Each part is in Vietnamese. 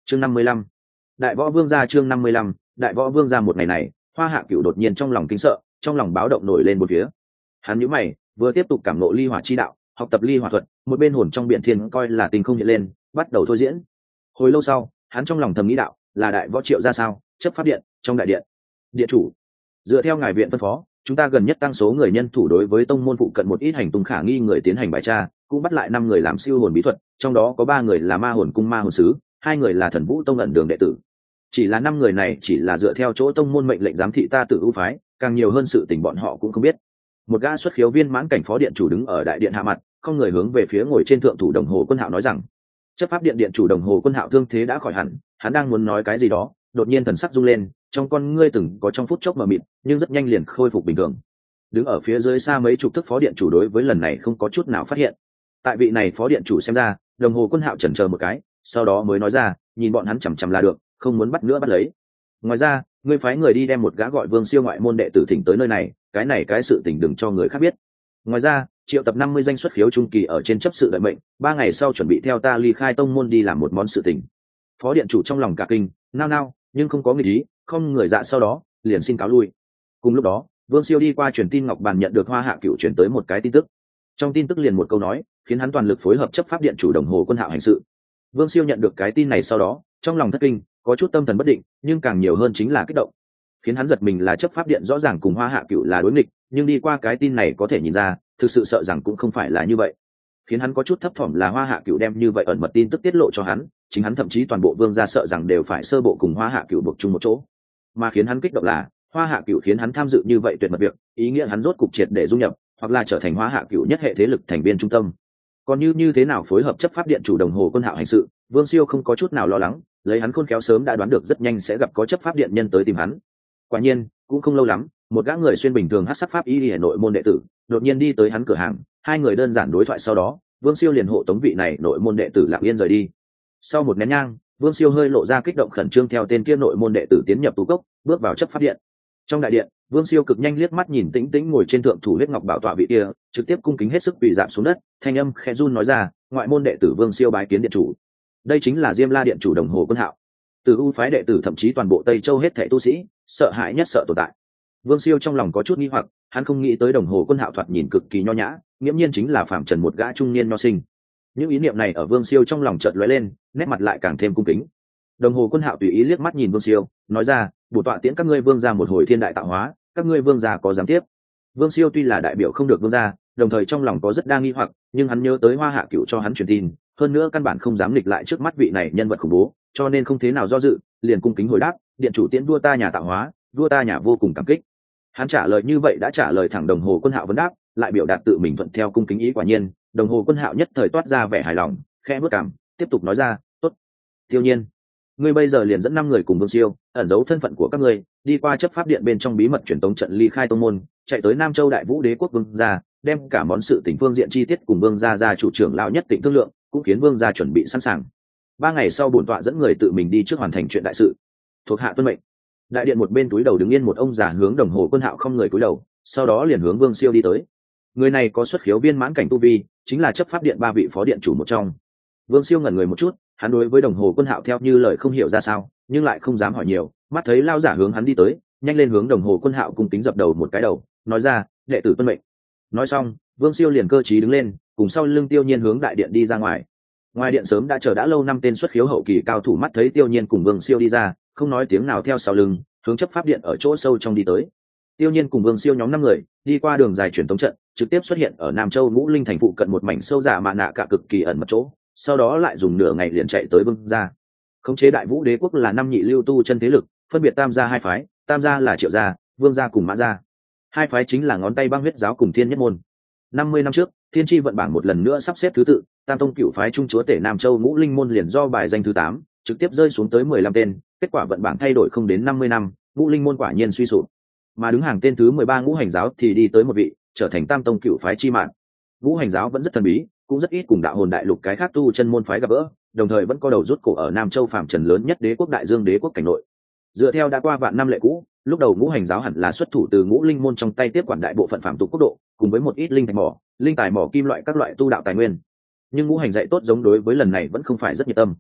chương 55. Đại võ vương gia. chương 55. Đại võ vương gia. Một ngày này, Hoa Hạ Cửu đột nhiên trong lòng kinh sợ, trong lòng báo động nổi lên một phía. Hắn nhíu mày, vừa tiếp tục cảm ngộ ly hỏa chi đạo, học tập ly hỏa thuật, một bên hồn trong biển thiên coi là tình không hiện lên, bắt đầu thôi diễn. Hồi lâu sau, hắn trong lòng thầm nghĩ đạo, là đại võ Triệu ra sao? Chấp pháp điện, trong đại điện. Điện chủ, dựa theo ngài viện phân phó, chúng ta gần nhất tăng số người nhân thủ đối với tông môn phụ cận một ít hành tung khả nghi người tiến hành bài tra, cũng bắt lại 5 người làm siêu hồn bí thuật, trong đó có 3 người là ma hồn cung ma hồn sứ, 2 người là thần vũ tông ẩn đường đệ tử. Chỉ là 5 người này chỉ là dựa theo chỗ tông môn mệnh lệnh giám thị ta tự ưu phái, càng nhiều hơn sự tình bọn họ cũng không biết. Một gã xuất khiếu viên mãn cảnh phó điện chủ đứng ở đại điện hạ mặt, không người hướng về phía ngồi trên thượng thủ Đồng Hồ Quân Hạo nói rằng: chấp pháp điện điện chủ Đồng Hồ Quân Hạo thương thế đã khỏi hẳn, hắn đang muốn nói cái gì đó, đột nhiên thần sắc rung lên, trong con ngươi từng có trong phút chốc mờ mịt, nhưng rất nhanh liền khôi phục bình thường. Đứng ở phía dưới xa mấy chục thước phó điện chủ đối với lần này không có chút nào phát hiện. Tại vị này phó điện chủ xem ra, Đồng Hồ Quân Hạo chần chờ một cái, sau đó mới nói ra, nhìn bọn hắn chằm chằm là được, không muốn bắt nữa bắt lấy. Ngoài ra, ngươi phái người đi đem một gã gọi Vương Siêu ngoại môn đệ tử thỉnh tới nơi này, cái sự tình đừng cho người khác biết. Ngoài ra, triệu tập 50 danh xuất khiếu trung kỳ ở trên chấp sự đợi mệnh, 3 ngày sau chuẩn bị theo ta ly khai tông môn đi làm một món sự tình. Phó điện chủ trong lòng cả kinh, nao nhưng không có nghịch ý, không người dạ sau đó liền xin cáo lui. Cùng lúc đó, Vương Siêu đi qua truyền tin ngọc bàn nhận được Hoa Hạ Cửu chuyển tới một cái tin tức. Trong tin tức liền một câu nói, khiến hắn toàn lực phối hợp chấp pháp điện chủ Đồng Hồ Quân Hạo hành sự. Vương Siêu nhận được cái tin này sau đó, trong lòng thất kinh, có chút tâm thần bất định, nhưng càng nhiều hơn chính là kích động. Khiến hắn giật mình là chấp pháp điện rõ ràng cùng Hoa Hạ Cửu là đối nghịch, nhưng đi qua cái tin này có thể nhìn ra, thực sự sợ rằng cũng không phải là như vậy. Khiến hắn có chút thấp thỏm là Hoa Hạ Cửu đem như vậy ẩn mật tin tức tiết lộ cho hắn, chính hắn thậm chí toàn bộ vương gia sợ rằng đều phải sơ bộ cùng Hoa Hạ Cửu buộc chung một chỗ. Mà khiến hắn kích động là Hoa Hạ Cửu khiến hắn tham dự như vậy tuyệt mật việc, ý nghĩa hắn rốt cục triệt để dung nhập, hoặc là trở thành Hoa Hạ Cửu nhất hệ thế lực thành viên trung tâm. Còn như thế nào phối hợp chấp pháp điện chủ Đồng Hồ Quân Hạo hành sự, Vương Siêu không có chút nào lo lắng, lấy hắn khôn khéo sớm đã đoán được rất nhanh sẽ gặp có chấp pháp điện nhân tới tìm hắn. Quả nhiên, cũng không lâu lắm, một gã người xuyên bình thường hắc sắc pháp y ở nội môn đệ tử, đột nhiên đi tới hắn cửa hàng, 2 người đơn giản đối thoại sau đó, Vương Siêu liền hộ tống vị này nội môn đệ tử lặng yên rời đi. Sau một nén nhang, Vương Siêu hơi lộ ra kích động khẩn trương theo tên kia nội môn đệ tử tiến nhập tú cốc, bước vào chấp pháp điện. Trong đại điện, Vương Siêu cực nhanh liếc mắt nhìn Tĩnh Tĩnh ngồi trên thượng thủ huyết ngọc bảo tọa vị kia, trực tiếp cung kính hết sức quỳ rạp xuống đất, thanh âm khẽ run nói ra, ngoại môn đệ tử Vương Siêu bái kiến điện chủ. Đây chính là Diêm La điện chủ Đồng Hồ Quân Hạo. Từ ưu phái đệ tử thậm chí toàn bộ Tây Châu hết thảy tu sĩ, sợ hãi nhất sợ tồn tại. Vương Siêu trong lòng có chút nghi hoặc, hắn không nghĩ tới Đồng Hồ Quân Hạo thoạt nhìn cực kỳ nho nhã, nghiễm nhiên chính là phàm trần một gã trung niên nho sinh. Những ý niệm này ở Vương Siêu trong lòng chợt lóe lên, nét mặt lại càng thêm cung kính. Đồng Hồ Quân Hạo tùy ý liếc mắt nhìn Vương Siêu, nói ra, bổn tọa tiễn các ngươi vương gia một hồi thiên đại tạo hóa, các ngươi vương gia có dám tiếp? Vương Siêu tuy là đại biểu không được vương gia, đồng thời trong lòng có rất đa nghi hoặc, nhưng hắn nhớ tới Hoa Hạ Cửu cho hắn truyền tin, hơn nữa căn bản không dám nghịch lại trước mắt vị này nhân vật khủng bố, cho nên không thế nào do dự, liền cung kính hồi đáp, điện chủ tiễn vua ta nhà tạo hóa, vua ta nhà vô cùng cảm kích. Hắn trả lời như vậy đã trả lời thẳng Đồng Hồ Quân Hạo vấn đáp, lại biểu đạt tự mình thuận theo cung kính ý quả nhiên, Đồng Hồ Quân Hạo nhất thời toát ra vẻ hài lòng, khẽ bước cảm, tiếp tục nói ra, tốt. Tiêu Nhiên, ngươi bây giờ liền dẫn 5 người cùng Vương Siêu, ẩn giấu thân phận của các ngươi, đi qua chấp pháp điện bên trong bí mật truyền tống trận ly khai tông môn, chạy tới Nam Châu Đại Vũ Đế quốc vương gia, đem cả món sự tình phương diện chi tiết cùng vương gia chủ trưởng lão nhất định thương lượng, cũng khiến vương gia chuẩn bị sẵn sàng. 3 ngày sau bổn tọa dẫn người tự mình đi trước hoàn thành chuyện đại sự. Thuộc hạ tuân mệnh. Đại điện một bên túi đầu đứng yên một ông già hướng Đồng Hồ Quân Hạo không người cúi đầu, sau đó liền hướng Vương Siêu đi tới. Người này có xuất khiếu viên mãn cảnh tu vi, chính là chấp pháp điện 3 vị phó điện chủ một trong. Vương Siêu ngẩn người một chút, hắn đối với Đồng Hồ Quân Hạo theo như lời không hiểu ra sao, nhưng lại không dám hỏi nhiều, mắt thấy lao giả hướng hắn đi tới, nhanh lên hướng Đồng Hồ Quân Hạo cung kính dập đầu một cái đầu, nói ra, đệ tử tuân mệnh. Nói xong, Vương Siêu liền cơ trí đứng lên, cùng sau lưng Tiêu Nhiên hướng đại điện đi ra ngoài. Ngoài điện sớm đã chờ đã lâu 5 tên xuất khiếu hậu kỳ cao thủ mắt thấy Tiêu Nhiên cùng Vương Siêu đi ra, không nói tiếng nào theo sau lưng, hướng chấp pháp điện ở chỗ sâu trong đi tới. Tiêu Nhiên cùng Vương Siêu nhóm 5 người đi qua đường dài truyền tống trận, trực tiếp xuất hiện ở Nam Châu Ngũ Linh thành phụ cận một mảnh sâu giả mạ nạ cả cực kỳ ẩn mật chỗ, sau đó lại dùng nửa ngày liền chạy tới Vương gia. Khống chế Đại Vũ Đế quốc là 5 nhị lưu tu chân thế lực, phân biệt tam gia 2 phái, tam gia là Triệu gia, Vương gia cùng Mã gia. 2 phái chính là ngón tay băng huyết giáo cùng Thiên Nhất môn. 50 năm trước, Thiên Chi vận bảng một lần nữa sắp xếp thứ tự, Tam tông cửu phái trung chúa tể Nam Châu Ngũ Linh môn liền do bài danh thứ 8, trực tiếp rơi xuống tới 15 tên, kết quả vận bảng thay đổi không đến 50 năm, Ngũ Linh môn quả nhiên suy sụp. Mà đứng hàng tên thứ 13 Ngũ Hành giáo thì đi tới một vị, trở thành Tam tông cửu phái chi mạng. Ngũ Hành giáo vẫn rất thần bí, cũng rất ít cùng Đạo Hồn đại lục cái khác tu chân môn phái gặp gỡ, đồng thời vẫn có đầu rút cổ ở Nam Châu phàm trần lớn nhất đế quốc Đại Dương đế quốc cảnh nội. Dựa theo đã qua vạn năm lệ cũ, lúc đầu Ngũ Hành giáo hẳn là xuất thủ từ Ngũ Linh môn trong tay tiếp quản đại bộ phận phạm tục quốc độ, cùng với một ít linh thạch mỏ, linh tài mỏ kim loại các loại tu đạo tài nguyên. Nhưng Ngũ Hành dạy tốt giống đối với lần này vẫn không phải rất nhiệt tâm.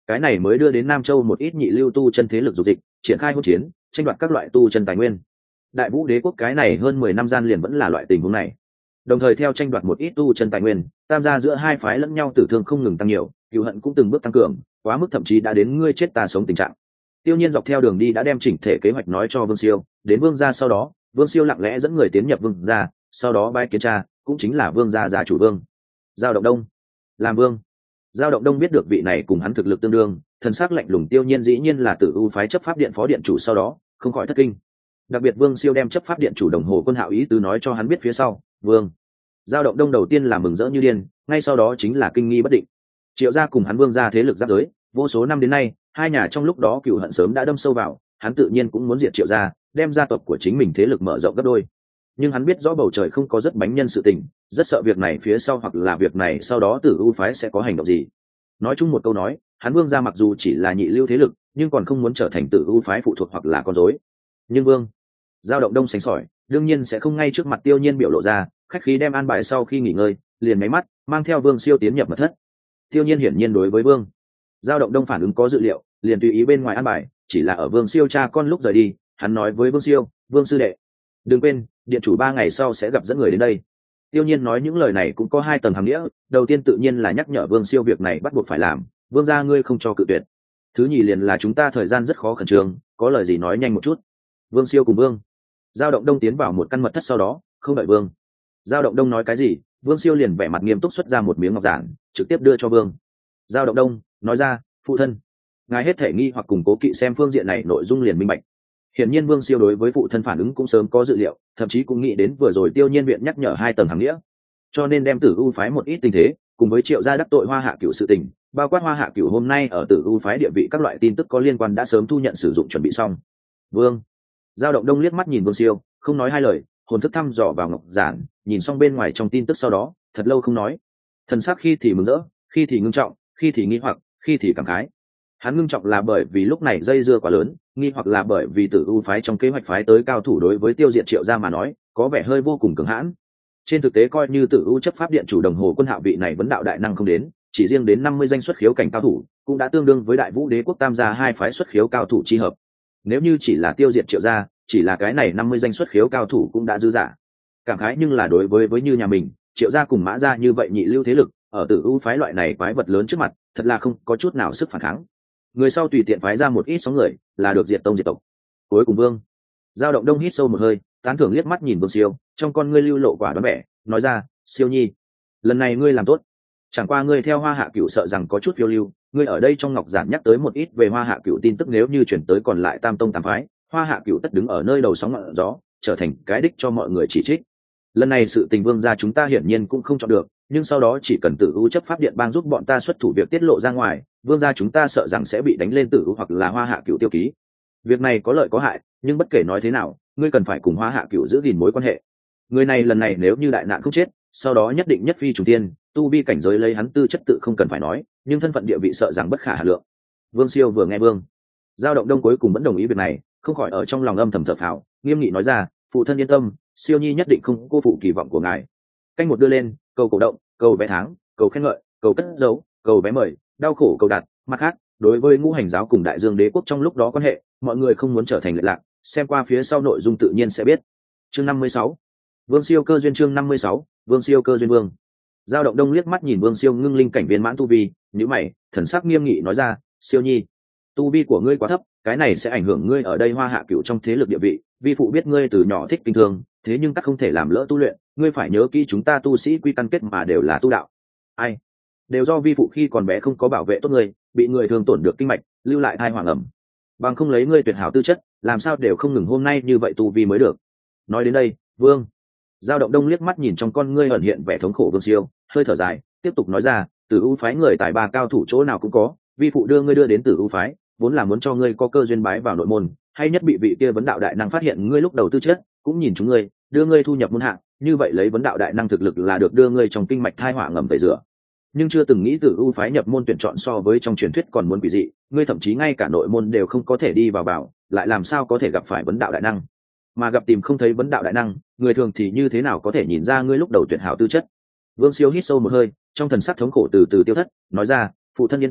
cái này mới đưa đến Nam Châu một ít nhị lưu tu chân thế lực dục dịch, triển khai hỗn chiến, tranh đoạt các loại tu chân tài nguyên. Đại Vũ Đế quốc cái này hơn 10 năm gian liền vẫn là loại tình huống này. Đồng thời theo tranh đoạt một ít tu chân tài nguyên, tam gia giữa hai phái lẫn nhau tử thương không ngừng tăng nhiều, cừu hận cũng từng bước tăng cường, quá mức thậm chí đã đến ngươi chết ta sống tình trạng. Tiêu Nhiên dọc theo đường đi đã đem chỉnh thể kế hoạch nói cho Vương Siêu, đến Vương gia sau đó, Vương Siêu lặng lẽ dẫn người tiến nhập Vương gia, sau đó bái kiến cha, cũng chính là Vương gia gia chủ Vương Giao Động Đông làm vương. Giao Động Đông biết được vị này cùng hắn thực lực tương đương, thần sắc lạnh lùng. Tiêu Nhiên dĩ nhiên là Tử U phái chấp pháp điện phó điện chủ, sau đó không khỏi thất kinh. Đặc biệt Vương Siêu đem chấp pháp điện chủ Đồng Hồ Quân Hạo ý tứ nói cho hắn biết phía sau, Vương Giao Động Đông đầu tiên là mừng rỡ như điên, ngay sau đó chính là kinh nghi bất định. Triệu gia cùng hắn Vương gia thế lực giáp giới, vô số năm đến nay, hai nhà trong lúc đó cựu hận sớm đã đâm sâu vào, hắn tự nhiên cũng muốn diệt Triệu gia, đem gia tộc của chính mình thế lực mở rộng gấp đôi. Nhưng hắn biết rõ bầu trời không có rất bánh nhân sự tình, rất sợ việc này phía sau hoặc là việc này sau đó Tử U phái sẽ có hành động gì. Nói chung một câu nói, hắn Vương gia mặc dù chỉ là nhị lưu thế lực, nhưng còn không muốn trở thành Tử U phái phụ thuộc hoặc là con rối. Nhưng Vương Giao Động Đông sánh sỏi, đương nhiên sẽ không ngay trước mặt Tiêu Nhiên biểu lộ ra, khách khí đem an bài sau khi nghỉ ngơi, liền máy mắt mang theo Vương Siêu tiến nhập mật thất. Tiêu Nhiên hiển nhiên đối với Vương Giao Động Đông phản ứng có dự liệu, liền tùy ý bên ngoài an bài, chỉ là ở Vương Siêu cha con lúc rời đi, hắn nói với Vương Siêu, Vương sư đệ, đừng quên, điện chủ 3 ngày sau sẽ gặp dẫn người đến đây. Tiêu Nhiên nói những lời này cũng có 2 tầng hàm nghĩa, đầu tiên tự nhiên là nhắc nhở Vương Siêu việc này bắt buộc phải làm, Vương gia ngươi không cho cự tuyệt. Thứ nhì liền là chúng ta thời gian rất khó khẩn trương, có lời gì nói nhanh một chút. Vương Siêu cùng Vương Giao Động Đông tiến vào một căn mật thất, sau đó không đợi Vương Giao Động Đông nói cái gì, Vương Siêu liền vẻ mặt nghiêm túc xuất ra một miếng ngọc giản, trực tiếp đưa cho Vương Giao Động Đông, nói ra, phụ thân, ngài hết thể nghi hoặc cùng cố kỵ xem phương diện này nội dung liền minh bạch. Hiển nhiên Vương Siêu đối với phụ thân phản ứng cũng sớm có dự liệu, thậm chí cũng nghĩ đến vừa rồi Tiêu Nhiên viện nhắc nhở 2 tầng hàng nghĩa, cho nên đem Tử U phái một ít tình thế, cùng với Triệu gia đắc tội Hoa Hạ Cửu sự tình, bao quát Hoa Hạ Cửu hôm nay ở Tử U phái địa vị các loại tin tức có liên quan đã sớm thu nhận sử dụng chuẩn bị xong. Vương Giao Động Đông liếc mắt nhìn Vương Siêu, không nói 2 lời, hồn thức thăm dò vào ngọc giản, nhìn xong bên ngoài trong tin tức sau đó, thật lâu không nói. Thần sắc khi thì mừng rỡ, khi thì ngưng trọng, khi thì nghi hoặc, khi thì cảm khái. Hắn ngưng trọng là bởi vì lúc này dây dưa quá lớn, nghi hoặc là bởi vì Tử U phái trong kế hoạch phái tới cao thủ đối với tiêu diệt Triệu gia mà nói, có vẻ hơi vô cùng cứng hãn. Trên thực tế coi như Tử U chấp pháp điện chủ Đồng Hồ Quân Hạo vị này vấn đạo đại năng không đến, chỉ riêng đến 50 danh xuất khiếu cảnh cao thủ, cũng đã tương đương với Đại Vũ Đế quốc tam gia 2 phái xuất khiếu cao thủ chi hợp. Nếu như chỉ là tiêu diệt Triệu gia, chỉ là cái này 50 danh xuất khiếu cao thủ cũng đã dư dả. Cảm khái nhưng là đối với như nhà mình, Triệu gia cùng Mã gia như vậy nhị lưu thế lực, ở Tử U phái loại này quái vật lớn trước mặt, thật là không có chút nào sức phản kháng. Người sau tùy tiện phái ra một ít sóng người, là được diệt tông diệt tộc. Cuối cùng Vương Giao Động Đông hít sâu một hơi, tán thưởng liếc mắt nhìn Vương Siêu, trong con ngươi lưu lộ quả đoán vẻ, nói ra, Siêu nhi, lần này ngươi làm tốt. Chẳng qua ngươi theo Hoa Hạ Cửu sợ rằng có chút phiêu lưu, ngươi ở đây trong ngọc giản nhắc tới một ít về Hoa Hạ Cửu tin tức, nếu như chuyển tới còn lại Tam tông tam phái, Hoa Hạ Cửu tất đứng ở nơi đầu sóng ngọn gió, trở thành cái đích cho mọi người chỉ trích. Lần này sự tình Vương gia chúng ta hiển nhiên cũng không chọn được, nhưng sau đó chỉ cần Tử U chấp pháp điện bang giúp bọn ta xuất thủ, việc tiết lộ ra ngoài, Vương gia chúng ta sợ rằng sẽ bị đánh lên Tử U hoặc là Hoa Hạ Cửu tiêu ký. Việc này có lợi có hại, nhưng bất kể nói thế nào, ngươi cần phải cùng Hoa Hạ Cửu giữ gìn mối quan hệ. Người này lần này nếu như đại nạn không chết, sau đó nhất định nhất phi trùng tiên, tu vi cảnh giới lấy hắn tư chất tự không cần phải nói, nhưng thân phận địa vị sợ rằng bất khả hà lượng. Vương Siêu vừa nghe Vương Giao Động Đông cuối cùng vẫn đồng ý việc này, không khỏi ở trong lòng âm thầm thở phào, nghiêm nghị nói ra, phụ thân yên tâm, Siêu nhi nhất định không cô phụ kỳ vọng của ngài. Canh một đưa lên, cầu cổ động, cầu vé tháng, cầu khen ngợi, cầu cất dấu, cầu vé mời, đau khổ cầu đặt. Mặt khác, đối với Ngũ Hành giáo cùng Đại Dương Đế quốc trong lúc đó quan hệ, mọi người không muốn trở thành lệch lạc, xem qua phía sau nội dung tự nhiên sẽ biết. Chương 56, Vương Siêu cơ duyên. Chương 56, Vương Siêu cơ duyên. Vương Giao Động Đông liếc mắt nhìn Vương Siêu ngưng linh cảnh viên mãn tu vi, nhíu mày, thần sắc nghiêm nghị nói ra, Siêu nhi, tu vi của ngươi quá thấp, cái này sẽ ảnh hưởng ngươi ở đây Hoa Hạ Cửu trong thế lực địa vị. Vi phụ biết ngươi từ nhỏ thích kinh thương, thế nhưng ta không thể làm lỡ tu luyện, ngươi phải nhớ kỹ chúng ta tu sĩ quy căn kết mà đều là tu đạo. Ai đều do vi phụ khi còn bé không có bảo vệ tốt ngươi, bị người thường tổn được kinh mạch, lưu lại thai hoàng ẩm. Bằng không lấy ngươi tuyệt hảo tư chất, làm sao đều không ngừng hôm nay như vậy tu vi mới được. Nói đến đây, Vương Giao Động Đông liếc mắt nhìn trong con ngươi ẩn hiện vẻ thống khổ Vương Siêu, hơi thở dài, tiếp tục nói ra, Tử U phái người tài ba cao thủ chỗ nào cũng có, vi phụ đưa ngươi đưa đến Tử U phái, vốn là muốn cho ngươi có cơ duyên bái vào nội môn, hay nhất bị vị kia vấn đạo đại năng phát hiện ngươi lúc đầu tư chất, cũng nhìn chúng ngươi, đưa ngươi thu nhập môn hạ, như vậy lấy vấn đạo đại năng thực lực là được đưa ngươi trong kinh mạch thai hỏa ngầm tẩy rửa. Nhưng chưa từng nghĩ Tử U phái nhập môn tuyển chọn so với trong truyền thuyết còn muốn quỷ dị, ngươi thậm chí ngay cả nội môn đều không có thể đi vào, lại làm sao có thể gặp phải vấn đạo đại năng? Mà gặp tìm không thấy vấn đạo đại năng, người thường thì như thế nào có thể nhìn ra ngươi lúc đầu tuyệt hảo tư chất? Vương Siêu hít sâu một hơi, trong thần sắc thống khổ từ từ tiêu thất, nói ra, phụ thân yên tâm,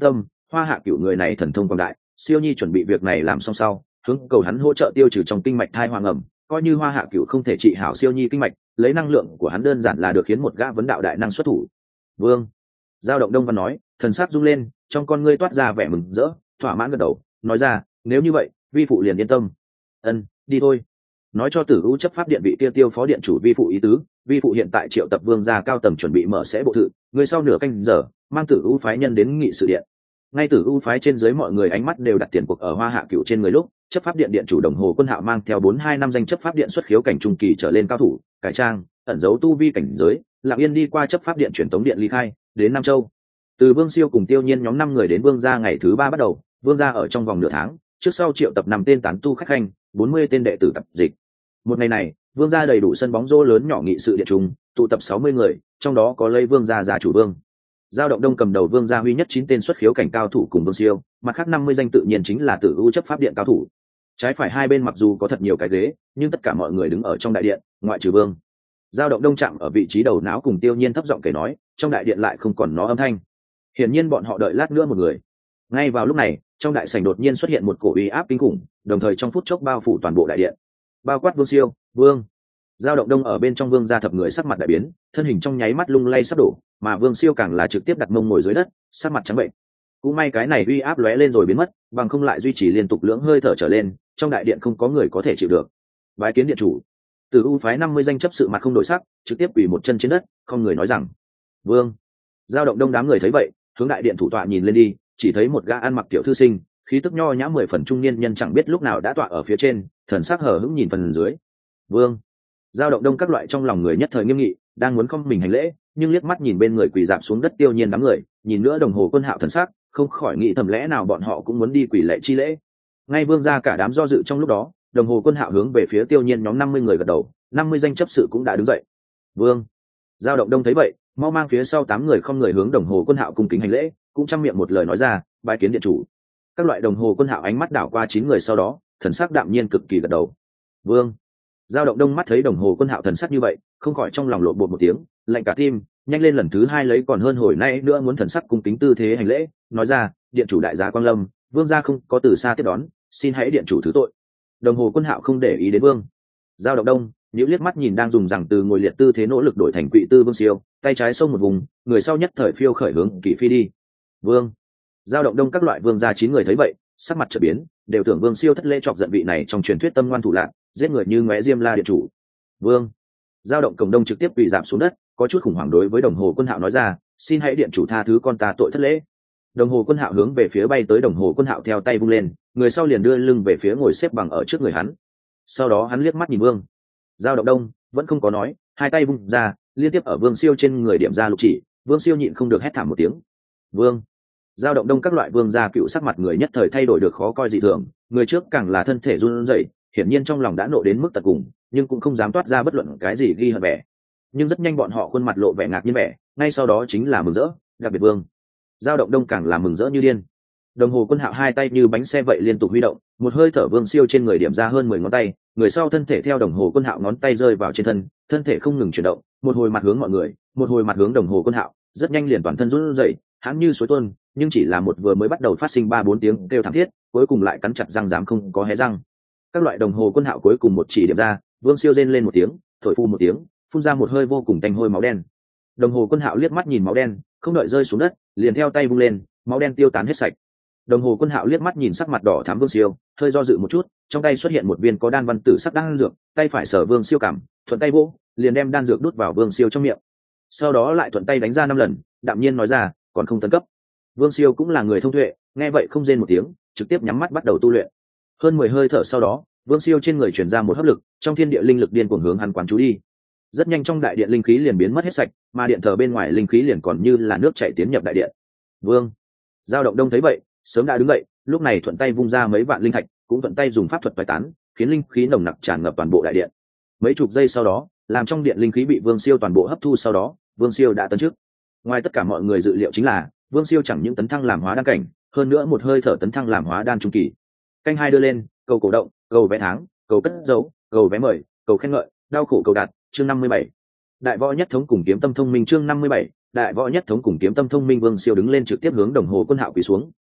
Hoa Hạ Cửu người này thần thông quảng đại, Siêu Nhi chuẩn bị việc này làm xong sau, hướng cầu hắn hỗ trợ tiêu trừ trong kinh mạch thai hoang ẩm, coi như Hoa Hạ Cửu không thể trị hảo Siêu Nhi kinh mạch, lấy năng lượng của hắn đơn giản là được khiến một gã vấn đạo đại năng xuất thủ. Vương Giao động Đông Văn nói, thần sắc rung lên, trong con ngươi toát ra vẻ mừng rỡ, thỏa mãn gật đầu, nói ra, nếu như vậy, vi phụ liền yên tâm. Ân, đi thôi. Nói cho Tử U chấp pháp điện vị kia Tiêu phó điện chủ vi phụ ý tứ, vi phụ hiện tại triệu tập vương gia cao tầng chuẩn bị mở sẽ bộ thự, người sau nửa canh giờ mang Tử U phái nhân đến nghị sự điện. Ngay Tử U phái trên dưới mọi người ánh mắt đều đặt tiền cuộc ở Hoa Hạ Cửu trên người lúc, chấp pháp điện điện chủ Đồng Hồ Quân Hạo mang theo 42 năm danh chấp pháp điện xuất khiếu cảnh trung kỳ trở lên cao thủ, cải trang, ẩn giấu tu vi cảnh giới, lặng yên đi qua chấp pháp điện truyền tống điện ly khai, đến Nam Châu. Từ Vương Siêu cùng Tiêu Nhiên nhóm 5 người đến Vương gia ngày thứ 3 bắt đầu, Vương gia ở trong vòng nửa tháng, trước sau triệu tập 5 tên tán tu khách khanh, 40 tên đệ tử tập dịch. Một ngày này, Vương gia đầy đủ sân bóng rổ lớn nhỏ nghị sự điện trung, tụ tập 60 người, trong đó có lấy Vương gia chủ Vương Giao động Đông cầm đầu Vương gia huy nhất 9 tên xuất khiếu cảnh cao thủ cùng Vương Siêu, mặt khác 50 danh tự nhiên chính là Tử U chấp pháp điện cao thủ. Trái phải hai bên mặc dù có thật nhiều cái ghế, nhưng tất cả mọi người đứng ở trong đại điện, ngoại trừ Vương Giao động Đông chạm ở vị trí đầu não cùng Tiêu Nhiên thấp giọng kể nói, trong đại điện lại không còn nó âm thanh. Hiển nhiên bọn họ đợi lát nữa một người. Ngay vào lúc này, trong đại sảnh đột nhiên xuất hiện một cổ uy áp kinh khủng, đồng thời trong phút chốc bao phủ toàn bộ đại điện. Bao quát Vương Siêu, Vương Giao động Đông ở bên trong Vương gia thập người sắc mặt đại biến, thân hình trong nháy mắt lung lay sắp đổ, mà Vương Siêu càng là trực tiếp đặt mông ngồi dưới đất, sắc mặt trắng bệnh. Cũng may cái này uy áp lóe lên rồi biến mất, bằng không lại duy trì liên tục lưỡng hơi thở trở lên, trong đại điện không có người có thể chịu được. Bái kiến điện chủ. Từ U phái 50 danh chấp sự mặt không đổi sắc, trực tiếp quỳ một chân trên đất, không người nói rằng: "Vương." Giao động Đông đám người thấy vậy, hướng đại điện thủ tọa nhìn lên đi, chỉ thấy một gã ăn mặc tiểu thư sinh, khí tức nho nhã 10 phần trung niên nhân chẳng biết lúc nào đã tọa ở phía trên, thần sắc hờ hững nhìn phần dưới. "Vương." Giao động Đông các loại trong lòng người nhất thời nghiêm nghị, đang muốn không mình hành lễ, nhưng liếc mắt nhìn bên người quỳ rạp xuống đất Tiêu Nhiên đám người, nhìn nữa Đồng Hồ Quân Hạo thần sắc, không khỏi nghĩ thầm lẽ nào bọn họ cũng muốn đi quỳ lễ chi lễ. Ngay Vương gia cả đám do dự trong lúc đó, Đồng Hồ Quân Hạo hướng về phía Tiêu Nhiên nhóm 50 người gật đầu, 50 danh chấp sự cũng đã đứng dậy. "Vương." Giao động Đông thấy vậy, mau mang phía sau 8 người không người hướng Đồng Hồ Quân Hạo cung kính hành lễ, cũng trăm miệng một lời nói ra, bái kiến điện chủ. Các loại Đồng Hồ Quân Hạo ánh mắt đảo qua 9 người sau đó, thần sắc đạm nhiên cực kỳ gật đầu. "Vương." Giao động Đông mắt thấy Đồng Hồ Quân Hạo thần sắc như vậy, không khỏi trong lòng lộn bột một tiếng, lạnh cả tim, nhanh lên lần thứ 2 lấy còn hơn hồi nay nữa muốn thần sắc cung kính tư thế hành lễ, nói ra, điện chủ đại giá quang lâm, vương gia không có từ xa tiếp đón, xin hãy điện chủ thứ tội. Đồng Hồ Quân Hạo không để ý đến Vương Giao động Đông, nhíu liếc mắt nhìn đang dùng rằng từ ngồi liệt tư thế nỗ lực đổi thành quỵ tư Vương Siêu, tay trái xông một vùng, người sau nhất thời phiêu khởi hướng Kỷ Phi đi. Vương Giao động Đông các loại vương gia 9 người thấy vậy, sắc mặt chợt biến, đều tưởng Vương Siêu thất lễ chọc giận vị này trong truyền thuyết tâm ngoan thủ lạn, giết người như ngóe diêm la điện chủ. Vương Giao động Cổng Đông trực tiếp quỳ rạp xuống đất, có chút khủng hoảng đối với Đồng Hồ Quân Hạo nói ra, xin hãy điện chủ tha thứ con ta tội thất lễ. Đồng Hồ Quân Hạo hướng về phía bay tới Đồng Hồ Quân Hạo theo tay vung lên, người sau liền đưa lưng về phía ngồi xếp bằng ở trước người hắn. Sau đó hắn liếc mắt nhìn Vương Giao động Đông, vẫn không có nói, hai tay vung ra, liên tiếp ở Vương Siêu trên người điểm ra lục chỉ, Vương Siêu nhịn không được hét thảm một tiếng. Vương Giao động Đông các loại vương gia cựu sắc mặt người nhất thời thay đổi được khó coi dị thường, người trước càng là thân thể run rẩy, hiển nhiên trong lòng đã nộ đến mức tận cùng, nhưng cũng không dám toát ra bất luận cái gì ghi hận vẻ. Nhưng rất nhanh bọn họ khuôn mặt lộ vẻ ngạc nhiên vẻ, ngay sau đó chính là mừng rỡ, đặc biệt Vương Giao động Đông càng là mừng rỡ như điên. Đồng Hồ Quân Hạo hai tay như bánh xe vậy liên tục huy động, một hơi thở Vương Siêu trên người điểm ra hơn 10 ngón tay, người sau thân thể theo Đồng Hồ Quân Hạo ngón tay rơi vào trên thân, thân thể không ngừng chuyển động, một hồi mặt hướng mọi người, một hồi mặt hướng Đồng Hồ Quân Hạo, rất nhanh liền toàn thân run rẩy, hãn như suối tuôn, nhưng chỉ là một vừa mới bắt đầu phát sinh 3-4 tiếng kêu thảm thiết, cuối cùng lại cắn chặt răng dám không có hé răng. Các loại Đồng Hồ Quân Hạo cuối cùng một chỉ điểm ra, Vương Siêu rên lên một tiếng, thổi phu một tiếng, phun ra một hơi vô cùng tanh hôi máu đen. Đồng Hồ Quân Hạo liếc mắt nhìn máu đen, không đợi rơi xuống đất, liền theo tay vung lên, máu đen tiêu tán hết sạch. Đồng Hồ Quân Hạo liếc mắt nhìn sắc mặt đỏ thắm Vương Siêu, hơi do dự một chút, trong tay xuất hiện một viên có đan văn tử sắc đan dược, tay phải sờ Vương Siêu cảm, thuận tay vỗ, liền đem đan dược đút vào Vương Siêu trong miệng. Sau đó lại thuận tay đánh ra 5 lần, đạm nhiên nói ra, còn không tấn cấp. Vương Siêu cũng là người thông tuệ, nghe vậy không rên một tiếng, trực tiếp nhắm mắt bắt đầu tu luyện. Hơn 10 hơi thở sau đó, Vương Siêu trên người truyền ra một hấp lực, trong thiên địa linh lực điên cuồng hướng hắn quán chú đi. Rất nhanh trong đại điện linh khí liền biến mất hết sạch, mà điện thờ bên ngoài linh khí liền còn như là nước chảy tiến nhập đại điện. Vương Giao động Đông thấy vậy, sớm đã đứng dậy, lúc này thuận tay vung ra mấy vạn linh thạch, cũng thuận tay dùng pháp thuật bài tán, khiến linh khí nồng nặc tràn ngập toàn bộ đại điện. Mấy chục giây sau đó, làm trong điện linh khí bị Vương Siêu toàn bộ hấp thu sau đó, Vương Siêu đã tấn chức. Ngoài tất cả mọi người dự liệu chính là, Vương Siêu chẳng những tấn thăng làm hóa đan cảnh, hơn nữa một hơi thở tấn thăng làm hóa đan trung kỳ. Canh hai đưa lên, cầu cổ động, cầu vé tháng, cầu cất dấu, cầu vé mời, cầu khen ngợi, đau khổ cầu đạt, chương 57. Đại võ nhất thống cùng kiếm tâm thông minh chương 57, đại võ nhất thống cùng kiếm tâm thông minh. Vương Siêu đứng lên trực tiếp hướng Đồng Hồ Quân Hạo quỳ xuống,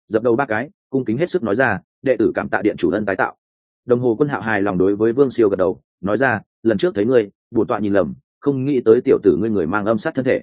dập đầu 3 cái, cung kính hết sức nói ra, đệ tử cảm tạ điện chủ ân tái tạo. Đồng Hồ Quân Hạo hài lòng đối với Vương Siêu gật đầu, nói ra, lần trước thấy ngươi, bổn tọa nhìn lầm, không nghĩ tới tiểu tử ngươi người mang âm sát thân thể.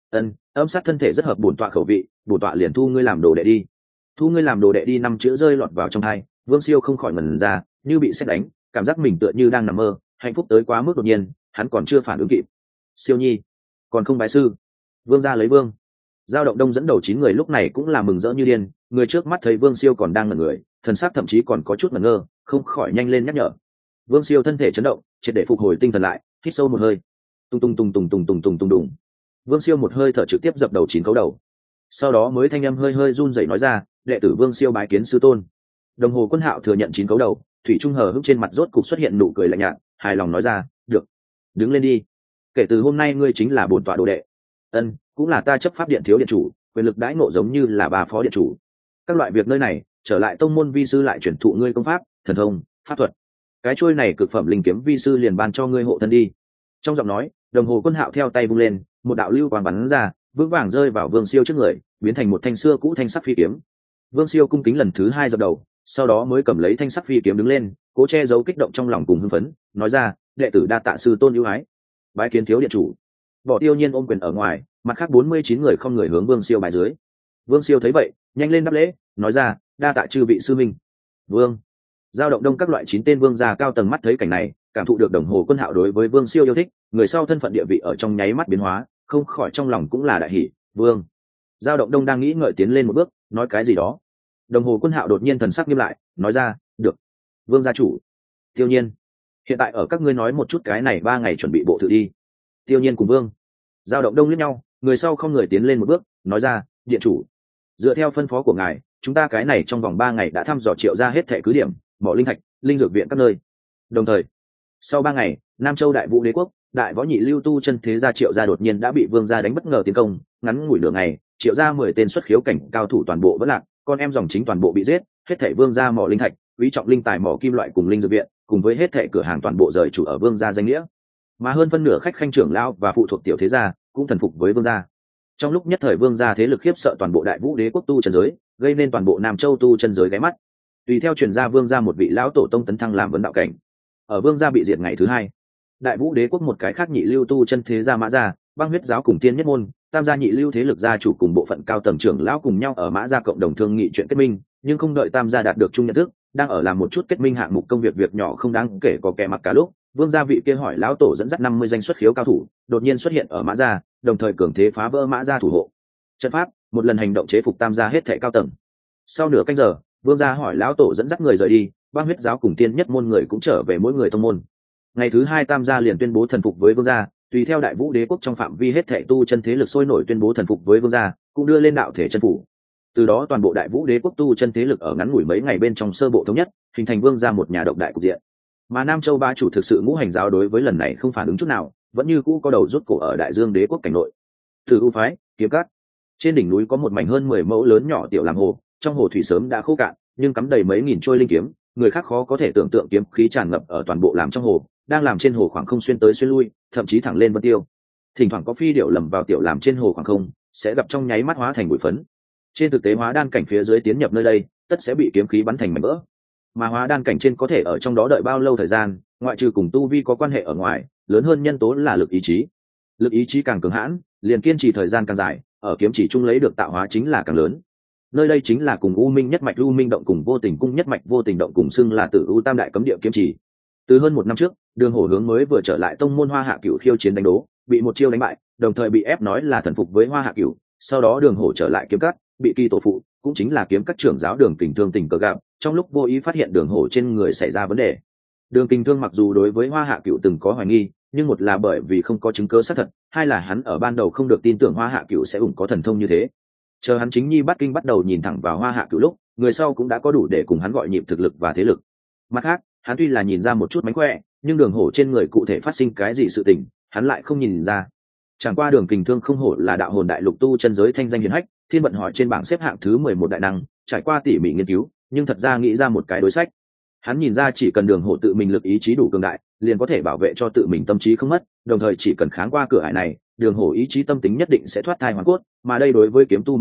Âm sát thân thể rất hợp bổn tọa khẩu vị, bổn tọa liền thu ngươi làm đồ đệ đi. Thu ngươi làm đồ đệ đi, 5 chữ rơi lọt vào trong tai, Vương Siêu không khỏi ngẩn ra, như bị sét đánh, cảm giác mình tựa như đang nằm mơ, hạnh phúc tới quá mức đột nhiên, hắn còn chưa phản ứng kịp. Siêu nhi, còn không bái sư. Vương gia lấy vương. Giao động đông dẫn đầu 9 người lúc này cũng là mừng rỡ như điên, người trước mắt thấy Vương Siêu còn đang ngẩn người, thần sắc thậm chí còn có chút ngẩn ngơ, không khỏi nhanh lên nhắc nhở. Vương Siêu thân thể chấn động, triệt để phục hồi tinh thần lại, hít sâu một hơi. Tung tung tung tung tung tung tung tung đùng. Vương Siêu một hơi thở trực tiếp dập đầu 9 cấu đầu. Sau đó mới thanh âm hơi hơi run rẩy nói ra, đệ tử Vương Siêu bái kiến sư tôn. Đồng Hồ Quân Hạo thừa nhận 9 cấu đầu, thủy trung hờ hững trên mặt rốt cục xuất hiện nụ cười lạnh nhạt, hài lòng nói ra, được, đứng lên đi. Kể từ hôm nay ngươi chính là bổn tọa đồ đệ. Cũng là ta chấp pháp điện thiếu điện chủ, quyền lực đãi ngộ giống như là bà phó điện chủ. Các loại việc nơi này, trở lại tông môn vi sư lại chuyển thụ ngươi công pháp, thần thông, pháp thuật. Cái chuôi này cực phẩm linh kiếm vi sư liền ban cho ngươi hộ thân đi. Trong giọng nói, Đồng Hồ Quân Hạo theo tay vung lên, một đạo lưu quang bắn ra, vững vàng rơi vào Vương Siêu trước người, biến thành một thanh xưa cũ thanh sắc phi kiếm. Vương Siêu cung kính lần thứ 2 dập đầu, sau đó mới cầm lấy thanh sắc phi kiếm đứng lên, cố che giấu kích động trong lòng cùng hưng phấn, nói ra, đệ tử đa tạ sư tôn ưu ái, bái kiến thiếu điện chủ. Bỏ Tiêu Nhiên ôm quyền ở ngoài, mặt khác 49 người không người hướng Vương Siêu bái dưới. Vương Siêu thấy vậy, nhanh lên đáp lễ, nói ra, đa tạ chư vị sư minh. Vương. Giao động đông các loại 9 tên vương gia cao tầng mắt thấy cảnh này, cảm thụ được Đồng Hồ Quân Hạo đối với Vương Siêu yêu thích, người sau thân phận địa vị ở trong nháy mắt biến hóa, không khỏi trong lòng cũng là đại hỉ. Vương. Giao động đông đang nghĩ ngợi tiến lên một bước, nói cái gì đó. Đồng Hồ Quân Hạo đột nhiên thần sắc nghiêm lại, nói ra, được. Vương gia chủ. Tiêu Nhiên, hiện tại ở các ngươi nói một chút cái này 3 ngày chuẩn bị bộ thự đi. Tiêu Nhiên cùng Vương. Giao động đông liếc nhau, người sau không người tiến lên một bước, nói ra, điện chủ, dựa theo phân phó của ngài, chúng ta cái này trong vòng 3 ngày đã thăm dò triệu ra hết thẻ cứ điểm, mỏ linh thạch, linh dược viện các nơi. Đồng thời, sau 3 ngày, Nam Châu Đại Vũ Đế quốc, Đại Võ Nhị Lưu tu chân thế gia Triệu gia đột nhiên đã bị Vương gia đánh bất ngờ tiến công, ngắn ngủi nửa ngày, Triệu gia 10 tên xuất khiếu cảnh cao thủ toàn bộ vẫn lạc, con em dòng chính toàn bộ bị giết, hết thảy Vương gia mỏ linh thạch, quý trọng linh tài mỏ kim loại cùng linh dược viện, cùng với hết thảy cửa hàng toàn bộ rời chủ ở Vương gia danh nghĩa. Mà hơn phân nửa khách khanh trưởng lão và phụ thuộc tiểu thế gia cũng thần phục với Vương gia. Trong lúc nhất thời Vương gia thế lực khiếp sợ toàn bộ Đại Vũ Đế quốc tu chân giới, gây nên toàn bộ Nam Châu tu chân giới ghé mắt. Tùy theo truyền ra Vương gia một vị lão tổ tông tấn thăng làm vấn đạo cảnh. Ở Vương gia bị diệt ngày thứ 2, Đại Vũ Đế quốc một cái khác nhị lưu tu chân thế gia Mã gia, Băng Huyết giáo cùng Tiên Nhất môn, tam gia nhị lưu thế lực gia chủ cùng bộ phận cao tầng trưởng lão cùng nhau ở Mã gia cộng đồng thương nghị chuyện kết minh, nhưng không đợi tam gia đạt được chung nhận thức, đang ở làm một chút kết minh hạng mục công việc nhỏ không đáng kể có kẻ mặc cả lúc, Vương gia vị kia hỏi lão tổ dẫn dắt 50 danh xuất khiếu cao thủ, đột nhiên xuất hiện ở Mã gia, đồng thời cường thế phá vỡ Mã gia thủ hộ trận pháp, một lần hành động chế phục tam gia hết thảy cao tầng. Sau nửa canh giờ, Vương gia hỏi lão tổ dẫn dắt người rời đi, Băng Huyết giáo cùng Tiên Nhất môn người cũng trở về mỗi người tông môn. Ngày thứ 2 tam gia liền tuyên bố thần phục với Vương gia, tùy theo Đại Vũ Đế quốc trong phạm vi hết thảy tu chân thế lực sôi nổi tuyên bố thần phục với Vương gia, cũng đưa lên đạo thể chân phủ. Từ đó toàn bộ Đại Vũ Đế quốc tu chân thế lực ở ngắn ngủi mấy ngày bên trong sơ bộ thống nhất, hình thành Vương gia một nhà độc đại cục diện. Mà Nam Châu ba chủ thực sự Ngũ Hành giáo đối với lần này không phản ứng chút nào, vẫn như cũ có đầu rút cổ ở Đại Dương Đế quốc cảnh nội. Từ U phái, Kiếm Cát. Trên đỉnh núi có một mảnh hơn 10 mẫu lớn nhỏ tiểu làm hồ, trong hồ thủy sớm đã khô cạn, nhưng cắm đầy mấy nghìn trôi linh kiếm, người khác khó có thể tưởng tượng kiếm khí tràn ngập ở toàn bộ làm trong hồ, đang làm trên hồ khoảng không xuyên tới xuyên lui, thậm chí thẳng lên vân tiêu. Thỉnh thoảng có phi điểu lầm vào tiểu làm trên hồ khoảng không, sẽ gặp trong nháy mắt hóa thành bụi phấn. Trên thực tế hóa đan cảnh phía dưới tiến nhập nơi đây, tất sẽ bị kiếm khí bắn thành mảnh vỡ. Mà hóa đan cảnh trên có thể ở trong đó đợi bao lâu thời gian, ngoại trừ cùng tu vi có quan hệ ở ngoài, lớn hơn nhân tố là lực ý chí. Lực ý chí càng cường hãn, liền kiên trì thời gian càng dài, ở kiếm chỉ chung lấy được tạo hóa chính là càng lớn. Nơi đây chính là cùng U Minh nhất mạch U Minh động cùng Vô Tình cung nhất mạch Vô Tình động cùng xưng là Tử U Tam đại cấm địa kiếm chỉ. Từ hơn 1 năm trước, Đường Hổ hướng mới vừa trở lại tông môn Hoa Hạ Cửu khiêu chiến đánh đố, bị một chiêu đánh bại, đồng thời bị ép nói là thần phục với Hoa Hạ Cửu. Sau đó Đường Hổ trở lại kiếm cắt, bị Kỳ tổ phụ, cũng chính là kiếm các trưởng giáo Đường Kình Thương tình cờ gặp, trong lúc vô ý phát hiện Đường Hổ trên người xảy ra vấn đề. Đường Kình Thương mặc dù đối với Hoa Hạ Cửu từng có hoài nghi, nhưng một là bởi vì không có chứng cứ xác thật, hai là hắn ở ban đầu không được tin tưởng Hoa Hạ Cửu sẽ ủng có thần thông như thế. Chờ hắn chính nhi bắt kinh bắt đầu nhìn thẳng vào Hoa Hạ Cửu lúc, người sau cũng đã có đủ để cùng hắn gọi nhịp thực lực và thế lực. Mặt khác, hắn tuy là nhìn ra một chút mánh khỏe, nhưng Đường Hổ trên người cụ thể phát sinh cái gì sự tình, hắn lại không nhìn ra. Chẳng qua Đường Kình Thương không hổ là đạo hồn đại lục tu chân giới thanh danh hiển hách, thiên vận hỏi trên bảng xếp hạng thứ 11 đại năng, trải qua tỉ mỉ nghiên cứu, nhưng thật ra nghĩ ra một cái đối sách. Hắn nhìn ra chỉ cần Đường Hổ tự mình lực ý chí đủ cường đại, liền có thể bảo vệ cho tự mình tâm trí không mất, đồng thời chỉ cần kháng qua cửa ải này, Đường Hổ ý chí tâm tính nhất định sẽ thoát thai hoàn cốt, mà đây đối với kiếm tu mà nói,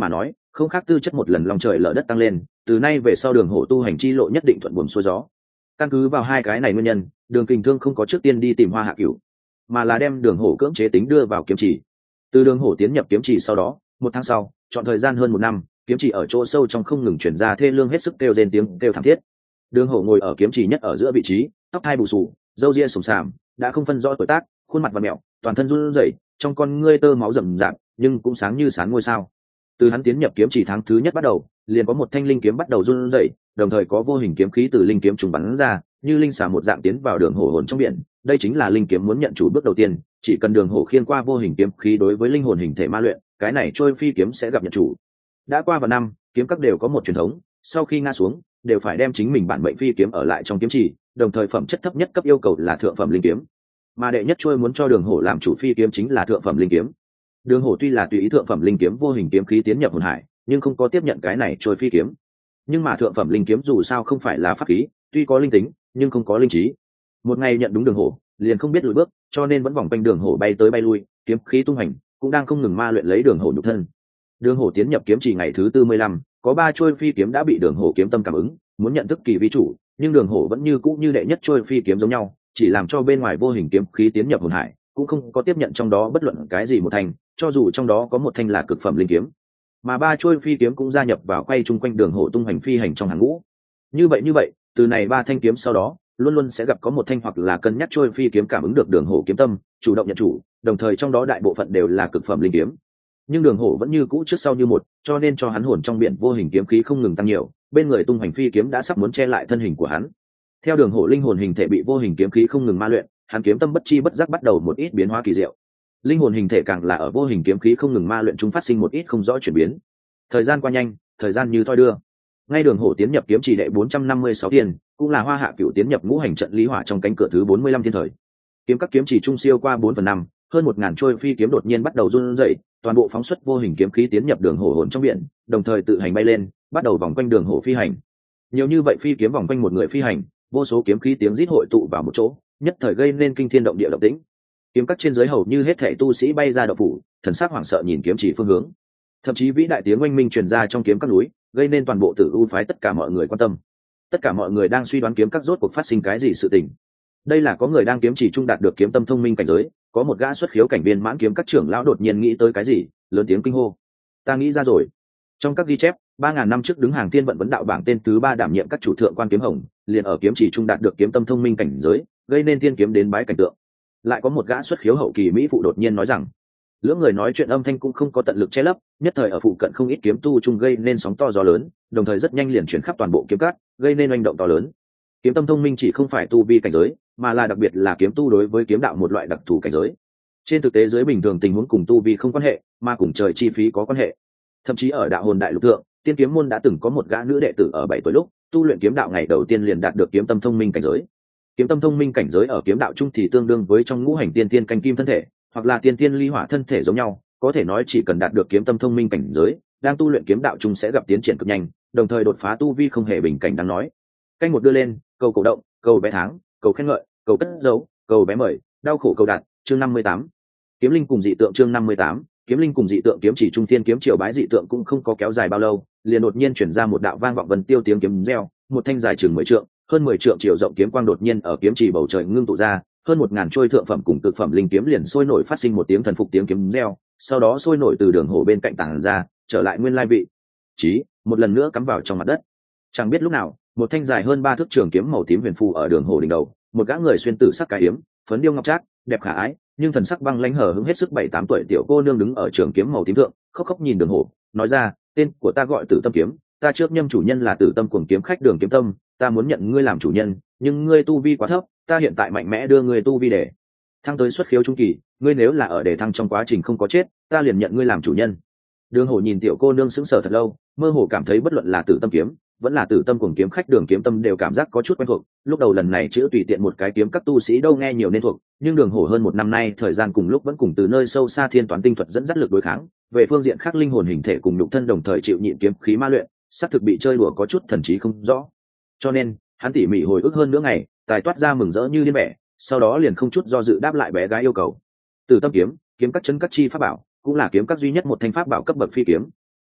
không khác tư chất một lần lòng trời lở đất tăng lên, từ nay về sau đường hổ tu hành chi lộ nhất định thuận buồm xuôi gió. Căn cứ vào hai cái này nguyên nhân, Đường Kình Thương không có trước tiên đi tìm Hoa Hạ Cửu, mà là đem đường hổ cưỡng chế tính đưa vào kiếm chỉ. Từ đường hổ tiến nhập kiếm chỉ sau đó, 1 tháng sau, chọn thời gian hơn 1 năm, kiếm chỉ ở chỗ sâu trong không ngừng chuyển ra thê lương hết sức kêu rên tiếng kêu thảm thiết. Đường hổ ngồi ở kiếm chỉ nhất ở giữa vị trí, tóc hai bù xù, râu ria sùng sàm, đã không phân rõ tuổi tác, khuôn mặt và mẹo, toàn thân run rẩy, trong con ngươi tơ máu rầm rạp, nhưng cũng sáng như sáng ngôi sao. Từ hắn tiến nhập kiếm chỉ tháng thứ nhất bắt đầu, liền có một thanh linh kiếm bắt đầu run rẩy, đồng thời có vô hình kiếm khí từ linh kiếm trùng bắn ra, như linh xà một dạng tiến vào đường hổ hồn trong biển. Đây chính là linh kiếm muốn nhận chủ bước đầu tiên, chỉ cần đường hổ khiên qua vô hình kiếm khí đối với linh hồn hình thể ma luyện, cái này trôi phi kiếm sẽ gặp nhận chủ. Đã qua vào năm, kiếm các đều có một truyền thống, sau khi ngã xuống, đều phải đem chính mình bản mệnh phi kiếm ở lại trong kiếm chỉ, đồng thời phẩm chất thấp nhất cấp yêu cầu là thượng phẩm linh kiếm, mà đệ nhất trôi muốn cho đường hổ làm chủ phi kiếm chính là thượng phẩm linh kiếm. Đường hổ tuy là tùy ý thượng phẩm linh kiếm vô hình kiếm khí tiến nhập hồn hải, nhưng không có tiếp nhận cái này trôi phi kiếm. Nhưng mà thượng phẩm linh kiếm dù sao không phải là pháp khí, tuy có linh tính nhưng không có linh trí. Một ngày nhận đúng đường hổ, liền không biết lùi bước, cho nên vẫn vòng quanh đường hổ bay tới bay lui, kiếm khí tung hành, cũng đang không ngừng ma luyện lấy đường hổ nhục thân. Đường hổ tiến nhập kiếm chỉ ngày thứ 45, có 3 trôi phi kiếm đã bị đường hổ kiếm tâm cảm ứng, muốn nhận thức kỳ vi chủ, nhưng đường hổ vẫn như cũ như đệ nhất trôi phi kiếm giống nhau, chỉ làm cho bên ngoài vô hình kiếm khí tiến nhập hồn hải, cũng không có tiếp nhận trong đó bất luận cái gì một thành, cho dù trong đó có một thanh là cực phẩm linh kiếm, mà 3 trôi phi kiếm cũng gia nhập vào quay chung quanh đường hổ tung hành phi hành trong hàng ngũ. Như vậy, từ này 3 thanh kiếm sau đó, luôn luôn sẽ gặp có một thanh hoặc là cân nhắc trôi phi kiếm cảm ứng được đường hổ kiếm tâm, chủ động nhận chủ, đồng thời trong đó đại bộ phận đều là cực phẩm linh kiếm. Nhưng đường hổ vẫn như cũ trước sau như một, cho nên cho hắn hồn trong biển vô hình kiếm khí không ngừng tăng nhiều, bên người tung hành phi kiếm đã sắp muốn che lại thân hình của hắn. Theo đường hổ linh hồn hình thể bị vô hình kiếm khí không ngừng ma luyện, hắn kiếm tâm bất chi bất giác bắt đầu một ít biến hóa kỳ diệu. Linh hồn hình thể càng là ở vô hình kiếm khí không ngừng ma luyện chúng phát sinh một ít không rõ chuyển biến. Thời gian qua nhanh, thời gian như thoi đưa. Ngay đường hổ tiến nhập kiếm chỉ đệ 456 tiền, cũng là Hoa Hạ Cửu tiến nhập ngũ hành trận lý hỏa trong cánh cửa thứ 45 thiên thời. Kiếm các kiếm chỉ trung siêu qua 4/5, hơn 1000 trôi phi kiếm đột nhiên bắt đầu run rẩy, toàn bộ phóng xuất vô hình kiếm khí tiến nhập đường hổ hồn trong biển, đồng thời tự hành bay lên, bắt đầu vòng quanh đường hổ phi hành. Nhiều như vậy phi kiếm vòng quanh một người phi hành, vô số kiếm khí tiếng rít hội tụ vào một chỗ, nhất thời gây nên kinh thiên động địa động tĩnh. Kiếm các trên dưới hầu như hết thảy tu sĩ bay ra động phủ, thần sắc hoảng sợ nhìn kiếm chỉ phương hướng. Thậm chí vĩ đại tiếng oanh minh truyền ra trong kiếm các núi, gây nên toàn bộ Tử U phái tất cả mọi người quan tâm. Tất cả mọi người đang suy đoán kiếm các rốt cuộc phát sinh cái gì sự tình. Đây là có người đang kiếm chỉ trung đạt được kiếm tâm thông minh cảnh giới, có một gã xuất khiếu cảnh viên mãn kiếm các trưởng lão đột nhiên nghĩ tới cái gì, lớn tiếng kinh hô: "Ta nghĩ ra rồi!" Trong các ghi chép, 3000 năm trước đứng hàng thiên vận vấn đạo bảng tên thứ 3 đảm nhiệm các chủ thượng quan kiếm hồng, liền ở kiếm chỉ trung đạt được kiếm tâm thông minh cảnh giới, gây nên thiên kiếm đến bái cảnh tượng. Lại có một gã xuất khiếu hậu kỳ mỹ phụ đột nhiên nói rằng, lưỡng người nói chuyện âm thanh cũng không có tận lực che lấp, nhất thời ở phụ cận không ít kiếm tu chung gây nên sóng to gió lớn, đồng thời rất nhanh liền chuyển khắp toàn bộ kiếm cát, gây nên oanh động to lớn. Kiếm tâm thông minh chỉ không phải tu vi cảnh giới, mà là đặc biệt là kiếm tu đối với kiếm đạo một loại đặc thù cảnh giới. Trên thực tế dưới bình thường tình huống cùng tu vi không quan hệ, mà cùng trời chi phí có quan hệ. Thậm chí ở đạo hồn đại lục thượng, tiên kiếm môn đã từng có một gã nữ đệ tử ở 7 tuổi lúc tu luyện kiếm đạo ngày đầu tiên liền đạt được kiếm tâm thông minh cảnh giới. Kiếm tâm thông minh cảnh giới ở kiếm đạo trung thì tương đương với trong ngũ hành tiên tiên canh kim thân thể, hoặc là tiên tiên ly hỏa thân thể giống nhau, có thể nói chỉ cần đạt được kiếm tâm thông minh cảnh giới, đang tu luyện kiếm đạo trung sẽ gặp tiến triển cực nhanh, đồng thời đột phá tu vi không hề bình cảnh đáng nói. Canh một đưa lên, cầu cổ động, cầu bé tháng, cầu khen ngợi, cầu cất dấu, cầu bé mời, đau khổ cầu đạt, chương 58. Kiếm linh cùng dị tượng chương 58, kiếm linh cùng dị tượng kiếm chỉ trung tiên kiếm triều bái dị tượng cũng không có kéo dài bao lâu, liền đột nhiên chuyển ra một đạo vang vọng vân tiêu tiếng kiếm reo, một thanh dài chừng 10 trượng, hơn 10 trượng chiều rộng kiếm quang đột nhiên ở kiếm chỉ bầu trời ngưng tụ ra, hơn 1000 trôi thượng phẩm cùng cực phẩm linh kiếm liền sôi nổi phát sinh một tiếng thần phục tiếng kiếm reo, sau đó sôi nổi từ đường hồ bên cạnh tản ra, trở lại nguyên lai vị trí, một lần nữa cắm vào trong mặt đất. Chẳng biết lúc nào, một thanh dài hơn 3 thước trường kiếm màu tím huyền phù ở đường hồ đỉnh đầu, một gã người xuyên tử sắc cái yếm, phấn điêu ngọc trác, đẹp khả ái, nhưng thần sắc băng lãnh hờ hững hết sức 7-8 tuổi tiểu cô nương đứng ở trường kiếm màu tím thượng, khóc khóc nhìn đường hồ, nói ra, tên của ta gọi Tử Tâm kiếm, ta trước nhâm chủ nhân là Tử Tâm cuồng kiếm khách Đường Kiếm Tâm, ta muốn nhận ngươi làm chủ nhân, nhưng ngươi tu vi quá thấp, ta hiện tại mạnh mẽ đưa ngươi tu vi để thăng tới xuất khiếu trung kỳ, ngươi nếu là ở để thăng trong quá trình không có chết, ta liền nhận ngươi làm chủ nhân. Đường Hổ nhìn tiểu cô nương sững sờ thật lâu, mơ hồ cảm thấy bất luận là Tử Tâm kiếm, vẫn là Tử Tâm cuồng kiếm khách Đường Kiếm Tâm đều cảm giác có chút quen thuộc. Lúc đầu lần này chữ tùy tiện một cái kiếm các tu sĩ đâu nghe nhiều nên thuộc, nhưng Đường Hổ hơn 1 năm nay thời gian cùng lúc vẫn cùng từ nơi sâu xa thiên toán tinh thuật dẫn dắt lực đối kháng, về phương diện khác linh hồn hình thể cùng nhục thân đồng thời chịu nhịn kiếm khí ma luyện, xác thực bị chơi đùa có chút thần trí không rõ. Cho nên, hắn tỉ mỉ hồi ức hơn nửa ngày, tài toát ra mừng rỡ như điên bẻ, sau đó liền không chút do dự đáp lại bé gái yêu cầu. Tử Tâm kiếm, kiếm các chấn các chi pháp bảo, cũng là kiếm các duy nhất một thanh pháp bảo cấp bậc phi kiếm.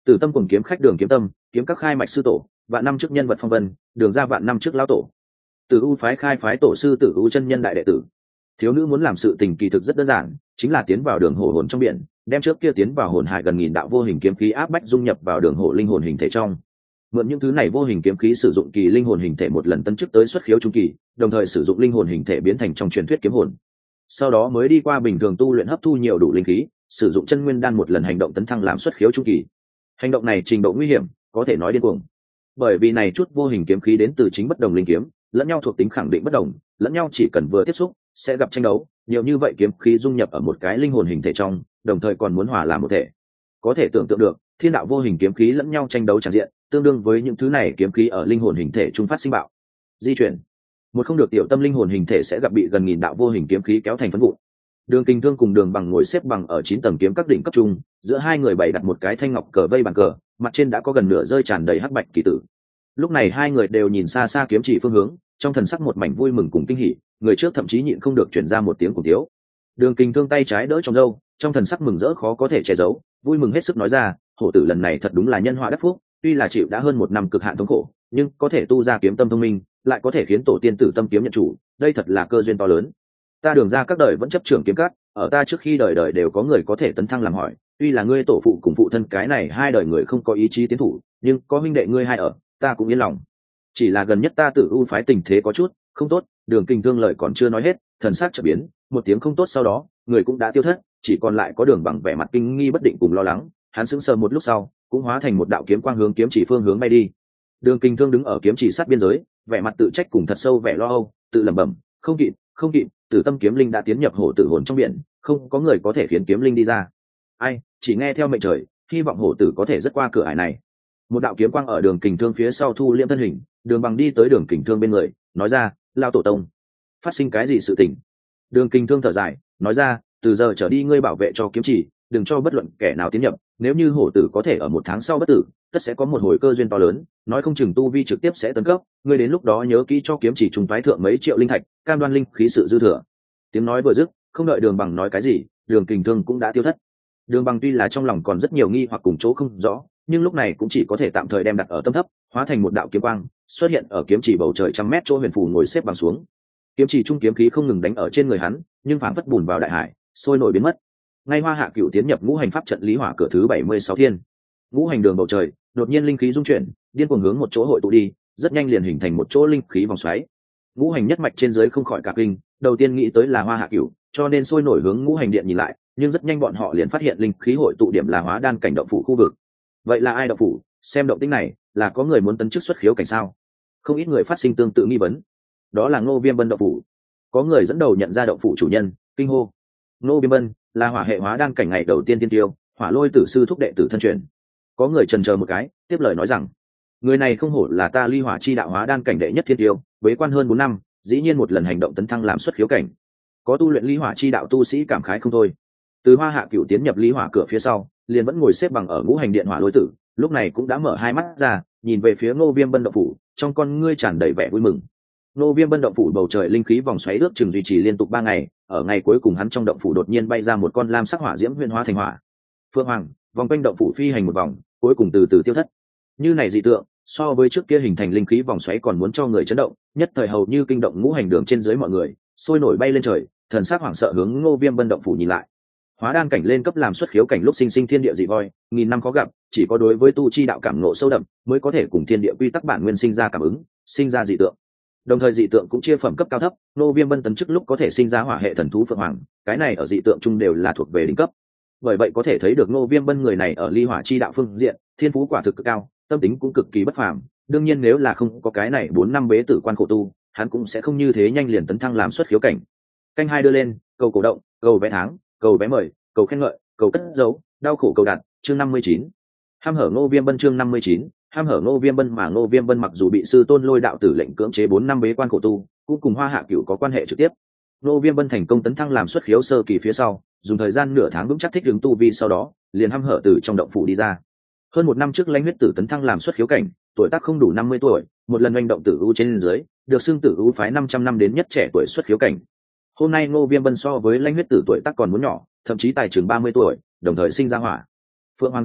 Tử Tâm cùng kiếm khách Đường Kiếm Tâm, kiếm các khai mạch sư tổ, vạn năm trước nhân vật phong vân, đường ra vạn năm trước lão tổ. Tử U phái khai phái tổ sư Tử U chân nhân đại đệ tử. Thiếu nữ muốn làm sự tình kỳ thực rất đơn giản, chính là tiến vào đường hổ hồn trong biển, đem trước kia tiến vào hồn hải gần nghìn đạo vô hình kiếm khí áp bách dung nhập vào đường hổ linh hồn hình thể trong. Mượn những thứ này vô hình kiếm khí sử dụng kỳ linh hồn hình thể một lần tấn chức tới xuất khiếu trung kỳ, đồng thời sử dụng linh hồn hình thể biến thành trong truyền thuyết kiếm hồn. Sau đó mới đi qua bình thường tu luyện hấp thu nhiều đủ linh khí, sử dụng chân nguyên đan một lần hành động tấn thăng làm xuất khiếu trung kỳ. Hành động này trình độ nguy hiểm, có thể nói điên cuồng. Bởi vì này chút vô hình kiếm khí đến từ chính bất đồng linh kiếm, lẫn nhau thuộc tính khẳng định bất đồng, lẫn nhau chỉ cần vừa tiếp xúc sẽ gặp tranh đấu, nhiều như vậy kiếm khí dung nhập ở một cái linh hồn hình thể trong, đồng thời còn muốn hòa làm một thể. Có thể tưởng tượng được, thiên đạo vô hình kiếm khí lẫn nhau tranh đấu tràn diện, tương đương với những thứ này kiếm khí ở linh hồn hình thể trung phát sinh bạo. Di chuyển. Một không được tiểu tâm linh hồn hình thể sẽ gặp bị gần nghìn đạo vô hình kiếm khí kéo thành phấn vụn. Đường Kình Thương cùng Đường Bằng ngồi xếp bằng ở 9 tầng kiếm các đỉnh cấp trung, giữa hai người bày đặt một cái thanh ngọc cờ vây bàn cờ, mặt trên đã có gần nửa rơi tràn đầy hắc bạch kỳ tử. Lúc này hai người đều nhìn xa xa kiếm chỉ phương hướng, trong thần sắc một mảnh vui mừng cùng kinh hỉ, người trước thậm chí nhịn không được truyền ra một tiếng cùng tiếu. Đường Kình Thương tay trái đỡ trong râu, trong thần sắc mừng rỡ khó có thể che giấu, vui mừng hết sức nói ra, hổ tử lần này thật đúng là nhân họa đắc phúc, tuy là chịu đã hơn 1 năm cực hạn thống khổ, nhưng có thể tu ra kiếm tâm thông minh, lại có thể khiến tổ tiên tử tâm kiếm nhận chủ, đây thật là cơ duyên to lớn. Ta Đường ra các đời vẫn chấp trưởng kiếm cát, ở ta trước khi đời đời đều có người có thể tấn thăng làm hỏi, tuy là ngươi tổ phụ cùng phụ thân cái này hai đời người không có ý chí tiến thủ, nhưng có huynh đệ ngươi hai ở, ta cũng yên lòng. Chỉ là gần nhất ta Tử U phái tình thế có chút không tốt. Đường Kình Thương lời còn chưa nói hết, thần sắc chợt biến, một tiếng không tốt sau đó, người cũng đã tiêu thất, chỉ còn lại có Đường Bằng vẻ mặt kinh nghi bất định cùng lo lắng. Hắn sững sờ một lúc sau, cũng hóa thành một đạo kiếm quang hướng kiếm chỉ phương hướng bay đi. Đường Kình Thương đứng ở kiếm chỉ sát biên giới, vẻ mặt tự trách cùng thật sâu vẻ lo âu, tự lẩm bẩm, không kịp, Tử Tâm kiếm linh đã tiến nhập hổ tử hồn trong biển, không có người có thể khiến kiếm linh đi ra. Ai, chỉ nghe theo mệnh trời, hy vọng hổ tử có thể rất qua cửa ải này. Một đạo kiếm quang ở Đường Kình Thương phía sau thu liễm thân hình, Đường Bằng đi tới Đường Kình Thương bên người, nói ra, lao tổ tông, phát sinh cái gì sự tình? Đường Kình Thương thở dài, nói ra, từ giờ trở đi ngươi bảo vệ cho kiếm chỉ, đừng cho bất luận kẻ nào tiến nhập, nếu như hổ tử có thể ở 1 tháng sau bất tử, tất sẽ có một hồi cơ duyên to lớn, nói không chừng tu vi trực tiếp sẽ tấn cấp, ngươi đến lúc đó nhớ kỹ cho kiếm chỉ trùng toái thượng mấy triệu linh thạch, cam đoan linh khí sự dư thừa. Tiếng nói vừa dứt, không đợi Đường Bằng nói cái gì, Đường Kình Thương cũng đã tiêu thất. Đường Bằng tuy là trong lòng còn rất nhiều nghi hoặc cùng chỗ không rõ, nhưng lúc này cũng chỉ có thể tạm thời đem đặt ở tâm thấp, hóa thành một đạo kiếm quang xuất hiện ở kiếm chỉ bầu trời 100 mét chỗ huyền phù ngồi xếp bằng xuống. Kiếm chỉ trung kiếm khí không ngừng đánh ở trên người hắn, nhưng phảng phất bùn vào đại hải, sôi nổi biến mất. Ngay Hoa Hạ Cửu tiến nhập ngũ hành pháp trận lý hỏa cửa thứ 76 thiên. Ngũ hành đường bầu trời, đột nhiên linh khí dung chuyển, điên cuồng hướng một chỗ hội tụ đi, rất nhanh liền hình thành một chỗ linh khí vòng xoáy. Ngũ hành nhất mạch trên dưới không khỏi cả kinh, đầu tiên nghĩ tới là Hoa Hạ Cửu, cho nên sôi nổi hướng ngũ hành điện nhìn lại, nhưng rất nhanh bọn họ liền phát hiện linh khí hội tụ điểm là Hóa Đan cảnh động phủ khu vực. Vậy là ai động phủ? Xem động tĩnh này, là có người muốn tấn chức xuất khiếu cảnh sao? Không ít người phát sinh tương tự nghi vấn. Đó là Ngô Viêm Bân động phủ. Có người dẫn đầu nhận ra động phủ chủ nhân, kinh hô. Ngô Viêm Bân là hỏa hệ Hóa Đan cảnh ngày đầu tiên tiên tiêu, Hỏa Lôi tử sư thúc đệ tử thân truyền. Có người chần chờ một cái, tiếp lời nói rằng, người này không hổ là ta Ly Hỏa chi đạo Hóa Đan cảnh đệ nhất thiên tiêu, bế quan hơn 4 năm, dĩ nhiên một lần hành động tấn thăng làm xuất khiếu cảnh. Có tu luyện Ly Hỏa chi đạo tu sĩ cảm khái không thôi. Từ Hoa Hạ Cửu tiến nhập Ly Hỏa cửa phía sau, liền vẫn ngồi xếp bằng ở ngũ hành điện Hỏa Lôi tử, lúc này cũng đã mở hai mắt ra, nhìn về phía Ngô Viêm Bân động phủ, trong con ngươi tràn đầy vẻ vui mừng. Ngô Viêm Bân động phủ bầu trời linh khí vòng xoáy ước chừng duy trì liên tục 3 ngày, ở ngày cuối cùng hắn trong động phủ đột nhiên bay ra một con lam sắc hỏa diễm huyền hóa thành hỏa phượng hoàng, vòng quanh động phủ phi hành một vòng, cuối cùng từ từ tiêu thất. Như này dị tượng, so với trước kia hình thành linh khí vòng xoáy còn muốn cho người chấn động, nhất thời hầu như kinh động ngũ hành đường trên dưới mọi người, sôi nổi bay lên trời, thần sắc hoảng sợ hướng Ngô Viêm Bân động phủ nhìn lại. Hóa đan cảnh lên cấp làm xuất khiếu cảnh lúc sinh sinh thiên địa dị voi, nghìn năm khó gặp, chỉ có đối với tu chi đạo cảm ngộ sâu đậm mới có thể cùng thiên địa quy tắc bản nguyên sinh ra cảm ứng, sinh ra dị tượng. Đồng thời dị tượng cũng chia phẩm cấp cao thấp, Ngô Viêm Bân tấn chức lúc có thể sinh ra hỏa hệ thần thú phượng hoàng, cái này ở dị tượng chung đều là thuộc về đỉnh cấp. Bởi vậy có thể thấy được Ngô Viêm Bân người này ở ly hỏa chi đạo phương diện, thiên phú quả thực cực cao, tâm tính cũng cực kỳ bất phàm. Đương nhiên nếu là không có cái này 4 năm bế tử quan khổ tu, hắn cũng sẽ không như thế nhanh liền tấn thăng làm xuất khiếu cảnh. Canh hai đưa lên, cầu cổ động, cầu vé tháng, cầu vé mời, cầu khen ngợi, cầu cất dấu, đau khổ cầu đặt, chương 59. Ham hở Ngô Viêm Bân chương 59, ham hở Ngô Viêm Bân mà Ngô Viêm Bân mặc dù bị sư tôn Lôi đạo tử lệnh cưỡng chế 4 năm bế quan khổ tu, cũng cùng Hoa Hạ Cửu có quan hệ trực tiếp. Ngô Viêm Bân thành công tấn thăng làm xuất khiếu sơ kỳ phía sau, dùng thời gian nửa tháng vững chắc thích ứng tu vi sau đó, liền ham hở từ trong động phủ đi ra. Hơn 1 năm trước Lãnh Huyết Tử tấn thăng làm xuất khiếu cảnh, tuổi tác không đủ 50 tuổi, một lần hành động tử u trên dưới, được xưng tử u phái 500 năm đến nhất trẻ tuổi xuất khiếu cảnh. Hôm nay Ngô Viêm Bân so với Lãnh Huyết Tử tuổi tác còn muốn nhỏ, thậm chí tài chừng 30 tuổi, đồng thời sinh ra hỏa phượng hoàng dị tượng,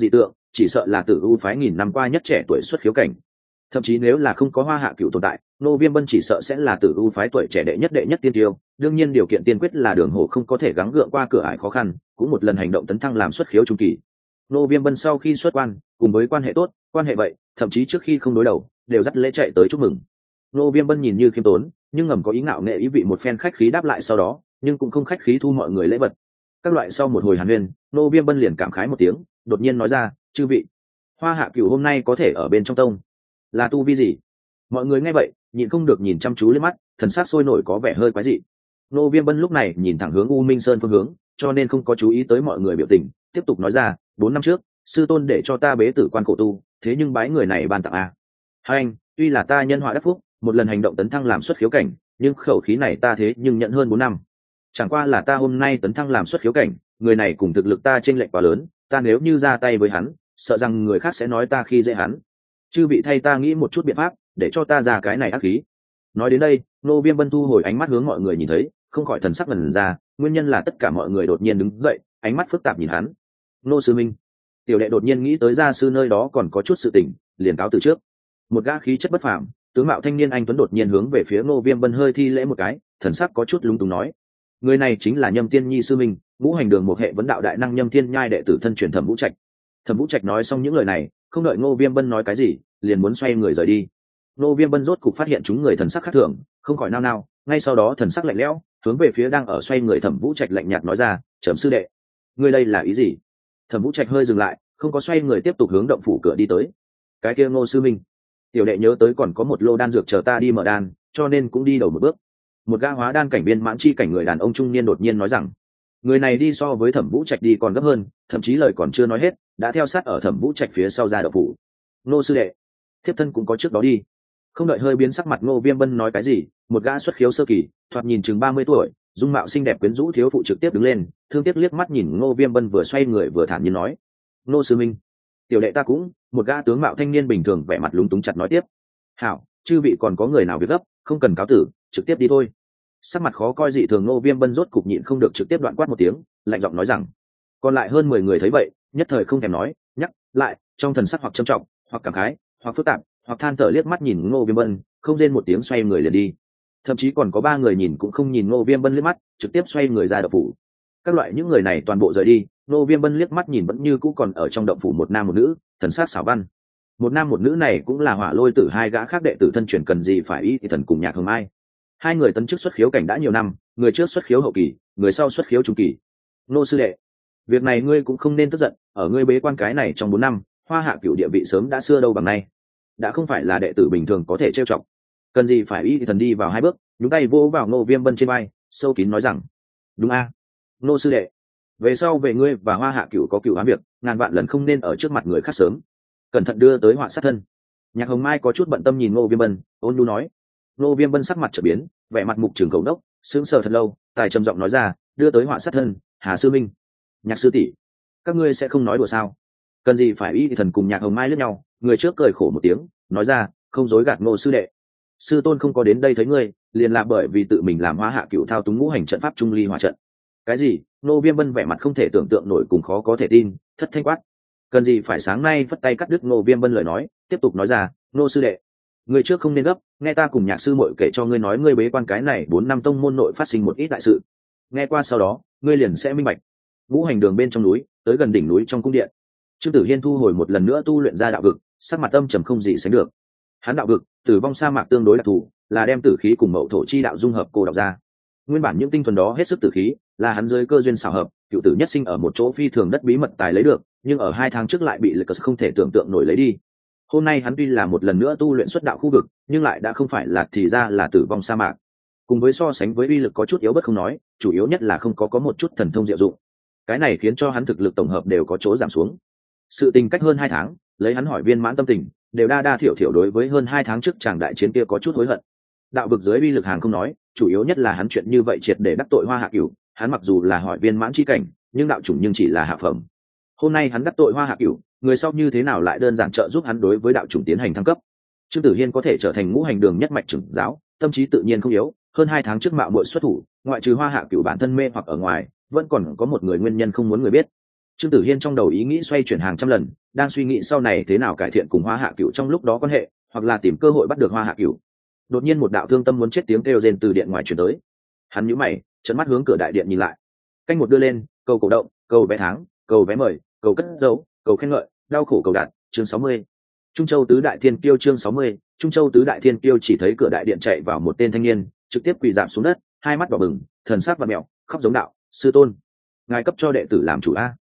chỉ sợ là Tử U phái nghìn năm qua nhất trẻ tuổi xuất khiếu cảnh. Thậm chí nếu là không có Hoa Hạ Cửu tồn tại, Ngô Viêm Bân chỉ sợ sẽ là Tử U phái tuổi trẻ đệ nhất tiên tiêu. Đương nhiên điều kiện tiên quyết là Đường Hổ không có thể gắng gượng qua cửa ải khó khăn, cũng một lần hành động tấn thăng làm xuất khiếu trung kỳ. Ngô Viêm Bân sau khi xuất quan, cùng với quan hệ tốt, quan hệ vậy, thậm chí trước khi không đối đầu, đều dắt lễ chạy tới chúc mừng. Ngô Viêm Bân nhìn như khiêm tốn, nhưng ngầm có ý ngạo nghệ ý vị một phen khách khí đáp lại sau đó, nhưng cũng không khách khí thu mọi người lễ vật. Các loại sau một hồi hàn huyên, Ngô Viêm Bân liền cảm khái một tiếng, đột nhiên nói ra, chư vị, Hoa Hạ Cửu hôm nay có thể ở bên trong tông, là tu vi gì? Mọi người nghe vậy, nhịn không được nhìn chăm chú lên mắt, thần sắc sôi nổi có vẻ hơi quái dị. Ngô Viêm Bân lúc này nhìn thẳng hướng U Minh Sơn phương hướng, cho nên không có chú ý tới mọi người biểu tình, tiếp tục nói ra, 4 năm trước, sư tôn để cho ta bế tử quan khổ tu, thế nhưng bái người này ban tặng a. Hai anh, tuy là ta nhân họa đắc phúc, một lần hành động tấn thăng làm xuất khiếu cảnh, nhưng khẩu khí này ta thế nhưng nhận hơn 4 năm. Chẳng qua là ta hôm nay tấn thăng làm xuất khiếu cảnh, người này cùng thực lực ta chênh lệch quá lớn, ta nếu như ra tay với hắn, sợ rằng người khác sẽ nói ta khi dễ hắn. Chư vị thay ta nghĩ một chút biện pháp, để cho ta ra cái này ác khí. Nói đến đây, Ngô Viêm Bân thu hồi ánh mắt hướng mọi người nhìn thấy, không khỏi thần sắc ngẩn ra, nguyên nhân là tất cả mọi người đột nhiên đứng dậy, ánh mắt phức tạp nhìn hắn. Ngô sư minh. Tiểu đệ đột nhiên nghĩ tới gia sư nơi đó còn có chút sự tình, liền cáo từ trước. Một gã khí chất bất phàm, tướng mạo thanh niên anh tuấn đột nhiên hướng về phía Ngô Viêm Bân hơi thi lễ một cái, thần sắc có chút lúng túng nói: người này chính là Nhâm Tiên Nhi sư minh, Ngũ Hành Đường một hệ vấn đạo đại năng Nhâm Thiên Nhai đệ tử thân truyền Thẩm Vũ Trạch. Thẩm Vũ Trạch nói xong những lời này, không đợi Ngô Viêm Bân nói cái gì, liền muốn xoay người rời đi. Ngô Viêm Bân rốt cục phát hiện chúng người thần sắc khác thường, không khỏi nao nao, ngay sau đó thần sắc lạnh lẽo, hướng về phía đang ở xoay người Thẩm Vũ Trạch lạnh nhạt nói ra: "Trẫm sư đệ, ngươi đây là ý gì?" Thẩm Vũ Trạch hơi dừng lại, không có xoay người tiếp tục hướng động phủ cửa đi tới. "Cái kia Ngô sư minh, tiểu đệ nhớ tới còn có một lô đan dược chờ ta đi mở đan, cho nên cũng đi đầu một bước." Một gã hóa đan cảnh viên mãn chi cảnh người đàn ông trung niên đột nhiên nói rằng, người này đi so với Thẩm Vũ Trạch đi còn gấp hơn, thậm chí lời còn chưa nói hết, đã theo sát ở Thẩm Vũ Trạch phía sau ra động phủ. "Ngô sư đệ, thiếp thân cũng có trước đó đi." Không đợi hơi biến sắc mặt Ngô Viêm Bân nói cái gì, một gã xuất khiếu sơ kỳ, thoạt nhìn chừng 30 tuổi, dung mạo xinh đẹp quyến rũ thiếu phụ trực tiếp đứng lên, thương tiếc liếc mắt nhìn Ngô Viêm Bân vừa xoay người vừa thản nhiên nói: "Ngô sư minh, tiểu đệ ta cũng." Một gã tướng mạo thanh niên bình thường vẻ mặt lúng túng chặt nói tiếp: "Hảo, chư vị còn có người nào việc gấp, không cần cáo tử, trực tiếp đi thôi." Sắc mặt khó coi dị thường Ngô Viêm Bân rốt cục nhịn không được trực tiếp đoạn quát một tiếng, lạnh giọng nói rằng. Còn lại hơn 10 người thấy vậy, nhất thời không thèm nói, nhắc lại, trong thần sắc hoặc trầm trọng, hoặc cảm khái, hoặc phức tạp, hoặc than thở liếc mắt nhìn Ngô Viêm Bân, không rên một tiếng xoay người liền đi. Thậm chí còn có 3 người nhìn cũng không nhìn Ngô Viêm Bân liếc mắt, trực tiếp xoay người ra động phủ. Các loại những người này toàn bộ rời đi, Ngô Viêm Bân liếc mắt nhìn vẫn như cũ còn ở trong động phủ một nam một nữ, thần sắc xảo văn. Một nam một nữ này cũng là Hỏa Lôi Tử hai gã khác đệ tử thân truyền cần gì phải ý thì thần cùng Nhạc Hồng Mai. Hai người tấn chức xuất khiếu cảnh đã nhiều năm, người trước xuất khiếu hậu kỳ, người sau xuất khiếu trung kỳ. Ngô sư đệ, việc này ngươi cũng không nên tức giận, ở ngươi bế quan cái này trong 4 năm, Hoa Hạ Cửu địa vị sớm đã xưa đâu bằng nay, đã không phải là đệ tử bình thường có thể trêu chọc. Cần gì phải ý thì thần đi vào 2 bước, nhúng tay vỗ vào Ngô Viêm Bân trên vai, sâu kín nói rằng: "Đúng a, Ngô sư đệ, về sau về ngươi và Hoa Hạ Cửu có cửu ám việc, ngàn vạn lần không nên ở trước mặt người khác sớm, cẩn thận đưa tới họa sát thân." Nhạc Hồng Mai có chút bận tâm nhìn Ngô Viêm Bân, ôn nhu nói. Ngô Viêm Bân sắc mặt trở biến, vẻ mặt mục trường cầu đốc, sững sờ thật lâu, tài trầm giọng nói ra: "Đưa tới họa sát thân, Hà sư minh, Nhạc sư tỷ, các ngươi sẽ không nói đùa sao?" Cần gì phải ý thì thần cùng Nhạc Hồng Mai liếc nhau, người trước cười khổ một tiếng, nói ra: "Không dối gạt Ngô sư đệ, sư tôn không có đến đây thấy ngươi, liền là bởi vì tự mình làm Hoa Hạ Cửu thao túng ngũ hành trận pháp trung ly hỏa trận." Cái gì? Ngô Viêm Bân vẻ mặt không thể tưởng tượng nổi cùng khó có thể tin, thất thanh quát. Cần gì phải sáng nay phất tay cắt đứt Ngô Viêm Bân lời nói, tiếp tục nói ra: "Ngô sư đệ, ngươi trước không nên gấp, nghe ta cùng Nhạc sư muội kể cho ngươi nói ngươi bế quan cái này 4 năm tông môn nội phát sinh một ít đại sự. Nghe qua sau đó, ngươi liền sẽ minh bạch." Ngũ hành đường bên trong núi, tới gần đỉnh núi trong cung điện, Trương Tử Hiên thu hồi một lần nữa tu luyện ra đạo vực, sắc mặt âm trầm không gì sánh được. Hắn đạo vực, tử vong sa mạc tương đối đặc thù, là đem tử khí cùng mậu thổ chi đạo dung hợp cô đọc ra. Nguyên bản những tinh thuần đó hết sức tử khí, là hắn dưới cơ duyên xảo hợp, cựu tử nhất sinh ở một chỗ phi thường đất bí mật tài lấy được, nhưng ở 2 tháng trước lại bị lực không thể tưởng tượng nổi lấy đi. Hôm nay hắn tuy là một lần nữa tu luyện xuất đạo khu vực, nhưng lại đã không phải là thì ra là tử vong sa mạc. Cùng với so sánh với uy lực có chút yếu bất không nói, chủ yếu nhất là không có một chút thần thông diệu dụng. Cái này khiến cho hắn thực lực tổng hợp đều có chỗ giảm xuống. Sự tình cách hơn 2 tháng, lấy hắn hỏi viên mãn tâm tình, đều đa thiểu thiểu đối với hơn 2 tháng trước chàng đại chiến kia có chút hối hận. Đạo vực dưới uy lực hàng không nói, chủ yếu nhất là hắn chuyện như vậy triệt để đắc tội Hoa Hạ Cửu, hắn mặc dù là hỏi viên mãn chi cảnh, nhưng đạo chủng nhưng chỉ là hạ phẩm. Hôm nay hắn đắc tội Hoa Hạ Cửu, người sau như thế nào lại đơn giản trợ giúp hắn đối với đạo chủng tiến hành thăng cấp. Trương Tử Hiên có thể trở thành ngũ hành đường nhất mạch trưởng giáo, tâm trí tự nhiên không yếu, hơn 2 tháng trước mạo muội xuất thủ, ngoại trừ Hoa Hạ Cửu bản thân mê hoặc ở ngoài, vẫn còn có một người nguyên nhân không muốn người biết. Trương Tử Hiên trong đầu ý nghĩ xoay chuyển hàng trăm lần, đang suy nghĩ sau này thế nào cải thiện cùng Hoa Hạ Cửu trong lúc đó quan hệ, hoặc là tìm cơ hội bắt được Hoa Hạ Cửu. Đột nhiên một đạo thương tâm muốn chết tiếng kêu rên từ điện ngoài truyền tới. Hắn nhíu mày, trợn mắt hướng cửa đại điện nhìn lại. Canh một đưa lên, cầu cổ động, cầu vé tháng, cầu vé mời, cầu cất dấu, cầu khen ngợi, đau khổ cầu đạt, chương 60. Trung Châu tứ đại thiên kiêu chương 60, Trung Châu tứ đại thiên kiêu chỉ thấy cửa đại điện chạy vào một tên thanh niên, trực tiếp quỳ rạp xuống đất, hai mắt đỏ bừng, thần sắc vặn mèo, khóc giống đạo, sư tôn, ngài cấp cho đệ tử làm chủ a.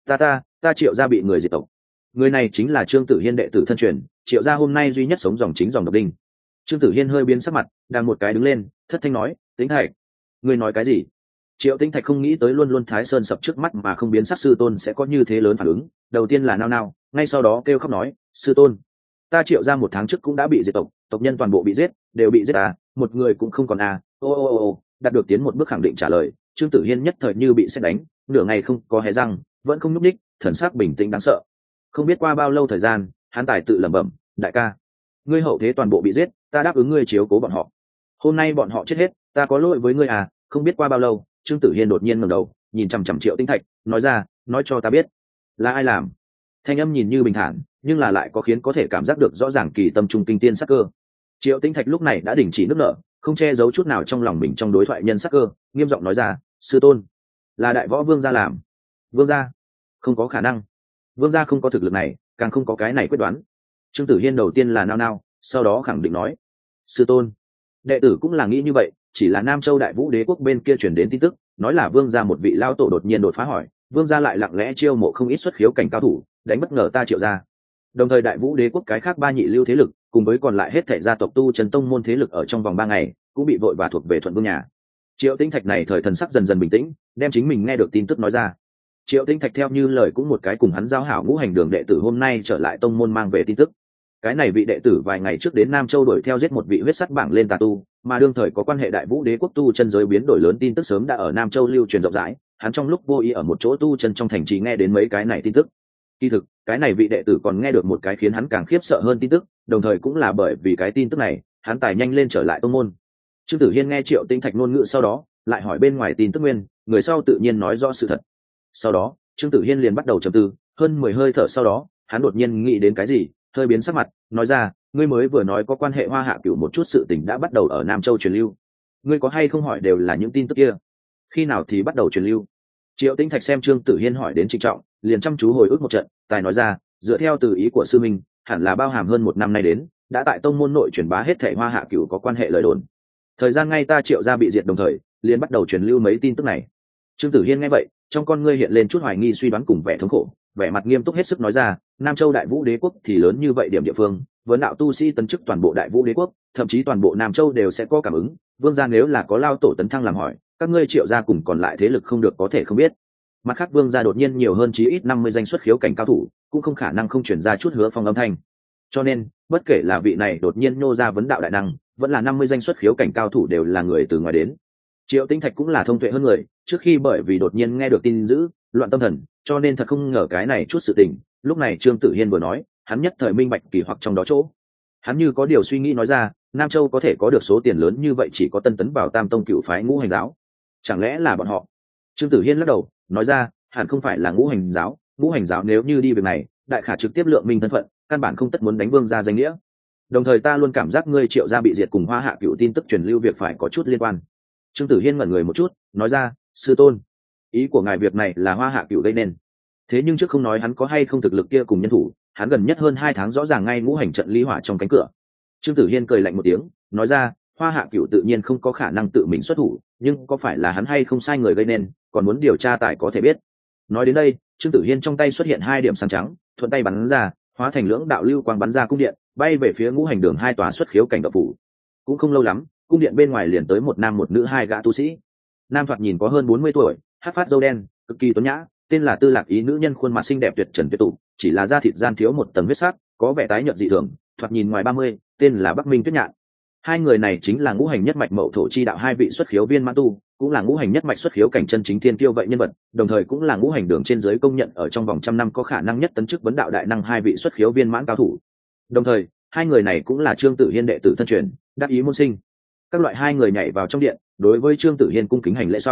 Ta Triệu gia bị người diệt tộc. Người này chính là Trương Tử Hiên đệ tử thân truyền, Triệu gia hôm nay duy nhất sống dòng chính dòng độc đinh. Trương Tử Hiên hơi biến sắc mặt, đang một cái đứng lên, thất thanh nói, Tĩnh Thạch, ngươi nói cái gì? Triệu Tĩnh Thạch không nghĩ tới luôn luôn Thái Sơn sập trước mắt mà không biến sắc sư tôn sẽ có như thế lớn phản ứng, đầu tiên là nao nao, ngay sau đó kêu khóc nói, sư tôn, ta Triệu gia một tháng trước cũng đã bị diệt tộc, tộc nhân toàn bộ bị giết, đều bị giết à, một người cũng không còn à. Ô, đạt được tiến một bước khẳng định trả lời. Trương Tử Hiên nhất thời như bị sét đánh, nửa ngày không có hé răng, vẫn không nhúc nhích, thần sắc bình tĩnh đáng sợ. Không biết qua bao lâu thời gian, hắn tài tự lẩm bẩm, đại ca, ngươi hậu thế toàn bộ bị giết, ta đáp ứng ngươi chiếu cố bọn họ. Hôm nay bọn họ chết hết, ta có lỗi với ngươi à? Không biết qua bao lâu, Trương Tử Hiên đột nhiên ngẩng đầu, nhìn chằm chằm Triệu Tĩnh Thạch, nói ra, nói cho ta biết, là ai làm? Thanh âm nhìn như bình thản, nhưng là lại có khiến có thể cảm giác được rõ ràng kỳ tâm trung kinh tiên sắc cơ. Triệu Tĩnh Thạch lúc này đã đình chỉ nước nở, không che giấu chút nào trong lòng mình trong đối thoại nhân sắc cơ, nghiêm giọng nói ra, sư tôn, là Đại Võ Vương gia làm. Vương gia? Không có khả năng. Vương gia không có thực lực này, càng không có cái này quyết đoán. Trương Tử Hiên đầu tiên là nao nao, sau đó khẳng định nói, sư tôn, đệ tử cũng là nghĩ như vậy, chỉ là Nam Châu Đại Vũ Đế quốc bên kia truyền đến tin tức, nói là Vương gia một vị lao tổ đột nhiên đột phá hỏi, Vương gia lại lặng lẽ chiêu mộ không ít xuất khiếu cảnh cao thủ, đánh bất ngờ ta Triệu gia. Đồng thời Đại Vũ Đế quốc cái khác ba nhị lưu thế lực, cùng với còn lại hết thảy gia tộc tu chân tông môn thế lực ở trong vòng 3 ngày, cũng bị vội và thuộc về Thuận Vương nhà. Triệu Tĩnh Thạch này thời thần sắc dần dần bình tĩnh, đem chính mình nghe được tin tức nói ra. Triệu Tĩnh Thạch theo như lời cũng một cái cùng hắn giao hảo ngũ hành đường đệ tử hôm nay trở lại tông môn mang về tin tức. Cái này vị đệ tử vài ngày trước đến Nam Châu đuổi theo giết một vị huyết sắt bảng lên tà tu, mà đương thời có quan hệ Đại Vũ Đế quốc tu chân giới biến đổi lớn tin tức sớm đã ở Nam Châu lưu truyền rộng rãi, hắn trong lúc vô ý ở một chỗ tu chân trong thành trì nghe đến mấy cái này tin tức. Kỳ thực, cái này vị đệ tử còn nghe được một cái khiến hắn càng khiếp sợ hơn tin tức, đồng thời cũng là bởi vì cái tin tức này, hắn tài nhanh lên trở lại tông môn. Trương Tử Hiên nghe Triệu Tĩnh Thạch ngôn ngữ sau đó, lại hỏi bên ngoài tin tức nguyên, người sau tự nhiên nói rõ sự thật. Sau đó, Trương Tử Hiên liền bắt đầu trầm tư, hơn 10 hơi thở sau đó, hắn đột nhiên nghĩ đến cái gì, hơi biến sắc mặt, nói ra, ngươi mới vừa nói có quan hệ Hoa Hạ Cửu một chút sự tình đã bắt đầu ở Nam Châu truyền lưu. Ngươi có hay không hỏi đều là những tin tức kia? Khi nào thì bắt đầu truyền lưu? Triệu Tĩnh Thạch xem Trương Tử Hiên hỏi đến trịnh trọng, liền chăm chú hồi ức một trận, tài nói ra, dựa theo từ ý của sư minh, hẳn là bao hàm hơn 1 năm nay đến, đã tại tông môn nội truyền bá hết thảy Hoa Hạ Cửu có quan hệ lời đồn. Thời gian ngay ta Triệu gia bị diệt đồng thời, liền bắt đầu truyền lưu mấy tin tức này. Trương Tử Hiên nghe vậy, trong con ngươi hiện lên chút hoài nghi suy đoán cùng vẻ thống khổ, vẻ mặt nghiêm túc hết sức nói ra, Nam Châu Đại Vũ Đế quốc thì lớn như vậy điểm địa phương, vấn đạo tu sĩ tấn chức toàn bộ Đại Vũ Đế quốc, thậm chí toàn bộ Nam Châu đều sẽ có cảm ứng, vương gia nếu là có lao tổ tấn thăng làm hỏi, các ngươi Triệu gia cùng còn lại thế lực không được có thể không biết. Mặt khác vương gia đột nhiên nhiều hơn chí ít 50 danh xuất khiếu cảnh cao thủ, cũng không khả năng không truyền ra chút hứa phong âm thanh. Cho nên, bất kể là vị này đột nhiên nô ra vấn đạo đại năng, vẫn là 50 danh xuất khiếu cảnh cao thủ đều là người từ ngoài đến. Triệu Tĩnh Thạch cũng là thông tuệ hơn người, trước khi bởi vì đột nhiên nghe được tin dữ, loạn tâm thần, cho nên thật không ngờ cái này chút sự tình. Lúc này Trương Tử Hiên vừa nói, hắn nhất thời minh bạch kỳ hoặc trong đó chỗ. Hắn như có điều suy nghĩ nói ra, Nam Châu có thể có được số tiền lớn như vậy chỉ có Tân tấn vào Tam Tông Cựu phái Ngũ Hành giáo, chẳng lẽ là bọn họ? Trương Tử Hiên lắc đầu, nói ra, hẳn không phải là Ngũ Hành giáo. Ngũ Hành giáo nếu như đi việc này, đại khả trực tiếp lượng minh thân phận, căn bản không tất muốn đánh vương gia danh nghĩa. Đồng thời ta luôn cảm giác ngươi Triệu gia bị diệt cùng Hoa Hạ Cựu tin tức truyền lưu việc phải có chút liên quan. Trương Tử Hiên ngẩn người một chút, nói ra, sư tôn, ý của ngài việc này là Hoa Hạ Cựu gây nên. Thế nhưng trước không nói hắn có hay không thực lực kia cùng nhân thủ, hắn gần nhất hơn 2 tháng rõ ràng ngay ngũ hành trận ly hỏa trong cánh cửa. Trương Tử Hiên cười lạnh một tiếng, nói ra, Hoa Hạ Cựu tự nhiên không có khả năng tự mình xuất thủ, nhưng có phải là hắn hay không sai người gây nên, còn muốn điều tra tài có thể biết. Nói đến đây, Trương Tử Hiên trong tay xuất hiện 2 điểm sáng trắng, thuận tay bắn ra, hóa thành lưỡng đạo lưu quang bắn ra cung điện, bay về phía ngũ hành đường 2 tòa xuất khiếu cảnh đạo phủ. Cũng không lâu lắm, cung điện bên ngoài liền tới một nam một nữ 2 gã tu sĩ. Nam thoạt nhìn có hơn 40 tuổi, hát phát râu đen, cực kỳ tuấn nhã, tên là Tư Lạc Ý, nữ nhân khuôn mặt xinh đẹp tuyệt trần tuyệt tụ, chỉ là da thịt gian thiếu một tầng huyết sắc, có vẻ tái nhợt dị thường, thoạt nhìn ngoài 30, tên là Bắc Minh Tuyết Nhạn. 2 người này chính là ngũ hành nhất mạch Mậu Thổ chi đạo 2 vị xuất khiếu viên mãn tu, cũng là ngũ hành nhất mạch xuất khiếu cảnh chân chính thiên kiêu vậy nhân vật, đồng thời cũng là ngũ hành đường trên dưới công nhận ở trong vòng 100 năm có khả năng nhất tấn chức vấn đạo đại năng 2 vị xuất khiếu viên mãn cao thủ. Đồng thời, 2 người này cũng là Trương Tử Hiên đệ tử thân truyền, đắc ý môn sinh. Các loại 2 người nhảy vào trong điện, đối với Trương Tử Hiên cung kính hành lễ xong,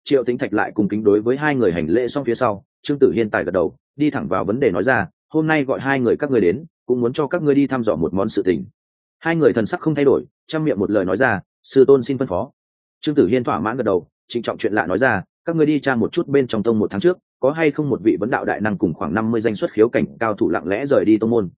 Triệu Tĩnh Thạch lại cùng kính đối với hai người hành lễ xong phía sau, Trương Tử Hiên tài gật đầu, đi thẳng vào vấn đề nói ra, hôm nay gọi hai người các ngươi đến, cũng muốn cho các ngươi đi thăm dò một món sự tình. Hai người thần sắc không thay đổi, trăm miệng một lời nói ra, sư tôn xin phân phó. Trương Tử Hiên thỏa mãn gật đầu, trịnh trọng chuyện lạ nói ra, các ngươi đi tra một chút bên trong tông một tháng trước, có hay không một vị vấn đạo đại năng cùng khoảng 50 danh xuất khiếu cảnh cao thủ lặng lẽ rời đi tông môn.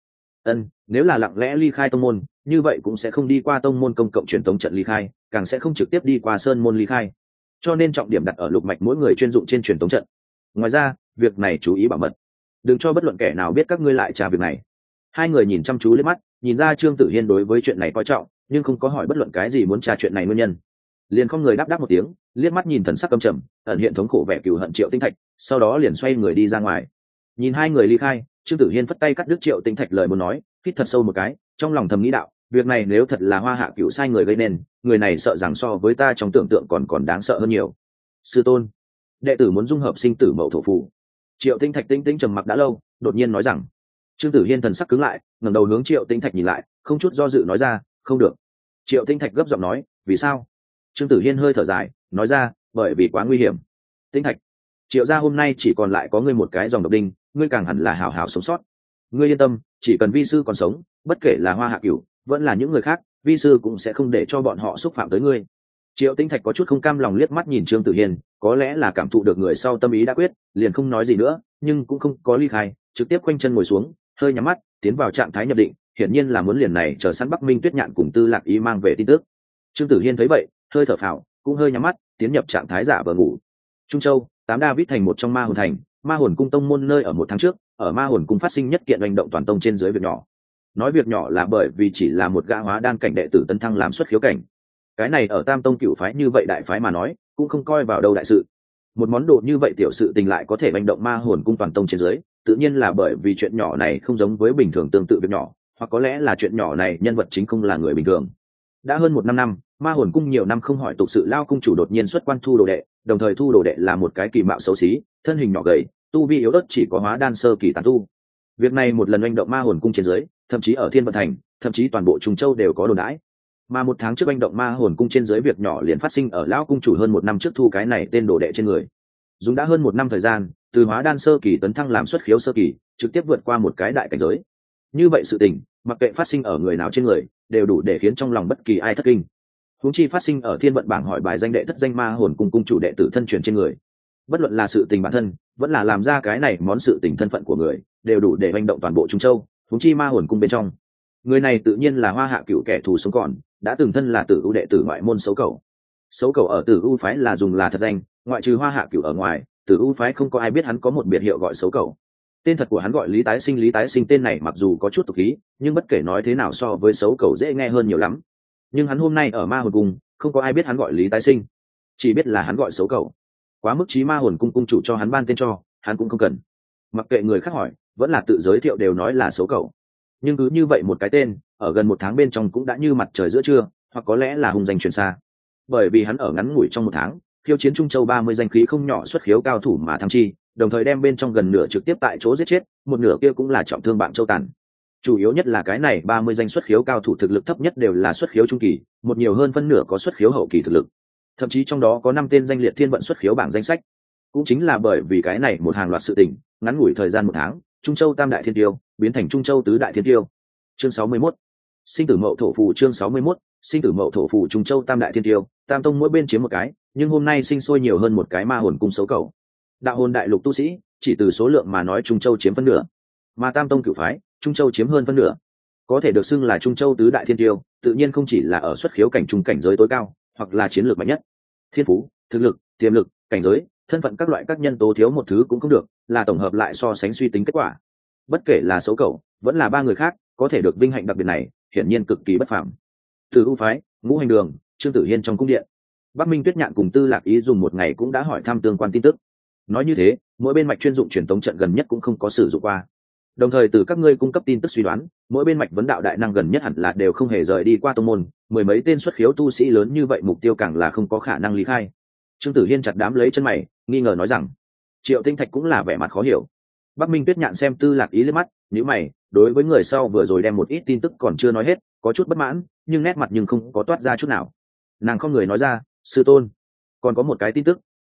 Nếu là lặng lẽ ly khai tông môn, như vậy cũng sẽ không đi qua tông môn công cộng truyền tống trận ly khai, càng sẽ không trực tiếp đi qua sơn môn ly khai. Cho nên trọng điểm đặt ở lục mạch mỗi người chuyên dụng trên truyền tống trận. Ngoài ra, việc này chú ý bảo mật, đừng cho bất luận kẻ nào biết các ngươi lại tra việc này. Hai người nhìn chăm chú lên mắt, nhìn ra Trương Tử Hiên đối với chuyện này coi trọng, nhưng không có hỏi bất luận cái gì muốn tra chuyện này nguyên nhân. Liền không người đáp đáp một tiếng, liếc mắt nhìn thần sắc căm trầm, ẩn hiện thống khổ vẻ cừu hận Triệu Tĩnh Thạch, sau đó liền xoay người đi ra ngoài. Nhìn hai người ly khai, Trương Tử Hiên phất tay cắt đứt Triệu Tĩnh Thạch lời muốn nói, hít thật sâu một cái, trong lòng thầm nghĩ đạo, việc này nếu thật là Hoa Hạ Cửu sai người gây nên, người này sợ rằng so với ta trong tưởng tượng còn đáng sợ hơn nhiều. Sư tôn, đệ tử muốn dung hợp sinh tử mậu thổ phù. Triệu Tĩnh Thạch tĩnh trầm mặc đã lâu, đột nhiên nói rằng. Trương Tử Hiên thần sắc cứng lại, ngẩng đầu hướng Triệu Tĩnh Thạch nhìn lại, không chút do dự nói ra, không được. Triệu Tĩnh Thạch gấp giọng nói, vì sao? Trương Tử Hiên hơi thở dài, nói ra, bởi vì quá nguy hiểm. Tĩnh Thạch, Triệu gia hôm nay chỉ còn lại có ngươi một cái dòng độc đinh, ngươi càng hẳn là hảo hảo sống sót. Ngươi yên tâm, chỉ cần vi sư còn sống, bất kể là Hoa Hạ Cửu, vẫn là những người khác, vi sư cũng sẽ không để cho bọn họ xúc phạm tới ngươi. Triệu Tĩnh Thạch có chút không cam lòng liếc mắt nhìn Trương Tử Hiên, có lẽ là cảm thụ được người sau tâm ý đã quyết, liền không nói gì nữa, nhưng cũng không có ly khai, trực tiếp khoanh chân ngồi xuống, hơi nhắm mắt, tiến vào trạng thái nhập định, hiển nhiên là muốn liền này chờ sẵn Bắc Minh Tuyết Nhạn cùng Tư Lạc Ý mang về tin tức. Trương Tử Hiên thấy vậy, hơi thở phào, cũng hơi nhắm mắt, tiến nhập trạng thái giả vờ ngủ. Trung Châu, Tám David thành một trong Ma Hồn thành, Ma Hồn cung tông môn nơi ở một tháng trước, ở Ma Hồn cung phát sinh nhất kiện hành động toàn tông trên dưới việc nhỏ. Nói việc nhỏ là bởi vì chỉ là một gã hóa đan cảnh đệ tử tấn thăng làm xuất khiếu cảnh. Cái này ở Tam tông cửu phái như vậy đại phái mà nói, cũng không coi vào đâu đại sự. Một món đồ như vậy tiểu sự tình lại có thể hành động Ma Hồn cung toàn tông trên dưới, tự nhiên là bởi vì chuyện nhỏ này không giống với bình thường tương tự việc nhỏ, hoặc có lẽ là chuyện nhỏ này nhân vật chính không là người bình thường. Đã hơn 100 năm, Ma Hồn cung nhiều năm không hỏi tục sự lao cung chủ đột nhiên xuất quan thu đồ đệ, đồng thời thu đồ đệ là một cái kỳ mạo xấu xí, thân hình nhỏ gầy, tu vi yếu ớt chỉ có hóa đan sơ kỳ tán tu. Việc này một lần hành động Ma Hồn cung trên dưới, thậm chí ở Thiên Vận thành, thậm chí toàn bộ Trung Châu đều có đồn đãi. Mà một tháng trước hành động Ma Hồn cung trên dưới việc nhỏ liền phát sinh ở lão cung chủ hơn 1 năm trước thu cái này tên đồ đệ trên người. Dùng đã hơn 1 năm thời gian, từ hóa đan sơ kỳ tấn thăng làm xuất khiếu sơ kỳ, trực tiếp vượt qua một cái đại cảnh giới. Như vậy sự tình, mặc kệ phát sinh ở người nào trên người, đều đủ để khiến trong lòng bất kỳ ai thất kinh. Huống chi phát sinh ở Thiên Vận bảng hỏi bài danh đệ thất danh Ma Hồn cung cung chủ đệ tử thân truyền trên người. Bất luận là sự tình bản thân, vẫn là làm ra cái này món sự tình thân phận của người, đều đủ để hành động toàn bộ Trung Châu, huống chi Ma Hồn cung bên trong. Người này tự nhiên là Hoa Hạ Cửu kẻ thù sống còn, đã từng thân là Tử U đệ tử ngoại môn Xấu Cẩu. Xấu Cẩu ở Tử U phái là dùng là thật danh, ngoại trừ Hoa Hạ Cửu ở ngoài, Tử U phái không có ai biết hắn có một biệt hiệu gọi Xấu Cẩu. Tên thật của hắn gọi Lý Tái Sinh. Lý Tái Sinh tên này mặc dù có chút tục khí, nhưng bất kể nói thế nào so với Xấu Cẩu dễ nghe hơn nhiều lắm. Nhưng hắn hôm nay ở Ma Hồn cung, không có ai biết hắn gọi Lý Tái Sinh, chỉ biết là hắn gọi Xấu Cẩu. Quá mức chí Ma Hồn cung cung chủ cho hắn ban tên cho, hắn cũng không cần. Mặc kệ người khác hỏi, vẫn là tự giới thiệu đều nói là Xấu Cẩu. Nhưng cứ như vậy một cái tên, ở gần 1 tháng bên trong cũng đã như mặt trời giữa trưa, hoặc có lẽ là hùng danh truyền xa. Bởi vì hắn ở ngắn ngủi trong 1 tháng, khiêu chiến Trung Châu 30 danh khí không nhỏ xuất khiếu cao thủ mà thăng chi, đồng thời đem bên trong gần nửa trực tiếp tại chỗ giết chết, một nửa kia cũng là trọng thương bạn Châu Tản. Chủ yếu nhất là cái này 30 danh xuất khiếu cao thủ thực lực thấp nhất đều là xuất khiếu trung kỳ, một nhiều hơn phân nửa có xuất khiếu hậu kỳ thực lực. Thậm chí trong đó có 5 tên danh liệt thiên vận xuất khiếu bảng danh sách. Cũng chính là bởi vì cái này một hàng loạt sự tình, ngắn ngủi thời gian 1 tháng, Trung Châu Tam đại thiên tiêu biến thành Trung Châu Tứ đại thiên tiêu. Chương 61. Sinh tử mậu thổ phù. Chương 61. Sinh tử mậu thổ phù. Trung Châu Tam đại thiên tiêu, tam tông mỗi bên chiếm một cái, nhưng hôm nay sinh sôi nhiều hơn một cái Ma Hồn cung Xấu Cẩu. Đạo hồn đại lục tu sĩ, chỉ từ số lượng mà nói Trung Châu chiếm phân nửa, mà tam tông cửu phái, Trung Châu chiếm hơn phân nửa. Có thể được xưng là Trung Châu Tứ đại thiên tiêu, tự nhiên không chỉ là ở xuất khiếu cảnh trung cảnh giới tối cao, hoặc là chiến lược mạnh nhất. Thiên phú, thực lực, tiềm lực, cảnh giới, thân phận các loại các nhân tố thiếu một thứ cũng không được, là tổng hợp lại so sánh suy tính kết quả. Bất kể là Xấu Cẩu, vẫn là 3 người khác, có thể được vinh hạnh đặc biệt này, hiển nhiên cực kỳ bất phàm. Từ U phái, Ngũ Hành đường, Trương Tử Hiên trong cung điện. Bắc Minh Tuyết Nhạn cùng Tư Lạc Ý dùng một ngày cũng đã hỏi thăm tương quan tin tức. Nói như thế, mỗi bên mạch chuyên dụng truyền tống trận gần nhất cũng không có sử dụng qua. Đồng thời từ các ngươi cung cấp tin tức suy đoán, mỗi bên mạch vấn đạo đại năng gần nhất hẳn là đều không hề rời đi qua tông môn, mười mấy tên xuất khiếu tu sĩ lớn như vậy mục tiêu càng là không có khả năng ly khai. Trương Tử Hiên chặt đám lấy chân mày, nghi ngờ nói rằng. Triệu Tinh Thạch cũng là vẻ mặt khó hiểu. Bắc Minh Tuyết Nhạn xem Tư Lạc Ý liếc mắt, nhíu mày, đối với người sau vừa rồi đem một ít tin tức còn chưa nói hết, có chút bất mãn, nhưng nét mặt nhưng không có toát ra chút nào. Nàng không người nói ra, sư tôn, còn có một cái tin tức,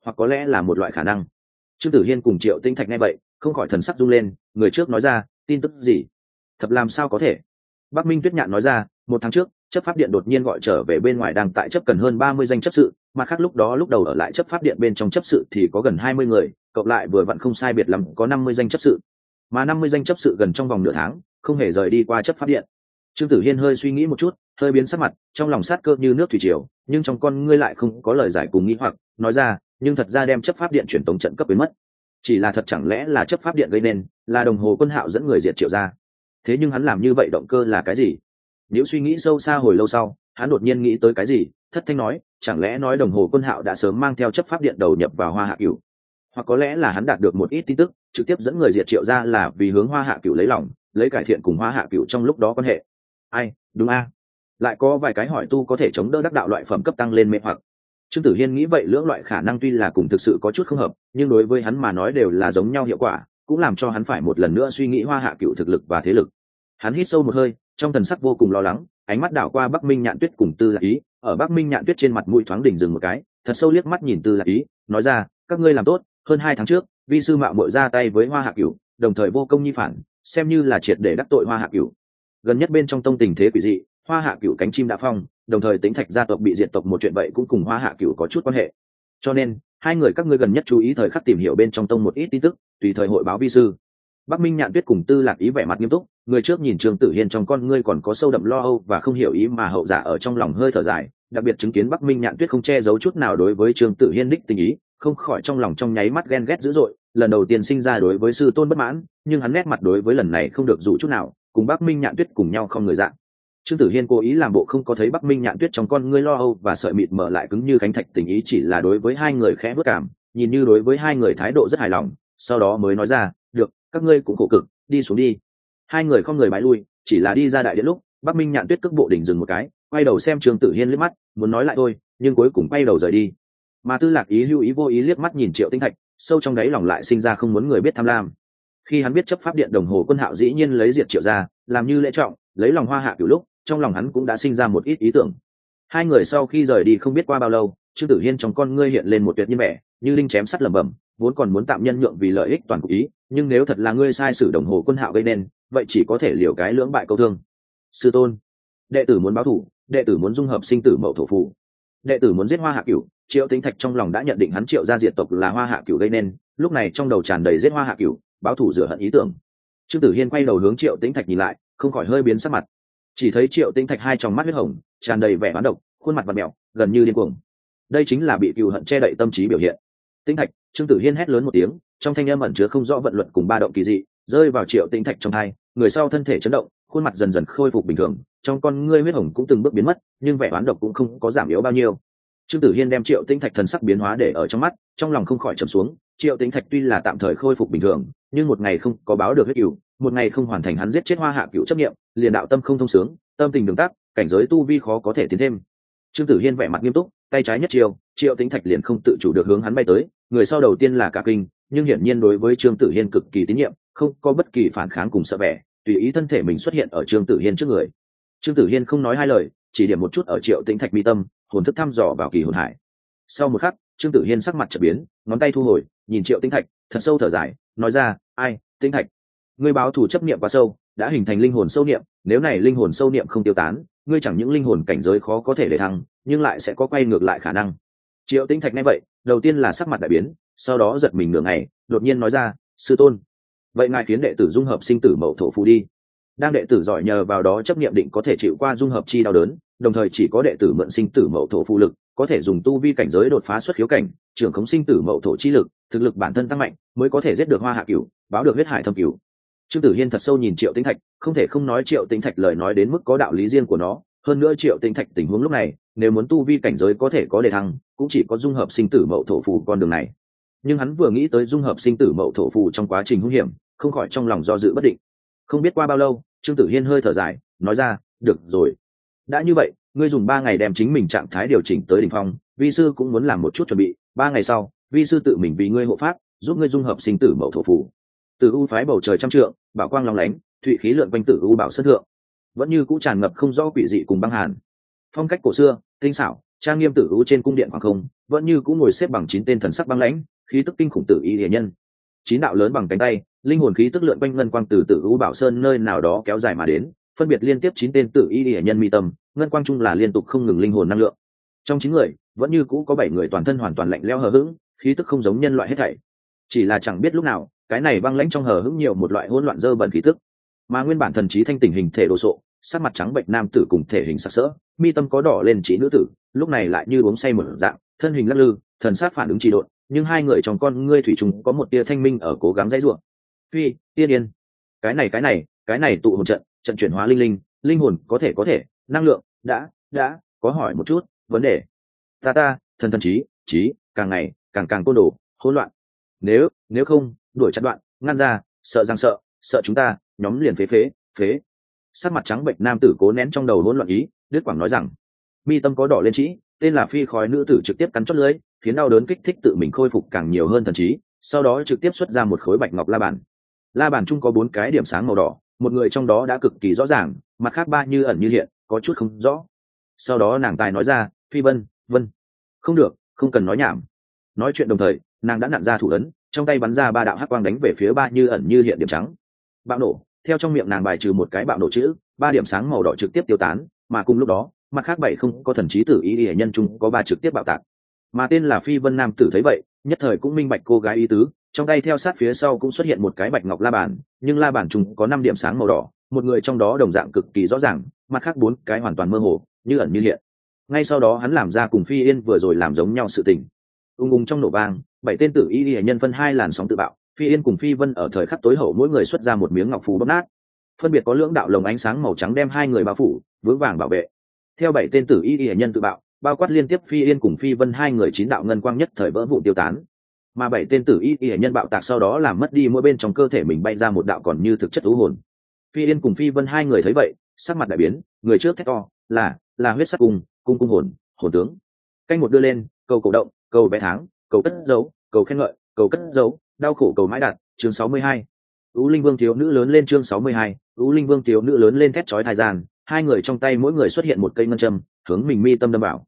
hoặc có lẽ là một loại khả năng. Trương Tử Hiên cùng Triệu Tĩnh Thạch nghe vậy không khỏi thần sắc rung lên. Người trước nói ra, tin tức gì? Thật làm sao có thể? Bắc Minh Tuyết Nhạn nói ra, 1 tháng trước chấp pháp điện đột nhiên gọi trở về bên ngoài đang tại chấp cần hơn 30 danh chấp sự, mặt khác lúc đầu ở lại chấp pháp điện bên trong chấp sự thì có gần 20 người, cộng lại vừa vặn không sai biệt lắm có 50 danh chấp sự, mà 50 danh chấp sự gần trong vòng nửa tháng không hề rời đi qua chấp pháp điện. Trương Tử Hiên hơi suy nghĩ một chút, hơi biến sắc mặt, trong lòng sát cơ như nước thủy triều, nhưng trong con ngươi lại không có lời giải cùng nghi hoặc, nói ra, nhưng thật ra đem chấp pháp điện truyền tống trận cấp biến mất. Chỉ là thật chẳng lẽ là chấp pháp điện gây nên, là Đồng Hồ Quân Hạo dẫn người diệt Triệu gia? Thế nhưng hắn làm như vậy động cơ là cái gì? Nếu suy nghĩ sâu xa hồi lâu sau, hắn đột nhiên nghĩ tới cái gì, thất thanh nói, chẳng lẽ nói Đồng Hồ Quân Hạo đã sớm mang theo chấp pháp điện đầu nhập vào Hoa Hạ Cửu? Hoặc có lẽ là hắn đạt được một ít tin tức, trực tiếp dẫn người diệt Triệu gia là vì hướng Hoa Hạ Cửu lấy lòng, lấy cải thiện cùng Hoa Hạ Cửu trong lúc đó quan hệ. Ai, đúng a. Lại có vài cái hỏi tu có thể chống đỡ đắc đạo loại phẩm cấp tăng lên mê hoặc. Trương Tử Hiên nghĩ vậy lưỡng loại khả năng tuy là cùng thực sự có chút không hợp, nhưng đối với hắn mà nói đều là giống nhau hiệu quả, cũng làm cho hắn phải một lần nữa suy nghĩ Hoa Hạ Cửu thực lực và thế lực. Hắn hít sâu một hơi, trong thần sắc vô cùng lo lắng, ánh mắt đảo qua Bắc Minh Nhạn Tuyết cùng Tư Lạc Ý, ở Bắc Minh Nhạn Tuyết trên mặt mũi thoáng đỉnh dừng một cái, thật sâu liếc mắt nhìn Tư Lạc Ý, nói ra, các ngươi làm tốt, hơn 2 tháng trước, vi sư mạo muội ra tay với Hoa Hạ Cửu, đồng thời vô công nhi phản, xem như là triệt để đắc tội Hoa Hạ Cửu. Gần nhất bên trong tông tình thế quỷ dị, Hoa Hạ Cửu cánh chim đã phong, đồng thời Tĩnh Thạch gia tộc bị diệt tộc một chuyện vậy cũng cùng Hoa Hạ Cửu có chút quan hệ. Cho nên, hai người các ngươi gần nhất chú ý thời khắc tìm hiểu bên trong tông một ít tin tức, tùy thời hội báo vi sư. Bắc Minh Nhạn Tuyết cùng Tư Lạc Ý vẻ mặt nghiêm túc, người trước nhìn Trương Tử Hiên trong con ngươi còn có sâu đậm lo âu và không hiểu ý, mà hậu giả ở trong lòng hơi thở dài, đặc biệt chứng kiến Bắc Minh Nhạn Tuyết không che giấu chút nào đối với Trương Tử Hiên đích tình ý, không khỏi trong lòng trong nháy mắt ghen ghét dữ dội, lần đầu tiên sinh ra đối với sư tôn bất mãn, nhưng hắn nét mặt đối với lần này không được dụ chút nào, cùng Bắc Minh Nhạn Tuyết cùng nhau không người dạng. Trương Tử Hiên cố ý làm bộ không có thấy Bắc Minh Nhạn Tuyết trong con ngươi lo âu và sợi mịt mở lại cứng như khánh thạch tình ý, chỉ là đối với hai người khẽ bước cảm, nhìn như đối với hai người thái độ rất hài lòng, sau đó mới nói ra, được, các ngươi cũng khổ cực, đi xuống đi. Hai người không người bái lui, chỉ là đi ra đại điện lúc, Bắc Minh Nhạn Tuyết cước bộ đỉnh dừng một cái, quay đầu xem Trương Tử Hiên liếc mắt, muốn nói lại thôi, nhưng cuối cùng quay đầu rời đi. Mà Tư Lạc Ý hữu ý vô ý liếc mắt nhìn Triệu Tĩnh Thạch, sâu trong đáy lòng lại sinh ra không muốn người biết tham lam. Khi hắn biết chấp pháp điện Đồng Hồ Quân Hạo dĩ nhiên lấy diệt Triệu gia, làm như lễ trọng, lấy lòng Hoa Hạ Cửu lúc, trong lòng hắn cũng đã sinh ra một ít ý tưởng. Hai người sau khi rời đi không biết qua bao lâu, Trương Tử Hiên trong con ngươi hiện lên một tuyệt nhiên vẻ, như linh chém sắt lẩm bẩm, vốn còn muốn tạm nhân nhượng vì lợi ích toàn cục ý, nhưng nếu thật là ngươi sai sử Đồng Hồ Quân Hạo gây nên, vậy chỉ có thể liều cái lưỡng bại câu thương. Sư tôn, đệ tử muốn báo thù, đệ tử muốn dung hợp sinh tử mậu thổ phù, đệ tử muốn giết Hoa Hạ Cửu. Triệu Tĩnh Thạch trong lòng đã nhận định hắn Triệu gia diệt tộc là Hoa Hạ Cửu gây nên, lúc này trong đầu tràn đầy giết Hoa Hạ Cửu, báo thù rửa hận ý tưởng. Trương Tử Hiên quay đầu hướng Triệu Tĩnh Thạch nhìn lại, không khỏi hơi biến sắc mặt. Chỉ thấy Triệu Tĩnh Thạch hai tròng mắt huyết hồng, tràn đầy vẻ oán độc, khuôn mặt vặn mèo, gần như điên cuồng. Đây chính là bị cừu hận che đậy tâm trí biểu hiện. Tĩnh Thạch, Trương Tử Hiên hét lớn một tiếng, trong thanh âm ẩn chứa không rõ vận luật cùng ba động kỳ dị, rơi vào Triệu Tĩnh Thạch trong tai, người sau thân thể chấn động, khuôn mặt dần dần khôi phục bình thường, trong con ngươi huyết hồng cũng từng bước biến mất, nhưng vẻ oán độc cũng không có giảm yếu bao nhiêu. Trương Tử Hiên đem Triệu Tĩnh Thạch thần sắc biến hóa để ở trong mắt, trong lòng không khỏi trầm xuống. Triệu Tĩnh Thạch tuy là tạm thời khôi phục bình thường, nhưng một ngày không có báo được huyết cửu, một ngày không hoàn thành hắn giết chết Hoa Hạ Cửu chấp niệm, liền đạo tâm không thông sướng, tâm tình đường tắc, cảnh giới tu vi khó có thể tiến thêm. Trương Tử Hiên vẻ mặt nghiêm túc, tay trái nhất chiều, Triệu Tĩnh Thạch liền không tự chủ được hướng hắn bay tới, người sau đầu tiên là cả kinh, nhưng hiển nhiên đối với Trương Tử Hiên cực kỳ tín nhiệm, không có bất kỳ phản kháng cùng sợ vẻ, tùy ý thân thể mình xuất hiện ở Trương Tử Hiên trước người. Trương Tử Hiên không nói hai lời, chỉ điểm một chút ở Triệu Tĩnh Thạch mi tâm, hồn thức thăm dò vào kỳ hồn hải. Sau một khắc, Trương Tử Hiên sắc mặt chợt biến, ngón tay thu hồi, nhìn Triệu Tĩnh Thạch, thật sâu thở dài, nói ra, ai, Tĩnh Thạch, ngươi báo thù chấp niệm quá sâu, đã hình thành linh hồn sâu niệm, nếu này linh hồn sâu niệm không tiêu tán, ngươi chẳng những linh hồn cảnh giới khó có thể để thăng, nhưng lại sẽ có quay ngược lại khả năng. Triệu Tĩnh Thạch nghe vậy, đầu tiên là sắc mặt đại biến, sau đó giật mình nửa ngày, đột nhiên nói ra, sư tôn, vậy ngài khiến đệ tử dung hợp sinh tử mậu thổ phù đi. Đang đệ tử giỏi nhờ vào đó chấp niệm định có thể chịu qua dung hợp chi đau đớn, đồng thời chỉ có đệ tử mượn sinh tử mậu thổ phù lực, có thể dùng tu vi cảnh giới đột phá xuất khiếu cảnh, trưởng khống sinh tử mậu thổ chi lực, thực lực bản thân tăng mạnh, mới có thể giết được Hoa Hạ Cửu, báo được huyết hải thâm cửu. Trương Tử Hiên thật sâu nhìn Triệu Tĩnh Thạch, không thể không nói Triệu Tĩnh Thạch lời nói đến mức có đạo lý riêng của nó, hơn nữa Triệu Tĩnh Thạch tình huống lúc này, nếu muốn tu vi cảnh giới có thể có đề thăng, cũng chỉ có dung hợp sinh tử mậu thổ phù con đường này. Nhưng hắn vừa nghĩ tới dung hợp sinh tử mậu thổ phù trong quá trình hung hiểm, không khỏi trong lòng do dự bất định. Không biết qua bao lâu, Trương Tử Hiên hơi thở dài, nói ra, được rồi, đã như vậy, ngươi dùng 3 ngày đem chính mình trạng thái điều chỉnh tới đỉnh phong, vi sư cũng muốn làm một chút chuẩn bị, 3 ngày sau, vi sư tự mình vì ngươi hộ pháp, giúp ngươi dung hợp sinh tử mậu thổ phù. Từ u phái bầu trời trăm trượng, bảo quang long lánh, thụy khí lượn quanh tử u bảo sơn thượng, vẫn như cũ tràn ngập không rõ quỷ dị cùng băng hàn. Phong cách cổ xưa, tinh xảo, trang nghiêm tử u trên cung điện hoàng không, vẫn như cũng ngồi xếp bằng 9 tên thần sắc băng lãnh, khí tức kinh khủng tử y hệ nhân. 9 đạo lớn bằng cánh tay, linh hồn khí tức lượn quanh ngân quang từ Tử U Bảo Sơn nơi nào đó kéo dài mà đến, phân biệt liên tiếp 9 tên tử y hệ nhân mi tâm, ngân quang chung là liên tục không ngừng linh hồn năng lượng. Trong 9 người, vẫn như cũ có 7 người toàn thân hoàn toàn lạnh lẽo hờ hững, khí tức không giống nhân loại hết thảy. Chỉ là chẳng biết lúc nào, cái này băng lãnh trong hờ hững nhiều một loại hỗn loạn dơ bẩn khí tức. Mà nguyên bản thần trí thanh tỉnh hình thể đồ sộ, sắc mặt trắng bệnh nam tử cùng thể hình sặc sỡ, mi tâm có đỏ lên chỉ nữ tử, lúc này lại như uống say một dạng, thân hình lắc lư, thần sát phản ứng trì độn, nhưng hai người trong con ngươi thủy trùng có một tia thanh minh ở cố gắng dãy rủa. Phi, tiên yên. Cái này tụ hồn trận chuyển hóa linh hồn có thể, năng lượng, đã, có hỏi một chút, vấn đề. Ta, thần trí, càng ngày, càng côn đồ, hỗn loạn. Nếu không, đuổi chặt đoạn, ngăn ra, sợ chúng ta, nhóm liền phế. Sắc mặt trắng bệnh nam tử cố nén trong đầu hỗn loạn ý, đứt quảng nói rằng, mi tâm có đỏ lên trĩ, tên là Phi khói nữ tử trực tiếp cắn chót lưỡi, khiến đau đớn kích thích tự mình khôi phục càng nhiều hơn thần trí, sau đó trực tiếp xuất ra một khối bạch ngọc la bàn chung có 4 cái điểm sáng màu đỏ, một người trong đó đã cực kỳ rõ ràng, mặt khác 3 như ẩn như hiện, có chút không rõ. Sau đó nàng tài nói ra, Phi Vân, không được, không cần nói nhảm. Nói chuyện đồng thời, nàng đã nặn ra thủ ấn, trong tay bắn ra 3 đạo hắc quang đánh về phía 3 như ẩn như hiện điểm trắng. Bạo nổ, theo trong miệng nàng bài trừ một cái bạo nổ chữ, 3 điểm sáng màu đỏ trực tiếp tiêu tán, mà cùng lúc đó, mặt khác 7 không có thần trí tử ý hệ nhân chung có 3 trực tiếp bạo tạc. Mà tên là Phi Vân nam tử thấy vậy, nhất thời cũng minh bạch cô gái ý tứ, trong tay theo sát phía sau cũng xuất hiện một cái bạch ngọc la bàn, nhưng la bàn chung có 5 điểm sáng màu đỏ, một người trong đó đồng dạng cực kỳ rõ ràng, mặt khác 4 cái hoàn toàn mơ hồ, như ẩn như hiện. Ngay sau đó hắn làm ra cùng Phi Yên vừa rồi làm giống nhau sự tình. Ung trong nổ vang, 7 tên tử y hệ nhân phân 2 làn sóng tự bạo, Phi Yên cùng Phi Vân ở thời khắc tối hậu mỗi người xuất ra một miếng ngọc phù bóp nát. Phân biệt có lưỡng đạo lồng ánh sáng màu trắng đem 2 người bao phủ, vững vàng bảo vệ. Theo 7 tên tử y hệ nhân tự bạo, bao quát liên tiếp Phi Yên cùng Phi Vân 2 người 9 đạo ngân quang nhất thời vỡ vụn tiêu tán. Mà 7 tên tử y hệ nhân bạo tạc sau đó làm mất đi mỗi bên trong cơ thể mình bay ra một đạo còn như thực chất u hồn. Phi Yên cùng Phi Vân 2 người thấy vậy, sắc mặt đại biến, người trước thét to, là huyết sắc cung hồn tướng. Canh một đưa lên, cầu cổ động, cầu bé tháng, cầu cất dấu, cầu khen ngợi, cầu cất dấu, đau khổ cầu mãi đạt, chương 62. Ú Linh Vương thiếu nữ lớn lên chương 62, Ú Linh Vương thiếu nữ lớn lên thét chói tai gian, 2 người trong tay mỗi người xuất hiện một cây ngân châm, hướng mình mi tâm đâm vào.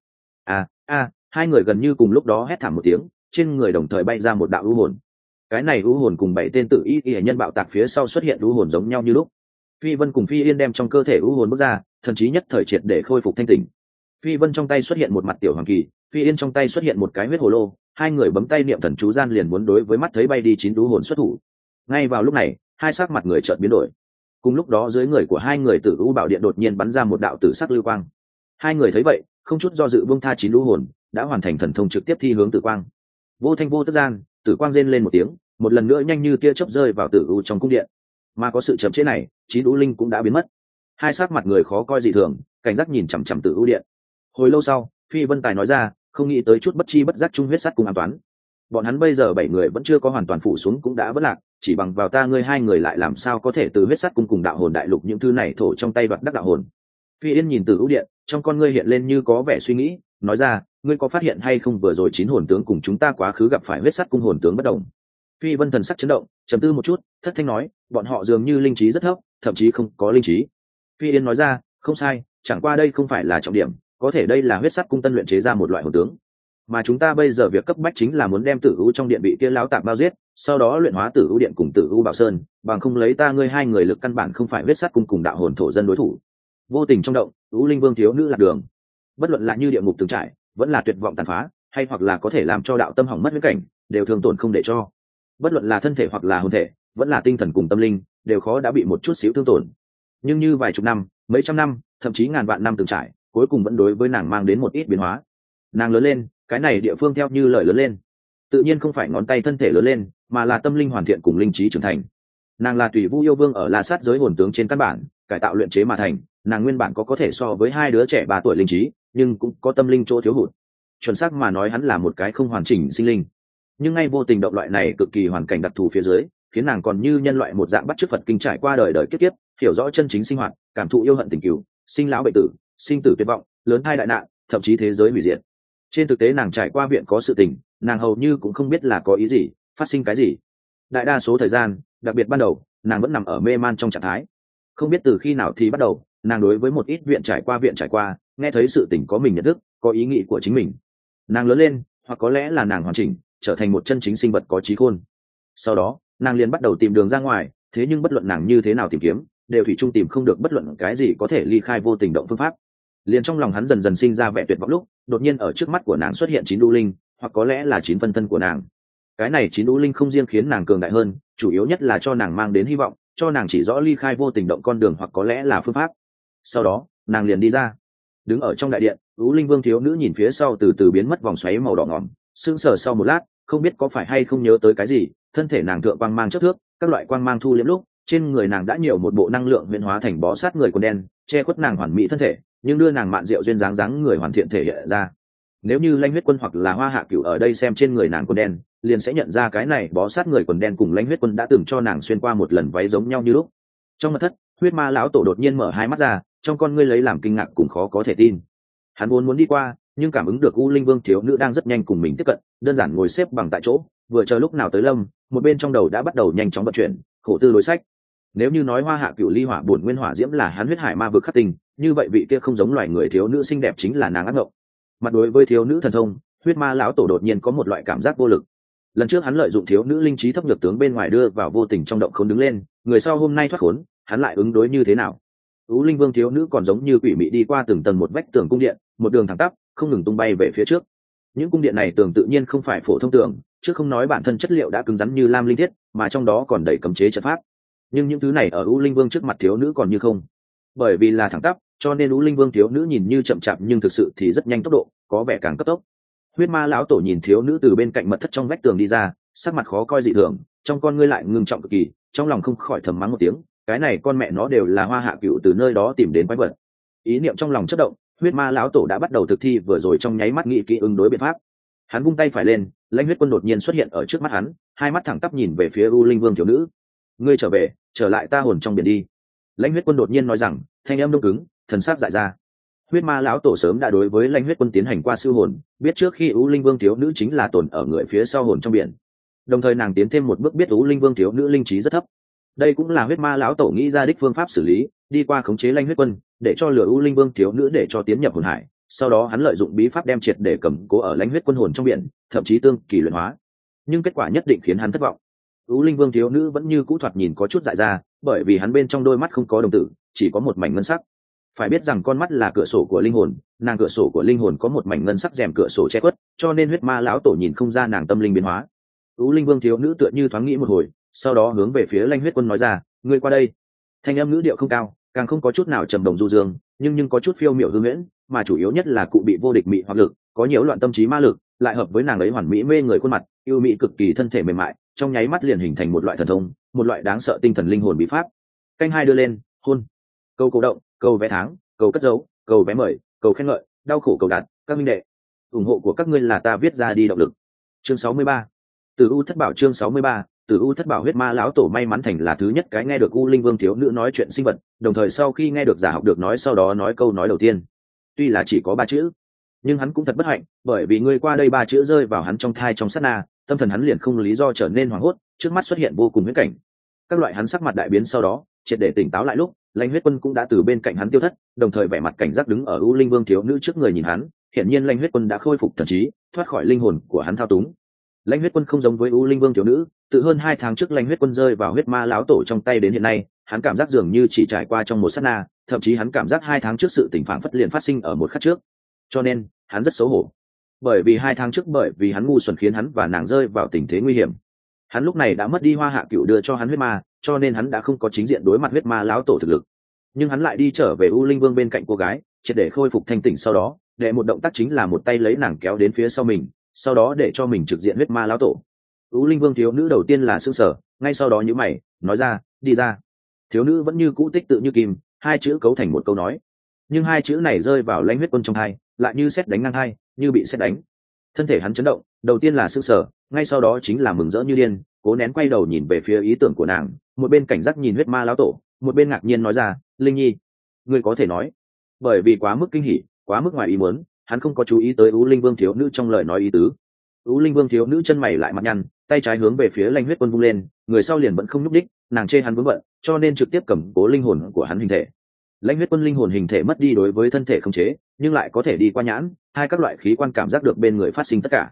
2 người gần như cùng lúc đó hét thảm một tiếng, trên người đồng thời bay ra một đạo u hồn. Cái này u hồn cùng 7 tên tự y hệ nhân bạo tạc phía sau xuất hiện u hồn giống nhau như lúc. Phi Vân cùng Phi Yên đem trong cơ thể u hồn bước ra, thần trí nhất thời triệt để khôi phục thanh tỉnh. Phi Vân trong tay xuất hiện một mặt tiểu hoàng kỳ, Phi Yên trong tay xuất hiện một cái huyết hồ lô, 2 người bấm tay niệm thần chú gian liền muốn đối với mắt thấy bay đi 9 u hồn xuất thủ. Ngay vào lúc này, hai sắc mặt người chợt biến đổi. Cùng lúc đó dưới người của 2 người Tử U Bảo Điện đột nhiên bắn ra một đạo tử sắc lưu quang. 2 người thấy vậy, không chút do dự buông tha 9 u hồn, đã hoàn thành thần thông trực tiếp thi hướng tử quang. Vô thanh vô tức gian, tử quang rên lên một tiếng, một lần nữa nhanh như tia chớp rơi vào Tử U trong cung điện. Mà có sự chậm trễ này, 9 u linh cũng đã biến mất. Hai sắc mặt người khó coi dị thường, cảnh giác nhìn chằm chằm Tử U điện. Hồi lâu sau, Phi Vân Tài nói ra, không nghĩ tới chút bất chi bất giác chung huyết sắt cùng an toán. Bọn hắn bây giờ 7 người vẫn chưa có hoàn toàn phủ xuống cũng đã vất lạc, chỉ bằng vào ta ngươi 2 người lại làm sao có thể từ huyết sắt cung cùng đạo hồn đại lục những thứ này thổ trong tay đoạt đắc đạo hồn. Phi Yên nhìn Tử U điện, trong con ngươi hiện lên như có vẻ suy nghĩ, nói ra, ngươi có phát hiện hay không vừa rồi 9 hồn tướng cùng chúng ta quá khứ gặp phải huyết sắt cung hồn tướng bất đồng. Phi Vân thần sắc chấn động, trầm tư một chút, thất thanh nói, bọn họ dường như linh trí rất thấp, thậm chí không có linh trí. Phi Yên nói ra, không sai, chẳng qua đây không phải là trọng điểm, có thể đây là huyết sắt cung tân luyện chế ra một loại hồn tướng, mà chúng ta bây giờ việc cấp bách chính là muốn đem Tử U trong điện bị kia lão tạp bao giết, sau đó luyện hóa Tử U điện cùng Tử U Bảo Sơn, bằng không lấy ta ngươi 2 người lực căn bản không phải huyết sắt cung cùng đạo hồn thổ dân đối thủ. Vô tình trong động, Ú Linh Vương thiếu nữ lạc đường, bất luận là như địa ngục từng trải, vẫn là tuyệt vọng tàn phá, hay hoặc là có thể làm cho đạo tâm hỏng mất viễn cảnh, đều thương tổn không để cho. Bất luận là thân thể hoặc là hồn thể, vẫn là tinh thần cùng tâm linh, đều khó đã bị một chút xíu thương tổn. Nhưng như vài chục năm, mấy trăm năm, thậm chí ngàn vạn năm từng trải, cuối cùng vẫn đối với nàng mang đến một ít biến hóa. Nàng lớn lên, cái này địa phương theo như lời lớn lên, tự nhiên không phải ngón tay thân thể lớn lên, mà là tâm linh hoàn thiện cùng linh trí trưởng thành. Nàng là Tùy Vu yêu vương ở La Sát giới hồn tướng trên căn bản cải tạo luyện chế mà thành, nàng nguyên bản có thể so với 2 đứa trẻ 3 tuổi linh trí, nhưng cũng có tâm linh chỗ thiếu hụt. Chuẩn xác mà nói hắn là một cái không hoàn chỉnh sinh linh. Nhưng ngay vô tình động loại này cực kỳ hoàn cảnh đặc thù phía dưới, khiến nàng còn như nhân loại một dạng bắt chước Phật kinh trải qua đời đời kiếp kiếp, hiểu rõ chân chính sinh hoạt, cảm thụ yêu hận tình cứu, sinh lão bệnh tử, sinh tử tuyệt vọng, lớn thai đại nạn, thậm chí thế giới hủy diệt. Trên thực tế nàng trải qua viện có sự tình, nàng hầu như cũng không biết là có ý gì, phát sinh cái gì. Đại đa số thời gian, đặc biệt ban đầu, nàng vẫn nằm ở mê man trong trạng thái. Không biết từ khi nào thì bắt đầu, nàng đối với một ít viện trải qua, nghe thấy sự tình có mình nhận thức, có ý nghĩ của chính mình. Nàng lớn lên, hoặc có lẽ là nàng hoàn chỉnh trở thành một chân chính sinh vật có trí khôn. Sau đó nàng liền bắt đầu tìm đường ra ngoài, thế nhưng bất luận nàng như thế nào tìm kiếm đều thủy chung tìm không được bất luận cái gì có thể ly khai vô tình động phương pháp. Liền trong lòng hắn dần dần sinh ra vẻ tuyệt vọng lúc đột nhiên ở trước mắt của nàng xuất hiện 9 đu linh, hoặc có lẽ là 9 phân thân của nàng. Cái này 9 đu linh không riêng khiến nàng cường đại hơn, chủ yếu nhất là cho nàng mang đến hy vọng, cho nàng chỉ rõ ly khai vô tình động con đường hoặc có lẽ là phương pháp. Sau đó nàng liền đi ra, đứng ở trong đại điện. U Linh Vương thiếu nữ nhìn phía sau từ từ biến mất vòng xoáy màu đỏ ngòm, sững sờ sau một lát, không biết có phải hay không nhớ tới cái gì, thân thể nàng thượng quang mang chớp thước, các loại quang mang thu liễm lúc, trên người nàng đã nhiều một bộ năng lượng huyễn hóa thành bó sát người quần đen, che khuất nàng hoàn mỹ thân thể, nhưng đưa nàng mạn diệu duyên dáng dáng người hoàn thiện thể hiện ra. Nếu như Lãnh Huyết Quân hoặc là Hoa Hạ Cửu ở đây xem trên người nàng quần đen, liền sẽ nhận ra cái này bó sát người quần đen cùng Lãnh Huyết Quân đã từng cho nàng xuyên qua một lần váy giống nhau như lúc. Trong mật thất, Huyết Ma lão tổ đột nhiên mở hai mắt ra, trong con ngươi lấy làm kinh ngạc cùng khó có thể tin. Hắn vốn muốn đi qua, nhưng cảm ứng được U Linh Vương thiếu nữ đang rất nhanh cùng mình tiếp cận, đơn giản ngồi xếp bằng tại chỗ, vừa chờ lúc nào tới lâm, một bên trong đầu đã bắt đầu nhanh chóng vận chuyển, khổ tư đối sách. Nếu như nói Hoa Hạ Cửu ly hỏa bổn nguyên hỏa diễm là hắn huyết hải ma vực khắc tình, như vậy vị kia không giống loài người thiếu nữ xinh đẹp chính là nàng ác ngộng. Mặt đối với thiếu nữ thần thông, Huyết Ma lão tổ đột nhiên có một loại cảm giác vô lực. Lần trước hắn lợi dụng thiếu nữ linh trí thấp nhược tướng bên ngoài đưa vào vô tình trong động khốn đứng lên, người sau hôm nay thoát khốn, hắn lại ứng đối như thế nào? U Linh Vương thiếu nữ còn giống như quỷ mị đi qua từng tầng một vách tường cung điện, một đường thẳng tắp, không ngừng tung bay về phía trước. Những cung điện này tường tự nhiên không phải phổ thông tường, chứ không nói bản thân chất liệu đã cứng rắn như lam linh thiết, mà trong đó còn đầy cấm chế trận pháp. Nhưng những thứ này ở U Linh Vương trước mặt thiếu nữ còn như không. Bởi vì là thẳng tắp, cho nên U Linh Vương thiếu nữ nhìn như chậm chạp nhưng thực sự thì rất nhanh tốc độ, có vẻ càng cấp tốc. Huyết Ma lão tổ nhìn thiếu nữ từ bên cạnh mật thất trong vách tường đi ra, sắc mặt khó coi dị thường, trong con ngươi lại ngưng trọng cực kỳ, trong lòng không khỏi thầm mắng một tiếng, cái này con mẹ nó đều là Hoa Hạ Cửu từ nơi đó tìm đến quái vật. Ý niệm trong lòng chớp động, Huyết Ma lão tổ đã bắt đầu thực thi vừa rồi trong nháy mắt nghĩ kỹ ứng đối biện pháp. Hắn vung tay phải lên, Lãnh Huyết Quân đột nhiên xuất hiện ở trước mắt hắn, hai mắt thẳng tắp nhìn về phía U Linh Vương thiếu nữ. Ngươi trở về, trở lại ta hồn trong biển đi. Lãnh Huyết Quân đột nhiên nói rằng, thanh âm đông cứng, thần sắc dại ra. Huyết Ma lão tổ sớm đã đối với Lãnh Huyết Quân tiến hành qua siêu hồn, biết trước khi U Linh Vương thiếu nữ chính là tồn ở người phía sau hồn trong biển. Đồng thời nàng tiến thêm một bước biết U Linh Vương thiếu nữ linh trí rất thấp. Đây cũng là Huyết Ma lão tổ nghĩ ra đích phương pháp xử lý, đi qua khống chế Lãnh Huyết Quân, để cho lừa U Linh Vương thiếu nữ để cho tiến nhập hồn hải, sau đó hắn lợi dụng bí pháp đem triệt để cầm cố ở Lãnh Huyết Quân hồn trong biển, thậm chí tương kỳ luyện hóa. Nhưng kết quả nhất định khiến hắn thất vọng. U Linh Vương thiếu nữ vẫn như cũ thoạt nhìn có chút dại ra, bởi vì hắn bên trong đôi mắt không có đồng tử, chỉ có một mảnh ngân sắc. Phải biết rằng con mắt là cửa sổ của linh hồn, nàng cửa sổ của linh hồn có một mảnh ngân sắc rèm cửa sổ che khuất, cho nên Huyết Ma lão tổ nhìn không ra nàng tâm linh biến hóa. U Linh Vương thiếu nữ tựa như thoáng nghĩ một hồi, sau đó hướng về phía Lãnh Huyết Quân nói ra, ngươi qua đây. Thanh âm ngữ điệu không cao, càng không có chút nào trầm đồng du dương, nhưng có chút phiêu miểu hư huyễn, mà chủ yếu nhất là cụ bị vô địch mị hoặc lực, có nhiễu loạn tâm trí ma lực, lại hợp với nàng ấy hoàn mỹ mê người khuôn mặt, yêu mị cực kỳ thân thể mềm mại, trong nháy mắt liền hình thành một loại thần thông, một loại đáng sợ tinh thần linh hồn bí pháp. Canh hai đưa lên, hôn. Câu cổ động, câu vé tháng, câu cất dấu, câu vé mời, câu khen ngợi, đau khổ cầu đạt, các minh đệ. Ủng hộ của các ngươi là ta viết ra đi động lực. Chương 63. Từ U thất bảo chương 63. Từ U thất bảo. Huyết Ma lão tổ may mắn thành là thứ nhất cái nghe được U Linh Vương thiếu nữ nói chuyện sinh vật, đồng thời sau khi nghe được giả học được nói sau đó nói câu nói đầu tiên. Tuy là chỉ có 3 chữ, nhưng hắn cũng thật bất hạnh, bởi vì ngươi qua đây 3 chữ rơi vào hắn trong thai trong sát na, tâm thần hắn liền không lý do trở nên hoảng hốt, trước mắt xuất hiện vô cùng huyễn cảnh. Các loại hắn sắc mặt đại biến sau đó, triệt để tỉnh táo lại lúc, Lãnh Huyết Quân cũng đã từ bên cạnh hắn tiêu thất, đồng thời vẻ mặt cảnh giác đứng ở U Linh Vương thiếu nữ trước người nhìn hắn, hiển nhiên Lãnh Huyết Quân đã khôi phục thần trí, thoát khỏi linh hồn của hắn thao túng. Lãnh Huyết Quân không giống với U Linh Vương thiếu nữ, từ hơn 2 tháng trước Lãnh Huyết Quân rơi vào Huyết Ma lão tổ trong tay đến hiện nay, hắn cảm giác dường như chỉ trải qua trong một sát na, thậm chí hắn cảm giác 2 tháng trước sự tình phản phất liền phát sinh ở một khắc trước. Cho nên, hắn rất xấu hổ. Bởi vì 2 tháng trước bởi vì hắn ngu xuẩn khiến hắn và nàng rơi vào tình thế nguy hiểm. Hắn lúc này đã mất đi Hoa Hạ Cửu đưa cho hắn huyết ma, cho nên hắn đã không có chính diện đối mặt Huyết Ma lão tổ thực lực. Nhưng hắn lại đi trở về U Linh Vương bên cạnh cô gái, triệt để khôi phục thanh tỉnh sau đó, để một động tác chính là một tay lấy nàng kéo đến phía sau mình, sau đó để cho mình trực diện Huyết Ma lão tổ. U Linh Vương thiếu nữ đầu tiên là sững sờ, ngay sau đó nhíu mày, nói ra, đi ra. Thiếu nữ vẫn như cũ tích tự như kim, 2 chữ cấu thành một câu nói. Nhưng 2 chữ này rơi vào Lãnh Huyết Quân trong tai, lại như sét đánh ngang tai, như bị sét đánh. Thân thể hắn chấn động, đầu tiên là sững sờ, ngay sau đó chính là mừng rỡ như điên, cố nén quay đầu nhìn về phía ý tưởng của nàng, một bên cảnh giác nhìn Huyết Ma lão tổ, một bên ngạc nhiên nói ra, Linh Nhi, ngươi có thể nói. Bởi vì quá mức kinh hỉ, quá mức ngoài ý muốn, hắn không có chú ý tới U Linh Vương thiếu nữ trong lời nói ý tứ. U Linh Vương thiếu nữ chân mày lại mặt nhăn, tay trái hướng về phía Lãnh Huyết Quân vung lên, người sau liền vẫn không nhúc đích, nàng chê hắn vướng bận, cho nên trực tiếp cầm cố linh hồn của hắn hình thể. Lãnh Huyết Quân linh hồn hình thể mất đi đối với thân thể khống chế, nhưng lại có thể đi qua nhãn, hai các loại khí quan cảm giác được bên người phát sinh tất cả.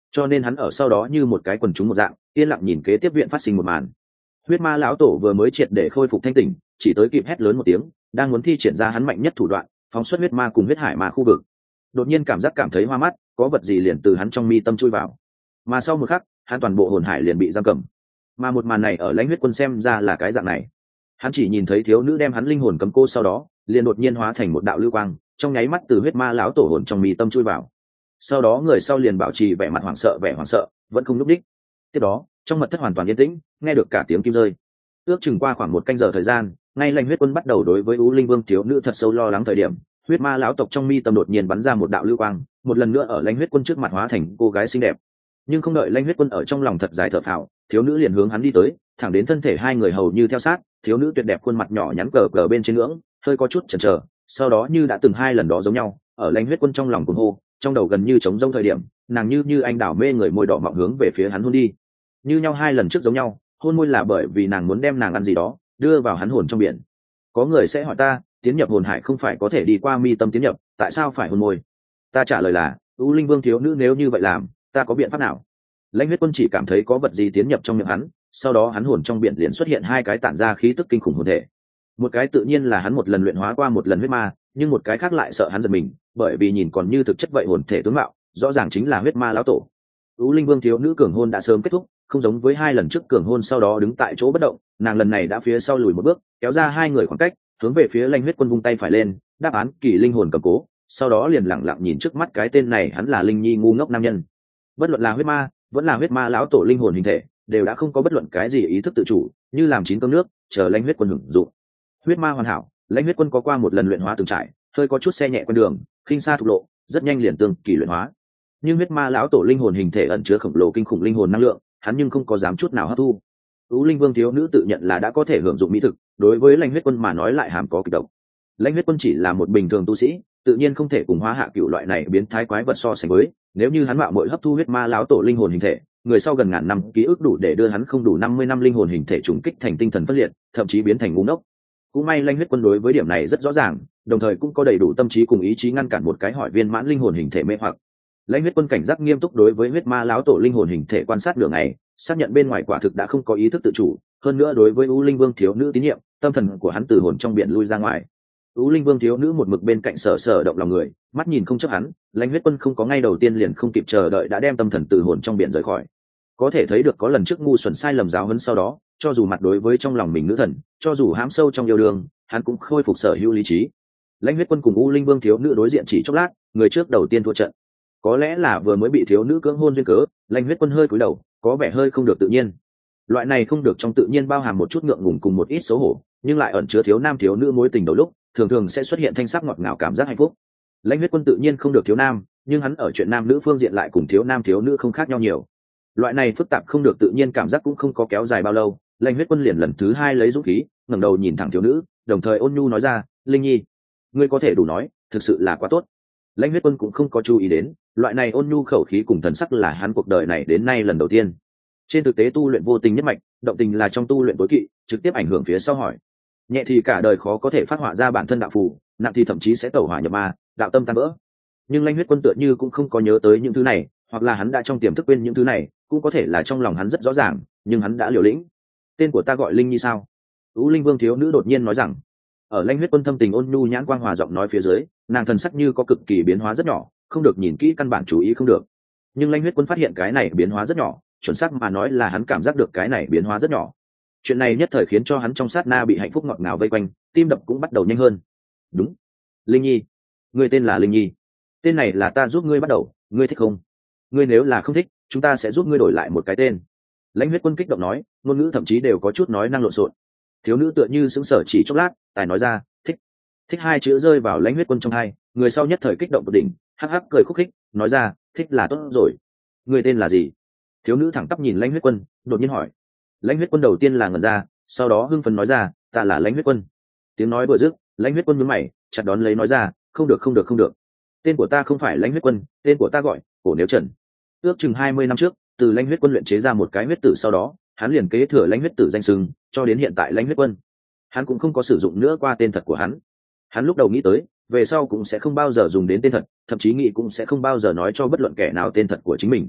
cho nên hắn ở sau đó như một cái quần chúng một dạng yên lặng nhìn kế tiếp viện phát sinh một màn. Huyết ma lão tổ vừa mới triệt để khôi phục thanh tỉnh, chỉ tới kịp hét lớn một tiếng, đang muốn thi triển ra hắn mạnh nhất thủ đoạn, phóng xuất huyết ma cùng huyết hải ma khu vực. Đột nhiên cảm thấy hoa mắt, có vật gì liền từ hắn trong mi tâm chui vào, mà sau một khắc hắn toàn bộ hồn hải liền bị giam cầm. Mà một màn này ở Lãnh Huyết Quân xem ra là cái dạng này, hắn chỉ nhìn thấy thiếu nữ đem hắn linh hồn cấm cô, sau đó liền đột nhiên hóa thành một đạo lưu quang, trong nháy mắt từ huyết ma lão tổ hồn trong mi tâm chui vào. Sau đó người sau liền bảo trì vẻ mặt hoảng sợ vẫn không lúc đích. Tiếp đó trong mật thất hoàn toàn yên tĩnh, nghe được cả tiếng kim rơi. Ước chừng qua khoảng một canh giờ thời gian, ngay Lãnh Huyết Quân bắt đầu đối với U Linh Vương thiếu nữ thật sâu lo lắng thời điểm, huyết ma lão tộc trong mi tâm đột nhiên bắn ra một đạo lưu quang, một lần nữa ở Lãnh Huyết Quân trước mặt hóa thành cô gái xinh đẹp. Nhưng không đợi Lãnh Huyết Quân ở trong lòng thật dài thở phào, thiếu nữ liền hướng hắn đi tới, thẳng đến thân thể hai người hầu như theo sát. Thiếu nữ tuyệt đẹp khuôn mặt nhỏ nhắn cờ bên trên ngưỡng, hơi có chút chần chờ, sau đó như đã từng hai lần đó giống nhau, ở Lãnh Huyết Quân trong lòng cuồng hô, trong đầu gần như trống rỗng thời điểm, nàng như anh đảo mê người môi đỏ mọng hướng về phía hắn hôn đi. Như nhau hai lần trước giống nhau, hôn môi là bởi vì nàng muốn đem nàng ăn gì đó đưa vào hắn hồn trong biển. Có người sẽ hỏi ta, tiến nhập hồn hải không phải có thể đi qua mi tâm tiến nhập, tại sao phải hôn môi? Ta trả lời là, U Linh Vương thiếu nữ nếu như vậy làm, ta có biện pháp nào? Lãnh Huyết Quân chỉ cảm thấy có vật gì tiến nhập trong miệng hắn, sau đó hắn hồn trong biển liền xuất hiện hai cái tản ra khí tức kinh khủng hồn thể. Một cái tự nhiên là hắn một lần luyện hóa qua một lần huyết ma, nhưng một cái khác lại sợ hắn giật mình, bởi vì nhìn còn như thực chất vậy hồn thể tướng mạo, rõ ràng chính là huyết ma lão tổ. U Linh Vương thiếu nữ cường hôn đã sớm kết thúc, không giống với hai lần trước cường hôn sau đó đứng tại chỗ bất động, nàng lần này đã phía sau lùi một bước, kéo ra hai người khoảng cách, hướng về phía Lãnh Huyết Quân vung tay phải lên, đáp án kỳ linh hồn cầm cố, sau đó liền lặng lặng nhìn trước mắt cái tên này, hắn là Linh Nhi ngu ngốc nam nhân. Bất luận là huyết ma, vẫn là huyết ma lão tổ linh hồn hình thể, đều đã không có bất luận cái gì ý thức tự chủ, như làm chín cơm nước, chờ Lãnh Huyết Quân hưởng dụng. Huyết ma hoàn hảo, Lãnh Huyết Quân có qua một lần luyện hóa từng trải, hơi có chút xe nhẹ con đường, khinh xa thục lộ, rất nhanh liền tương kỳ luyện hóa. Nhưng huyết ma lão tổ linh hồn hình thể ẩn chứa khổng lồ kinh khủng linh hồn năng lượng, hắn nhưng không có dám chút nào hấp thu. U Linh Vương thiếu nữ tự nhận là đã có thể hưởng dụng mỹ thực, đối với Lãnh Huyết Quân mà nói lại hàm có kịch độc. Lãnh Huyết Quân chỉ là một bình thường tu sĩ, tự nhiên không thể cùng Hóa Hạ Cửu loại này biến thái quái vật so sánh với. Nếu như hắn mạo muội hấp thu huyết ma lão tổ linh hồn hình thể, người sau gần ngàn năm ký ức đủ để đưa hắn không đủ 50 năm linh hồn hình thể trùng kích thành tinh thần phân liệt, thậm chí biến thành ngu ngốc. Cũng may Lãnh Huyết Quân đối với điểm này rất rõ ràng, đồng thời cũng có đầy đủ tâm trí cùng ý chí ngăn cản một cái hỏi viên mãn linh hồn hình thể mê hoặc. Lãnh Huyết Quân cảnh giác nghiêm túc đối với huyết ma lão tổ linh hồn hình thể quan sát đường này, xác nhận bên ngoài quả thực đã không có ý thức tự chủ, hơn nữa đối với U Linh Vương thiếu nữ tín nhiệm, tâm thần của hắn từ hồn trong biển lui ra ngoài. U Linh Vương thiếu nữ một mực bên cạnh sở động lòng người, mắt nhìn không chấp hắn, Lãnh Huyết Quân không có ngay đầu tiên liền không kịp chờ đợi đã đem tâm thần từ hồn trong biển rời khỏi. Có thể thấy được có lần trước ngu xuẩn sai lầm giáo huấn sau đó, cho dù mặt đối với trong lòng mình nữ thần, cho dù hãm sâu trong yêu đương, hắn cũng khôi phục sở hữu lý trí. Lãnh Huyết Quân cùng U Linh Vương thiếu nữ đối diện chỉ chốc lát, người trước đầu tiên thua trận. Có lẽ là vừa mới bị thiếu nữ cưỡng hôn duyên cớ, Lãnh Huyết Quân hơi cúi đầu, có vẻ hơi không được tự nhiên. Loại này không được trong tự nhiên bao hàm một chút ngượng ngùng cùng một ít xấu hổ, nhưng lại ẩn chứa thiếu nam thiếu nữ mối tình đầu lúc, thường thường sẽ xuất hiện thanh sắc ngọt ngào cảm giác hạnh phúc. Lãnh Huyết Quân tự nhiên không được thiếu nam, nhưng hắn ở chuyện nam nữ phương diện lại cùng thiếu nam thiếu nữ không khác nhau nhiều. Loại này phức tạp không được tự nhiên cảm giác cũng không có kéo dài bao lâu, Lãnh Huyết Quân liền lần thứ hai lấy dũng khí, ngẩng đầu nhìn thẳng thiếu nữ, đồng thời ôn nhu nói ra, Linh Nhi, ngươi có thể đủ nói, thực sự là quá tốt. Lãnh Huyết Quân cũng không có chú ý đến, loại này ôn nhu khẩu khí cùng thần sắc là hắn cuộc đời này đến nay lần đầu tiên. Trên thực tế tu luyện vô tình nhất mạch, động tình là trong tu luyện tối kỵ, trực tiếp ảnh hưởng phía sau hỏi. Nhẹ thì cả đời khó có thể phát họa ra bản thân đạo phù, nặng thì thậm chí sẽ tẩu hỏa nhập ma, đạo tâm tan vỡ. Nhưng Lãnh Huyết Quân tựa như cũng không có nhớ tới những thứ này, hoặc là hắn đã trong tiềm thức quên những thứ này, cũng có thể là trong lòng hắn rất rõ ràng, nhưng hắn đã liều lĩnh. Tên của ta gọi Linh Nhi sao? U Linh Vương thiếu nữ đột nhiên nói rằng. Ở Lãnh Huyết Quân thâm tình ôn nhu nhãn quang hòa giọng nói phía dưới, nàng thần sắc như có cực kỳ biến hóa rất nhỏ, không được nhìn kỹ căn bản chú ý không được. Nhưng Lãnh Huyết Quân phát hiện cái này biến hóa rất nhỏ, chuẩn xác mà nói là hắn cảm giác được cái này biến hóa rất nhỏ. Chuyện này nhất thời khiến cho hắn trong sát na bị hạnh phúc ngọt ngào vây quanh, tim đập cũng bắt đầu nhanh hơn. Đúng, Linh Nhi, ngươi tên là Linh Nhi, tên này là ta giúp ngươi bắt đầu, ngươi thích không? Ngươi nếu là không thích, chúng ta sẽ giúp ngươi đổi lại một cái tên. Lãnh Huyết Quân kích động nói, ngôn ngữ thậm chí đều có chút nói năng lộn xộn. Thiếu nữ tựa như sững sờ chỉ chốc lát, tài nói ra, thích. Thích hai chữ rơi vào Lãnh Huyết Quân trong hai, người sau nhất thời kích động tột đỉnh, hắc hắc cười khúc khích, nói ra, thích là tốt rồi. Ngươi tên là gì? Thiếu nữ thẳng tắp nhìn Lãnh Huyết Quân, đột nhiên hỏi. Lãnh Huyết Quân đầu tiên là ngẩn ra, sau đó hưng phấn nói ra, ta là Lãnh Huyết Quân. Tiếng nói vừa dứt, Lãnh Huyết Quân nhướng mày, chặt đón lấy nói ra, không được không được không được. Tên của ta không phải Lãnh Huyết Quân, tên của ta gọi Cổ Nếu Trần. Ước chừng 20 năm trước, từ Lãnh Huyết Quân luyện chế ra một cái huyết tử sau đó, hắn liền kế thừa Lãnh Huyết Tử danh xưng, cho đến hiện tại Lãnh Huyết Quân. Hắn cũng không có sử dụng nữa qua tên thật của hắn. Hắn lúc đầu nghĩ tới, về sau cũng sẽ không bao giờ dùng đến tên thật, thậm chí nghĩ cũng sẽ không bao giờ nói cho bất luận kẻ nào tên thật của chính mình.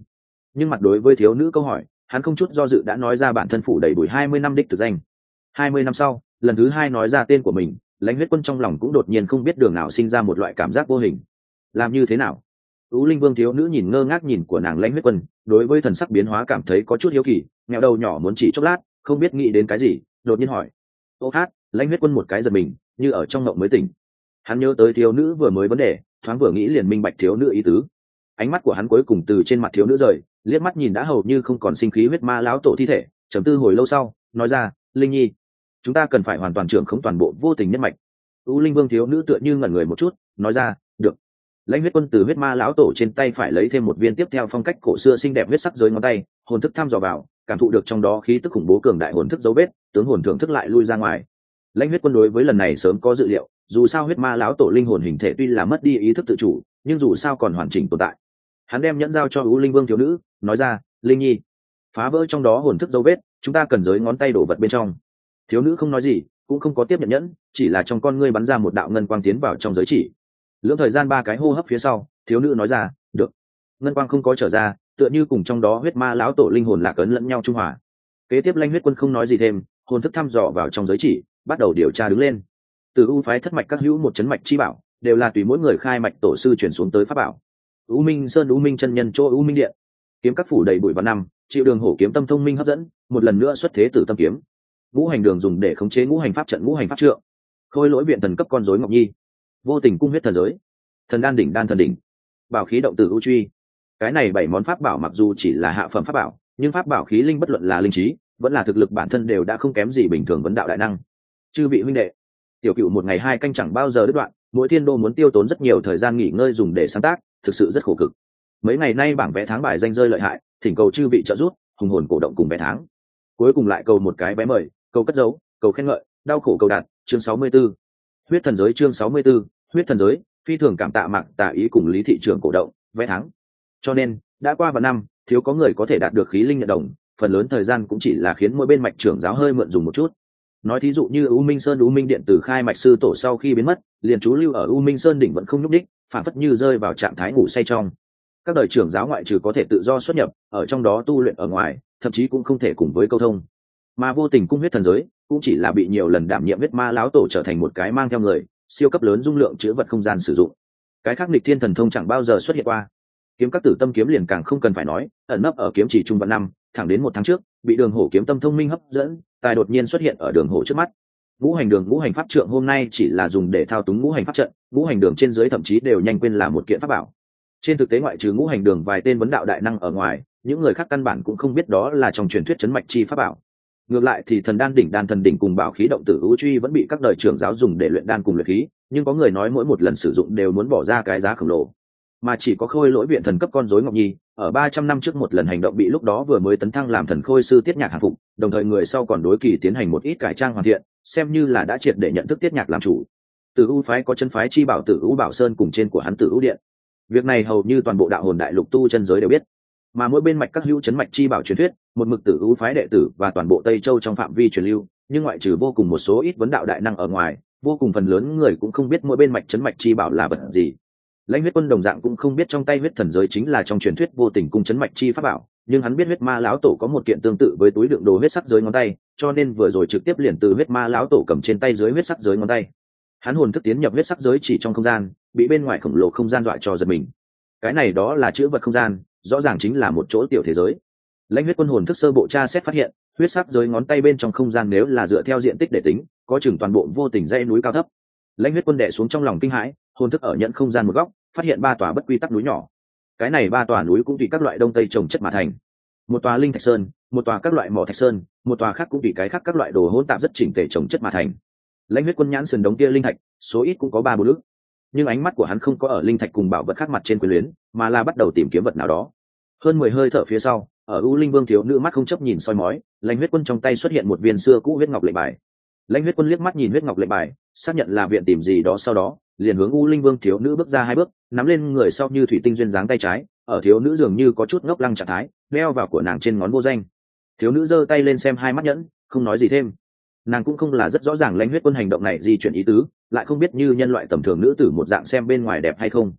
nhưng mặt đối với thiếu nữ câu hỏi, hắn không chút do dự đã nói ra bản thân phủ đầy bụi 20 năm đích thực danh. 20 năm sau, lần thứ hai nói ra tên của mình, Lãnh Huyết Quân trong lòng cũng đột nhiên không biết đường nào sinh ra một loại cảm giác vô hình. Làm như thế nào? Ú Linh Vương thiếu nữ nhìn ngơ ngác nhìn của nàng Lãnh Huyết Quân, đối với thần sắc biến hóa cảm thấy có chút hiếu kỳ, nghẹo đầu nhỏ muốn chỉ chốc lát, không biết nghĩ đến cái gì, đột nhiên hỏi. Ô hát, Lãnh Huyết Quân một cái giật mình, như ở trong ngộng mới tỉnh. Hắn nhớ tới thiếu nữ vừa mới vấn đề, thoáng vừa nghĩ liền minh bạch thiếu nữ ý tứ. Ánh mắt của hắn cuối cùng từ trên mặt thiếu nữ rời, liếc mắt nhìn đã hầu như không còn sinh khí huyết ma lão tổ thi thể, trầm tư hồi lâu sau, nói ra, Linh Nhi, chúng ta cần phải hoàn toàn trưởng khống toàn bộ vô tình nhất mạch. U Linh Vương thiếu nữ tựa như ngẩn người một chút, nói ra, được. Lãnh Huyết Quân từ huyết ma lão tổ trên tay phải lấy thêm một viên tiếp theo phong cách cổ xưa xinh đẹp huyết sắc giới ngón tay, hồn thức thăm dò vào, cảm thụ được trong đó khí tức khủng bố cường đại hồn thức dấu vết, tướng hồn thưởng thức lại lui ra ngoài. Lãnh Huyết Quân đối với lần này sớm có dự liệu, dù sao huyết ma lão tổ linh hồn hình thể tuy là mất đi ý thức tự chủ, nhưng dù sao còn hoàn chỉnh tồn tại. Hắn đem nhẫn giao cho U Linh Vương thiếu nữ, nói ra, Linh Nhi, phá vỡ trong đó hồn thức dấu vết, chúng ta cần giới ngón tay đổ vật bên trong. Thiếu nữ không nói gì, cũng không có tiếp nhận nhẫn, chỉ là trong con ngươi bắn ra một đạo ngân quang tiến vào trong giới chỉ. Lưỡng thời gian 3 cái hô hấp phía sau, thiếu nữ nói ra, được. Ngân quang không có trở ra, tựa như cùng trong đó huyết ma lão tổ linh hồn lạc ấn lẫn nhau trung hòa. Kế tiếp Lãnh Huyết Quân không nói gì thêm, hồn thức thăm dò vào trong giới chỉ, bắt đầu điều tra đứng lên. Từ U phái thất mạch các hữu một chấn mạch chi bảo, đều là tùy mỗi người khai mạch tổ sư chuyển xuống tới pháp bảo. U Minh Sơn, U Minh chân nhân chỗ U Minh điện, kiếm các phủ đầy bụi vào năm, chịu đường hổ kiếm tâm thông minh hấp dẫn, một lần nữa xuất thế từ tâm kiếm. Ngũ hành đường dùng để khống chế ngũ hành pháp trận, ngũ hành pháp trượng. Khôi lỗi viện thần cấp con rối Ngọc Nhi, vô tình cung huyết thần giới, thần đan đỉnh đan thần đỉnh, bảo khí động tử u truy. Cái này 7 món pháp bảo mặc dù chỉ là hạ phẩm pháp bảo, nhưng pháp bảo khí linh bất luận là linh trí, vẫn là thực lực bản thân đều đã không kém gì bình thường vấn đạo đại năng. Chư vị huynh đệ, tiểu cựu một ngày 2 canh chẳng bao giờ đứt đoạn, mỗi thiên đô muốn tiêu tốn rất nhiều thời gian nghỉ ngơi dùng để sáng tác, thực sự rất khổ cực. Mấy ngày nay bảng vẽ tháng bài danh rơi lợi hại, thỉnh cầu chư vị trợ giúp, hùng hồn cổ động cùng vẽ tháng. Cuối cùng lại cầu một cái vé mời, cầu cất dấu, cầu khen ngợi, đau khổ cầu đạt. Chương 64, huyết thần giới. Chương 64, huyết thần giới. Phi thường cảm tạ Mạc Tà Ý cùng Lý thị trưởng cổ động vé tháng. Cho nên đã qua vài năm, thiếu có người có thể đạt được khí linh nhận đồng, phần lớn thời gian cũng chỉ là khiến mỗi bên mạch trưởng giáo hơi mượn dùng một chút. Nói thí dụ như U Minh Sơn, U Minh điện từ khai mạch sư tổ sau khi biến mất, liền trú lưu ở U Minh Sơn đỉnh vẫn không nhúc đích, phản phất như rơi vào trạng thái ngủ say trong. Các đời trưởng giáo ngoại trừ có thể tự do xuất nhập ở trong đó tu luyện ở ngoài, thậm chí cũng không thể cùng với câu thông. Mà vô tình cung huyết thần giới cũng chỉ là bị nhiều lần đảm nhiệm huyết ma lão tổ trở thành một cái mang theo người siêu cấp lớn dung lượng chứa vật không gian sử dụng. Cái khác nghịch thiên thần thông chẳng bao giờ xuất hiện qua. Kiếm các tử tâm kiếm liền càng không cần phải nói, ẩn nấp ở kiếm chỉ trung vạn năm, thẳng đến 1 tháng trước bị đường hổ kiếm tâm thông minh hấp dẫn, tài đột nhiên xuất hiện ở đường hổ trước mắt. Ngũ hành đường ngũ hành pháp trượng hôm nay chỉ là dùng để thao túng ngũ hành pháp trận, ngũ hành đường trên dưới thậm chí đều nhanh quên là một kiện pháp bảo. Trên thực tế ngoại trừ ngũ hành đường vài tên vấn đạo đại năng ở ngoài, những người khác căn bản cũng không biết đó là trong truyền thuyết chấn mạch chi pháp bảo. Ngược lại thì thần đan đỉnh, đan thần đỉnh cùng bảo khí động tử u truy vẫn bị các đời trưởng giáo dùng để luyện đan cùng luyện khí, nhưng có người nói mỗi một lần sử dụng đều muốn bỏ ra cái giá khổng lồ. Mà chỉ có khôi lỗi viện thần cấp con rối Ngọc Nhi, ở 300 năm trước một lần hành động bị lúc đó vừa mới tấn thăng làm thần khôi sư Tiết Nhạc hàng phục, đồng thời người sau còn đối kỳ tiến hành một ít cải trang hoàn thiện, xem như là đã triệt để nhận thức Tiết Nhạc làm chủ. Tử U phái có chân phái chi bảo Tử U Bảo Sơn cùng trên của hắn Tử U điện. Việc này hầu như toàn bộ đạo hồn đại lục tu chân giới đều biết. Mà mỗi bên mạch các hữu chấn mạch chi bảo truyền thuyết, một mực Tử U phái đệ tử và toàn bộ Tây Châu trong phạm vi truyền lưu, nhưng ngoại trừ vô cùng một số ít vấn đạo đại năng ở ngoài, vô cùng phần lớn người cũng không biết mỗi bên mạch chấn mạch chi bảo là vật gì. Lãnh Huyết Quân đồng dạng cũng không biết trong tay huyết thần giới chính là trong truyền thuyết vô tình cung chấn mạch chi pháp bảo, nhưng hắn biết huyết ma lão tổ có một kiện tương tự với túi đựng đồ huyết sắc giới ngón tay, cho nên vừa rồi trực tiếp liền từ huyết ma lão tổ cầm trên tay dưới huyết sắc giới ngón tay. Hắn hồn thức tiến nhập huyết sắc giới chỉ trong không gian, bị bên ngoài khổng lồ không gian dọa cho giật mình. Cái này đó là chữ vật không gian, rõ ràng chính là một chỗ tiểu thế giới. Lãnh Huyết Quân hồn thức sơ bộ tra xét phát hiện, huyết sắc giới ngón tay bên trong không gian nếu là dựa theo diện tích để tính, có chừng toàn bộ vô tình dãy núi cao thấp. Lãnh Huyết Quân đè xuống trong lòng kinh hãi, hồn thức ở nhận không gian một góc, phát hiện 3 tòa bất quy tắc núi nhỏ. Cái này 3 tòa núi cũng tùy các loại đông tây trồng chất mà thành. Một tòa linh thạch sơn, một tòa các loại mỏ thạch sơn, một tòa khác cũng tùy cái khác các loại đồ hỗn tạp rất chỉnh tề trồng chất mà thành. Lãnh Huyết Quân nhãn sườn đống kia linh thạch, số ít cũng có 3-4 lức. Nhưng ánh mắt của hắn không có ở linh thạch cùng bảo vật khác mặt trên quyền luyến, mà là bắt đầu tìm kiếm vật nào đó. Hơn 10 hơi thở phía sau, ở U Linh Vương thiếu nữ mắt không chấp nhìn soi mói, Lãnh Huyết Quân trong tay xuất hiện một viên xưa cũ huyết ngọc lệnh bài. Lãnh Huyết Quân liếc mắt nhìn huyết ngọc lệnh bài, xác nhận là viện tìm gì đó, sau đó liền hướng U Linh Vương thiếu nữ bước ra 2 bước, nắm lên người sau như thủy tinh duyên dáng tay trái, ở thiếu nữ dường như có chút ngốc lăng trạng thái, đeo vào của nàng trên ngón vô danh. Thiếu nữ giơ tay lên xem 2 mắt nhẫn, không nói gì thêm. Nàng cũng không là rất rõ ràng Lãnh Huyết Quân hành động này di chuyển ý tứ, lại không biết như nhân loại tầm thường nữ tử một dạng xem bên ngoài đẹp hay không.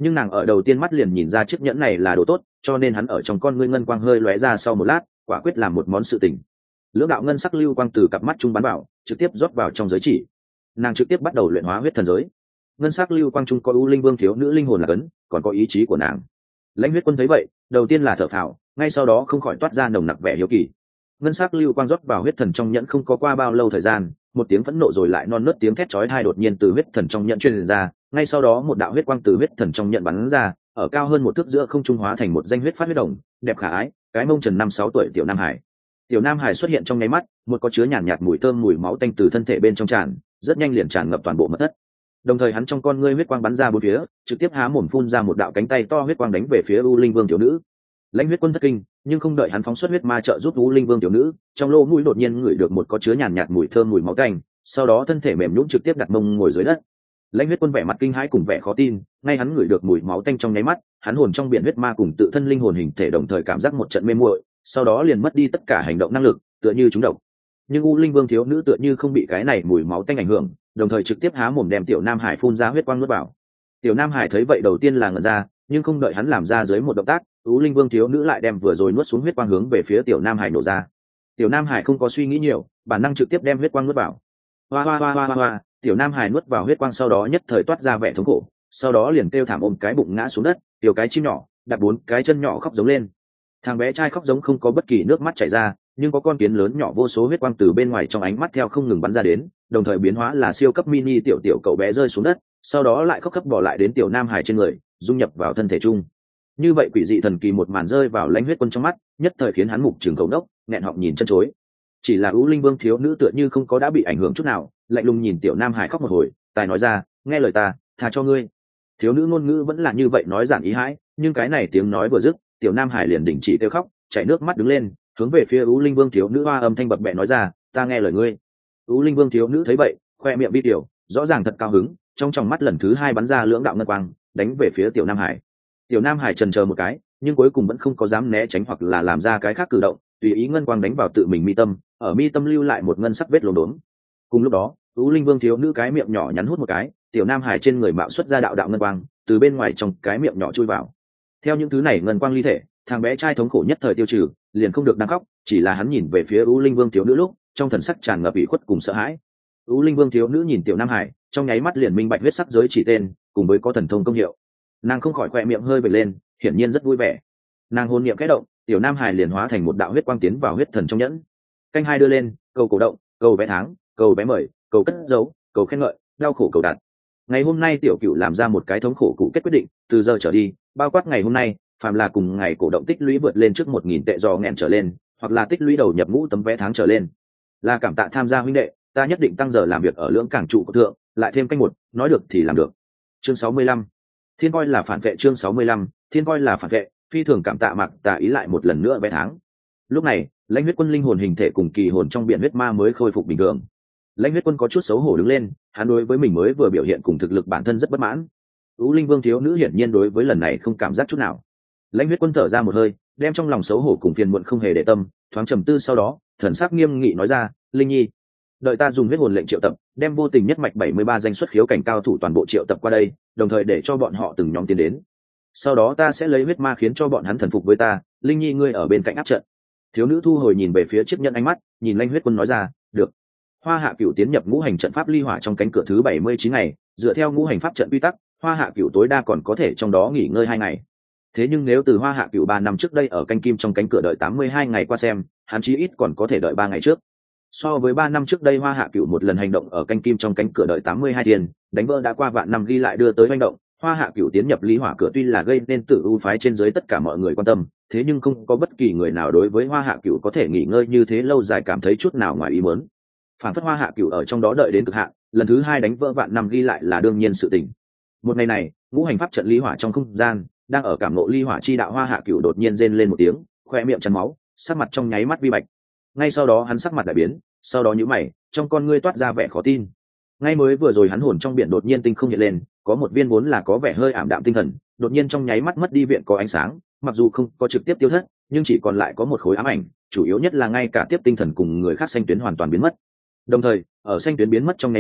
nhưng nàng ở đầu tiên mắt liền nhìn ra chiếc nhẫn này là đồ tốt, cho nên hắn ở trong con ngươi ngân quang hơi lóe ra, sau một lát quả quyết làm một món sự tình. Lưỡng đạo ngân sắc lưu quang từ cặp mắt trung bắn vào, trực tiếp rót vào trong giới chỉ. Nàng trực tiếp bắt đầu luyện hóa huyết thần giới. Ngân sắc lưu quang trung có U Linh Vương thiếu nữ linh hồn là cấn, còn có ý chí của nàng. Lãnh Huyết Quân thấy vậy, đầu tiên là thở phào, ngay sau đó không khỏi toát ra nồng nặc vẻ hiếu kỳ. Ngân sắc lưu quang rót vào huyết thần trong nhẫn không có qua bao lâu thời gian, một tiếng phẫn nộ rồi lại non nớt tiếng thét chói tai đột nhiên từ huyết thần trong nhẫn truyền ra, ngay sau đó một đạo huyết quang từ huyết thần trong nhẫn bắn ra, ở cao hơn một thước giữa không trung hóa thành một danh huyết phát huyết đồng, đẹp khả ái, cái mông trần 5-6 tuổi tiểu Nam Hải. Tiểu Nam Hải xuất hiện trong nháy mắt, một có chứa nhàn nhạt mùi thơm mùi máu tanh từ thân thể bên trong tràn, rất nhanh liền tràn ngập toàn bộ mật thất. Đồng thời hắn trong con ngươi huyết quang bắn ra bốn phía, trực tiếp há mồm phun ra một đạo cánh tay to huyết quang đánh về phía U Linh Vương tiểu nữ. Lãnh Huyết Quân thất kinh, nhưng không đợi hắn phóng xuất huyết ma trợ giúp U Linh Vương tiểu nữ, trong lỗ mũi đột nhiên ngửi được một có chứa nhàn nhạt mùi thơm mùi máu tanh, sau đó thân thể mềm nhũn trực tiếp đặt mông ngồi dưới đất. Lãnh Huyết Quân vẻ mặt kinh hãi cùng vẻ khó tin, ngay hắn ngửi được mùi máu tanh trong nháy mắt, hắn hồn trong biển huyết ma cùng tự thân linh hồn hình thể đồng thời cảm giác một trận mê muội, sau đó liền mất đi tất cả hành động năng lực, tựa như trúng độc. Nhưng U Linh Vương thiếu nữ tựa như không bị cái này mùi máu tanh ảnh hưởng, đồng thời trực tiếp há mồm đem tiểu Nam Hải phun ra huyết quang nuốt vào. Tiểu Nam Hải thấy vậy đầu tiên là ngẩn ra, nhưng không đợi hắn làm ra dưới một động tác, U Linh Vương thiếu nữ lại đem vừa rồi nuốt xuống huyết quang hướng về phía tiểu Nam Hải nổ ra. Tiểu Nam Hải không có suy nghĩ nhiều, bản năng trực tiếp đem huyết quang nuốt vào. Hoa hoa hoa hoa hoa, tiểu Nam Hải nuốt vào huyết quang sau đó nhất thời toát ra vẻ thống khổ, sau đó liền kêu thảm ôm cái bụng ngã xuống đất, tiểu cái chim nhỏ đặt 4 cái chân nhỏ khóc giống lên. Thằng bé trai khóc giống không có bất kỳ nước mắt chảy ra, nhưng có con kiến lớn nhỏ vô số huyết quang từ bên ngoài trong ánh mắt theo không ngừng bắn ra đến, đồng thời biến hóa là siêu cấp mini tiểu tiểu cậu bé rơi xuống đất, sau đó lại khóc khóc bỏ lại đến tiểu Nam Hải trên người, dung nhập vào thân thể chung. Như vậy quỷ dị thần kỳ một màn rơi vào Lãnh Huyết Quân trong mắt, nhất thời khiến hắn mục trừng cầu đốc, nghẹn họng nhìn chân chối. Chỉ là U Linh Vương thiếu nữ tựa như không có đã bị ảnh hưởng chút nào, lạnh lùng nhìn tiểu Nam Hải khóc một hồi, tài nói ra, nghe lời ta, tha cho ngươi. Thiếu nữ ngôn ngữ vẫn là như vậy nói giản ý hãi, nhưng cái này tiếng nói vừa dứt, tiểu Nam Hải liền đình chỉ kêu khóc, chảy nước mắt đứng lên, hướng về phía U Linh Vương thiếu nữ hoa âm thanh bập bẹ nói ra, ta nghe lời ngươi. U Linh Vương thiếu nữ thấy vậy, khoe miệng bi tiểu, rõ ràng thật cao hứng, trong tròng mắt lần thứ hai bắn ra lưỡng đạo ngân quang, đánh về phía tiểu Nam Hải. Tiểu Nam Hải chần chờ một cái, nhưng cuối cùng vẫn không có dám né tránh hoặc là làm ra cái khác cử động, tùy ý ngân quang đánh vào tự mình mi tâm, ở mi tâm lưu lại một ngân sắc vết lốm đốm. Cùng lúc đó, U Linh Vương thiếu nữ cái miệng nhỏ nhắn hút một cái, tiểu Nam Hải trên người mạo xuất ra đạo đạo ngân quang, từ bên ngoài trong cái miệng nhỏ chui vào. Theo những thứ này ngân quang ly thể, thằng bé trai thống khổ nhất thời tiêu trừ, liền không được đang khóc, chỉ là hắn nhìn về phía U Linh Vương thiếu nữ lúc, trong thần sắc tràn ngập ủy khuất cùng sợ hãi. U Linh Vương thiếu nữ nhìn tiểu Nam Hải, trong nháy mắt liền minh bạch huyết sắc giới chỉ tên, cùng với có thần thông công hiệu. Nàng không khỏi khoe miệng hơi vểnh lên, hiển nhiên rất vui vẻ. Nàng hồn niệm khẽ động, tiểu Nam Hải liền hóa thành một đạo huyết quang tiến vào huyết thần trong nhẫn. Canh hai đưa lên, cầu cổ động, cầu vé tháng, cầu vé mời, cầu cất dấu, cầu khen ngợi, đau khổ cầu đặt. Ngày hôm nay tiểu cựu làm ra một cái thống khổ cụ kết quyết định, từ giờ trở đi, bao quát ngày hôm nay, phàm là cùng ngày cổ động tích lũy vượt lên trước 1.000 tệ giò nghẹn trở lên, hoặc là tích lũy đầu nhập ngũ tấm vé tháng trở lên, là cảm tạ tham gia huynh đệ, ta nhất định tăng giờ làm việc ở lưỡng cảng trụ của thượng, lại thêm canh một, nói được thì làm được. Chương 65. Thiên coi là phản vệ. Chương 65. Thiên coi là phản vệ, phi thường cảm tạ Mạc Tà ý lại một lần nữa vé tháng. Lúc này, Lãnh Huyết Quân linh hồn hình thể cùng kỳ hồn trong biển huyết ma mới khôi phục bình thường. Lãnh Huyết Quân có chút xấu hổ đứng lên, hắn đối với mình mới vừa biểu hiện cùng thực lực bản thân rất bất mãn. U Linh Vương thiếu nữ hiển nhiên đối với lần này không cảm giác chút nào. Lãnh Huyết Quân thở ra một hơi, đem trong lòng xấu hổ cùng phiền muộn không hề để tâm, thoáng trầm tư sau đó, thần sắc nghiêm nghị nói ra, Linh Nhi, đợi ta dùng huyết hồn lệnh triệu tập, đem vô tình nhất mạch 73 danh xuất khiếu cảnh cao thủ toàn bộ triệu tập qua đây, đồng thời để cho bọn họ từng nhóm tiến đến. Sau đó ta sẽ lấy huyết ma khiến cho bọn hắn thần phục với ta, Linh Nhi ngươi ở bên cạnh áp trận. Thiếu nữ thu hồi nhìn về phía chiếc nhẫn ánh mắt, nhìn Lãnh Huyết Quân nói ra, được. Hoa Hạ Cửu tiến nhập ngũ hành trận pháp ly hỏa trong cánh cửa thứ 79 ngày, dựa theo ngũ hành pháp trận quy tắc, Hoa Hạ Cửu tối đa còn có thể trong đó nghỉ ngơi 2 ngày. Thế nhưng nếu từ Hoa Hạ Cửu 3 năm trước đây ở canh kim trong cánh cửa đợi 82 ngày qua xem, hắn chí ít còn có thể đợi 3 ngày trước. So với 3 năm trước đây Hoa Hạ Cửu một lần hành động ở canh kim trong cánh cửa đợi 82 tiền, đánh vỡ đã qua vạn năm ghi lại đưa tới hành động, Hoa Hạ Cửu tiến nhập ly hỏa cửa tuy là gây nên Tử U phái trên dưới tất cả mọi người quan tâm, thế nhưng không có bất kỳ người nào đối với Hoa Hạ Cửu có thể nghỉ ngơi như thế lâu dài cảm thấy chút nào ngoài ý muốn. Phản phất Hoa Hạ Cửu ở trong đó đợi đến cực hạn, lần thứ 2 đánh vỡ vạn năm ghi lại là đương nhiên sự tình. Một ngày này, ngũ hành pháp trận ly hỏa trong không gian, đang ở cảm ngộ ly hỏa chi đạo Hoa Hạ Cửu đột nhiên rên lên một tiếng, khoe miệng chắn máu, sắc mặt trong nháy mắt vi bạch. Ngay sau đó hắn sắc mặt đại biến, sau đó nhíu mày, trong con ngươi toát ra vẻ khó tin. Ngay mới vừa rồi hắn hồn trong biển đột nhiên tinh không hiện lên, có một viên vốn là có vẻ hơi ảm đạm tinh thần, đột nhiên trong nháy mắt mất đi viện có ánh sáng, mặc dù không có trực tiếp tiêu thất, nhưng chỉ còn lại có một khối ám ảnh, chủ yếu nhất là ngay cả tiếp tinh thần cùng người khác xanh tuyến hoàn toàn biến mất. Đồng thời, ở xanh tuyến biến mất trong nháy mắt,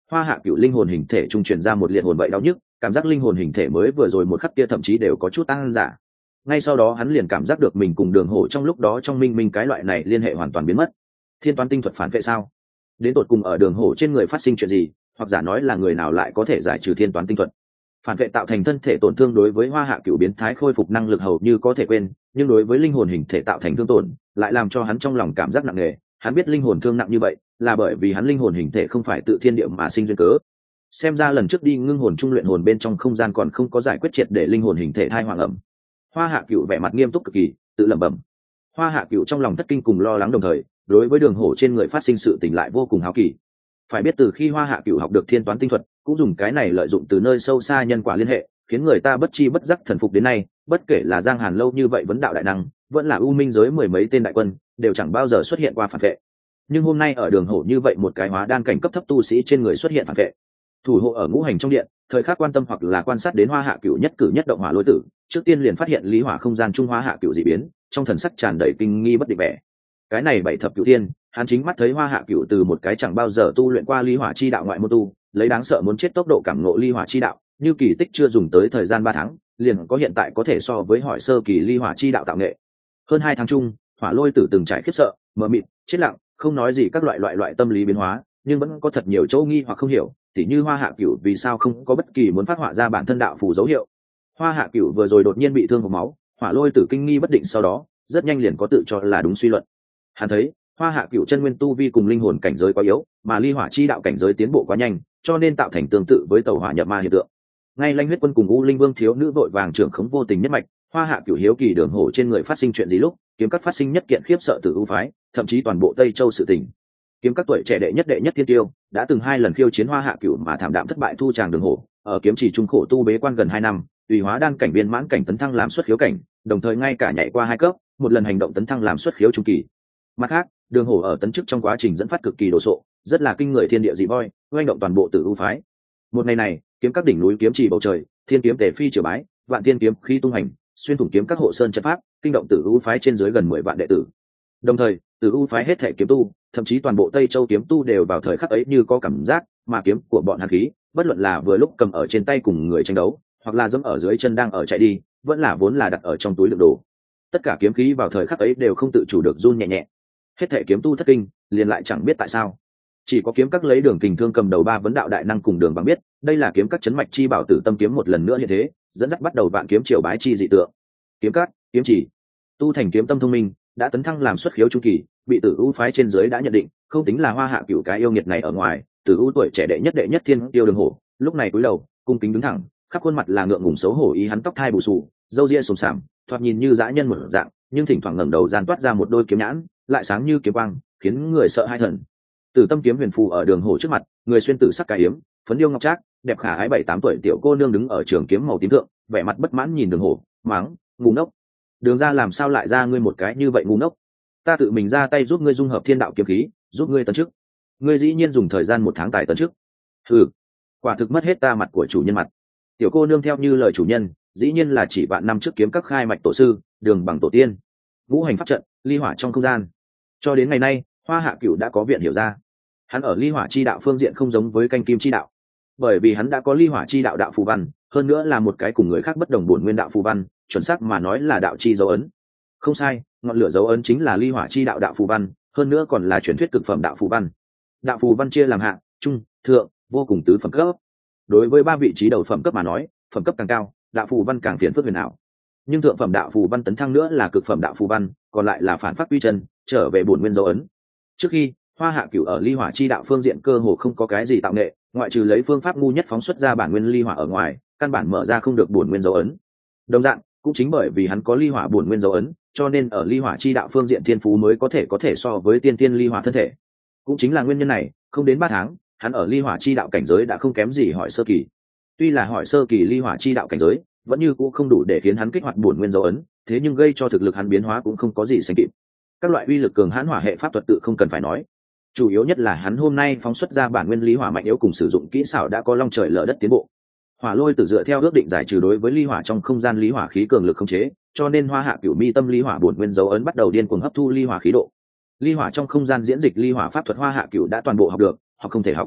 Hoa Hạ Cửu linh hồn hình thể trung truyền ra một liệt hồn vậy đau nhức, cảm giác linh hồn hình thể mới vừa rồi một khắc kia thậm chí đều có chút tăng giả. Ngay sau đó hắn liền cảm giác được mình cùng Đường Hổ trong lúc đó trong minh minh cái loại này liên hệ hoàn toàn biến mất. Thiên toán tinh thuật phản vệ sao? Đến tột cùng ở Đường Hổ trên người phát sinh chuyện gì, hoặc giả nói là người nào lại có thể giải trừ thiên toán tinh thuật? Phản vệ tạo thành thân thể tổn thương đối với Hoa Hạ Cửu biến thái khôi phục năng lực hầu như có thể quên, nhưng đối với linh hồn hình thể tạo thành thương tổn, lại làm cho hắn trong lòng cảm giác nặng nề. Hắn biết linh hồn thương nặng như vậy, là bởi vì hắn linh hồn hình thể không phải tự thiên địa mà sinh duyên cớ. Xem ra lần trước đi ngưng hồn trung luyện hồn bên trong không gian còn không có giải quyết triệt để linh hồn hình thể thai hoàng ẩm. Hoa Hạ Cửu vẻ mặt nghiêm túc cực kỳ, tự lẩm bẩm. Hoa Hạ Cửu trong lòng thất kinh cùng lo lắng đồng thời, đối với Đường Hổ trên người phát sinh sự tình lại vô cùng háo kỳ. Phải biết từ khi Hoa Hạ Cửu học được thiên toán tinh thuật, cũng dùng cái này lợi dụng từ nơi sâu xa nhân quả liên hệ, khiến người ta bất chi bất giác thần phục đến nay. Bất kể là Giang Hàn lâu như vậy vấn đạo đại năng, vẫn là U Minh giới mười mấy tên đại quân, đều chẳng bao giờ xuất hiện qua phản vệ. Nhưng hôm nay ở Đường Hổ như vậy một cái hóa đan cảnh cấp thấp tu sĩ trên người xuất hiện phản vệ. Thủ hộ ở ngũ hành trong điện, thời khắc quan tâm hoặc là quan sát đến Hoa Hạ Cửu nhất cử nhất động Hỏa Lôi Tử, trước tiên liền phát hiện lý hỏa không gian trung Hoa Hạ Cửu dị biến, trong thần sắc tràn đầy kinh nghi bất định vẻ. Cái này bảy thập cửu thiên, hắn chính mắt thấy Hoa Hạ Cửu từ một cái chẳng bao giờ tu luyện qua lý hỏa chi đạo ngoại môn tu, lấy đáng sợ muốn chết tốc độ cảm ngộ lý hỏa chi đạo, như kỳ tích chưa dùng tới thời gian 3 tháng, liền có hiện tại có thể so với hỏi sơ kỳ lý hỏa chi đạo tạo nghệ. Hơn 2 tháng chung, Hỏa Lôi Tử từng trải khiếp sợ, mờ mịt, chết lặng, không nói gì các loại tâm lý biến hóa, nhưng vẫn có thật nhiều chỗ nghi hoặc không hiểu, tỉ như Hoa Hạ Cửu vì sao không có bất kỳ muốn phát họa ra bản thân đạo phù dấu hiệu. Hoa Hạ Cửu vừa rồi đột nhiên bị thương hộc máu, Hỏa Lôi Tử kinh nghi bất định, sau đó rất nhanh liền có tự cho là đúng suy luận. Hắn thấy Hoa Hạ Cửu chân nguyên tu vi cùng linh hồn cảnh giới quá yếu, mà ly hỏa chi đạo cảnh giới tiến bộ quá nhanh, cho nên tạo thành tương tự với tẩu hỏa nhập ma hiện tượng. Ngay Lãnh Huyết Quân cùng U Linh Vương thiếu nữ vội vàng trưởng khống vô tình nhất mạch, Hoa Hạ Cửu hiếu kỳ Đường Hổ trên người phát sinh chuyện gì lúc, kiếm các phát sinh nhất kiện khiếp sợ từ ưu phái, thậm chí toàn bộ Tây Châu sự tình. Kiếm các tuổi trẻ đệ nhất thiên tiêu, đã từng 2 lần khiêu chiến Hoa Hạ Cửu mà thảm đạm thất bại thu tràng Đường Hổ, ở kiếm chỉ trung khổ tu bế quan gần 2 năm, tùy hóa đan cảnh viên mãn cảnh tấn thăng làm xuất khiếu cảnh, đồng thời ngay cả nhảy qua 2 cấp, một lần hành động tấn thăng làm xuất khiếu trung kỳ. Mặt khác, Đường Hổ ở tấn chức trong quá trình dẫn phát cực kỳ đồ sộ, rất là kinh người thiên địa dị voi, oanh động toàn bộ Tử U phái. Một ngày này, kiếm các đỉnh núi kiếm chỉ bầu trời, thiên kiếm tề phi triều bái, vạn thiên kiếm khí tung hành, xuyên thủng kiếm các hộ sơn trận pháp, kinh động Tử U phái trên dưới gần 10 vạn đệ tử. Đồng thời, Tử U phái hết thảy kiếm tu, thậm chí toàn bộ Tây Châu kiếm tu đều vào thời khắc ấy như có cảm giác, mà kiếm của bọn hắn khí, bất luận là vừa lúc cầm ở trên tay cùng người tranh đấu, hoặc là dẫm ở dưới chân đang ở chạy đi, vẫn là vốn là đặt ở trong túi đựng đồ. Tất cả kiếm khí vào thời khắc ấy đều không tự chủ được run nhẹ nhẹ. Hết thảy kiếm tu thất kinh, liền lại chẳng biết tại sao. Chỉ có kiếm các lấy Đường Kình Thương cầm đầu 3 vấn đạo đại năng cùng Đường Bằng biết, đây là kiếm các chấn mạch chi bảo Tử Tâm kiếm một lần nữa như thế, dẫn dắt bắt đầu vạn kiếm triều bái chi dị tượng. Kiếm các, kiếm chỉ, tu thành kiếm tâm thông minh, đã tấn thăng làm xuất khiếu trung kỳ, bị Tử U phái trên dưới đã nhận định, không tính là Hoa Hạ Cửu cái yêu nghiệt này ở ngoài, Tử U tuổi trẻ đệ nhất thiên tiêu Đường Hổ, lúc này cúi đầu, cung kính đứng thẳng, khắp khuôn mặt là ngượng ngùng xấu hổ, ý hắn tóc thai bù xù, râu ria xồm xoàm, thoạt nhìn như dã nhân một dạng, nhưng thỉnh thoảng ngẩng đầu gian toát ra một đôi kiếm nhãn, lại sáng như kiếm quang, khiến người sợ hãi hận. Tử Tâm kiếm huyền phù ở Đường Hổ trước mặt, người xuyên tử sắc cài yếm, phấn điêu ngọc trác, đẹp khả ái 7-8 tuổi tiểu cô nương đứng ở trường kiếm màu tím thượng, vẻ mặt bất mãn nhìn Đường Hổ, mắng, ngu ngốc. Đường ra làm sao lại ra ngươi một cái như vậy ngu ngốc? Ta tự mình ra tay giúp ngươi dung hợp thiên đạo kiếm khí, giúp ngươi tấn chức. Ngươi dĩ nhiên dùng thời gian 1 tháng tài tấn chức. Hừ, quả thực mất hết ta mặt của chủ nhân mặt. Tiểu cô nương theo như lời chủ nhân, dĩ nhiên là chỉ vạn năm trước kiếm các khai mạch tổ sư, Đường Bằng tổ tiên. Ngũ hành pháp trận, ly hỏa trong không gian. Cho đến ngày nay, Hoa Hạ Cửu đã có viện hiểu ra. Hắn ở ly hỏa chi đạo phương diện không giống với canh kim chi đạo, bởi vì hắn đã có ly hỏa chi đạo đạo phù văn, hơn nữa là một cái cùng người khác bất đồng bổn nguyên đạo phù văn, chuẩn xác mà nói là đạo chi dấu ấn. Không sai, ngọn lửa dấu ấn chính là ly hỏa chi đạo đạo phù văn, hơn nữa còn là truyền thuyết cực phẩm đạo phù văn. Đạo phù văn chia làm hạng, trung, thượng, vô cùng tứ phẩm cấp. Đối với 3 vị trí đầu phẩm cấp mà nói, phẩm cấp càng cao, đạo phù văn càng phiền phức huyền ảo. Nhưng thượng phẩm đạo phù văn tấn thăng nữa là cực phẩm đạo phù văn, còn lại là phản pháp quy chân, trở về bổn nguyên dấu ấn. Trước khi Hoa Hạ Cửu ở ly hỏa chi đạo phương diện cơ hồ không có cái gì tạo nghệ, ngoại trừ lấy phương pháp ngu nhất phóng xuất ra bản nguyên ly hỏa ở ngoài, căn bản mở ra không được bổn nguyên dấu ấn. Đồng dạng, cũng chính bởi vì hắn có ly hỏa bổn nguyên dấu ấn, cho nên ở ly hỏa chi đạo phương diện thiên phú mới có thể so với tiên tiên ly hỏa thân thể. Cũng chính là nguyên nhân này, không đến 3 tháng, hắn ở ly hỏa chi đạo cảnh giới đã không kém gì hỏi sơ kỳ. Tuy là hỏi sơ kỳ ly hỏa chi đạo cảnh giới, vẫn như cũng không đủ để khiến hắn kích hoạt bổn nguyên dấu ấn, thế nhưng gây cho thực lực hắn biến hóa cũng không có gì sánh kịp. Các loại uy lực cường hãn hỏa hệ pháp thuật tự không cần phải nói. Chủ yếu nhất là hắn hôm nay phóng xuất ra bản nguyên lý hỏa mạnh yếu cùng sử dụng kỹ xảo đã có long trời lở đất tiến bộ. Hỏa Lôi Tử dựa theo ước định giải trừ đối với ly hỏa trong không gian lý hỏa khí cường lực khống chế, cho nên Hoa Hạ Cửu mi tâm ly hỏa bổn nguyên dấu ấn bắt đầu điên cuồng hấp thu ly hỏa khí độ. Ly hỏa trong không gian diễn dịch ly hỏa pháp thuật Hoa Hạ Cửu đã toàn bộ học được, hoặc không thể học.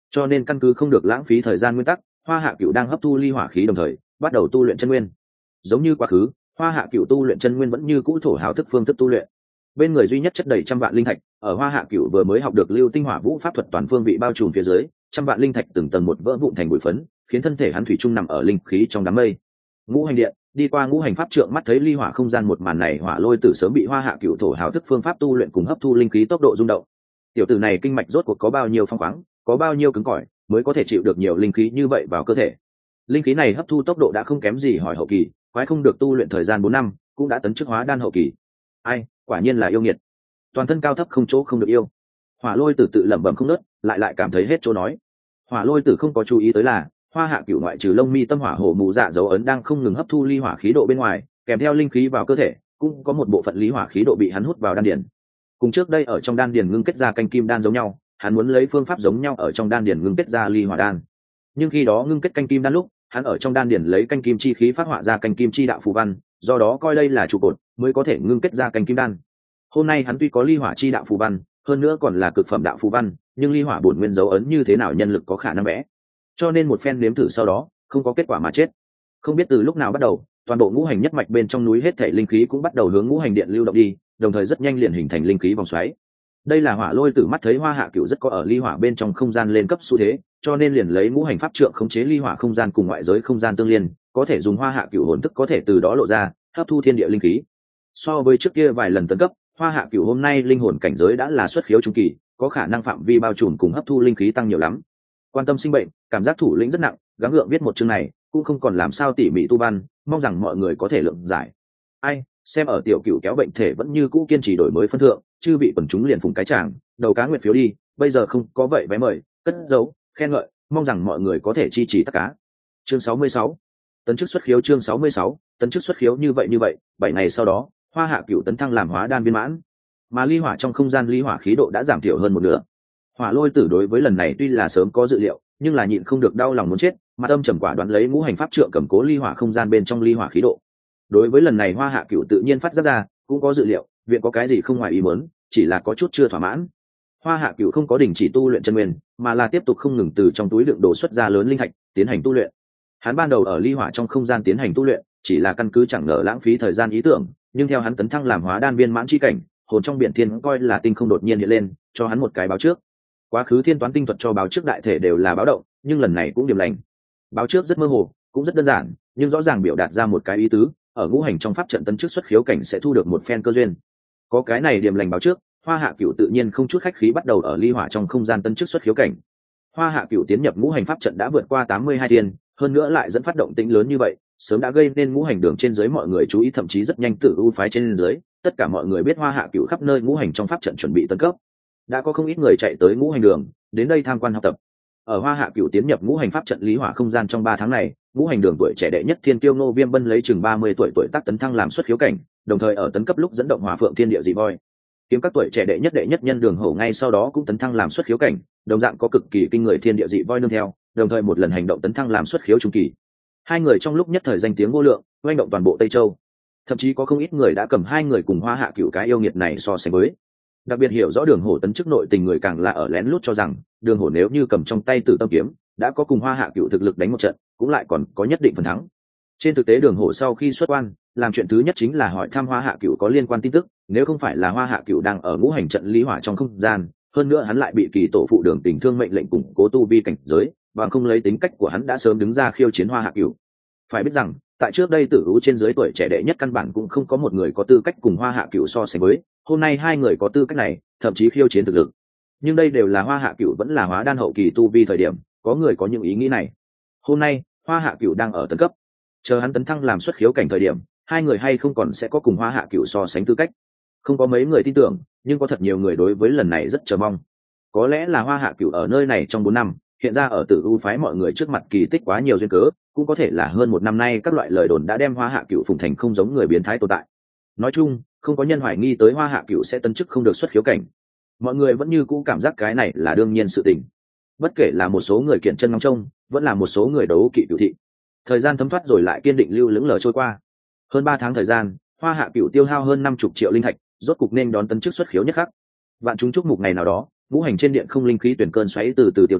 cho nên căn cứ không được lãng phí thời gian nguyên tắc, Hoa Hạ Cửu đang hấp thu ly hỏa khí đồng thời bắt đầu tu luyện chân nguyên. Giống như quá khứ, Hoa Hạ Cửu tu luyện chân nguyên vẫn như cũ thổ hào thức phương thức tu luyện. Bên người duy nhất chất đầy trăm vạn linh thạch, ở Hoa Hạ Cửu vừa mới học được lưu tinh hỏa vũ pháp thuật toàn phương vị bao trùm phía dưới, trăm vạn linh thạch từng tầng một vỡ vụn thành bụi phấn, khiến thân thể hắn thủy chung nằm ở linh khí trong đám mây. Ngũ hành điện, đi qua ngũ hành pháp trượng mắt thấy ly hỏa không gian một màn này, Hỏa Lôi Tử sớm bị Hoa Hạ Cửu thổ hào thức phương pháp tu luyện cùng hấp thu linh khí tốc độ rung động. Tiểu tử này kinh mạch rốt cuộc có bao nhiêu phong khoáng, có bao nhiêu cứng cỏi, mới có thể chịu được nhiều linh khí như vậy vào cơ thể. Linh khí này hấp thu tốc độ đã không kém gì hỏi hậu kỳ, quái không được tu luyện thời gian 4 năm, cũng đã tấn chức hóa đan hậu kỳ. Ai, quả nhiên là yêu nghiệt. Toàn thân cao thấp không chỗ không được yêu. Hỏa Lôi Tử tự lẩm bẩm không ngớt, lại cảm thấy hết chỗ nói. Hỏa Lôi Tử không có chú ý tới là Hoa Hạ Cửu ngoại trừ lông mi tâm hỏa hổ mù dạ dấu ấn đang không ngừng hấp thu ly hỏa khí độ bên ngoài, kèm theo linh khí vào cơ thể, cũng có một bộ phận lý hỏa khí độ bị hắn hút vào đan điền. Cùng trước đây ở trong đan điền ngưng kết ra canh kim đan giống nhau, hắn muốn lấy phương pháp giống nhau ở trong đan điền ngưng kết ra ly hỏa đan. Nhưng khi đó ngưng kết canh kim đan lúc, hắn ở trong đan điền lấy canh kim chi khí phát họa ra canh kim chi đạo phù văn, do đó coi đây là trụ cột, mới có thể ngưng kết ra canh kim đan. Hôm nay hắn tuy có ly hỏa chi đạo phù văn, hơn nữa còn là cực phẩm đạo phù văn, nhưng ly hỏa bổn nguyên dấu ấn như thế nào nhân lực có khả năng vẽ. Cho nên một phen nếm thử sau đó, không có kết quả mà chết. Không biết từ lúc nào bắt đầu, toàn bộ ngũ hành nhất mạch bên trong núi hết thảy linh khí cũng bắt đầu hướng ngũ hành điện lưu động đi, đồng thời rất nhanh liền hình thành linh khí vòng xoáy. Đây là Hỏa Lôi Tử mắt thấy Hoa Hạ Cửu rất có ở ly hỏa bên trong không gian lên cấp xu thế, cho nên liền lấy ngũ hành pháp trượng khống chế ly hỏa không gian cùng ngoại giới không gian tương liên, có thể dùng Hoa Hạ Cửu hồn thức có thể từ đó lộ ra, hấp thu thiên địa linh khí. So với trước kia vài lần tấn cấp, Hoa Hạ Cửu hôm nay linh hồn cảnh giới đã là xuất khiếu trung kỳ, có khả năng phạm vi bao trùm cùng hấp thu linh khí tăng nhiều lắm. Quan tâm sinh bệnh, cảm giác thủ lĩnh rất nặng, gắng gượng viết một chương này, cũng không còn làm sao tỉ mỉ tu văn, mong rằng mọi người có thể lượng giải. Ai, xem ở tiểu Cửu kéo bệnh thể vẫn như cũ kiên trì đổi mới phân thượng, chư vị quần chúng liền phùng cái chàng, đầu cá nguyệt phiếu đi, bây giờ không có vậy vé mời, cất dấu, khen ngợi, mong rằng mọi người có thể chi trì tất cả. Chương 66. Tấn chức xuất khiếu. Chương 66. Tấn chức xuất khiếu. Như vậy, 7 ngày sau đó, Hoa Hạ Cửu tấn thăng làm hóa đan viên mãn, mà ly hỏa trong không gian ly hỏa khí độ đã giảm thiểu hơn một nửa. Hỏa Lôi Tử đối với lần này tuy là sớm có dự liệu, nhưng là nhịn không được đau lòng muốn chết, mà âm trầm quả đoán lấy ngũ hành pháp trượng cầm cố ly hỏa không gian bên trong ly hỏa khí độ. Đối với lần này Hoa Hạ Cửu tự nhiên phát giác ra, cũng có dự liệu, viện có cái gì không ngoài ý muốn, chỉ là có chút chưa thỏa mãn. Hoa Hạ Cửu không có đình chỉ tu luyện chân nguyên, mà là tiếp tục không ngừng từ trong túi đựng đồ xuất ra lớn linh thạch, tiến hành tu luyện. Hắn ban đầu ở ly hỏa trong không gian tiến hành tu luyện, chỉ là căn cứ chẳng ngờ lãng phí thời gian ý tưởng, nhưng theo hắn tấn thăng làm hóa đan viên mãn chi cảnh, hồn trong biển thiên coi là tinh không đột nhiên hiện lên, cho hắn một cái báo trước. Quá khứ thiên toán tinh thuật cho báo trước đại thể đều là báo động, nhưng lần này cũng điểm lành. Báo trước rất mơ hồ, cũng rất đơn giản, nhưng rõ ràng biểu đạt ra một cái ý tứ, ở ngũ hành trong pháp trận tấn chức xuất khiếu cảnh sẽ thu được một phen cơ duyên. Có cái này điểm lành báo trước, Hoa Hạ Cửu tự nhiên không chút khách khí bắt đầu ở ly hỏa trong không gian tấn chức xuất khiếu cảnh. Hoa Hạ Cửu tiến nhập ngũ hành pháp trận đã vượt qua 82 thiên, hơn nữa lại dẫn phát động tĩnh lớn như vậy, sớm đã gây nên ngũ hành đường trên dưới mọi người chú ý, thậm chí rất nhanh Tử U phái trên dưới, tất cả mọi người biết Hoa Hạ Cửu khắp nơi ngũ hành trong pháp trận chuẩn bị tấn cấp. Đã có không ít người chạy tới ngũ hành đường, đến đây tham quan học tập. Ở Hoa Hạ Cửu tiến nhập ngũ hành pháp trận lý hỏa không gian trong 3 tháng này, ngũ hành đường tuổi trẻ đệ nhất thiên kiêu Ngô Viêm Bân lấy chừng 30 tuổi tác tấn thăng làm xuất khiếu cảnh, đồng thời ở tấn cấp lúc dẫn động Hỏa Phượng Thiên Địa dị voi. Kiếm các tuổi trẻ đệ nhất nhân Đường Hổ ngay sau đó cũng tấn thăng làm xuất khiếu cảnh, đồng dạng có cực kỳ kinh người thiên địa dị voi nương theo, đồng thời một lần hành động tấn thăng làm xuất khiếu trung kỳ. Hai người trong lúc nhất thời danh tiếng vô lượng, oanh động toàn bộ Tây Châu. Thậm chí có không ít người đã cầm hai người cùng Hoa Hạ Cửu cái yêu nghiệt này so sánh với. Đặc biệt hiểu rõ Đường Hổ tấn chức nội tình người càng là ở lén lút cho rằng, Đường Hổ nếu như cầm trong tay Tử Tâm kiếm, đã có cùng Hoa Hạ Cửu thực lực đánh một trận, cũng lại còn có nhất định phần thắng. Trên thực tế Đường Hổ sau khi xuất quan, làm chuyện thứ nhất chính là hỏi thăm Hoa Hạ Cửu có liên quan tin tức, nếu không phải là Hoa Hạ Cửu đang ở ngũ hành trận lý hỏa trong không gian, hơn nữa hắn lại bị kỳ tổ phụ Đường Tình Thương mệnh lệnh củng cố tu vi cảnh giới, và không lấy tính cách của hắn đã sớm đứng ra khiêu chiến Hoa Hạ Cửu. Phải biết rằng, tại trước đây Tử U trên dưới tuổi trẻ đệ nhất căn bản cũng không có một người có tư cách cùng Hoa Hạ Cửu so sánh với, hôm nay hai người có tư cách này, thậm chí khiêu chiến thực lực. Nhưng đây đều là Hoa Hạ Cửu vẫn là hóa đan hậu kỳ tu vi thời điểm, có người có những ý nghĩ này. Hôm nay, Hoa Hạ Cửu đang ở tấn cấp, chờ hắn tấn thăng làm xuất khiếu cảnh thời điểm, hai người hay không còn sẽ có cùng Hoa Hạ Cửu so sánh tư cách. Không có mấy người tin tưởng, nhưng có thật nhiều người đối với lần này rất chờ mong. Có lẽ là Hoa Hạ Cửu ở nơi này trong 4 năm, hiện ra ở Tử U phái mọi người trước mặt kỳ tích quá nhiều duyên cớ, cũng có thể là hơn 1 năm nay các loại lời đồn đã đem Hoa Hạ Cửu phụng thành không giống người biến thái tồn tại. Nói chung, không có nhân hoài nghi tới Hoa Hạ Cửu sẽ tấn chức không được xuất khiếu cảnh. Mọi người vẫn như cũ cảm giác cái này là đương nhiên sự tình. Bất kể là một số người kiện chân ngóng trông, vẫn là một số người đấu kỵ Cửu thị. Thời gian thấm thoát rồi lại kiên định lưu lững lờ trôi qua. Hơn 3 tháng thời gian, Hoa Hạ Cửu tiêu hao hơn 50 triệu linh thạch, rốt cục nên đón tấn chức xuất khiếu nhất khắc. Vạn chúng chúc mục ngày nào đó, ngũ hành trên điện không linh khí tuyển cơn xoáy từ từ tiêu tán,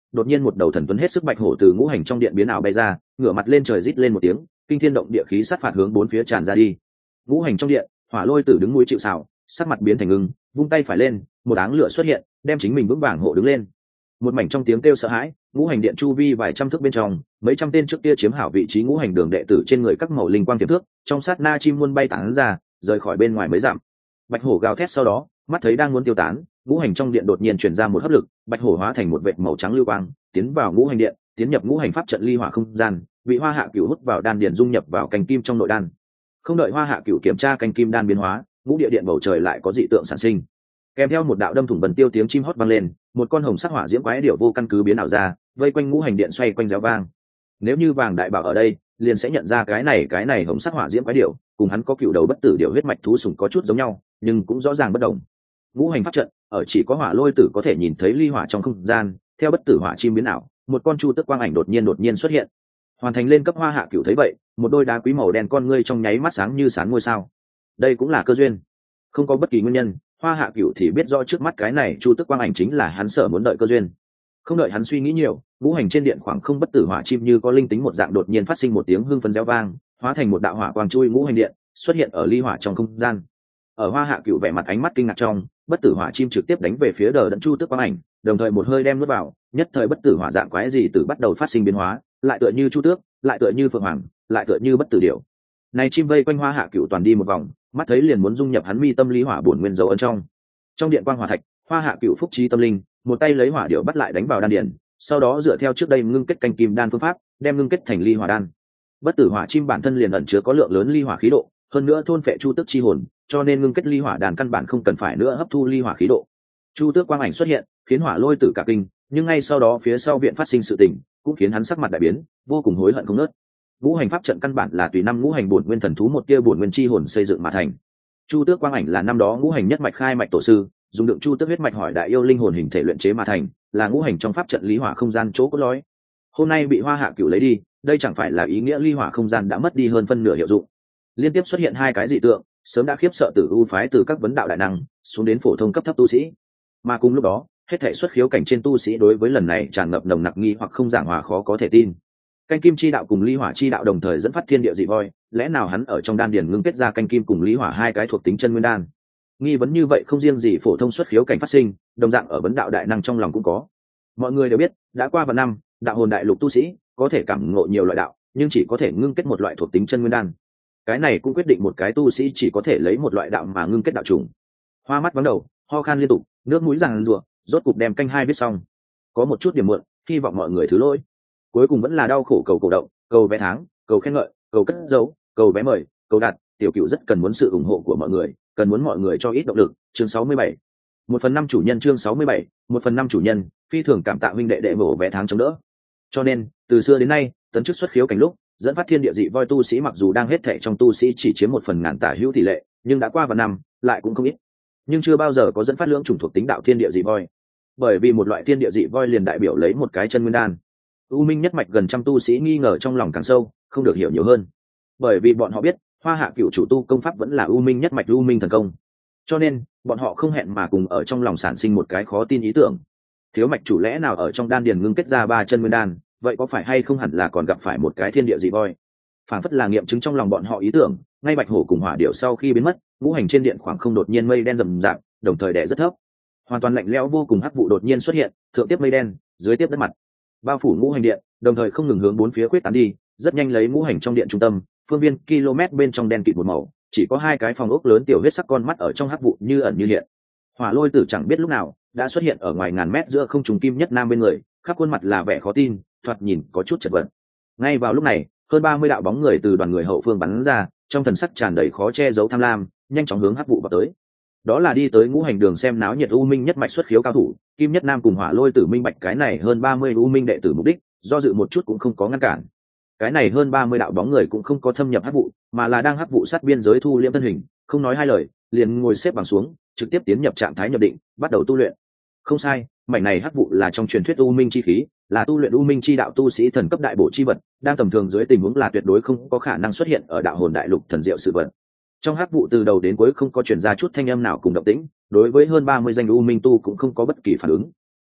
đột nhiên một đầu thần tuấn hết sức bạch hổ từ ngũ hành trong điện biến ảo bay ra, ngửa mặt lên trời rít lên một tiếng, kinh thiên động địa khí sát phạt hướng bốn phía tràn ra đi. Ngũ hành trong điện, Hỏa Lôi Tử đứng núi chịu sào, sắc mặt biến thành ngưng, vung tay phải lên, một áng lửa xuất hiện, đem chính mình vững vàng hộ đứng lên. Một mảnh trong tiếng kêu sợ hãi, ngũ hành điện chu vi vài trăm thước bên trong, mấy trăm tên trước kia chiếm hảo vị trí ngũ hành đường đệ tử trên người các màu linh quang tiềm thước, trong sát na chim muôn bay tán ra, rời khỏi bên ngoài mấy dặm. Bạch hổ gào thét sau đó, mắt thấy đang muốn tiêu tán, ngũ hành trong điện đột nhiên truyền ra một hấp lực, bạch hổ hóa thành một vệt màu trắng lưu quang, tiến vào ngũ hành điện, tiến nhập ngũ hành pháp trận ly hỏa không gian, bị Hoa Hạ Cửu hút vào đan điện dung nhập vào cành kim trong nội đan. Không đợi Hoa Hạ Cửu kiểm tra cành kim đan biến hóa, ngũ địa điện bầu trời lại có dị tượng sản sinh. Kèm theo một đạo đâm thủng bần tiêu tiếng chim hót vang lên, một con hồng sắc hỏa diễm quái điểu vô căn cứ biến ảo ra, vây quanh ngũ hành điện xoay quanh réo vang. Nếu như Vàng Đại Bảo ở đây, liền sẽ nhận ra cái này hồng sắc hỏa diễm quái điểu, cùng hắn có cựu đầu bất tử điểu huyết mạch thú sủng có chút giống nhau, nhưng cũng rõ ràng bất đồng. Ngũ hành pháp trận, ở chỉ có Hỏa Lôi Tử có thể nhìn thấy ly hỏa trong không gian, theo bất tử hỏa chim biến ảo, một con chu tước quang ảnh đột nhiên xuất hiện. Hoàn thành lên cấp Hoa Hạ Cửu thấy vậy, một đôi đá quý màu đen con ngươi trong nháy mắt sáng như sáng ngôi sao. Đây cũng là cơ duyên. Không có bất kỳ nguyên nhân, Hoa Hạ Cửu thì biết rõ trước mắt cái này chu tước quang ảnh chính là hắn sợ muốn đợi cơ duyên. Không đợi hắn suy nghĩ nhiều, ngũ hành trên điện khoảng không bất tử hỏa chim như có linh tính một dạng đột nhiên phát sinh một tiếng hưng phấn réo vang, hóa thành một đạo hỏa quang chui ngũ hành điện, xuất hiện ở ly hỏa trong không gian. Ở Hoa Hạ Cửu vẻ mặt ánh mắt kinh ngạc trong, bất tử hỏa chim trực tiếp đánh về phía đờ đẫn chu tước quang ảnh, đồng thời một hơi đem nuốt vào, nhất thời bất tử hỏa dạng quái gì từ bắt đầu phát sinh biến hóa, lại tựa như chu tước, lại tựa như phượng hoàng, lại tựa như bất tử điểu. Này chim vây quanh Hoa Hạ Cửu toàn đi một vòng, mắt thấy liền muốn dung nhập hắn mi tâm lý hỏa bổn nguyên dấu ấn trong. Trong điện quang hỏa thạch, Hoa Hạ Cửu phúc trí tâm linh, một tay lấy hỏa điểu bắt lại đánh vào đan điển, sau đó dựa theo trước đây ngưng kết canh kim đan phương pháp, đem ngưng kết thành ly hỏa đan. Bất tử hỏa chim bản thân liền ẩn chứa có lượng lớn ly hỏa khí độ, hơn nữa thôn phệ chu tước chi hồn, cho nên ngưng kết ly hỏa đan căn bản không cần phải nữa hấp thu ly hỏa khí độ. Chu tước quang ảnh xuất hiện, khiến Hỏa Lôi Tử cả kinh, nhưng ngay sau đó phía sau viện phát sinh sự tình, cũng khiến hắn sắc mặt đại biến, vô cùng hối hận không nớt. Ngũ hành pháp trận căn bản là tùy năm ngũ hành bổn nguyên thần thú một tia bổn nguyên chi hồn xây dựng mà thành. Chu tước quang ảnh là năm đó ngũ hành nhất mạch khai mạch tổ sư, dùng đựng chu tước huyết mạch hỏi đại yêu linh hồn hình thể luyện chế mà thành, là ngũ hành trong pháp trận lý hỏa không gian chỗ cốt lõi. Hôm nay bị Hoa Hạ Cửu lấy đi, đây chẳng phải là ý nghĩa ly hỏa không gian đã mất đi hơn phân nửa hiệu dụng. Liên tiếp xuất hiện hai cái dị tượng, sớm đã khiếp sợ Tử U phái từ các vấn đạo đại năng xuống đến phổ thông cấp thấp tu sĩ. Mà cùng lúc đó, hết thảy xuất khiếu cảnh trên tu sĩ đối với lần này tràn ngập nồng nặc nghi hoặc không giảng hòa khó có thể tin. Canh kim chi đạo cùng ly hỏa chi đạo đồng thời dẫn phát thiên địa dị voi, lẽ nào hắn ở trong đan điền ngưng kết ra canh kim cùng ly hỏa hai cái thuộc tính chân nguyên đan? Nghi vấn như vậy không riêng gì phổ thông xuất khiếu cảnh phát sinh, đồng dạng ở vấn đạo đại năng trong lòng cũng có. Mọi người đều biết, đã qua vạn năm, đạo hồn đại lục tu sĩ có thể cảm ngộ nhiều loại đạo, nhưng chỉ có thể ngưng kết một loại thuộc tính chân nguyên đan. Cái này cũng quyết định một cái tu sĩ chỉ có thể lấy một loại đạo mà ngưng kết đạo trùng. Hoa mắt vắng đầu, ho khan liên tục, nước mũi ràng rụa, rốt cục đem canh hai viết xong. Có một chút điểm muộn, hy vọng mọi người thứ lỗi. Cuối cùng vẫn là đau khổ cầu cổ động, cầu vé tháng, cầu khen ngợi, cầu cất dấu, cầu vé mời, cầu đặt. Tiểu Cửu rất cần muốn sự ủng hộ của mọi người, cần muốn mọi người cho ít động lực. Chương 67. 1/5 chủ nhân chương 67, 1/5 chủ nhân, phi thường cảm tạ huynh đệ đệ bổ vé tháng chống đỡ. Cho nên, từ xưa đến nay, tấn chức xuất khiếu cảnh lúc, dẫn phát thiên địa dị voi tu sĩ mặc dù đang hết thảy trong tu sĩ chỉ chiếm 1/1000 tả hữu tỷ lệ, nhưng đã qua vạn năm, lại cũng không ít. Nhưng chưa bao giờ có dẫn phát lưỡng chủng thuộc tính đạo thiên địa dị voi. Bởi vì một loại thiên địa dị voi liền đại biểu lấy một cái chân nguyên đan. U Minh nhất mạch gần trăm tu sĩ nghi ngờ trong lòng càng sâu, không được hiểu nhiều hơn. Bởi vì bọn họ biết, Hoa Hạ Cửu chủ tu công pháp vẫn là U Minh nhất mạch U Minh thần công. Cho nên, bọn họ không hẹn mà cùng ở trong lòng sản sinh một cái khó tin ý tưởng. Thiếu mạch chủ lẽ nào ở trong đan điền ngưng kết ra 3 chân nguyên đan, vậy có phải hay không hẳn là còn gặp phải một cái thiên địa dị voi? Phản phất là nghiệm chứng trong lòng bọn họ ý tưởng, ngay Bạch Hổ cùng Hỏa Điểu sau khi biến mất, ngũ hành trên điện khoảng không đột nhiên mây đen rầm rạp, đồng thời đè rất thấp. Hoàn toàn lạnh lẽo vô cùng hắc vụ đột nhiên xuất hiện, thượng tiếp mây đen, dưới tiếp đất mặt. Bao phủ ngũ hành điện, đồng thời không ngừng hướng bốn phía quyết tán đi, rất nhanh lấy ngũ hành trong điện trung tâm, phương viên km bên trong đen kịt một màu, chỉ có hai cái phòng ốc lớn tiểu huyết sắc con mắt ở trong hắc vụ như ẩn như hiện. Hỏa Lôi Tử chẳng biết lúc nào đã xuất hiện ở ngoài ngàn mét giữa không trung kim nhất nam bên người, khắp khuôn mặt là vẻ khó tin, thoạt nhìn có chút chật vật. Ngay vào lúc này, hơn 30 đạo bóng người từ đoàn người hậu phương bắn ra, trong thần sắc tràn đầy khó che giấu tham lam, nhanh chóng hướng hắc vụ vào tới. Đó là đi tới ngũ hành đường xem náo nhiệt U Minh nhất mạch xuất khiếu cao thủ, kim nhất nam cùng Hỏa Lôi Tử minh bạch cái này hơn 30 U Minh đệ tử mục đích, do dự một chút cũng không có ngăn cản. Cái này hơn 30 đạo bóng người cũng không có thâm nhập hắc vụ, mà là đang hắc vụ sát biên giới thu liễm thân hình, không nói hai lời, liền ngồi xếp bằng xuống, trực tiếp tiến nhập trạng thái nhập định, bắt đầu tu luyện. Không sai, mảnh này hắc vụ là trong truyền thuyết U Minh chi khí, là tu luyện U Minh chi đạo tu sĩ thần cấp đại bổ chi vật, đang tầm thường dưới tình huống là tuyệt đối không có khả năng xuất hiện ở đạo hồn đại lục thần diệu sự vật. Trong hắc vụ từ đầu đến cuối không có truyền ra chút thanh âm nào cùng động tĩnh, đối với hơn 30 danh U Minh tu cũng không có bất kỳ phản ứng.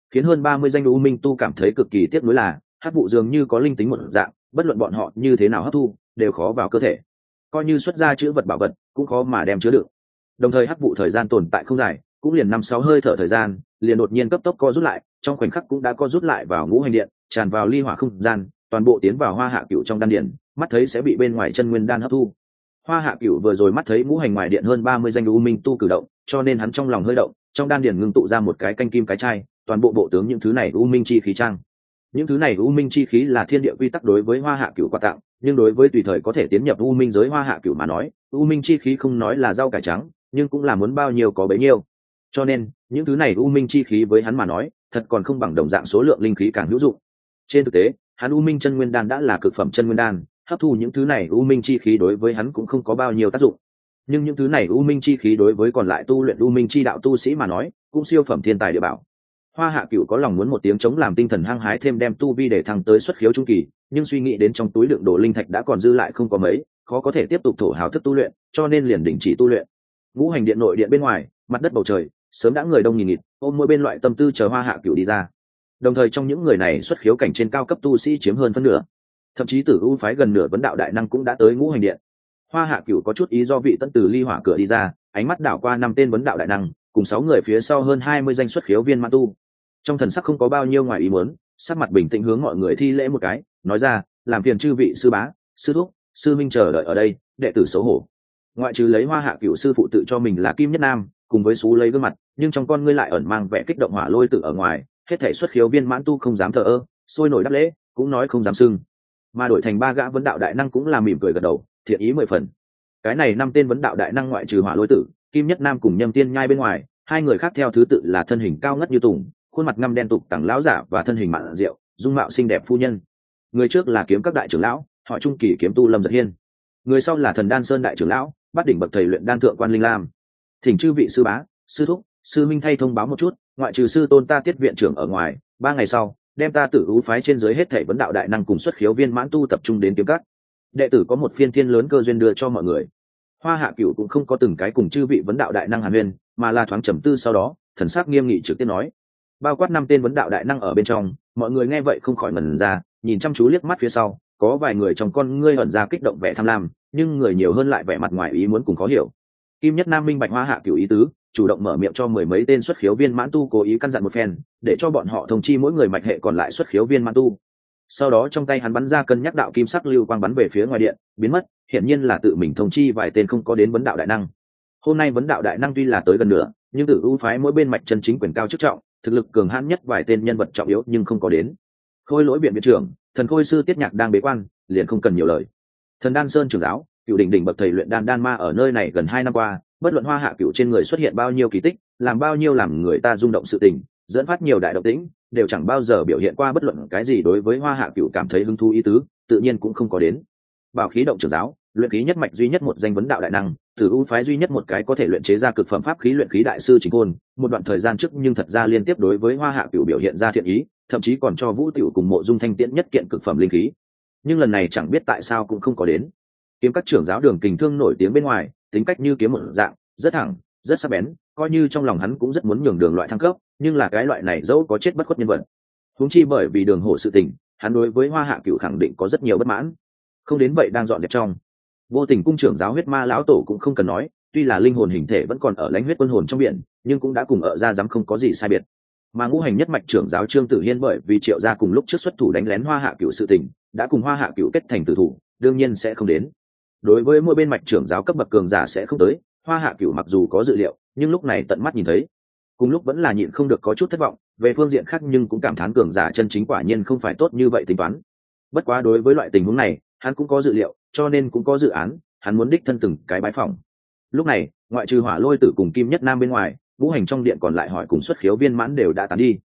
Khiến hơn 30 danh u minh tu cảm thấy cực kỳ tiếc nuối là hắc vụ dường như có linh tính một dạng, bất luận bọn họ như thế nào hấp thu đều khó vào cơ thể, coi như xuất ra chữ vật bảo vật cũng khó mà đem chứa đựng. Đồng thời hắc vụ thời gian tồn tại không dài, cũng liền 5-6 hơi thở thời gian liền đột nhiên cấp tốc co rút lại, trong khoảnh khắc cũng đã co rút lại vào ngũ hành điện, tràn vào ly hỏa không gian, toàn bộ tiến vào Hoa Hạ Cửu trong đan điền, mắt thấy sẽ bị bên ngoài chân nguyên đan hấp thu. Hoa Hạ Cửu vừa rồi mắt thấy ngũ hành ngoài điện hơn 30 danh u minh tu cử động, cho nên hắn trong lòng hơi động, trong đan điền ngưng tụ ra một cái canh kim cái chai, toàn bộ bộ tướng những thứ này u minh chi khí trang. Những thứ này u minh chi khí là thiên địa quy tắc đối với Hoa Hạ Cửu quà tặng, nhưng đối với tùy thời có thể tiến nhập u minh giới Hoa Hạ Cửu mà nói, u minh chi khí không nói là rau cải trắng, nhưng cũng là muốn bao nhiêu có bấy nhiêu. Cho nên, những thứ này u minh chi khí với hắn mà nói, thật còn không bằng đồng dạng số lượng linh khí càng hữu dụng. Trên thực tế, hắn u minh chân nguyên đan đã là cực phẩm chân nguyên đan, hấp thu những thứ này u minh chi khí đối với hắn cũng không có bao nhiêu tác dụng. Nhưng những thứ này u minh chi khí đối với còn lại tu luyện u minh chi đạo tu sĩ mà nói, cũng siêu phẩm thiên tài địa bảo. Hoa Hạ Cửu có lòng muốn một tiếng chống làm tinh thần hăng hái thêm đem tu vi để thăng tới xuất khiếu trung kỳ, nhưng suy nghĩ đến trong túi đựng đồ linh thạch đã còn dư lại không có mấy, khó có thể tiếp tục thổ hào thức tu luyện, cho nên liền đình chỉ tu luyện. Ngũ hành điện nội điện bên ngoài, mặt đất bầu trời sớm đã người đông nghìn nghịt, ôm mỗi bên loại tâm tư chờ Hoa Hạ Cửu đi ra. Đồng thời trong những người này xuất khiếu cảnh trên cao cấp tu sĩ chiếm hơn phân nửa, thậm chí Tử U phái gần nửa vấn đạo đại năng cũng đã tới ngũ hành điện. Hoa Hạ Cửu có chút ý do vị tận từ ly hỏa cửa đi ra, ánh mắt đảo qua 5 tên vấn đạo đại năng, cùng 6 người phía sau hơn 20 danh xuất khiếu viên mãn tu. Trong thần sắc không có bao nhiêu ngoài ý muốn, sắc mặt bình tĩnh hướng mọi người thi lễ một cái, nói ra, làm phiền chư vị sư bá, sư thúc, sư minh chờ đợi ở đây, đệ tử xấu hổ. Ngoại trừ lấy Hoa Hạ Cửu sư phụ tự cho mình là Kim Nhất Nam, cùng với xú lấy gương mặt, nhưng trong con ngươi lại ẩn mang vẻ kích động hỏa lôi tử ở ngoài, hết thảy xuất khiếu viên mãn tu không dám thờ ơ, sôi nổi đáp lễ, cũng nói không dám sưng. Mà đổi thành 3 gã vấn đạo đại năng cũng là mỉm cười gật đầu, thiện ý 10 phần. Cái này 5 tên vấn đạo đại năng ngoại trừ hỏa lôi tử, Kim Nhất Nam cùng Nhâm Tiên Nhai bên ngoài, 2 người khác theo thứ tự là thân hình cao ngất như tùng, khuôn mặt ngăm đen tục tẳng lão giả và thân hình mạn rượu, dung mạo xinh đẹp phu nhân. Người trước là kiếm các đại trưởng lão, họ trung kỳ kiếm tu Lâm Giật Hiên. Người sau là Thần Đan Sơn đại trưởng lão, bát đỉnh bậc thầy luyện đan thượng quan Linh Lam. Thỉnh chư vị sư bá, sư thúc, sư minh thay thông báo một chút, ngoại trừ sư tôn ta Tiết viện trưởng ở ngoài, 3 ngày sau, đem ta Tử U phái trên dưới hết thảy vấn đạo đại năng cùng xuất khiếu viên mãn tu tập trung đến kiếm các. Đệ tử có một phiên thiên lớn cơ duyên đưa cho mọi người. Hoa Hạ Cửu cũng không có từng cái cùng chư vị vấn đạo đại năng hàn huyên, mà là thoáng trầm tư sau đó, thần sắc nghiêm nghị trực tiếp nói. Bao quát 5 tên vấn đạo đại năng ở bên trong, mọi người nghe vậy không khỏi ngẩn ra, nhìn chăm chú liếc mắt phía sau, có vài người trong con ngươi ẩn ra kích động vẻ tham lam, nhưng người nhiều hơn lại vẻ mặt ngoài ý muốn cùng khó hiểu. Kim Nhất Nam minh bạch Hoa Hạ Cửu ý tứ, chủ động mở miệng cho 10 mấy tên xuất khiếu viên mãn tu cố ý căn dặn một phen, để cho bọn họ thông chi mỗi người mạch hệ còn lại xuất khiếu viên mãn tu. Sau đó trong tay hắn bắn ra cân nhắc đạo kim sắc lưu quang bắn về phía ngoài điện, biến mất, hiển nhiên là tự mình thông chi vài tên không có đến vấn đạo đại năng. Hôm nay vấn đạo đại năng tuy là tới gần nửa, nhưng Tử U phái mỗi bên mạch chân chính quyền cao chức trọng, thực lực cường hãn nhất vài tên nhân vật trọng yếu nhưng không có đến. Khôi lỗi viện viện trưởng, Thần Khôi sư Tiết Nhạc đang bế quan, liền không cần nhiều lời. Thần Đan Sơn trưởng giáo, Cựu đỉnh bậc thầy luyện đan ma ở nơi này gần 2 năm qua, bất luận Hoa Hạ Cửu trên người xuất hiện bao nhiêu kỳ tích, làm bao nhiêu làm người ta rung động sự tình, dẫn phát nhiều đại động tĩnh, đều chẳng bao giờ biểu hiện qua bất luận cái gì đối với Hoa Hạ Cửu cảm thấy hứng thú ý tứ, tự nhiên cũng không có đến. Bảo khí động trưởng giáo, luyện khí nhất mạch duy nhất một danh vấn đạo đại năng, Tử U phái duy nhất một cái có thể luyện chế ra cực phẩm pháp khí luyện khí đại sư Trình Côn, một đoạn thời gian trước nhưng thật ra liên tiếp đối với Hoa Hạ Cửu biểu hiện ra thiện ý, thậm chí còn cho Vũ Tiểu cùng Mộ Dung Thanh tiễn nhất kiện cực phẩm linh khí. Nhưng lần này chẳng biết tại sao cũng không có đến. Kiếm các trưởng giáo Đường Kình Thương nổi tiếng bên ngoài, tính cách như kiếm một dạng, rất thẳng, rất sắc bén, coi như trong lòng hắn cũng rất muốn nhường Đường loại thăng cấp, nhưng là cái loại này dẫu có chết bất khuất nhân vật. Huống chi bởi vì Đường Hổ sự tình, hắn đối với Hoa Hạ Cửu khẳng định có rất nhiều bất mãn. Không đến vậy đang dọn dẹp trong. Vô Tình cung trưởng giáo Huyết Ma lão tổ cũng không cần nói, tuy là linh hồn hình thể vẫn còn ở lãnh huyết quân hồn trong biển, nhưng cũng đã cùng ở ra dám không có gì sai biệt. Mà ngũ hành nhất mạch trưởng giáo Trương Tử Hiên bởi vì Triệu gia cùng lúc trước xuất thủ đánh lén Hoa Hạ Cửu sự tình, đã cùng Hoa Hạ Cửu kết thành tử thủ, đương nhiên sẽ không đến. Đối với mỗi bên mạch trưởng giáo cấp bậc cường giả sẽ không tới, Hoa Hạ Cửu mặc dù có dự liệu, nhưng lúc này tận mắt nhìn thấy, cùng lúc vẫn là nhịn không được có chút thất vọng, về phương diện khác nhưng cũng cảm thán cường giả chân chính quả nhiên không phải tốt như vậy tính toán. Bất quá đối với loại tình huống này, hắn cũng có dự liệu, cho nên cũng có dự án, hắn muốn đích thân từng cái bái phỏng. Lúc này, ngoại trừ Hỏa Lôi Tử cùng Kim Nhất Nam bên ngoài, ngũ hành trong điện còn lại hỏi cùng xuất khiếu viên mãn đều đã tán đi.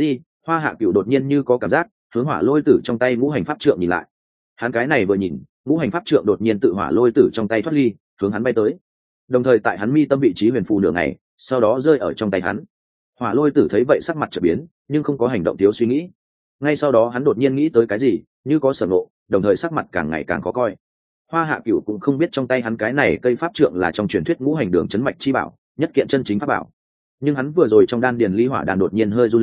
Hoa Hạ Cửu đột nhiên như có cảm giác, hướng Hỏa Lôi Tử trong tay ngũ hành pháp trượng nhìn lại. Hắn cái này vừa nhìn, ngũ hành pháp trượng đột nhiên tự Hỏa Lôi Tử trong tay thoát ly, hướng hắn bay tới. Đồng thời tại hắn mi tâm vị trí huyền phù nửa ngày, sau đó rơi ở trong tay hắn. Hỏa Lôi Tử thấy vậy sắc mặt chợt biến, nhưng không có hành động thiếu suy nghĩ. Ngay sau đó hắn đột nhiên nghĩ tới cái gì, như có sở ngộ, đồng thời sắc mặt càng ngày càng khó coi. Hoa Hạ Cửu cũng không biết trong tay hắn cái này cây pháp trượng là trong truyền thuyết ngũ hành đường chấn mạch chi bảo, nhất kiện chân chính pháp bảo. Nhưng hắn vừa rồi trong đan điền ly hỏa đan đột nhiên hơi run lên,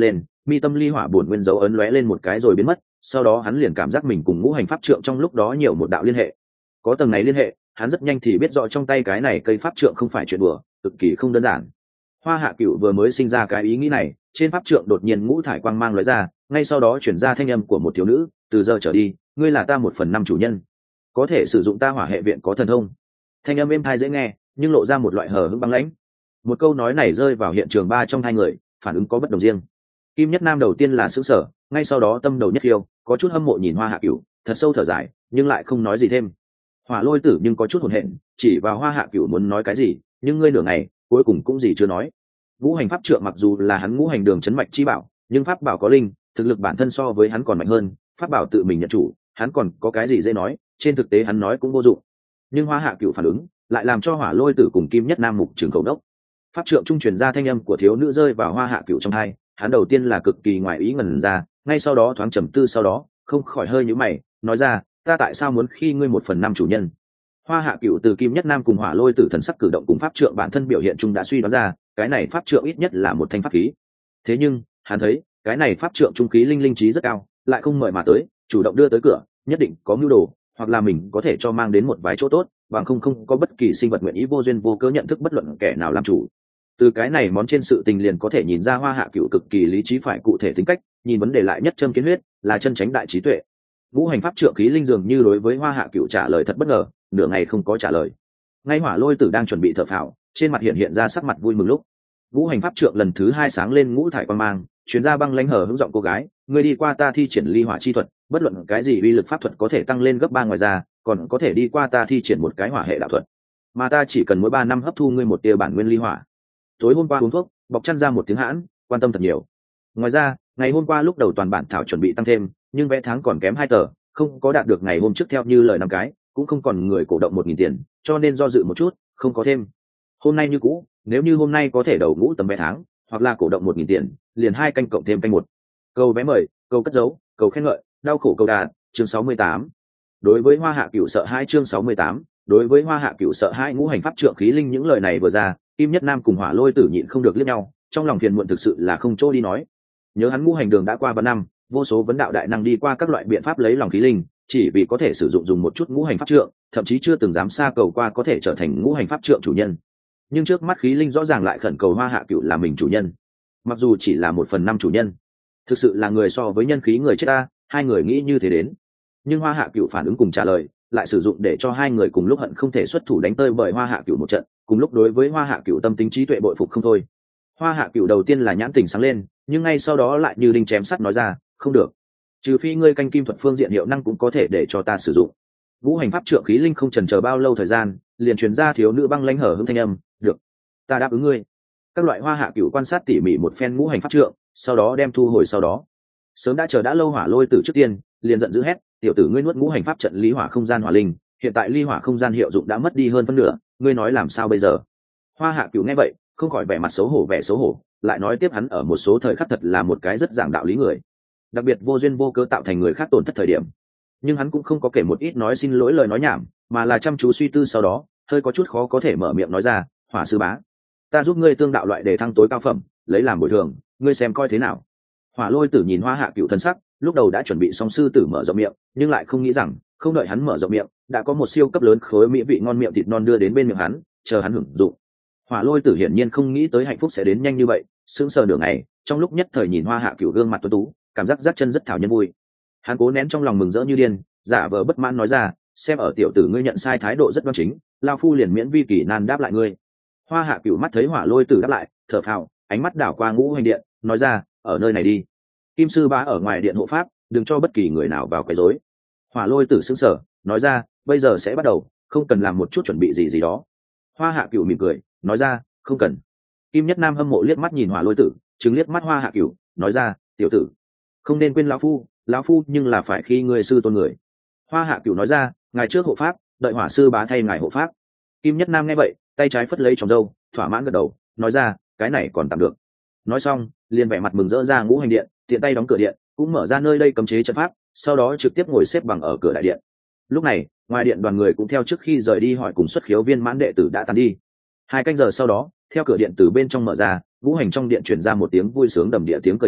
mi tâm ly hỏa bổn nguyên dấu ấn lóe lên một cái rồi biến mất, sau đó hắn liền cảm giác mình cùng ngũ hành pháp trượng trong lúc đó nhiều một đạo liên hệ. Có tầng này liên hệ, hắn rất nhanh thì biết rõ trong tay cái này cây pháp trượng không phải chuyện đùa, cực kỳ không đơn giản. Hoa Hạ Cửu vừa mới sinh ra cái ý nghĩ này, trên pháp trượng đột nhiên ngũ thải quang mang lóe ra, ngay sau đó chuyển ra thanh âm của một thiếu nữ, từ giờ trở đi, ngươi là ta 1/5 chủ nhân, có thể sử dụng ta hỏa hệ viện có thần thông. Thanh âm êm tai dễ nghe, nhưng lộ ra một loại hờ hững băng lãnh. Một câu nói này rơi vào hiện trường ba trong hai người, phản ứng có bất đồng riêng. Kim Nhất Nam đầu tiên là sửng sở, ngay sau đó tâm đầu nhất yêu, có chút hâm mộ nhìn Hoa Hạ Cửu, thật sâu thở dài, nhưng lại không nói gì thêm. Hỏa Lôi Tử nhưng có chút hồn hện, chỉ vào Hoa Hạ Cửu muốn nói cái gì, nhưng ngươi nửa ngày, cuối cùng cũng gì chưa nói. Ngũ hành pháp trượng mặc dù là hắn ngũ hành đường chấn mạch chi bảo, nhưng pháp bảo có linh, thực lực bản thân so với hắn còn mạnh hơn, pháp bảo tự mình nhận chủ, hắn còn có cái gì dễ nói, trên thực tế hắn nói cũng vô dụng. Nhưng Hoa Hạ Cửu phản ứng, lại làm cho Hỏa Lôi Tử cùng Kim Nhất Nam mục trường khẩu đốc. Pháp trượng trung truyền ra thanh âm của thiếu nữ rơi vào Hoa Hạ Cửu trong tai, hắn đầu tiên là cực kỳ ngoài ý ngẩn ra, ngay sau đó thoáng trầm tư, sau đó không khỏi hơi nhíu mày, nói ra, ta tại sao muốn khi ngươi 1/5 chủ nhân? Hoa Hạ Cửu từ Kim Nhất Nam cùng Hỏa Lôi Tử thần sắc cử động cùng pháp trượng bản thân biểu hiện chung đã suy đoán ra, cái này pháp trượng ít nhất là một thanh pháp khí. Thế nhưng, hắn thấy, cái này pháp trượng trung khí linh trí rất cao, lại không mời mà tới, chủ động đưa tới cửa, nhất định có mưu đồ, hoặc là mình có thể cho mang đến một vài chỗ tốt, bằng không có bất kỳ sinh vật nguyện ý vô duyên vô cớ nhận thức bất luận kẻ nào làm chủ. Từ cái này món trên sự tình liền có thể nhìn ra Hoa Hạ Cửu cực kỳ lý trí phải cụ thể tính cách, nhìn vấn đề lại nhất châm kiến huyết, là chân chánh đại trí tuệ. Ngũ hành pháp trượng khí linh dường như đối với Hoa Hạ Cửu trả lời thật bất ngờ, nửa ngày không có trả lời. Ngay Hỏa Lôi Tử đang chuẩn bị thở phào, trên mặt hiện ra sắc mặt vui mừng lúc ngũ hành pháp trượng lần thứ hai sáng lên ngũ thải quang mang, chuyến ra băng lãnh hở hững giọng cô gái, ngươi đi qua ta thi triển ly hỏa chi thuật, bất luận cái gì uy lực pháp thuật có thể tăng lên gấp 3, ngoài ra còn có thể đi qua ta thi triển một cái hỏa hệ đạo thuật, mà ta chỉ cần mỗi 3 năm hấp thu ngươi một tia bản nguyên ly hỏa. Tối hôm qua uống thuốc, bọc chăn ra một tiếng hãn, quan tâm thật nhiều. Ngoài ra, ngày hôm qua lúc đầu toàn bản thảo chuẩn bị tăng thêm, nhưng vẽ tháng còn kém 2 tờ, không có đạt được ngày hôm trước theo như lời 5 cái, cũng không còn người cổ động 1.000 tiền, cho nên do dự một chút, không có thêm. Hôm nay như cũ, nếu như hôm nay có thể đầu ngũ tấm vé tháng, hoặc là cổ động 1.000 tiền, liền 2 canh cộng thêm canh 1. Câu vé mời, câu cất dấu, câu khen ngợi, đau khổ câu đạt, chương 68. Đối với Hoa Hạ Cửu sợ hai, chương 68. Đối với Hoa Hạ Cửu sợ hai, ngũ hành pháp trượng khí linh những lời này vừa ra, Kim Nhất Nam cùng Hỏa Lôi Tử nhịn không được liếc nhau, trong lòng phiền muộn thực sự là không chỗ đi nói. Nhớ hắn ngũ hành đường đã qua 3 năm, vô số vấn đạo đại năng đi qua các loại biện pháp lấy lòng khí linh, chỉ vì có thể sử dụng dùng một chút ngũ hành pháp trượng, thậm chí chưa từng dám xa cầu qua có thể trở thành ngũ hành pháp trượng chủ nhân. Nhưng trước mắt khí linh rõ ràng lại khẩn cầu Hoa Hạ Cửu là mình chủ nhân, mặc dù chỉ là 1/5 chủ nhân, thực sự là người so với nhân khí người chết ta. Hai người nghĩ như thế đến, nhưng Hoa Hạ Cửu phản ứng cùng trả lời lại sử dụng để cho hai người cùng lúc hận không thể xuất thủ đánh tơi bởi Hoa Hạ Cửu một trận, cùng lúc đối với Hoa Hạ Cửu tâm tính trí tuệ bội phục không thôi. Hoa Hạ Cửu đầu tiên là nhãn tình sáng lên, nhưng ngay sau đó lại như đinh chém sắt nói ra, không được, trừ phi ngươi canh kim thuật phương diện hiệu năng cũng có thể để cho ta sử dụng. Ngũ hành pháp trượng khí linh không chần chờ bao lâu thời gian, liền truyền ra thiếu nữ băng lãnh hở hững thanh âm, được, ta đáp ứng ngươi. Các loại Hoa Hạ Cửu quan sát tỉ mỉ một phen ngũ hành pháp trượng, sau đó đem thu hồi, sau đó sớm đã chờ đã lâu Hỏa Lôi Tử trước tiên liền giận dữ hét, tiểu tử ngươi nuốt ngũ hành pháp trận lý hỏa không gian hỏa linh, hiện tại ly hỏa không gian hiệu dụng đã mất đi hơn phân nửa, ngươi nói làm sao bây giờ? Hoa Hạ Cửu nghe vậy không khỏi vẻ mặt xấu hổ, lại nói tiếp, hắn ở một số thời khắc thật là một cái rất giảng đạo lý người, đặc biệt vô duyên vô cớ tạo thành người khác tổn thất thời điểm. Nhưng hắn cũng không có kể một ít nói xin lỗi lời nói nhảm, mà là chăm chú suy tư, sau đó hơi có chút khó có thể mở miệng nói ra, Hỏa sư bá, ta giúp ngươi tương đạo loại đề thăng tối cao phẩm, lấy làm bồi thường, ngươi xem coi thế nào? Hỏa Lôi Tử nhìn Hoa Hạ Cửu thân sắc, lúc đầu đã chuẩn bị xong sư tử mở rộng miệng, nhưng lại không nghĩ rằng không đợi hắn mở rộng miệng, đã có một siêu cấp lớn khối mỹ vị ngon miệng thịt non đưa đến bên miệng hắn, chờ hắn hưởng dụng. Hỏa Lôi Tử hiển nhiên không nghĩ tới hạnh phúc sẽ đến nhanh như vậy, sững sờ nửa ngày, trong lúc nhất thời nhìn Hoa Hạ Cửu gương mặt tuấn tú, cảm giác rắc chân rất thảo nhân vui. Hắn cố nén trong lòng mừng rỡ như điên, giả vờ bất mãn nói ra, xem ở tiểu tử ngươi nhận sai thái độ rất đoan chính, lao phu liền miễn vi kỳ nan đáp lại ngươi. Hoa Hạ Cửu mắt thấy Hỏa Lôi Tử đáp lại, thở phào, ánh mắt đảo qua ngũ hành điện, nói ra, ở nơi này đi, Kim sư bá ở ngoài điện hộ pháp, đừng cho bất kỳ người nào vào quấy rối. Hỏa Lôi Tử sững sờ, nói ra, bây giờ sẽ bắt đầu, không cần làm một chút chuẩn bị gì đó. Hoa Hạ Cửu mỉm cười, nói ra, không cần. Kim Nhất Nam hâm mộ liếc mắt nhìn Hỏa Lôi Tử, chứng liếc mắt Hoa Hạ Cửu, nói ra, tiểu tử, không nên quên lão phu nhưng là phải khi người sư tôn người. Hoa Hạ Cửu nói ra, ngài trước hộ pháp, đợi Hỏa sư bá thay ngài hộ pháp. Kim Nhất Nam nghe vậy, tay trái phất lấy tròng râu, thỏa mãn gật đầu, nói ra, cái này còn tạm được. Nói xong, liền vẻ mặt mừng rỡ ra ngũ hành điện, tiện tay đóng cửa điện, cũng mở ra nơi đây cấm chế trận pháp, sau đó trực tiếp ngồi xếp bằng ở cửa đại điện. Lúc này, ngoài điện đoàn người cũng theo trước khi rời đi hỏi cùng xuất khiếu viên mãn đệ tử đã tàn đi. 2 canh giờ sau đó, theo cửa điện từ bên trong mở ra, ngũ hành trong điện truyền ra một tiếng vui sướng đầm địa tiếng cười dài,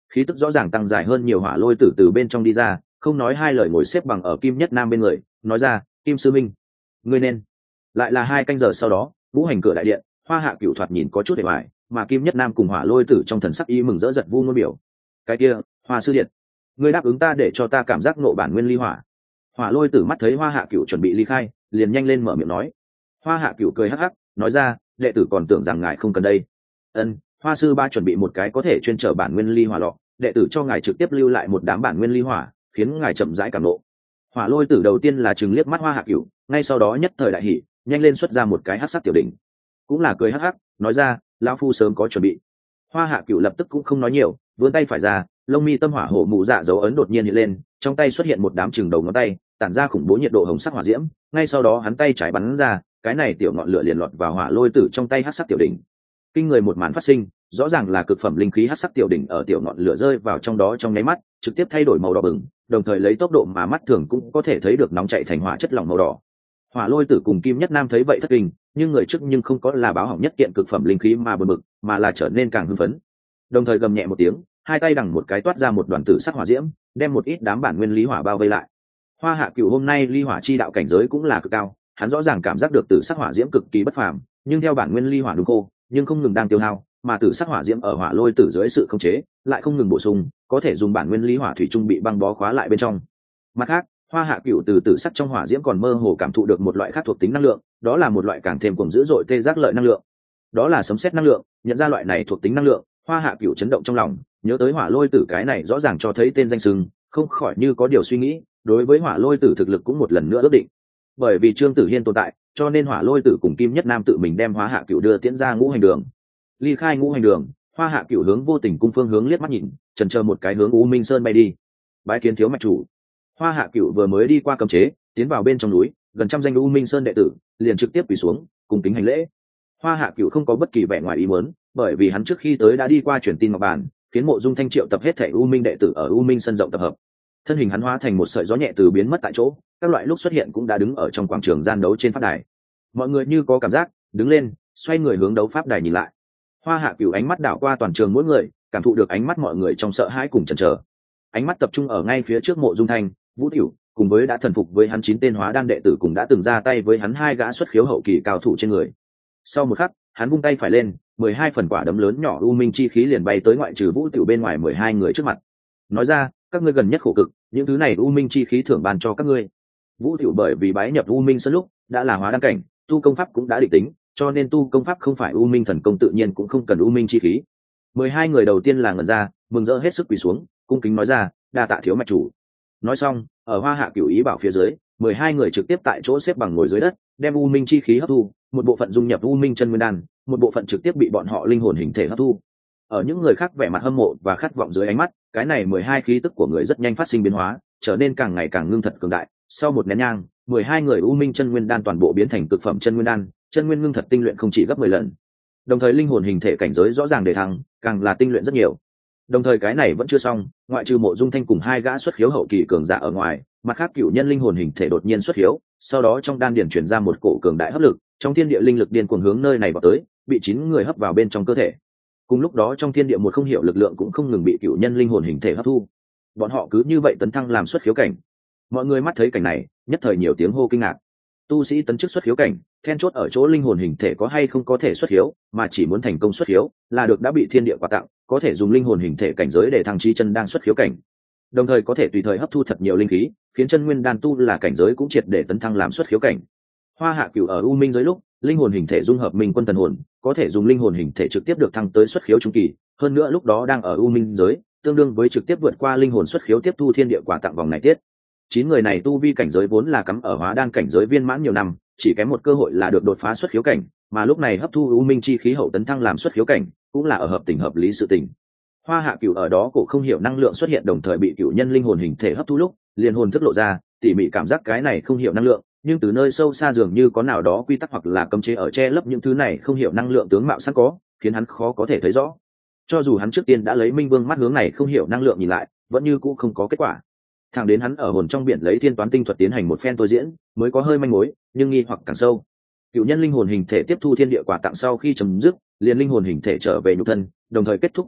khí tức rõ ràng tăng dài hơn nhiều. Hỏa lôi tử từ bên trong đi ra, không nói hai lời ngồi xếp bằng ở Kim Nhất Nam bên người, nói ra: Kim sư minh, ngươi nên. Lại là 2 canh giờ sau đó, ngũ hành cửa đại điện, Hoa Hạ Cửu thoạt nhìn có chút hề hoài, mà Kim Nhất Nam cùng Hỏa lôi tử trong thần sắc ý mừng rỡ giật vu ngôn biểu. Cái kia, Hoa sư điện, ngươi đáp ứng ta để cho ta cảm giác nộ bản nguyên ly hỏa. Hỏa lôi tử mắt thấy Hoa Hạ Cửu chuẩn bị ly khai, liền nhanh lên mở miệng nói. Hoa Hạ Cửu cười hắc hắc, nói ra: đệ tử còn tưởng rằng ngài không cần đây. Ân, Hoa sư ba chuẩn bị một cái có thể chuyên trở bản nguyên ly hỏa lọ, đệ tử cho ngài trực tiếp lưu lại một đám bản nguyên ly hỏa, khiến ngài chậm rãi cảm nộ. Hỏa lôi tử đầu tiên là chừng liếc mắt Hoa Hạ Cửu, ngay sau đó nhất thời đại hỉ, nhanh lên xuất ra một cái hắc sắc tiểu đỉnh, cũng là cười hắc hắc, nói ra: lão phu sớm có chuẩn bị. Hoa Hạ Cửu lập tức cũng không nói nhiều, vươn tay phải ra, lông mi tâm hỏa hổ mụ dạ dấu ấn đột nhiên hiện lên, trong tay xuất hiện một đám chừng đầu ngón tay, tản ra khủng bố nhiệt độ hồng sắc hỏa diễm, ngay sau đó hắn tay trái bắn ra, cái này tiểu ngọn lửa liền lọt vào hỏa lôi tử trong tay hắc sắc tiểu đỉnh. Kinh người một màn phát sinh, rõ ràng là cực phẩm linh khí hắc sắc tiểu đỉnh ở tiểu ngọn lửa rơi vào trong đó trong nháy mắt, trực tiếp thay đổi màu đỏ bừng, đồng thời lấy tốc độ mà mắt thường cũng có thể thấy được nóng chảy thành hỏa chất lỏng màu đỏ. Hỏa lôi tử cùng Kim Nhất Nam thấy vậy thất kinh, nhưng người trước nhưng không có là báo hỏng nhất kiện cực phẩm linh khí mà bực bực, mà là trở nên càng hưng phấn. Đồng thời gầm nhẹ một tiếng, hai tay đằng một cái toát ra một đoàn tử sắc hỏa diễm, đem một ít đám bản nguyên lý hỏa bao vây lại. Hoa Hạ Cửu hôm nay ly hỏa chi đạo cảnh giới cũng là cực cao, hắn rõ ràng cảm giác được tử sắc hỏa diễm cực kỳ bất phàm, nhưng theo bản nguyên ly hỏa đúng khô, nhưng không ngừng đang tiêu hao, mà tử sắc hỏa diễm ở hỏa lôi tử dưới sự khống chế, lại không ngừng bổ sung, có thể dùng bản nguyên ly hỏa thủy chung bị băng bó khóa lại bên trong. Mặt khác, Hoa Hạ Cửu từ tử sắc trong hỏa diễm còn mơ hồ cảm thụ được một loại khác thuộc tính năng lượng, đó là một loại càng thêm cuồng dữ dội tê giác lợi năng lượng. Đó là sấm sét năng lượng, nhận ra loại này thuộc tính năng lượng, Hoa Hạ Cửu chấn động trong lòng, nhớ tới hỏa lôi tử cái này rõ ràng cho thấy tên danh xưng, không khỏi như có điều suy nghĩ, đối với hỏa lôi tử thực lực cũng một lần nữa ước định. Bởi vì Trương Tử Hiên tồn tại, cho nên hỏa lôi tử cùng Kim Nhất Nam tự mình đem Hoa Hạ Cửu đưa tiễn ra ngũ hành đường. Ly khai ngũ hành đường, Hoa Hạ Cửu hướng vô tình cung phương hướng liếc mắt nhìn, chần chờ một cái hướng U Minh Sơn bay đi. Bái kiến thiếu mạch chủ. Hoa Hạ Cửu vừa mới đi qua cấm chế, tiến vào bên trong núi, gần trăm danh U Minh Sơn đệ tử liền trực tiếp quỳ xuống, cùng kính hành lễ. Hoa Hạ Cửu không có bất kỳ vẻ ngoài ý muốn, bởi vì hắn trước khi tới đã đi qua truyền tin ngọc bản, khiến Mộ Dung Thanh triệu tập hết thảy U Minh đệ tử ở U Minh Sân rộng tập hợp. Thân hình hắn hóa thành một sợi gió nhẹ từ biến mất tại chỗ, các loại lúc xuất hiện cũng đã đứng ở trong quảng trường gian đấu trên pháp đài. Mọi người như có cảm giác, đứng lên, xoay người hướng đấu pháp đài nhìn lại. Hoa Hạ Cửu ánh mắt đảo qua toàn trường mỗi người, cảm thụ được ánh mắt mọi người trong sợ hãi cùng chần chờ. Ánh mắt tập trung ở ngay phía trước Mộ Dung Thanh, Vũ Tiểu, cùng với đã thần phục với hắn 9 tên hóa đan đệ tử cùng đã từng ra tay với hắn 2 gã xuất khiếu hậu kỳ cao thủ trên người. Sau một khắc, hắn vung tay phải lên, 12 phần quả đấm lớn nhỏ u minh chi khí liền bay tới ngoại trừ Vũ Tiểu bên ngoài 12 người trước mặt. Nói ra, các ngươi gần nhất khổ cực, những thứ này u minh chi khí thưởng ban cho các ngươi. Vũ Tiểu bởi vì bái nhập u minh sân lúc đã là hóa đan cảnh, tu công pháp cũng đã định tính, cho nên tu công pháp không phải u minh thần công tự nhiên cũng không cần u minh chi khí. 12 người đầu tiên là ngẩn ra, mừng rỡ hết sức quỳ xuống, cung kính nói ra, đa tạ thiếu mạch chủ. Nói xong, ở Hoa Hạ Cửu ý bảo phía dưới, 12 người trực tiếp tại chỗ xếp bằng ngồi dưới đất, đem u minh chi khí hấp thu, một bộ phận dung nhập u minh chân nguyên đan, một bộ phận trực tiếp bị bọn họ linh hồn hình thể hấp thu. Ở những người khác vẻ mặt hâm mộ và khát vọng dưới ánh mắt, cái này 12 khí tức của người rất nhanh phát sinh biến hóa, trở nên càng ngày càng ngưng thật cường đại. Sau một nén nhang, 12 người u minh chân nguyên đan toàn bộ biến thành cực phẩm chân nguyên đan, chân nguyên ngưng thật tinh luyện không chỉ gấp 10 lần. Đồng thời linh hồn hình thể cảnh giới rõ ràng đề thăng, càng là tinh luyện rất nhiều. Đồng thời cái này vẫn chưa xong, ngoại trừ Mộ Dung Thanh cùng 2 gã xuất khiếu hậu kỳ cường giả ở ngoài, mặt khác cửu nhân linh hồn hình thể đột nhiên xuất khiếu, sau đó trong đan điển truyền ra một cổ cường đại hấp lực, trong thiên địa linh lực điên cuồng hướng nơi này vào tới, bị 9 người hấp vào bên trong cơ thể. Cùng lúc đó trong thiên địa một không hiểu lực lượng cũng không ngừng bị cửu nhân linh hồn hình thể hấp thu. Bọn họ cứ như vậy tấn thăng làm xuất khiếu cảnh. Mọi người mắt thấy cảnh này, nhất thời nhiều tiếng hô kinh ngạc. Tu sĩ tấn chức xuất khiếu cảnh, then chốt ở chỗ linh hồn hình thể có hay không có thể xuất khiếu, mà chỉ muốn thành công xuất khiếu, là được đã bị thiên địa quà tặng, có thể dùng linh hồn hình thể cảnh giới để thăng chi chân đang xuất khiếu cảnh. Đồng thời có thể tùy thời hấp thu thật nhiều linh khí, khiến chân nguyên đan tu là cảnh giới cũng triệt để tấn thăng làm xuất khiếu cảnh. Hoa Hạ Cửu ở U Minh giới lúc, linh hồn hình thể dung hợp minh quân thần hồn, có thể dùng linh hồn hình thể trực tiếp được thăng tới xuất khiếu trung kỳ, hơn nữa lúc đó đang ở U Minh giới, tương đương với trực tiếp vượt qua linh hồn xuất khiếu tiếp thu thiên địa quà tặng vòng này tiết. 9 người này tu vi cảnh giới vốn là cắm ở hóa đan cảnh giới viên mãn nhiều năm, chỉ kém một cơ hội là được đột phá xuất khiếu cảnh, mà lúc này hấp thu U Minh chi khí hậu tấn thăng làm xuất khiếu cảnh, cũng là ở hợp tình hợp lý sự tình. Hoa Hạ Cửu ở đó cổ không hiểu năng lượng xuất hiện đồng thời bị cửu nhân linh hồn hình thể hấp thu lúc, liền hồn thức lộ ra, tỉ mỉ cảm giác cái này không hiểu năng lượng, nhưng từ nơi sâu xa dường như có nào đó quy tắc hoặc là cấm chế ở che lấp những thứ này không hiểu năng lượng tướng mạo sẵn có, khiến hắn khó có thể thấy rõ. Cho dù hắn trước tiên đã lấy Minh Vương mắt hướng này không hiểu năng lượng nhìn lại, vẫn như cũ không có kết quả. Thẳng đến hắn ở hồn trong biển lấy thiên toán tinh thuật tiến hành một phen tôi diễn, mới có hơi manh mối, nhưng nghi hoặc càng sâu. Cửu nhân linh hồn hình thể tiếp thu thiên địa quà tặng sau khi chấm dứt, liền linh hồn hình thể trở về nhục thân, đồng thời kết thúc tu luyện,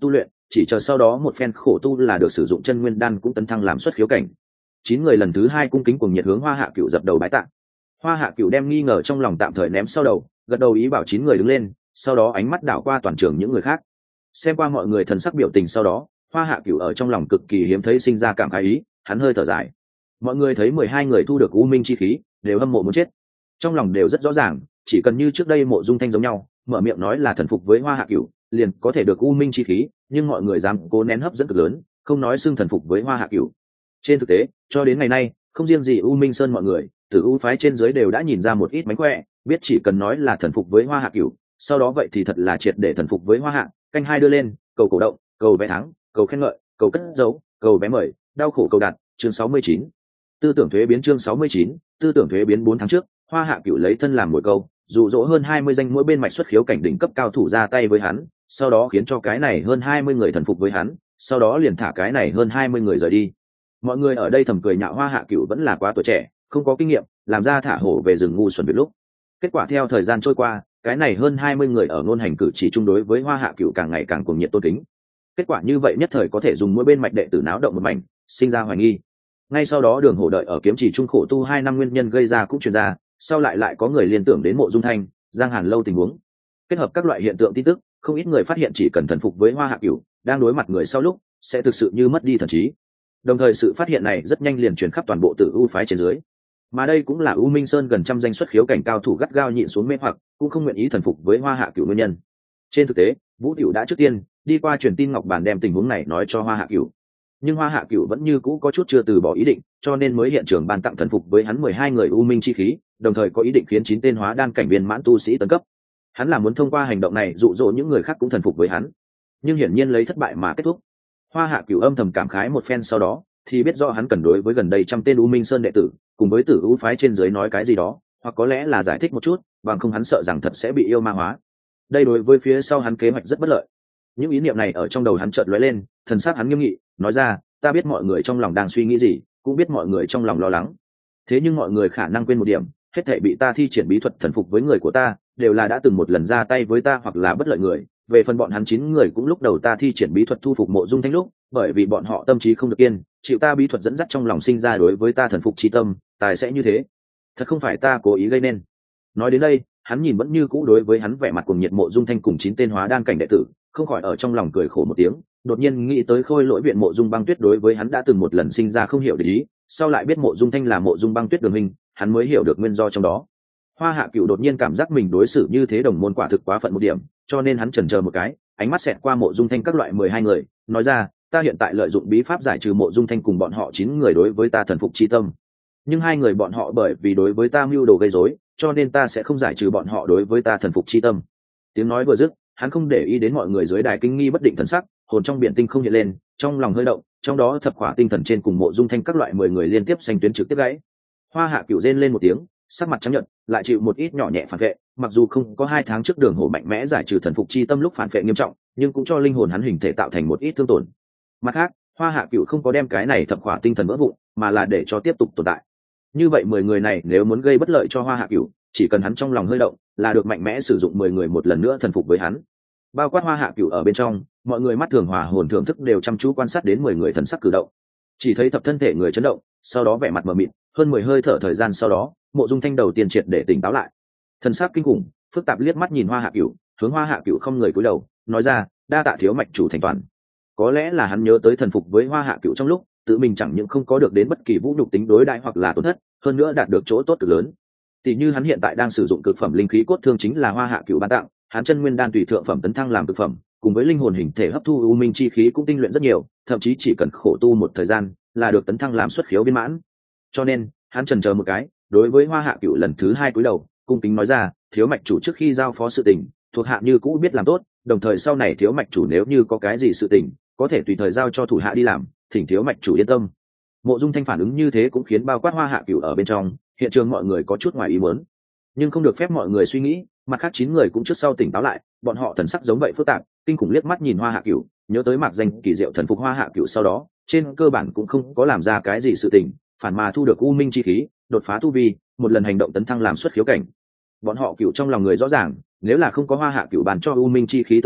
chỉ chờ sau đó một phen khổ tu là được sử dụng chân nguyên đan cũng tấn thăng làm xuất khiếu cảnh. 9 người lần thứ 2 cung kính cùng nhiệt hướng Hoa Hạ Cửu dập đầu bái tạ. Hoa Hạ Cửu đem nghi ngờ trong lòng tạm thời ném sau đầu, gật đầu ý bảo 9 người đứng lên, sau đó ánh mắt đảo qua toàn trường những người khác. Xem qua mọi người thần sắc biểu tình sau đó, Hoa Hạ Cửu ở trong lòng cực kỳ hiếm thấy sinh ra cảm khái ý, hắn hơi thở dài. Mọi người thấy 12 người thu được u minh chi khí, đều hâm mộ muốn chết. Trong lòng đều rất rõ ràng, chỉ cần như trước đây Mộ Dung Thanh giống nhau, mở miệng nói là thần phục với Hoa Hạ Cửu, liền có thể được u minh chi khí, nhưng mọi người dám cố nén hấp dẫn cực lớn, không nói xưng thần phục với Hoa Hạ Cửu. Trên thực tế, cho đến ngày nay, không riêng gì U Minh Sơn mọi người, từ U phái trên dưới đều đã nhìn ra một ít mánh khỏe, biết chỉ cần nói là thần phục với Hoa Hạ Cửu, sau đó vậy thì thật là triệt để thần phục với Hoa Hạ. Canh hai đưa lên, cầu cổ động, cầu vé thắng, cầu khen ngợi, cầu cất dấu, cầu vé mời, đau khổ cầu đặt, chương 69. Tư tưởng thuế biến chương 69, tư tưởng thuế biến 4 tháng trước, Hoa Hạ Cửu lấy thân làm mồi câu, dụ dỗ hơn 20 danh mỗi bên mạch xuất khiếu cảnh đỉnh cấp cao thủ ra tay với hắn, sau đó khiến cho cái này hơn 20 người thần phục với hắn, sau đó liền thả cái này hơn 20 người rời đi. Mọi người ở đây thầm cười nhạo Hoa Hạ Cửu vẫn là quá tuổi trẻ, không có kinh nghiệm, làm ra thả hổ về rừng ngu xuẩn việc lúc. Kết quả theo thời gian trôi qua, cái này hơn 20 người ở ngôn hành cử chỉ chung đối với Hoa Hạ Cửu càng ngày càng cuồng nhiệt tôn kính. Kết quả như vậy nhất thời có thể dùng mỗi bên mạch đệ tử náo động một mảnh, sinh ra hoài nghi. Ngay sau đó Đường Hổ đợi ở kiếm chỉ trung khổ tu 2 năm nguyên nhân gây ra cũng truyền ra, sau lại có người liên tưởng đến Mộ Dung Thanh, Giang Hàn Lâu tình huống. Kết hợp các loại hiện tượng tin tức, không ít người phát hiện chỉ cần thần phục với Hoa Hạ Cửu, đang đối mặt người sau lúc sẽ thực sự như mất đi thần trí. Đồng thời sự phát hiện này rất nhanh liền truyền khắp toàn bộ Tử U phái trên dưới. Mà đây cũng là U Minh Sơn gần trăm danh xuất khiếu cảnh cao thủ gắt gao nhịn xuống mê hoặc, cũng không nguyện ý thần phục với Hoa Hạ Cửu nguyên nhân. Trên thực tế, Vũ Tiểu đã trước tiên đi qua truyền tin Ngọc Bản đem tình huống này nói cho Hoa Hạ Cửu. Nhưng Hoa Hạ Cửu vẫn như cũ có chút chưa từ bỏ ý định, cho nên mới hiện trường ban tặng thần phục với hắn 12 người U Minh chi khí, đồng thời có ý định khiến 9 tên hóa đan cảnh viên mãn tu sĩ tấn cấp. Hắn là muốn thông qua hành động này dụ dỗ những người khác cũng thần phục với hắn, nhưng hiển nhiên lấy thất bại mà kết thúc. Hoa Hạ Cửu âm thầm cảm khái một phen sau đó, thì biết rõ hắn cần đối với gần đây trăm tên U Minh Sơn đệ tử, cùng với Tử U phái trên dưới nói cái gì đó, hoặc có lẽ là giải thích một chút, bằng không hắn sợ rằng thật sẽ bị yêu ma hóa. Đây đối với phía sau hắn kế hoạch rất bất lợi. Những ý niệm này ở trong đầu hắn chợt lóe lên, thần sắc hắn nghiêm nghị, nói ra, ta biết mọi người trong lòng đang suy nghĩ gì, cũng biết mọi người trong lòng lo lắng. Thế nhưng mọi người khả năng quên một điểm, hết thảy bị ta thi triển bí thuật thần phục với người của ta, đều là đã từng một lần ra tay với ta hoặc là bất lợi người. Về phần bọn hắn 9 người cũng lúc đầu ta thi triển bí thuật thu phục Mộ Dung Thanh lúc, bởi vì bọn họ tâm trí không được yên, chịu ta bí thuật dẫn dắt trong lòng sinh ra đối với ta thần phục chi tâm, tài sẽ như thế. Thật không phải ta cố ý gây nên. Nói đến đây, hắn nhìn vẫn như cũ đối với hắn vẻ mặt cuồng nhiệt Mộ Dung Thanh cùng 9 tên hóa đan cảnh đệ tử, không khỏi ở trong lòng cười khổ một tiếng, đột nhiên nghĩ tới Khôi Lỗi viện Mộ Dung Băng Tuyết đối với hắn đã từng một lần sinh ra không hiểu để ý, sau lại biết Mộ Dung Thanh là Mộ Dung Băng Tuyết đường huynh, hắn mới hiểu được nguyên do trong đó. Hoa Hạ Cửu đột nhiên cảm giác mình đối xử như thế đồng môn quả thực quá phận một điểm, cho nên hắn chần chờ một cái, ánh mắt xẹt qua Mộ Dung Thanh các loại 12 người, nói ra, ta hiện tại lợi dụng bí pháp giải trừ Mộ Dung Thanh cùng bọn họ 9 người đối với ta thần phục chi tâm. Nhưng 2 người bọn họ bởi vì đối với ta mưu đồ gây rối, cho nên ta sẽ không giải trừ bọn họ đối với ta thần phục chi tâm. Tiếng nói vừa dứt, hắn không để ý đến mọi người dưới đài kinh nghi bất định thần sắc, hồn trong biển tinh không hiện lên, trong lòng hơi động, trong đó thập khỏa tinh thần trên cùng Mộ Dung Thanh các loại 10 người liên tiếp xanh tuyến trực tiếp gãy. Hoa Hạ Cửu rên lên một tiếng, sắc mặt trắng nhợt, lại chịu một ít nhỏ nhẹ phản vệ, mặc dù không có 2 tháng trước Đường Hổ mạnh mẽ giải trừ thần phục chi tâm lúc phản vệ nghiêm trọng, nhưng cũng cho linh hồn hắn hình thể tạo thành một ít thương tổn. Mặt khác, Hoa Hạ Cửu không có đem cái này thập khỏa tinh thần vỡ vụn, mà là để cho tiếp tục tồn tại. Như vậy 10 người này nếu muốn gây bất lợi cho Hoa Hạ Cửu, chỉ cần hắn trong lòng hơi động, là được mạnh mẽ sử dụng 10 người một lần nữa thần phục với hắn. Bao quát Hoa Hạ Cửu ở bên trong, mọi người mắt thường hòa hồn thưởng thức đều chăm chú quan sát đến 10 người thần sắc cử động. Chỉ thấy thập thân thể người chấn động, sau đó vẻ mặt mờ mịt, hơn 10 hơi thở thời gian sau đó, Mộ Dung Thanh đầu tiên triệt để tỉnh táo lại. Thần sắc kinh khủng, phức tạp liếc mắt nhìn Hoa Hạ Cửu, hướng Hoa Hạ Cửu không người cúi đầu, nói ra, đa tạ thiếu mạch chủ thành toàn. Có lẽ là hắn nhớ tới thần phục với Hoa Hạ Cửu trong lúc, tự mình chẳng những không có được đến bất kỳ vũ nhục tính đối đãi hoặc là tổn thất, hơn nữa đạt được chỗ tốt cực lớn. Tỷ như hắn hiện tại đang sử dụng cực phẩm linh khí cốt thương chính là Hoa Hạ Cửu ban tặng, hắn chân nguyên đan tùy thượng phẩm tấn thăng làm cực phẩm, cùng với linh hồn hình thể hấp thu u minh chi khí cũng tinh luyện rất nhiều, thậm chí chỉ cần khổ tu một thời gian là được tấn thăng làm xuất khiếu viên mãn. Cho nên, hắn chần chờ một cái, đối với Hoa Hạ Cửu lần thứ 2 cúi đầu, cung kính nói ra, thiếu mạch chủ trước khi giao phó sự tình, thuộc hạ như cũ biết làm tốt, đồng thời sau này thiếu mạch chủ nếu như có cái gì sự tình, có thể tùy thời giao cho thủ hạ đi làm, thỉnh thiếu mạch chủ yên tâm. Mộ Dung Thanh phản ứng như thế cũng khiến bao quát Hoa Hạ Cửu ở bên trong, hiện trường mọi người có chút ngoài ý muốn, nhưng không được phép mọi người suy nghĩ, mặt khác 9 người cũng trước sau tỉnh táo lại, bọn họ thần sắc giống vậy phức tạp, kinh khủng liếc mắt nhìn Hoa Hạ Cửu, nhớ tới mạc danh kỳ diệu thần phục Hoa Hạ Cửu sau đó, trên cơ bản cũng không có làm ra cái gì sự tình, phản mà thu được u minh chi khí, đột phá tu vi, một lần hành động tấn thăng làm xuất khiếu cảnh. Bọn họ Cửu trong lòng người rõ ràng, nếu là không có Hoa Hạ Cửu bàn cho u minh chi khí tương trợ,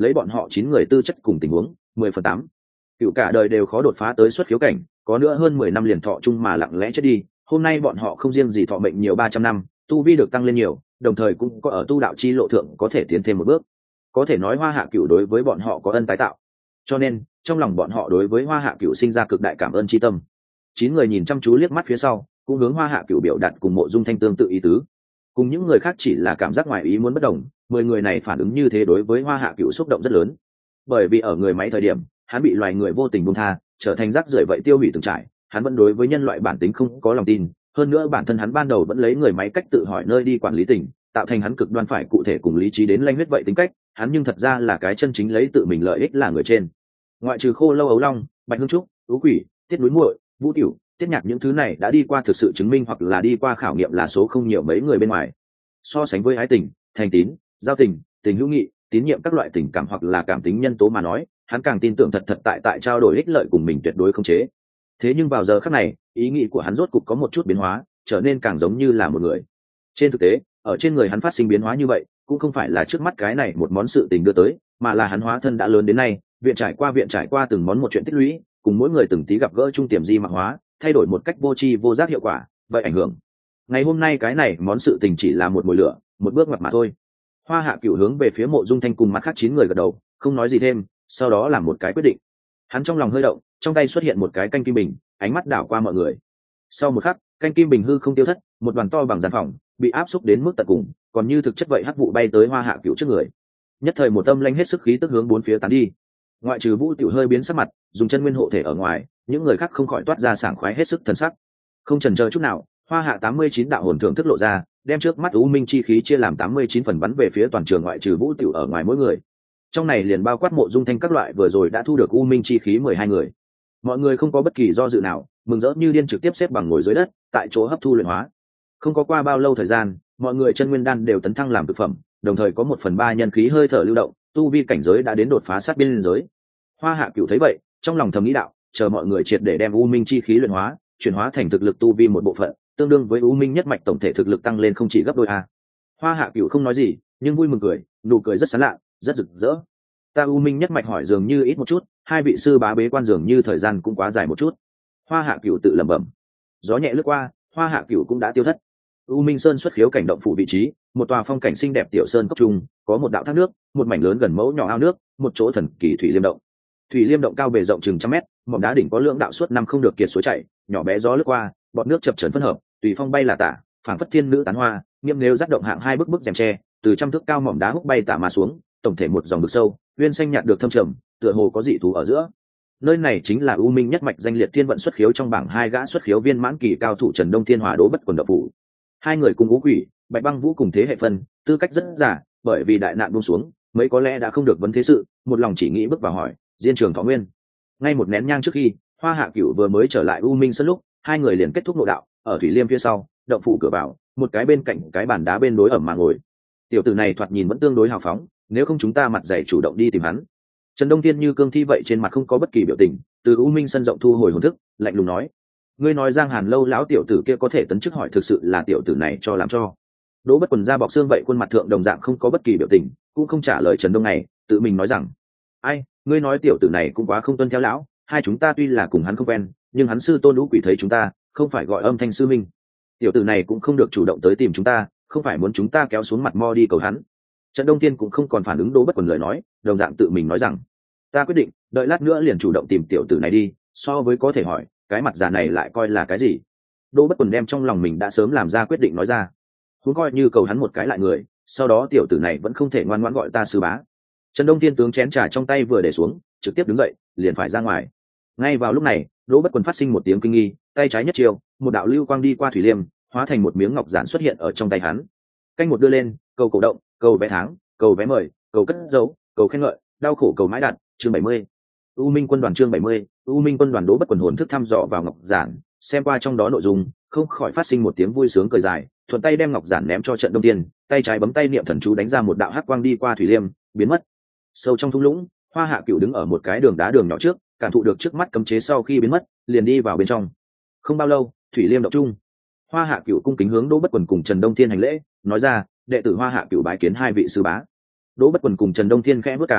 lấy bọn họ 9 người tư chất cùng tình huống 10/8. Cựu cả đời đều khó đột phá tới xuất khiếu cảnh, có nữa hơn 10 năm liền thọ chung mà lặng lẽ chết đi. Hôm nay bọn họ không riêng gì thọ mệnh nhiều 300 năm, tu vi được tăng lên nhiều, đồng thời cũng có ở tu đạo chi lộ thượng có thể tiến thêm một bước. Có thể nói Hoa Hạ Cửu đối với bọn họ có ân tái tạo, cho nên trong lòng bọn họ đối với Hoa Hạ Cửu sinh ra cực đại cảm ơn tri tâm. 9 người nhìn chăm chú liếc mắt phía sau, cũng hướng Hoa Hạ Cửu biểu đạt cùng Mộ Dung Thanh tương tự ý tứ. Cùng những người khác chỉ là cảm giác ngoài ý muốn bất đồng, 10 người này phản ứng như thế đối với Hoa Hạ Cửu xúc động rất lớn. Bởi vì ở người máy thời điểm, hắn bị loài người vô tình buông tha, trở thành rác rưởi vậy tiêu hủy từng trải, hắn vẫn đối với nhân loại bản tính không có lòng tin, hơn nữa bản thân hắn ban đầu vẫn lấy người máy cách tự hỏi nơi đi quản lý tình, tạo thành hắn cực đoan phải cụ thể cùng lý trí đến lanh huyết vậy tính cách, hắn nhưng thật ra là cái chân chính lấy tự mình lợi ích là người trên. Ngoại trừ Khô Lâu Ấu Long, Bạch Hương Trúc, Tú Quỷ, Tiết Núi Muội, Vũ Tiểu, Tiết Nhạc những thứ này đã đi qua thực sự chứng minh hoặc là đi qua khảo nghiệm là số không nhiều mấy người bên ngoài. So sánh với ái tình, thành tín, giao tình, tình hữu nghị, tín nhiệm các loại tình cảm hoặc là cảm tính nhân tố mà nói, hắn càng tin tưởng thật tại trao đổi ích lợi cùng mình tuyệt đối không chế. Thế nhưng vào giờ khắc này, ý nghĩ của hắn rốt cục có một chút biến hóa, trở nên càng giống như là một người. Trên thực tế, ở trên người hắn phát sinh biến hóa như vậy, cũng không phải là trước mắt cái này một món sự tình đưa tới, mà là hắn hóa thân đã lớn đến nay, viện trải qua từng món một chuyện tích lũy, cùng mỗi người từng tí gặp gỡ trung tiềm di mạc hóa, thay đổi một cách vô tri vô giác hiệu quả, vậy ảnh hưởng. Ngày hôm nay cái này món sự tình chỉ là một mồi lửa, một bước ngoặt mà thôi. Hoa Hạ Cửu hướng về phía Mộ Dung Thanh cùng mặt khác 9 người gật đầu, không nói gì thêm, sau đó làm một cái quyết định. Hắn trong lòng hơi động, trong tay xuất hiện một cái canh kim bình, ánh mắt đảo qua mọi người. Sau một khắc, canh kim bình hư không tiêu thất, một đoàn to bằng gian phòng bị áp xúc đến mức tận cùng, còn như thực chất vậy hắc vụ bay tới Hoa Hạ Cửu trước người. Nhất thời một tâm lanh hết sức khí tức hướng bốn phía tán đi. Ngoại trừ Vũ Tiểu hơi biến sắc mặt, dùng chân nguyên hộ thể ở ngoài, những người khác không khỏi toát ra sảng khoái hết sức thần sắc. Không chần chờ chút nào, Hoa Hạ 89 đạo hồn thượng thức lộ ra, đem trước mắt u minh chi khí chia làm 89 phần bắn về phía toàn trường ngoại trừ Vũ Tiểu ở ngoài mỗi người. Trong này liền bao quát Mộ Dung Thanh các loại vừa rồi đã thu được u minh chi khí 12 người. Mọi người không có bất kỳ do dự nào, mừng rỡ như điên trực tiếp xếp bằng ngồi dưới đất, tại chỗ hấp thu luyện hóa. Không có qua bao lâu thời gian, mọi người chân nguyên đan đều tấn thăng làm thực phẩm, đồng thời có 1/3 nhân khí hơi thở lưu động, tu vi cảnh giới đã đến đột phá sát biên giới. Hoa Hạ Cửu thấy vậy, trong lòng thầm nghĩ đạo, chờ mọi người triệt để đem u minh chi khí luyện hóa, chuyển hóa thành thực lực tu vi một bộ phận, tương đương với u minh nhất mạch tổng thể thực lực tăng lên không chỉ gấp đôi a. Hoa Hạ Cửu không nói gì, nhưng vui mừng cười, nụ cười rất sán lạ, rất rực rỡ. Ta u minh nhất mạch hỏi dường như ít một chút, hai vị sư bá bế quan dường như thời gian cũng quá dài một chút. Hoa Hạ Cửu tự lẩm bẩm. Gió nhẹ lướt qua, Hoa Hạ Cửu cũng đã tiêu thất. U Minh Sơn xuất khiếu cảnh động phủ vị trí, một tòa phong cảnh xinh đẹp tiểu sơn cốc trung, có một đạo thác nước, một mảnh lớn gần mẫu nhỏ ao nước, một chỗ thần kỳ thủy liêm động. Thủy liêm động cao bề rộng chừng 100 mét, mỏm đá đỉnh có lượng đạo suốt năm không được kiệt suối chảy, nhỏ bé gió lướt qua, bọt nước chập chờn phân hợp, tùy phong bay là tả, phảng phất thiên nữ tán hoa, nghiêm nếu dắt động hạng hai bức rèm tre, từ trăm thước cao mỏm đá húc bay tả mà xuống, tổng thể một dòng vực sâu, uyên xanh nhạt được thâm trầm, tựa hồ có dị thú ở giữa. Nơi này chính là U Minh nhất mạch danh liệt thiên vận xuất khiếu trong bảng hai gã xuất khiếu viên mãn kỳ cao thủ Trần Đông Thiên Hòa Đỗ Bất Quần động phủ. Hai người cùng Ngũ Quỷ, Bạch Băng Vũ cùng thế hệ phân, tư cách rất giả, bởi vì đại nạn buông xuống, mấy có lẽ đã không được vấn thế sự, một lòng chỉ nghĩ bước vào hỏi, Diên Trường Thọ Nguyên. Ngay một nén nhang trước khi, Hoa Hạ Cửu vừa mới trở lại U Minh Sơn lúc, hai người liền kết thúc nội đạo, ở thủy liêm phía sau, động phủ cửa vào, một cái bên cạnh cái bàn đá bên đối ẩm mà ngồi. Tiểu tử này thoạt nhìn vẫn tương đối hào phóng, nếu không chúng ta mặt dày chủ động đi tìm hắn. Trần Đông Thiên như cương thi vậy trên mặt không có bất kỳ biểu tình, từ U Minh sân rộng thu hồi hồn thức, lạnh lùng nói: "Ngươi nói Giang Hàn Lâu lão tiểu tử kia có thể tấn chức hỏi thực sự là tiểu tử này cho làm cho." Đỗ Bất Quần da bọc xương vậy khuôn mặt thượng đồng dạng không có bất kỳ biểu tình, cũng không trả lời Trần Đông này, tự mình nói rằng: "Ai, ngươi nói tiểu tử này cũng quá không tuân theo lão, hai chúng ta tuy là cùng hắn không quen, nhưng hắn sư tôn Lũ Quỷ thấy chúng ta, không phải gọi âm thanh sư minh. Tiểu tử này cũng không được chủ động tới tìm chúng ta, không phải muốn chúng ta kéo xuống mặt mo đi cầu hắn." Trần Đông Thiên cũng không còn phản ứng Đỗ Bất Quần lời nói, đồng dạng tự mình nói rằng: "Ta quyết định, đợi lát nữa liền chủ động tìm tiểu tử này đi, so với có thể hỏi, cái mặt già này lại coi là cái gì?" Đỗ Bất Quần đem trong lòng mình đã sớm làm ra quyết định nói ra. Cũng coi như cầu hắn một cái lại người, sau đó tiểu tử này vẫn không thể ngoan ngoãn gọi ta sư bá. Trần Đông Thiên tướng chén trà trong tay vừa để xuống, trực tiếp đứng dậy, liền phải ra ngoài. Ngay vào lúc này, Đỗ Bất Quần phát sinh một tiếng kinh nghi, tay trái nhất chiều, một đạo lưu quang đi qua thủy liêm, hóa thành một miếng ngọc giản xuất hiện ở trong tay hắn. Canh một đưa lên, cầu cổ động, cầu vé tháng, cầu vé mời, cầu cất dấu, cầu khen ngợi, đau khổ cầu mãi đạt, chương 70. U Minh quân đoàn chương 70, U Minh quân đoàn. Đỗ Bất Quần hồn thức thăm dò vào ngọc giản, xem qua trong đó nội dung, không khỏi phát sinh một tiếng vui sướng cười dài, thuận tay đem ngọc giản ném cho Trận Đông Thiên, tay trái bấm tay niệm thần chú đánh ra một đạo hắc quang đi qua thủy liêm, biến mất. Sâu trong thung lũng, Hoa Hạ Cửu đứng ở một cái đường đá đường nhỏ trước, cảm thụ được trước mắt cấm chế sau khi biến mất, liền đi vào bên trong. Không bao lâu, thủy liêm động trung, Hoa Hạ Cửu cung kính hướng Đỗ Bất Quần cùng Trần Đông Thiên hành lễ, nói ra: "Đệ tử Hoa Hạ Cửu bái kiến hai vị sư bá." Đỗ Bất Quần cùng Trần Đông Thiên khẽ bước cảm,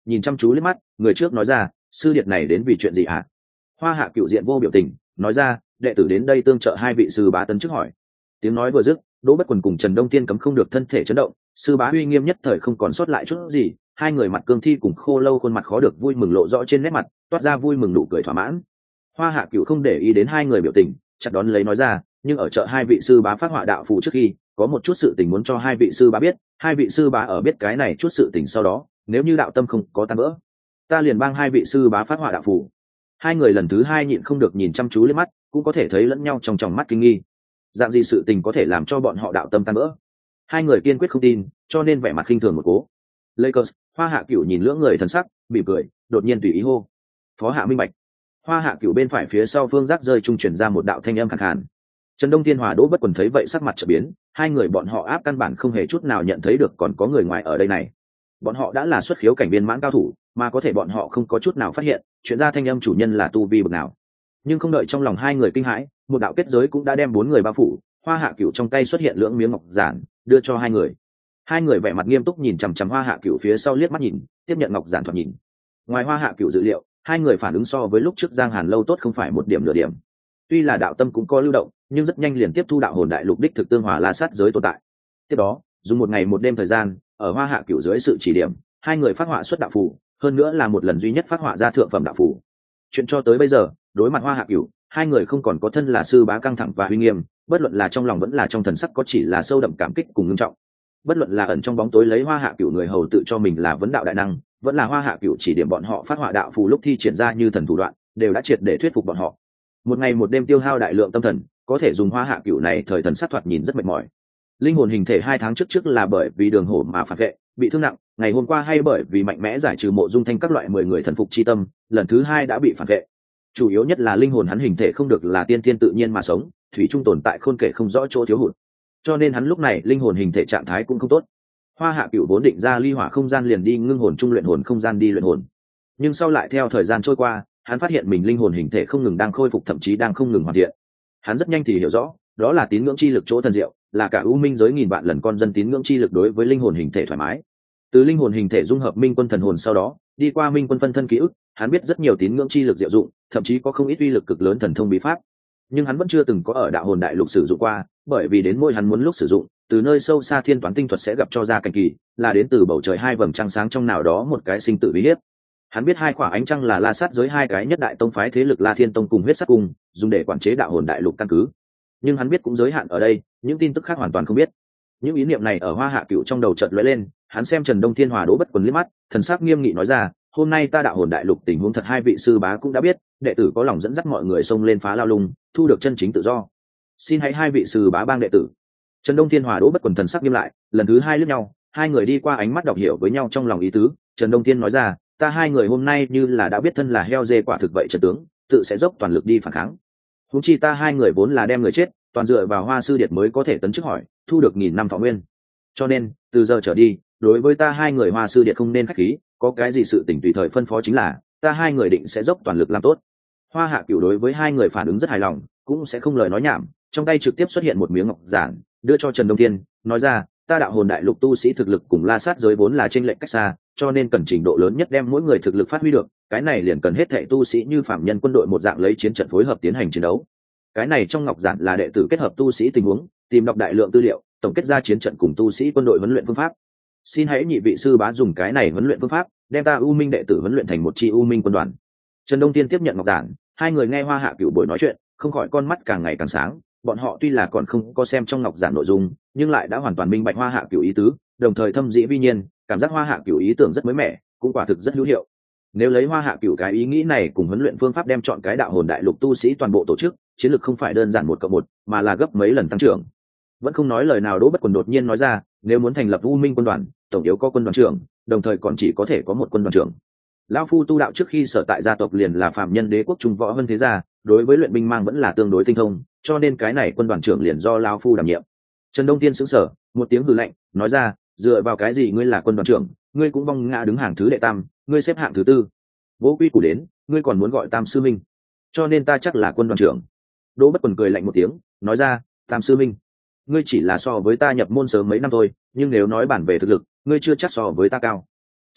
nhìn chăm chú liếc mắt, người trước nói ra, sư điệt này đến vì chuyện gì hả? Hoa Hạ Cửu diện vô biểu tình, nói ra, đệ tử đến đây tương trợ hai vị sư bá tấn chức hỏi. Tiếng nói vừa dứt, Đỗ Bất Quần cùng Trần Đông Thiên cấm không được thân thể chấn động, sư bá uy nghiêm nhất thời không còn sót lại chút gì, hai người mặt cương thi cùng khô lâu khuôn mặt khó được vui mừng lộ rõ trên nét mặt, toát ra vui mừng nụ cười thỏa mãn. Hoa Hạ Cửu không để ý đến hai người biểu tình, chặt đón lấy nói ra, nhưng ở chợ hai vị sư bá phát họa đạo phù trước khi, có một chút sự tình muốn cho hai vị sư bá biết, hai vị sư bá ở biết cái này chút sự tình sau đó, nếu như đạo tâm không có tan vỡ, ta liền bang hai vị sư bá phát họa đạo phù. Hai người lần thứ hai nhịn không được nhìn chăm chú lên mắt, cũng có thể thấy lẫn nhau trong tròng mắt kinh nghi. Dạng gì sự tình có thể làm cho bọn họ đạo tâm tan vỡ? Hai người kiên quyết không tin, cho nên vẻ mặt khinh thường một cố. Lakers, Hoa Hạ Cửu nhìn lưỡng người thần sắc, mỉm cười, đột nhiên tùy ý hô. Phó Hạ minh bạch. Hoa Hạ Cửu bên phải phía sau phương giác rơi trung chuyển ra một đạo thanh âm khàn khàn. Trần Đông Thiên Hòa Đỗ Bất Quần thấy vậy sắc mặt chợt biến, hai người bọn họ áp căn bản không hề chút nào nhận thấy được còn có người ngoài ở đây này. Bọn họ đã là xuất khiếu cảnh viên mãn cao thủ, mà có thể bọn họ không có chút nào phát hiện, chuyện ra thanh âm chủ nhân là tu vi bậc nào. Nhưng không đợi trong lòng hai người kinh hãi, một đạo kết giới cũng đã đem bốn người bao phủ. Hoa Hạ Cửu trong tay xuất hiện lưỡng miếng ngọc giản, đưa cho hai người. Hai người vẻ mặt nghiêm túc nhìn chằm chằm Hoa Hạ Cửu phía sau liếc mắt nhìn, tiếp nhận ngọc giản thoạt nhìn. Ngoài Hoa Hạ Cửu dự liệu, hai người phản ứng so với lúc trước Giang Hàn lâu tốt không phải một điểm nửa điểm. Tuy là đạo tâm cũng có lưu động, nhưng rất nhanh liền tiếp thu đạo hồn đại lục đích thực tương hòa la sát giới tồn tại. Tiếp đó, dùng một ngày một đêm thời gian, ở Hoa Hạ Cửu dưới sự chỉ điểm, hai người phát họa xuất đạo phù, hơn nữa là một lần duy nhất phát họa ra thượng phẩm đạo phù. Chuyện cho tới bây giờ, đối mặt Hoa Hạ Cửu, hai người không còn có thân là sư bá căng thẳng và uy nghiêm, bất luận là trong lòng vẫn là trong thần sắc có chỉ là sâu đậm cảm kích cùng ngưng trọng. Bất luận là ẩn trong bóng tối lấy Hoa Hạ Cửu người hầu tự cho mình là vấn đạo đại năng, vẫn là Hoa Hạ Cửu chỉ điểm bọn họ phát họa đạo phù lúc thi triển ra như thần thủ đoạn, đều đã triệt để thuyết phục bọn họ. Một ngày một đêm tiêu hao đại lượng tâm thần, có thể dùng Hoa Hạ Cửu này thời thần sát thoạt nhìn rất mệt mỏi. Linh hồn hình thể 2 tháng trước là bởi vì đường hổ mà phản vệ, bị thương nặng, ngày hôm qua hay bởi vì mạnh mẽ giải trừ mộ dung thanh các loại 10 người thần phục chi tâm, lần thứ 2 đã bị phản vệ. Chủ yếu nhất là linh hồn hắn hình thể không được là tiên tiên tự nhiên mà sống, thủy chung tồn tại khôn kể không rõ chỗ thiếu hụt, cho nên hắn lúc này linh hồn hình thể trạng thái cũng không tốt. Hoa Hạ Cửu vốn định ra ly hỏa không gian liền đi ngưng hồn trung luyện hồn không gian đi luyện hồn, nhưng sau lại theo thời gian trôi qua, hắn phát hiện mình linh hồn hình thể không ngừng đang khôi phục, thậm chí đang không ngừng hoàn thiện. Hắn rất nhanh thì hiểu rõ, đó là tín ngưỡng chi lực chỗ thần diệu, là cả u minh giới nghìn vạn lần con dân tín ngưỡng chi lực đối với linh hồn hình thể thoải mái. Từ linh hồn hình thể dung hợp minh quân thần hồn sau đó, đi qua minh quân phân thân ký ức, hắn biết rất nhiều tín ngưỡng chi lực diệu dụng, thậm chí có không ít uy lực cực lớn thần thông bí pháp. Nhưng hắn vẫn chưa từng có ở đạo hồn đại lục sử dụng qua, bởi vì đến mỗi hắn muốn lúc sử dụng, từ nơi sâu xa thiên toán tinh thuật sẽ gặp cho ra cảnh kỳ, là đến từ bầu trời hai vầng trăng sáng trong nào đó một cái sinh tử bí hiếp. Hắn biết hai quả ánh trăng là la sát giới hai cái nhất đại tông phái thế lực La Thiên Tông cùng Huyết Sắc Cung, dùng để quản chế đạo hồn đại lục căn cứ. Nhưng hắn biết cũng giới hạn ở đây, những tin tức khác hoàn toàn không biết. Những ý niệm này ở Hoa Hạ Cửu trong đầu chợt lóe lên, hắn xem Trần Đông Thiên Hòa Đỗ Bất Quần liếc mắt, thần sắc nghiêm nghị nói ra, hôm nay ta đạo hồn đại lục tình huống thật hai vị sư bá cũng đã biết, đệ tử có lòng dẫn dắt mọi người xông lên phá lao lung, thu được chân chính tự do. Xin hãy hai vị sư bá bang đệ tử. Trần Đông Thiên Hòa Đỗ Bất Quần thần sắc nghiêm lại, lần thứ hai liếc nhau, hai người đi qua ánh mắt đọc hiểu với nhau trong lòng ý tứ. Trần Đông Thiên nói ra, ta hai người hôm nay như là đã biết thân là heo dê quả thực vậy trần tướng, tự sẽ dốc toàn lực đi phản kháng. Huống chi ta hai người vốn là đem người chết, toàn dựa vào Hoa sư điệt mới có thể tấn chức hỏi, thu được 1000 năm thọ nguyên. Cho nên, từ giờ trở đi, đối với ta hai người Hoa sư điệt không nên khách khí, có cái gì sự tình tùy thời phân phó chính là, ta hai người định sẽ dốc toàn lực làm tốt. Hoa Hạ Cửu đối với hai người phản ứng rất hài lòng, cũng sẽ không lời nói nhảm, trong tay trực tiếp xuất hiện một miếng ngọc giản, đưa cho Trần Đông Thiên, nói ra, ta đạo hồn đại lục tu sĩ thực lực cùng la sát giới vốn là chênh lệch cách xa, cho nên cần trình độ lớn nhất đem mỗi người thực lực phát huy được, cái này liền cần hết thảy tu sĩ như phạm nhân quân đội một dạng lấy chiến trận phối hợp tiến hành chiến đấu. Cái này trong ngọc giản là đệ tử kết hợp tu sĩ tình huống, tìm đọc đại lượng tư liệu, tổng kết ra chiến trận cùng tu sĩ quân đội huấn luyện phương pháp. Xin hãy nhị vị sư bá dùng cái này huấn luyện phương pháp, đem ta U Minh đệ tử huấn luyện thành một chi U Minh quân đoàn. Trần Đông Tiên tiếp nhận ngọc giản, hai người nghe Hoa Hạ Cửu buổi nói chuyện, không khỏi con mắt càng ngày càng sáng. Bọn họ tuy là còn không có xem trong ngọc giản nội dung, nhưng lại đã hoàn toàn minh bạch Hoa Hạ Cửu ý tứ, đồng thời thâm dĩ vi nhiên, cảm giác Hoa Hạ Cửu ý tưởng rất mới mẻ, cũng quả thực rất hữu hiệu. Nếu lấy Hoa Hạ Cửu cái ý nghĩ này cùng huấn luyện phương pháp đem chọn cái đạo hồn đại lục tu sĩ toàn bộ tổ chức, chiến lược không phải đơn giản 1+1, mà là gấp mấy lần tăng trưởng. Vẫn không nói lời nào, Đỗ Bất Quần đột nhiên nói ra, nếu muốn thành lập U Minh quân đoàn, tổng yếu có quân đoàn trưởng, đồng thời còn chỉ có thể có một quân đoàn trưởng. Lão phu tu đạo trước khi sở tại gia tộc liền là phạm nhân đế quốc trung võ hơn thế gia, đối với luyện binh mang vẫn là tương đối tinh thông, cho nên cái này quân đoàn trưởng liền do lão phu đảm nhiệm. Trần Đông Tiên sững sờ, một tiếng hừ lạnh, nói ra, dựa vào cái gì ngươi là quân đoàn trưởng, ngươi cũng vong ngã đứng hàng thứ đệ tam, ngươi xếp hạng thứ tư. Vô quy củ đến, ngươi còn muốn gọi tam sư minh, cho nên ta chắc là quân đoàn trưởng. Đỗ Bất Quần cười lạnh một tiếng, nói ra, tam sư minh, ngươi chỉ là so với ta nhập môn sớm mấy năm thôi, nhưng nếu nói bản về thực lực, ngươi chưa chắc so với ta cao.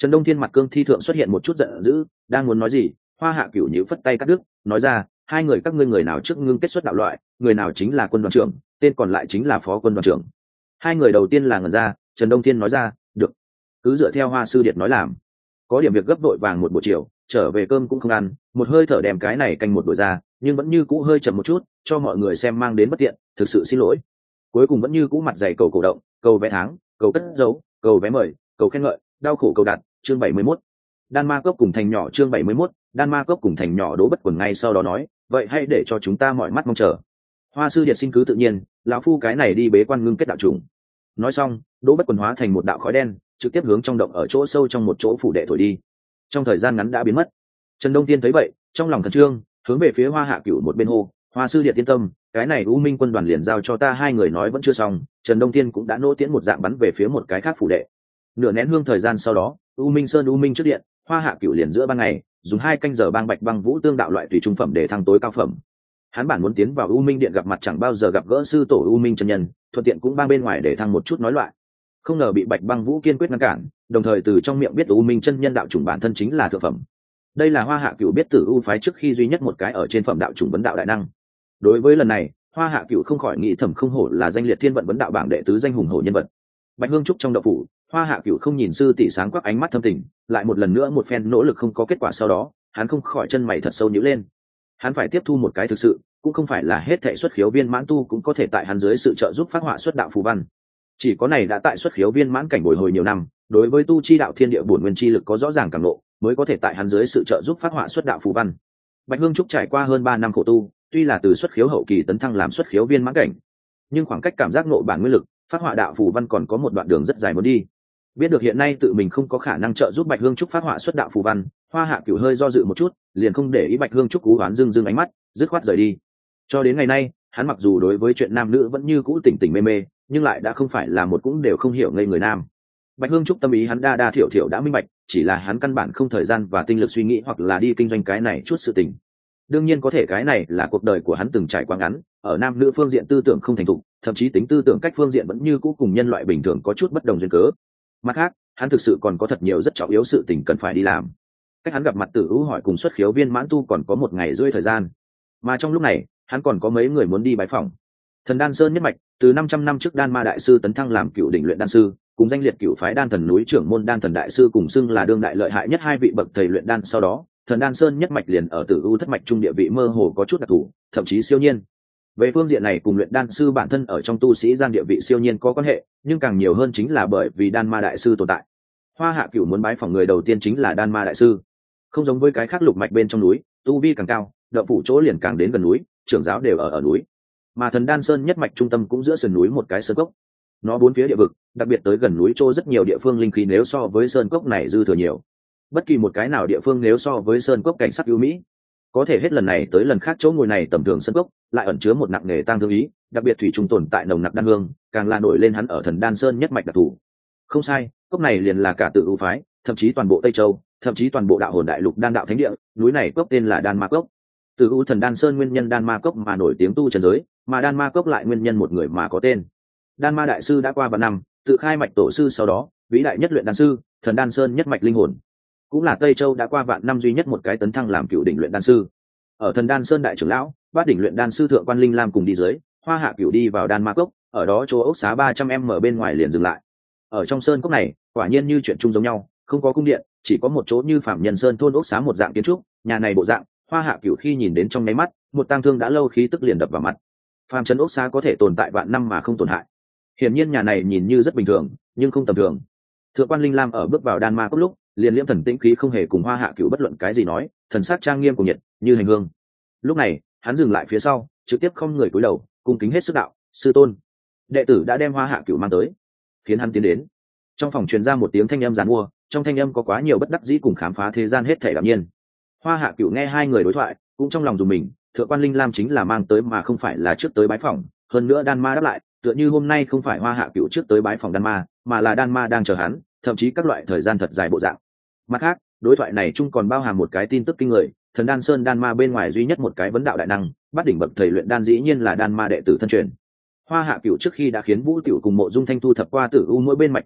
Trần Đông Thiên mặt cương thi thượng xuất hiện một chút giận dữ, đang muốn nói gì, Hoa Hạ Cửu nhíu phất tay cắt đứt, nói ra, hai người các ngươi người nào trước ngưng kết xuất đạo loại, người nào chính là quân đoàn trưởng, tên còn lại chính là phó quân đoàn trưởng. Hai người đầu tiên là ngẩn ra, Trần Đông Thiên nói ra, được, cứ dựa theo Hoa sư điệt nói làm. Có điểm việc gấp vội vàng một buổi chiều, trở về cơm cũng không ăn, một hơi thở đem cái này canh một đổi ra, nhưng vẫn như cũ hơi chậm một chút, cho mọi người xem mang đến bất tiện, thực sự xin lỗi. Cuối cùng vẫn như cũ mặt dày cầu cổ động, cầu vé tháng, cầu cất dấu, cầu vé mời, cầu khen ngợi, đau khổ cầu đặt, chương 71. Đan Ma Cốc cùng thành nhỏ chương 71, Đan Ma Cốc cùng thành nhỏ Đỗ Bất Quần ngay sau đó nói, vậy hãy để cho chúng ta mọi mắt mong chờ. Hoa sư điệt xin cứ tự nhiên, lão phu cái này đi bế quan ngưng kết đạo trùng. Nói xong, Đỗ Bất Quần hóa thành một đạo khói đen, trực tiếp hướng trong động ở chỗ sâu trong một chỗ phủ đệ thổi đi. Trong thời gian ngắn đã biến mất. Trần Đông Tiên thấy vậy, trong lòng khẩn trương, hướng về phía Hoa Hạ Cửu một bên hô, Hoa sư điệt yên tâm, cái này U Minh quân đoàn liền giao cho ta. Hai người nói vẫn chưa xong, Trần Đông Tiên cũng đã nỗ tiễn một dạng bắn về phía một cái khác phủ đệ. Nửa nén hương thời gian sau đó, U Minh Sơn U Minh trước điện, Hoa Hạ Cửu liền giữa ban ngày, dùng 2 canh giờ bang bạch băng vũ tương đạo loại tùy trung phẩm để thăng tối cao phẩm. Hắn bản muốn tiến vào U Minh điện gặp mặt chẳng bao giờ gặp gỡ sư tổ U Minh chân nhân, thuận tiện cũng bang bên ngoài để thăng một chút nói loại. Không ngờ bị bạch băng vũ kiên quyết ngăn cản, đồng thời từ trong miệng biết U Minh chân nhân đạo chủng bản thân chính là thượng phẩm. Đây là Hoa Hạ Cửu biết Tử U phái trước khi duy nhất một cái ở trên phẩm đạo chủng vấn đạo đại năng. Đối với lần này, Hoa Hạ Cửu không khỏi nghĩ thầm không hổ là danh liệt thiên vận vấn đạo bảng đệ tứ danh hùng hổ nhân vật. Bạch Hương Trúc trong đậu phủ, Hoa Hạ Cửu không nhìn sư tỷ sáng quắc ánh mắt thâm tình, lại một lần nữa một phen nỗ lực không có kết quả sau đó, hắn không khỏi chân mày thật sâu nhíu lên. Hắn phải tiếp thu một cái thực sự, cũng không phải là hết thảy xuất khiếu viên mãn tu cũng có thể tại hắn dưới sự trợ giúp phát họa xuất đạo phù văn. Chỉ có này đã tại xuất khiếu viên mãn cảnh bồi hồi nhiều năm, đối với tu chi đạo thiên địa bổn nguyên chi lực có rõ ràng cảm ngộ, mới có thể tại hắn dưới sự trợ giúp phát họa xuất đạo phù văn. Bạch Hương Trúc trải qua hơn 3 năm khổ tu, tuy là từ xuất khiếu hậu kỳ tấn thăng làm xuất khiếu viên mãn cảnh, nhưng khoảng cách cảm giác ngộ bản nguyên lực, phát họa đạo phù văn còn có một đoạn đường rất dài muốn đi. Biết được hiện nay tự mình không có khả năng trợ giúp Bạch Hương Trúc phát họa xuất đạo phù văn, Hoa Hạ Cửu hơi do dự một chút, liền không để ý Bạch Hương Trúc cú oán dưng dưng ánh mắt, dứt khoát rời đi. Cho đến ngày nay, hắn mặc dù đối với chuyện nam nữ vẫn như cũ tỉnh tỉnh mê mê, nhưng lại đã không phải là một cũng đều không hiểu ngây người nam. Bạch Hương Trúc tâm ý hắn đa thiểu thiểu đã minh bạch, chỉ là hắn căn bản không thời gian và tinh lực suy nghĩ hoặc là đi kinh doanh cái này chút sự tình. Đương nhiên có thể cái này là cuộc đời của hắn từng trải qua ngắn, ở nam nữ phương diện tư tưởng không thành thục, thậm chí tính tư tưởng cách phương diện vẫn như cũ cùng nhân loại bình thường có chút bất đồng duyên cớ. Mặt khác, hắn thực sự còn có thật nhiều rất trọng yếu sự tình cần phải đi làm. Cách hắn gặp mặt Tử U hỏi cùng xuất khiếu viên mãn tu còn có 1 ngày rưỡi thời gian, mà trong lúc này hắn còn có mấy người muốn đi bái phỏng. Thần Đan Sơn nhất mạch, từ 500 năm trước Đan Ma đại sư tấn thăng làm cựu đỉnh luyện đan sư, cùng danh liệt cựu phái Đan Thần núi trưởng môn Đan Thần đại sư cùng xưng là đương đại lợi hại nhất 2 vị bậc thầy luyện đan. Sau đó, Thần Đan Sơn nhất mạch liền ở Tử U thất mạch trung địa vị mơ hồ có chút đặc thù, thậm chí siêu nhiên. Về phương diện này cùng luyện đan sư bản thân ở trong tu sĩ gian địa vị siêu nhiên có quan hệ, nhưng càng nhiều hơn chính là bởi vì Đan Ma đại sư tồn tại. Hoa Hạ Cửu muốn bái phỏng người đầu tiên chính là Đan Ma đại sư. Không giống với cái khác lục mạch bên trong núi, tu vi càng cao, đậu phủ chỗ liền càng đến gần núi, trưởng giáo đều ở núi. Mà Thần Đan Sơn nhất mạch trung tâm cũng giữa sườn núi một cái sơn cốc. Nó 4 phía địa vực, đặc biệt tới gần núi chỗ rất nhiều địa phương linh khí nếu so với sơn cốc này dư thừa nhiều. Bất kỳ một cái nào địa phương nếu so với sơn cốc cảnh sắc ưu mỹ, có thể hết lần này tới lần khác chỗ ngồi này tầm thường sơn cốc lại ẩn chứa một nặng nề tang thương ý, đặc biệt thủy trùng tồn tại nồng nặc đan hương, càng là nổi lên hắn ở Thần Đan Sơn nhất mạch đặc thù. Không sai, cốc này liền là cả Tử U phái, thậm chí toàn bộ Tây Châu, thậm chí toàn bộ đạo hồn đại lục đan đạo thánh địa, núi này cốc tên là Đan Ma cốc. Tử U Thần Đan Sơn nguyên nhân Đan Ma cốc mà nổi tiếng tu trần giới, mà Đan Ma cốc lại nguyên nhân một người mà có tên. Đan Ma đại sư đã qua 3 năm, tự khai mạch tổ sư sau đó, vĩ đại nhất luyện đan sư, Thần Đan Sơn nhất mạch linh hồn. Cũng là Tây Châu đã qua vạn năm duy nhất một cái tấn thăng làm cựu đỉnh luyện đan sư. Ở Thần Đan Sơn đại trưởng lão, bát đỉnh luyện đan sư thượng quan Linh Lam cùng đi dưới, Hoa Hạ Cửu đi vào Đan Ma cốc, ở đó chỗ ốc xá 300m bên ngoài liền dừng lại. Ở trong sơn cốc này, quả nhiên như chuyện chung giống nhau, không có cung điện, chỉ có một chỗ như phạm nhân sơn thôn ốc xá một dạng kiến trúc. Nhà này bộ dạng, Hoa Hạ Cửu khi nhìn đến trong nháy mắt, một tang thương đã lâu khí tức liền đập vào mặt. Phàm trần ốc xá có thể tồn tại vạn năm mà không tổn hại. Hiển nhiên nhà này nhìn như rất bình thường, nhưng không tầm thường. Thượng quan Linh Lam ở bước vào Đan Ma cốc lúc, liền liễm thần tĩnh khí không hề cùng Hoa Hạ Cửu bất luận cái gì nói, thần sắc trang nghiêm cùng nhiệt, như hành hương. Lúc này, hắn dừng lại phía sau, trực tiếp không người cúi đầu, cung kính hết sức đạo, sư tôn. Đệ tử đã đem Hoa Hạ Cửu mang tới, khiến hắn tiến đến. Trong phòng truyền ra một tiếng thanh âm giàn mua, trong thanh âm có quá nhiều bất đắc dĩ cùng khám phá thế gian hết thảy đạm nhiên. Hoa Hạ Cửu nghe hai người đối thoại, cũng trong lòng dùng mình, thượng quan Linh Lam chính là mang tới mà không phải là trước tới bái phỏng, hơn nữa Đan Ma đáp lại, tựa như hôm nay không phải Hoa Hạ Cửu trước tới bái phỏng Đan Ma, mà là Đan Ma đang chờ hắn, thậm chí các loại thời gian thật dài bộ dạng. Mặt khác, đối thoại này chung còn bao hàm một cái tin tức kinh người, Thần Đan Sơn Đan Ma bên ngoài duy nhất một cái vấn đạo đại năng, bát đỉnh bậc thầy luyện đan dĩ nhiên là Đan Ma đệ tử thân truyền. Hoa Hạ Cửu trước khi đã khiến Vũ Tiểu cùng Mộ Dung Thanh thu thập qua Tử U mỗi bên mạch tin tức,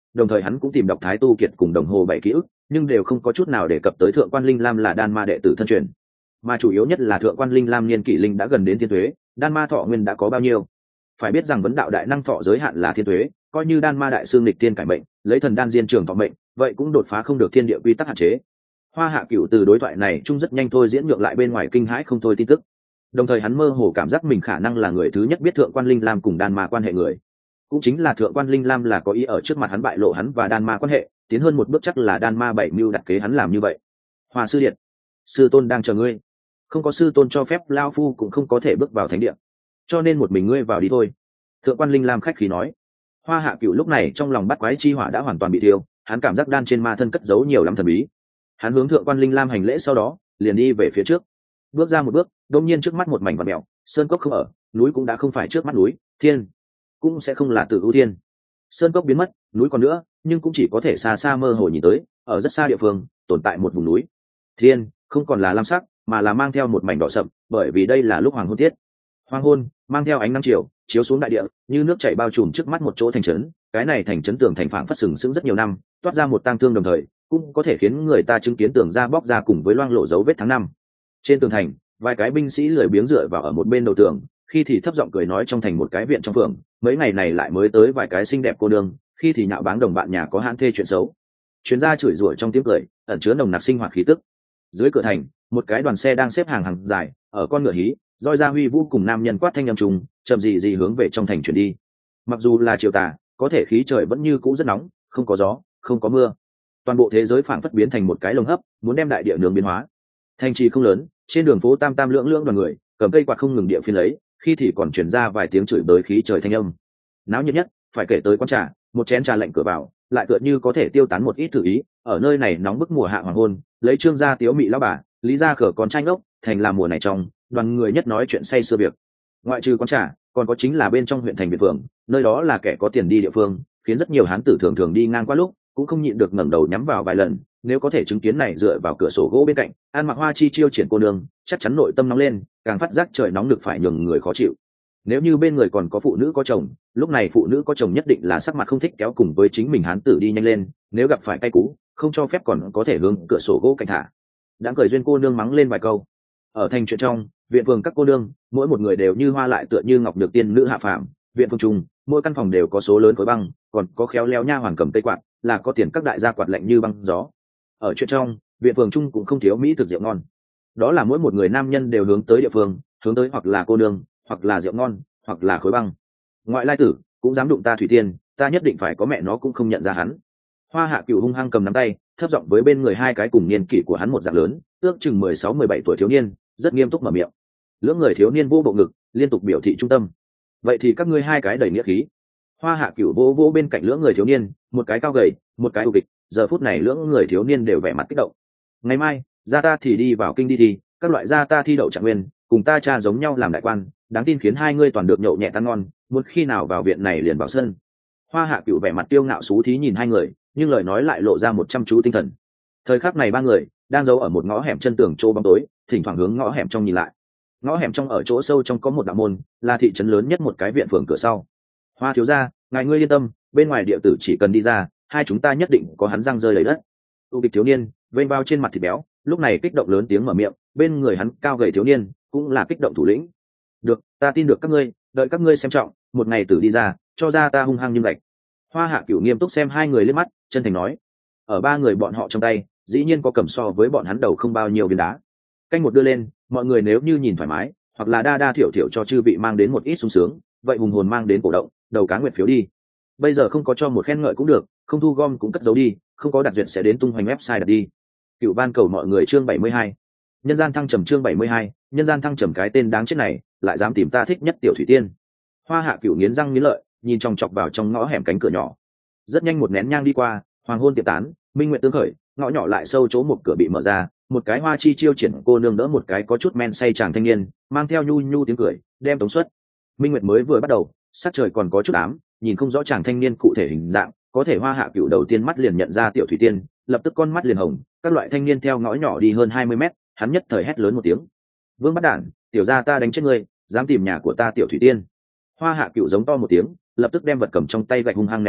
đồng thời hắn cũng tìm đọc Thái Tu Kiệt cùng Đồng Hồ Bảy ký ức, nhưng đều không có chút nào đề cập tới Thượng quan Linh Lam là đan ma đệ tử thân truyền, mà chủ yếu nhất là Thượng quan Linh Lam niên kỷ linh đã gần đến thiên tuế, đan ma thọ nguyên đã có bao nhiêu. Phải biết rằng vấn đạo đại năng thọ giới hạn là thiên tuế, coi như đan ma đại xương lịch tiên cải mệnh, lấy thần đan diên trường thọ mệnh, vậy cũng đột phá không được thiên địa quy tắc hạn chế. Hoa Hạ Cửu từ đối thoại này chung rất nhanh thôi diễn nhượng lại bên ngoài kinh hãi không thôi tin tức, đồng thời hắn mơ hồ cảm giác mình khả năng là người thứ nhất biết Thượng quan Linh Lam cùng đan ma quan hệ người, cũng chính là Thượng quan Linh Lam là có ý ở trước mặt hắn bại lộ hắn và đan ma quan hệ, tiến hơn một bước chắc là đan ma bảy mưu đặt kế hắn làm như vậy. Hoa sư điện, sư tôn đang chờ ngươi, không có sư tôn cho phép lao phu cũng không có thể bước vào thánh địa, cho nên một mình ngươi vào đi thôi. Thượng quan Linh Lam khách khí nói. Hoa Hạ Cửu lúc này trong lòng bắt quái chi hỏa đã hoàn toàn bị tiêu, hắn cảm giác đan trên ma thân cất giấu nhiều lắm thần bí. Hắn hướng Thượng quan Linh Lam hành lễ, sau đó liền đi về phía trước. Bước ra một bước, đột nhiên trước mắt một mảnh vặn mèo, sơn cốc không ở, núi cũng đã không phải trước mắt núi, thiên cũng sẽ không là Tử ưu thiên. Sơn cốc biến mất, núi còn nữa, nhưng cũng chỉ có thể xa xa mơ hồ nhìn tới, ở rất xa địa phương tồn tại một vùng núi. Thiên không còn là lam sắc, mà là mang theo một mảnh đỏ sậm, bởi vì đây là lúc hoàng hôn tiết. Hoàng hôn mang theo ánh nắng chiều chiếu xuống đại địa, như nước chảy bao trùm trước mắt một chỗ thành trấn. Cái này thành trấn tường thành phảng phất sừng sững rất nhiều năm, toát ra một tang thương, đồng thời cũng có thể khiến người ta chứng kiến tường ra bóc ra cùng với loang lộ dấu vết tháng năm. Trên tường thành, vài cái binh sĩ lười biếng dựa vào ở một bên đầu tường, khi thì thấp giọng cười nói trong thành một cái viện trong phường, mấy ngày này lại mới tới vài cái xinh đẹp cô nương, khi thì nhạo báng đồng bạn nhà có hãn thê chuyện xấu. Chuyên gia chửi rủa trong tiếng cười ẩn chứa nồng nặc sinh hoạt khí tức. Dưới cửa thành, một cái đoàn xe đang xếp hàng dài, ở con ngựa hí, roi ra huy vũ cùng nam nhân quát thanh âm trùng, chậm gì hướng về trong thành chuyển đi. Mặc dù là chiều tà, có thể khí trời vẫn như cũ rất nóng, không có gió, không có mưa. Toàn bộ thế giới phảng phất biến thành một cái lồng hấp, muốn đem đại địa nướng biến hóa. Thành trì không lớn, trên đường phố tam tam lưỡng lưỡng đoàn người, cầm cây quạt không ngừng địa phiên lấy, khi thì còn truyền ra vài tiếng chửi bới khí trời thanh âm. Náo nhiệt nhất, phải kể tới quán trà, một chén trà lạnh cửa vào, lại tựa như có thể tiêu tán một ít thử ý. Ở nơi này nóng bức mùa hạ hoàng hôn, lấy Trương gia tiếu mị lão bà, Lý gia khở còn tranh ốc, thành là mùa này trong, đoàn người nhất nói chuyện say sưa việc. Ngoại trừ quán trà, còn có chính là bên trong huyện thành biệt phường, nơi đó là kẻ có tiền đi địa phương, khiến rất nhiều hán tử thường thường đi ngang qua lúc cũng không nhịn được ngẩng đầu nhắm vào vài lần. Nếu có thể chứng kiến này dựa vào cửa sổ gỗ bên cạnh, ăn mặc hoa chi chiêu triển cô nương, chắc chắn nội tâm nóng lên, càng phát giác trời nóng được phải nhường người khó chịu. Nếu như bên người còn có phụ nữ có chồng, lúc này phụ nữ có chồng nhất định là sắc mặt không thích kéo cùng với chính mình hán tử đi nhanh lên, nếu gặp phải cay cú, không cho phép còn có thể hướng cửa sổ gỗ cạnh thả. Đã cười duyên cô nương mắng lên vài câu. Ở thành chuyện trong viện phường các cô nương, mỗi một người đều như hoa lại tựa như ngọc được tiên nữ hạ phàm. Viện phường trùng, mỗi căn phòng đều có số lớn khối băng, còn có khéo léo nha hoàn cầm cây quạt, là có tiền các đại gia quạt lạnh như băng gió. Ở chuyện trong viện phường trung cũng không thiếu mỹ thực rượu ngon, đó là mỗi một người nam nhân đều hướng tới địa phương, hướng tới hoặc là cô nương, hoặc là rượu ngon, hoặc là khối băng. Ngoại lai tử cũng dám đụng ta thủy tiên, ta nhất định phải có mẹ nó cũng không nhận ra hắn. Hoa Hạ Cửu hung hăng cầm nắm tay, thấp giọng với bên người hai cái cùng niên kỷ của hắn một dạng lớn, ước chừng 16-17 tuổi thiếu niên, rất nghiêm túc mở miệng. Lưỡng người thiếu niên vô bộ ngực, liên tục biểu thị trung tâm. Vậy thì các ngươi hai cái đầy nghĩa khí. Hoa Hạ Cửu vỗ vỗ bên cạnh lưỡng người thiếu niên, một cái cao gầy, một cái ưu kịch. Giờ phút này lưỡng người thiếu niên đều vẻ mặt kích động. Ngày mai, gia ta thì đi vào kinh đi thi, các loại gia ta thi đậu trạng nguyên, cùng ta cha giống nhau làm đại quan, đáng tin khiến hai ngươi toàn được nhậu nhẹ tan ngon, muốn khi nào vào viện này liền vào sân. Hoa Hạ Cửu vẻ mặt tiêu ngạo xú thí nhìn hai người, nhưng lời nói lại lộ ra một chăm chú tinh thần. Thời khắc này ba người đang giấu ở một ngõ hẻm chân tường chỗ bóng tối, thỉnh thoảng hướng ngõ hẻm trong nhìn lại. Ngõ hẻm trong ở chỗ sâu trong có một đạo môn, là thị trấn lớn nhất một cái viện phường cửa sau. Hoa thiếu gia, ngài ngươi yên tâm, bên ngoài địa tử chỉ cần đi ra, hai chúng ta nhất định có hắn răng rơi lấy đất. Tu kịch thiếu niên vênh vào trên mặt thịt béo, lúc này kích động lớn tiếng mở miệng, bên người hắn cao gầy thiếu niên cũng là kích động thủ lĩnh. Được, ta tin được các ngươi, đợi các ngươi xem trọng, một ngày tử đi ra, cho ra ta hung hăng như gạch. Hoa Hạ Cửu nghiêm túc xem hai người lên mắt, chân thành nói. Ở ba người bọn họ trong tay, dĩ nhiên có cầm so với bọn hắn đầu không bao nhiêu viên đá. Canh một đưa lên, mọi người nếu như nhìn thoải mái, hoặc là đa đa thiểu thiểu cho chư vị mang đến một ít sung sướng, vậy hùng hồn mang đến cổ động, đầu cá nguyệt phiếu đi. Bây giờ không có cho một khen ngợi cũng được, không thu gom cũng cất giấu đi, không có đặt duyệt sẽ đến tung hoành website đặt đi. Cửu ban cầu mọi người chương 72. Nhân gian thăng trầm chương 72, nhân gian thăng trầm cái tên đáng chết này, lại dám tìm ta thích nhất tiểu thủy tiên. Hoa Hạ Cửu nghiến răng nghiến lợi, nhìn chòng chọc vào trong ngõ hẻm cánh cửa nhỏ. Rất nhanh một nén nhang đi qua, hoàng hôn tiệm tán, minh nguyện tương khởi, ngõ nhỏ lại sâu chỗ một cửa bị mở ra, một cái hoa chi chiêu triển cô nương đỡ một cái có chút men say chàng thanh niên, mang theo nhu nhu tiếng cười, đem tống xuất. Minh nguyệt mới vừa bắt đầu, sắc trời còn có chút ám, nhìn không rõ chàng thanh niên cụ thể hình dạng, có thể Hoa Hạ Cửu đầu tiên mắt liền nhận ra tiểu thủy tiên, lập tức con mắt liền hồng. Các loại thanh niên theo ngõ nhỏ đi hơn 20 mét, hắn nhất thời hét lớn một tiếng: Vương bắt đản, tiểu gia ta đánh chết ngươi, dám tìm nhà của ta tiểu thủy tiên. Hoa Hạ Cửu giống to một tiếng, lập tức đem vật cầm trong tay gạch hung hăng ném qua,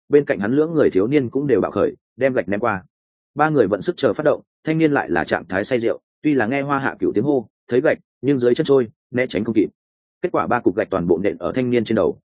bên cạnh hắn lưỡng người thiếu niên cũng đều bạo khởi đem gạch ném qua. Ba người vận sức chờ phát động, thanh niên lại là trạng thái say rượu, tuy là nghe Hoa Hạ Cửu tiếng hô thấy gạch nhưng dưới chân trôi né tránh không kịp, kết quả ba cục gạch toàn bộ nện ở thanh niên trên đầu.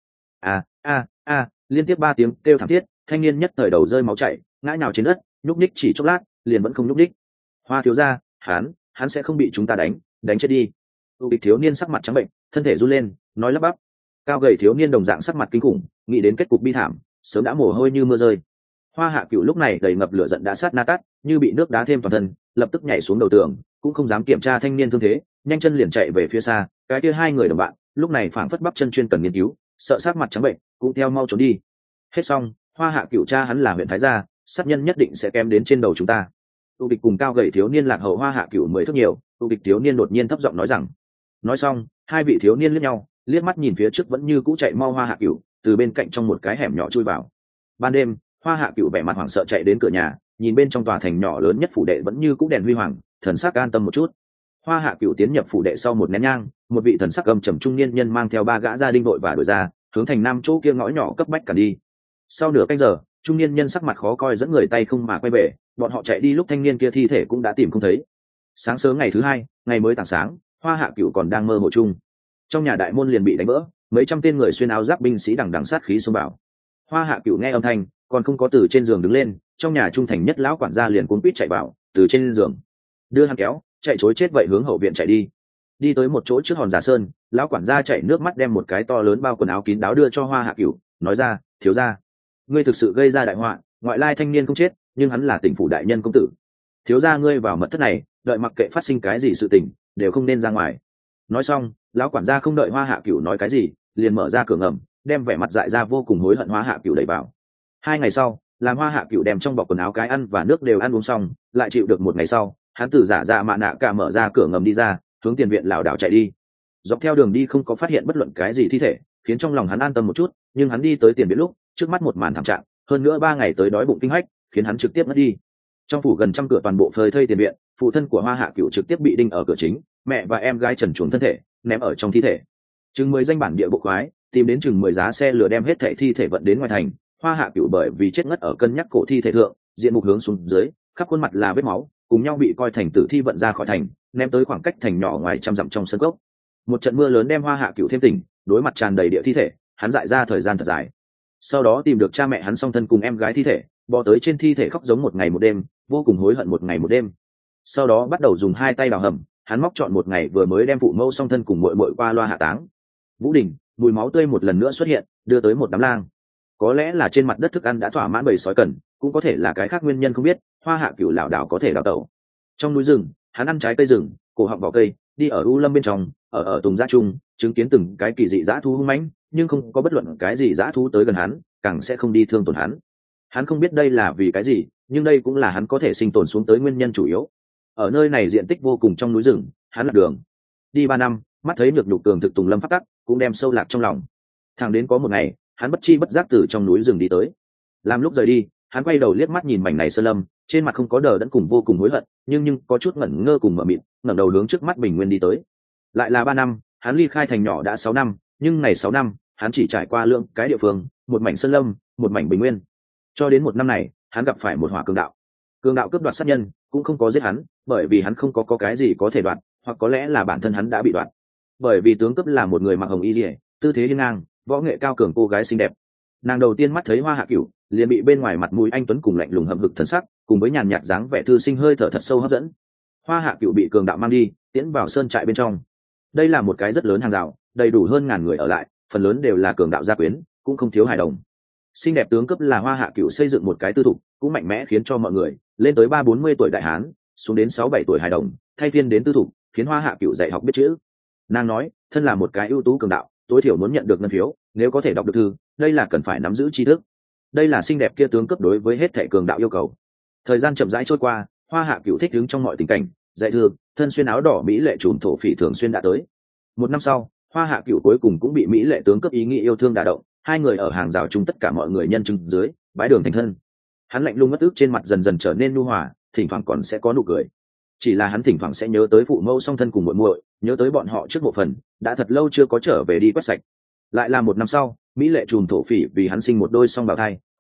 Liên tiếp ba tiếng kêu thảm thiết, thanh niên nhất thời đầu rơi máu chảy, ngã nhào trên đất, nhúc ních chỉ chốc lát liền vẫn không nhúc ních. Hoa thiếu gia, hắn sẽ không bị chúng ta đánh chết đi. Tu Địch thiếu niên sắc mặt trắng bệnh, thân thể run lên, nói lắp bắp. Cao gầy thiếu niên đồng dạng sắc mặt kinh khủng, nghĩ đến kết cục bi thảm, sớm đã mồ hôi như mưa rơi. Hoa Hạ Cửu lúc này đầy ngập lửa giận đã sát na tát, như bị nước đá thêm toàn thân, lập tức nhảy xuống đầu tường, cũng không dám kiểm tra thanh niên thương thế, nhanh chân liền chạy về phía xa. Cái kia hai người đồng bạn lúc này phảng phất bắp chân chuyên cần nghiên cứu, sợ sắc mặt trắng bệnh, cũng theo mau trốn đi. Hết xong, Hoa Hạ Cửu cha hắn là huyện thái gia, sát nhân nhất định sẽ kém đến trên đầu chúng ta. Tu Địch cùng cao gầy thiếu niên lạc hậu Hoa Hạ Cửu 10 thước nhiều. Tu Địch thiếu niên đột nhiên thấp giọng nói rằng. Nói xong, hai vị thiếu niên liếc nhau, liếc mắt nhìn phía trước vẫn như cũ chạy mau Hoa Hạ Cửu, từ bên cạnh trong một cái hẻm nhỏ chui vào. Ban đêm, Hoa Hạ Cửu vẻ mặt hoảng sợ chạy đến cửa nhà, nhìn bên trong tòa thành nhỏ lớn nhất phủ đệ vẫn như cũ đèn huy hoàng, thần sắc an tâm một chút. Hoa Hạ Cửu tiến nhập phủ đệ sau một nén nhang, một vị thần sắc âm trầm trung niên nhân mang theo ba gã gia đình đội và đuổi ra, hướng thành nam chỗ kia ngõ nhỏ cấp bách cản đi. Sau nửa canh giờ, trung niên nhân sắc mặt khó coi dẫn người tay không mà quay về, bọn họ chạy đi lúc thanh niên kia thi thể cũng đã tìm không thấy. Sáng sớm ngày thứ hai, ngày mới tảng sáng, Hoa Hạ Cửu còn đang mơ hồ chung, trong nhà đại môn liền bị đánh vỡ, mấy trăm tên người xuyên áo giáp binh sĩ đằng đằng sát khí xông vào. Hoa Hạ Cửu nghe âm thanh, còn không có từ trên giường đứng lên, trong nhà trung thành nhất lão quản gia liền cuống quýt chạy vào, từ trên giường đưa hắn kéo, chạy chối chết vậy hướng hậu viện chạy đi. Đi tới một chỗ trước hòn giả sơn, lão quản gia chảy nước mắt đem một cái to lớn bao quần áo kín đáo đưa cho Hoa Hạ Cửu, nói ra, thiếu gia, ngươi thực sự gây ra đại họa, ngoại lai thanh niên không chết, nhưng hắn là tỉnh phủ đại nhân công tử. Thiếu gia ngươi vào mật thất này, đợi mặc kệ phát sinh cái gì sự tình, đều không nên ra ngoài. Nói xong, lão quản gia không đợi Hoa Hạ Cửu nói cái gì, liền mở ra cửa ngầm, đem vẻ mặt dại ra vô cùng hối hận Hoa Hạ Cửu đẩy vào. 2 ngày sau, làm Hoa Hạ Cửu đem trong bọc quần áo cái ăn và nước đều ăn uống xong, lại chịu được 1 ngày sau, hắn từ giả dạ mạ nạ cả mở ra cửa ngầm đi ra, hướng tiền viện lảo đảo chạy đi. Dọc theo đường đi không có phát hiện bất luận cái gì thi thể, khiến trong lòng hắn an tâm một chút, nhưng hắn đi tới tiền viện lúc, trước mắt một màn thảm trạng, hơn nữa 3 ngày tới đói bụng kinh hách, khiến hắn trực tiếp mất đi. Trong phủ gần trăm cửa toàn bộ phơi thây tiền viện, phụ thân của Hoa Hạ Cửu trực tiếp bị đinh ở cửa chính, mẹ và em gái trần truồng thân thể, ném ở trong thi thể. Chừng 10 danh bản địa bộ khoái, tìm đến chừng 10 giá xe lửa đem hết thảy thi thể vận đến ngoài thành. Hoa Hạ Cửu bởi vì chết ngất ở cân nhắc cổ thi thể thượng, diện mục hướng xuống dưới, khắp khuôn mặt là vết máu, cùng nhau bị coi thành tử thi vận ra khỏi thành, ném tới khoảng cách thành nhỏ ngoài trăm dặm trong sân cốc. Một trận mưa lớn đem Hoa Hạ Cửu thêm tỉnh, đối mặt tràn đầy địa thi thể, hắn dại ra thời gian thật dài. Sau đó tìm được cha mẹ hắn song thân cùng em gái thi thể, bò tới trên thi thể khóc giống 1 ngày 1 đêm, vô cùng hối hận 1 ngày 1 đêm. Sau đó bắt đầu dùng 2 tay đào hầm, hắn móc chọn 1 ngày vừa mới đem phụ mẫu song thân cùng muội muội qua loa hạ táng. Vũ Đình, mùi máu tươi một lần nữa xuất hiện, đưa tới một đám lang. Có lẽ là trên mặt đất thức ăn đã thỏa mãn bầy sói cần, cũng có thể là cái khác nguyên nhân không biết. Hoa Hạ Cửu lảo đảo có thể đào tẩu. Trong núi rừng, hắn ăn trái cây rừng, cổ họng vào cây, đi ở u lâm bên trong, ở tùng dã trung, chứng kiến từng cái kỳ dị dã thú hung mãnh, nhưng không có bất luận cái gì dã thú tới gần hắn, càng sẽ không đi thương tổn hắn. Hắn không biết đây là vì cái gì, nhưng đây cũng là hắn có thể sinh tồn xuống tới nguyên nhân chủ yếu. Ở nơi này diện tích vô cùng trong núi rừng, hắn lạc đường. Đi 3 năm, mắt thấy nhược nhục tường thực tùng lâm phát tắc, cũng đem sâu lạc trong lòng. Thẳng đến có một ngày, hắn bất chi bất giác từ trong núi rừng đi tới. Làm lúc rời đi, hắn quay đầu liếc mắt nhìn mảnh này sơn lâm, trên mặt không có đờ đẫn cùng vô cùng hối hận, nhưng có chút ngẩn ngơ cùng mở mịt, ngẩng đầu hướng trước mắt bình nguyên đi tới. Lại là 3 năm, hắn ly khai thành nhỏ đã 6 năm, nhưng này 6 năm, hắn chỉ trải qua lượng cái địa phương, một mảnh sơn lâm, một mảnh bình nguyên. Cho đến 1 năm này, hắn gặp phải một hỏa cường đạo. Cường đạo cướp đoạt sát nhân, cũng không có giết hắn, bởi vì hắn không có cái gì có thể đoạt, hoặc có lẽ là bản thân hắn đã bị đoạt. Bởi vì tướng cướp là một người mặc hồng y liễu, tư thế hiên ngang, võ nghệ cao cường cô gái xinh đẹp. Nàng đầu tiên mắt thấy Hoa Hạ Cửu, liền bị bên ngoài mặt mũi anh tuấn cùng lạnh lùng hậm hực thần sắc, cùng với nhàn nhạt dáng vẻ thư sinh hơi thở thật sâu hấp dẫn. Hoa Hạ Cửu bị cường đạo mang đi, tiễn vào sơn trại bên trong. Đây là một cái rất lớn hàng rào, đầy đủ hơn ngàn người ở lại, phần lớn đều là cường đạo gia quyến, cũng không thiếu hài đồng. Xinh đẹp tướng cấp là Hoa Hạ Cửu xây dựng một cái tư thục, cũng mạnh mẽ khiến cho mọi người lên tới 30-40 tuổi đại hán, xuống đến 6-7 tuổi hài đồng, thay phiên đến tư thục, khiến Hoa Hạ Cửu dạy học biết chữ. Nàng nói, thân là một cái ưu tú cường đạo, tối thiểu muốn nhận được ngân phiếu, nếu có thể đọc được thư, đây là cần phải nắm giữ tri thức. Đây là xinh đẹp kia tướng cấp đối với hết thảy cường đạo yêu cầu. Thời gian chậm rãi trôi qua, Hoa Hạ Cửu thích ứng trong mọi tình cảnh, dạy thư, thân xuyên áo đỏ mỹ lệ trùm thổ phỉ thường xuyên đã tới. 1 năm sau, Hoa Hạ Cửu cuối cùng cũng bị mỹ lệ tướng cấp ý nghĩ yêu thương đả động, hai người ở hàng rào chung tất cả mọi người nhân chứng dưới, bái đường thành thân. Hắn lạnh lùng ngất ức trên mặt dần dần trở nên nhu hòa, thỉnh thoảng còn sẽ có nụ cười. Chỉ là hắn thỉnh thoảng sẽ nhớ tới phụ mẫu song thân cùng muội muội, nhớ tới bọn họ trước bộ phần, đã thật lâu chưa có trở về đi quét sạch. Lại là 1 năm sau, mỹ lệ trùm thổ phỉ vì hắn sinh một đôi song bào thai,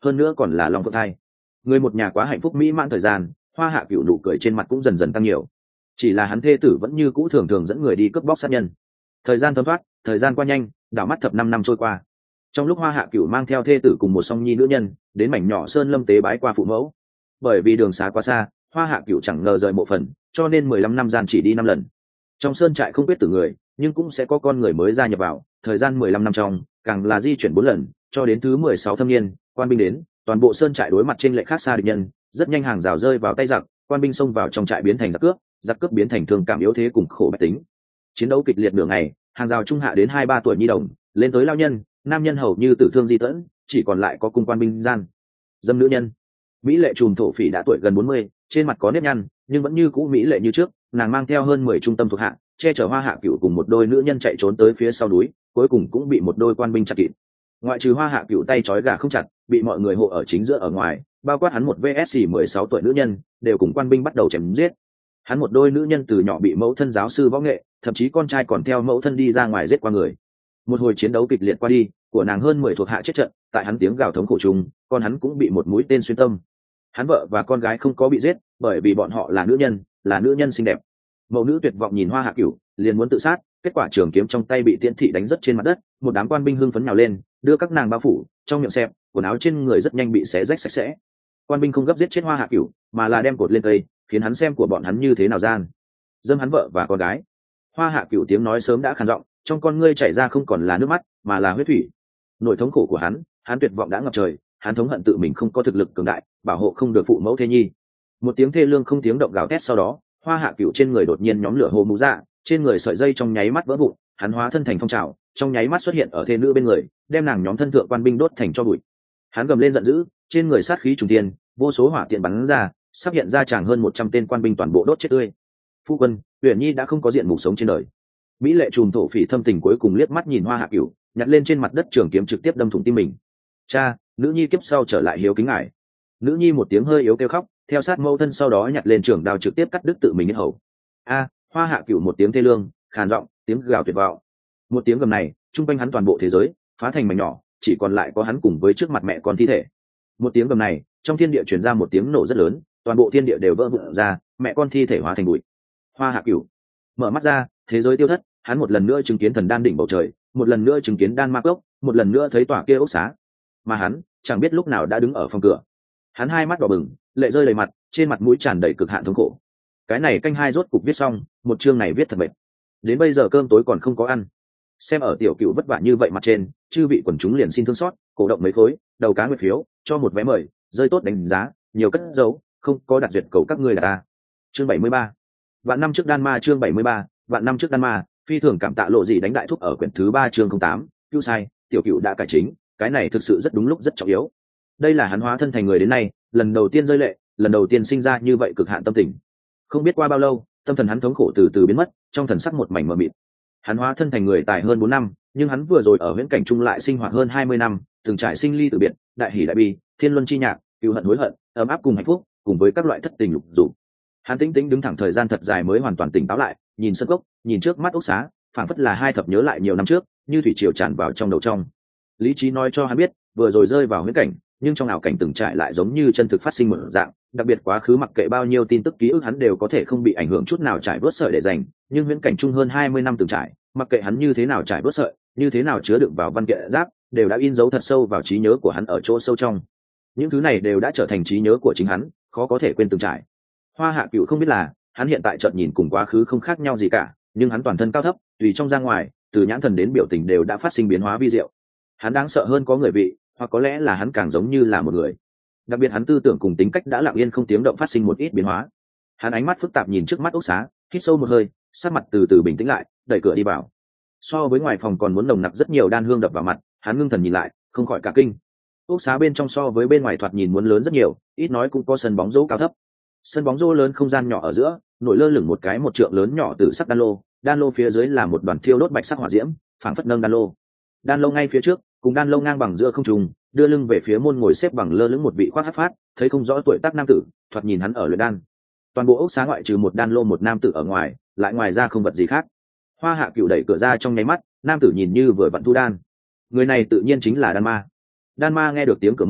hơn nữa còn là long phượng thai. Người một nhà quá hạnh phúc mỹ mãn thời gian, Hoa Hạ Cửu nụ cười trên mặt cũng dần dần tăng nhiều. Chỉ là hắn thê tử vẫn như cũ thường thường dẫn người đi cướp bóc sát nhân. Thời gian thấm thoát, thời gian qua nhanh, đảo mắt thập 5 năm trôi qua. Trong lúc Hoa Hạ Cửu mang theo thê tử cùng một song nhi nữ nhân đến mảnh nhỏ sơn lâm tế bái qua phụ mẫu, bởi vì đường xá quá xa, Hoa Hạ Cửu chẳng ngờ rời mộ phần, cho nên 15 năm gian chỉ đi 5 lần. Trong sơn trại không biết tử người, nhưng cũng sẽ có con người mới gia nhập vào, thời gian 15 năm trong, càng là di chuyển 4 lần, cho đến thứ 16 thâm niên, quan binh đến, toàn bộ sơn trại đối mặt trên lệ khác xa địch nhân, rất nhanh hàng rào rơi vào tay giặc, quan binh xông vào trong trại biến thành giặc cướp biến thành thương cảm yếu thế cùng khổ bách tính. Chiến đấu kịch liệt nửa ngày, hàng rào trung hạ đến 2-3 tuổi nhi đồng, lên tới lao nhân, nam nhân hầu như tử thương di tẫn, chỉ còn lại có cung quan binh gian. Dâm nữ nhân. Mỹ lệ trùm thổ phỉ đã tuổi gần 40, trên mặt có nếp nhăn, nhưng vẫn như cũ mỹ lệ như trước, nàng mang theo hơn 10 trung tâm thuộc hạ, che chở Hoa Hạ Cửu cùng một đôi nữ nhân chạy trốn tới phía sau núi, cuối cùng cũng bị một đôi quan binh chặt kịt. Ngoại trừ Hoa Hạ Cửu tay trói gà không chặt, bị mọi người hộ ở chính giữa ở ngoài, bao quát hắn một VSC 16 tuổi nữ nhân, đều cùng quan binh bắt đầu chém giết. Hắn một đôi nữ nhân từ nhỏ bị mẫu thân giáo sư võ nghệ, thậm chí con trai còn theo mẫu thân đi ra ngoài giết qua người. Một hồi chiến đấu kịch liệt qua đi, của nàng hơn 10 thuộc hạ chết trận, tại hắn tiếng gào thống khổ chung, con hắn cũng bị một mũi tên xuyên tâm. Hắn vợ và con gái không có bị giết, bởi vì bọn họ là nữ nhân xinh đẹp. Mẫu nữ tuyệt vọng nhìn Hoa Hạ Cửu, liền muốn tự sát, kết quả trường kiếm trong tay bị tiễn thị đánh rất trên mặt đất, một đám quan binh hưng phấn nhào lên, đưa các nàng bao phủ, trong miệng xẹp, quần áo trên người rất nhanh bị xé rách sạch sẽ. Quan binh không gấp giết chết Hoa Hạ Cửu, mà là đem cột lên cây, khiến hắn xem của bọn hắn như thế nào gian. Dâm hắn vợ và con gái. Hoa Hạ Cửu tiếng nói sớm đã khàn giọng, trong con ngươi chảy ra không còn là nước mắt, mà là huyết thủy. Nỗi thống khổ của hắn tuyệt vọng đã ngập trời, hắn thống hận tự mình không có thực lực cường đại, bảo hộ không được phụ mẫu thế nhi. Một tiếng thê lương không tiếng động gào thét sau đó, Hoa Hạ Cửu trên người đột nhiên nhóm lửa hồ mũ dạ, trên người sợi dây trong nháy mắt vỡ vụn, hắn hóa thân thành phong trào, trong nháy mắt xuất hiện ở thê nữ bên người, đem nàng nhóm thân thượng quan binh đốt thành tro bụi. Hắn gầm lên giận dữ, trên người sát khí trùng thiên, vô số hỏa tiện bắn ra, sắp hiện ra chàng hơn 100 tên quan binh toàn bộ đốt chết tươi. Phu quân, Uyển Nhi đã không có diện mục sống trên đời. Mỹ lệ trùm thổ phỉ thâm tình cuối cùng liếc mắt nhìn Hoa Hạ Cửu, nhặt lên trên mặt đất trường kiếm trực tiếp đâm thủng tim mình. Cha, nữ nhi kiếp sau trở lại hiếu kính ngài. Nữ nhi một tiếng hơi yếu kêu khóc, theo sát mẫu thân sau đó nhặt lên trường đao trực tiếp cắt đứt tự mình yết hầu. A, Hoa Hạ Cửu một tiếng thê lương, khàn giọng, tiếng gào tuyệt vọng. Một tiếng gầm này, trung quanh hắn toàn bộ thế giới phá thành mảnh nhỏ, chỉ còn lại có hắn cùng với trước mặt mẹ con thi thể. Một tiếng gầm này, trong thiên địa truyền ra một tiếng nổ rất lớn, toàn bộ thiên địa đều vỡ vụn ra, mẹ con thi thể hóa thành bụi. Hoa Hạ Cửu mở mắt ra, thế giới tiêu thất, hắn một lần nữa chứng kiến thần đan đỉnh bầu trời, một lần nữa chứng kiến đan ma cốc, một lần nữa thấy tòa kia ốc xá, mà hắn chẳng biết lúc nào đã đứng ở phòng cửa. Hắn hai mắt đỏ bừng, lệ rơi đầy mặt, trên mặt mũi tràn đầy cực hạn thống khổ. Cái này canh hai rốt cục viết xong, một chương này viết thật mệt. Đến bây giờ cơm tối còn không có ăn. Xem ở Tiểu Cửu vất vả như vậy mặt trên, chư vị quần chúng liền xin thương xót, cổ động mấy khối, đầu cá nguyệt phiếu, cho một vé mời, rơi tốt đánh giá, nhiều cất dấu, không có đặt duyệt cầu các ngươi là ta. Chương 73. Vạn năm trước Đan Ma chương 73, vạn năm trước Đan Ma, phi thường cảm tạ Lộ Dị đánh đại thúc ở quyển thứ 3 chương 08, cứu sai, Tiểu Cửu đã cải chính, cái này thực sự rất đúng lúc rất trọng yếu. Đây là hắn hóa thân thành người đến nay, lần đầu tiên rơi lệ, lần đầu tiên sinh ra như vậy cực hạn tâm tình. Không biết qua bao lâu, tâm thần hắn thống khổ từ từ biến mất, trong thần sắc một mảnh mờ mịt. Hắn hóa thân thành người tài hơn 4 năm, nhưng hắn vừa rồi ở huyễn cảnh trung lại sinh hoạt hơn 20 năm, từng trải sinh ly tử biệt, đại hỉ đại bi, thiên luân chi nhạc, cừu hận hối hận, ấm áp cùng hạnh phúc, cùng với các loại thất tình lục dục. Hắn tĩnh tĩnh đứng thẳng thời gian thật dài mới hoàn toàn tỉnh táo lại, nhìn sân cốc, nhìn trước mắt ốc xá, phảng phất là hai thập nhớ lại nhiều năm trước, như thủy triều tràn vào trong đầu trong. Lý trí nói cho hắn biết, vừa rồi rơi vào huyễn cảnh, nhưng trong ảo cảnh từng trải lại giống như chân thực phát sinh một dạng, đặc biệt quá khứ mặc kệ bao nhiêu tin tức ký ức hắn đều có thể không bị ảnh hưởng chút nào trải bớt sợi để dành, nhưng huyễn cảnh chung hơn 20 năm từng trải, mặc kệ hắn như thế nào trải bớt sợi, như thế nào chứa đựng vào văn kiện giáp, đều đã in dấu thật sâu vào trí nhớ của hắn ở chỗ sâu trong. Những thứ này đều đã trở thành trí nhớ của chính hắn, khó có thể quên từng trải. Hoa Hạ Cửu không biết là, hắn hiện tại chợt nhìn cùng quá khứ không khác nhau gì cả, nhưng hắn toàn thân cao thấp, tùy trong ra ngoài, từ nhãn thần đến biểu tình đều đã phát sinh biến hóa vi diệu. Hắn đáng sợ hơn có người vị, hoặc có lẽ là hắn càng giống như là một người. Đặc biệt hắn tư tưởng cùng tính cách đã lặng yên không tiếng động phát sinh một ít biến hóa. Hắn ánh mắt phức tạp nhìn trước mắt ốc xá, hít sâu một hơi, sắc mặt từ từ bình tĩnh lại, đẩy cửa đi vào. So với ngoài phòng còn muốn nồng nặc rất nhiều đan hương đập vào mặt, hắn ngưng thần nhìn lại, không khỏi cả kinh. Ốc xá bên trong so với bên ngoài thoạt nhìn muốn lớn rất nhiều, ít nói cũng có sân bóng rổ cao thấp. Sân bóng rổ lớn không gian nhỏ ở giữa, nổi lơ lửng một cái một trượng lớn nhỏ từ sắc đan lô phía dưới là một đoàn thiêu đốt bạch sắc hỏa diễm, phảng phất nâng đan lô ngay phía trước, cùng đan lô ngang bằng giữa không trung, đưa lưng về phía môn ngồi xếp bằng lơ lửng một vị khoác hắc phát, thấy không rõ tuổi tác nam tử, thoạt nhìn hắn ở luyện đan. Toàn bộ ốc xá ngoại trừ một đan lô một nam tử ở ngoài, lại ngoài ra không vật gì khác. Hoa Hạ Cửu đẩy cửa ra trong nháy mắt, nam tử nhìn như vừa vặn thu đan. Người này tự nhiên chính là Đan Ma. Đan Ma nghe được tiếng cửa mở,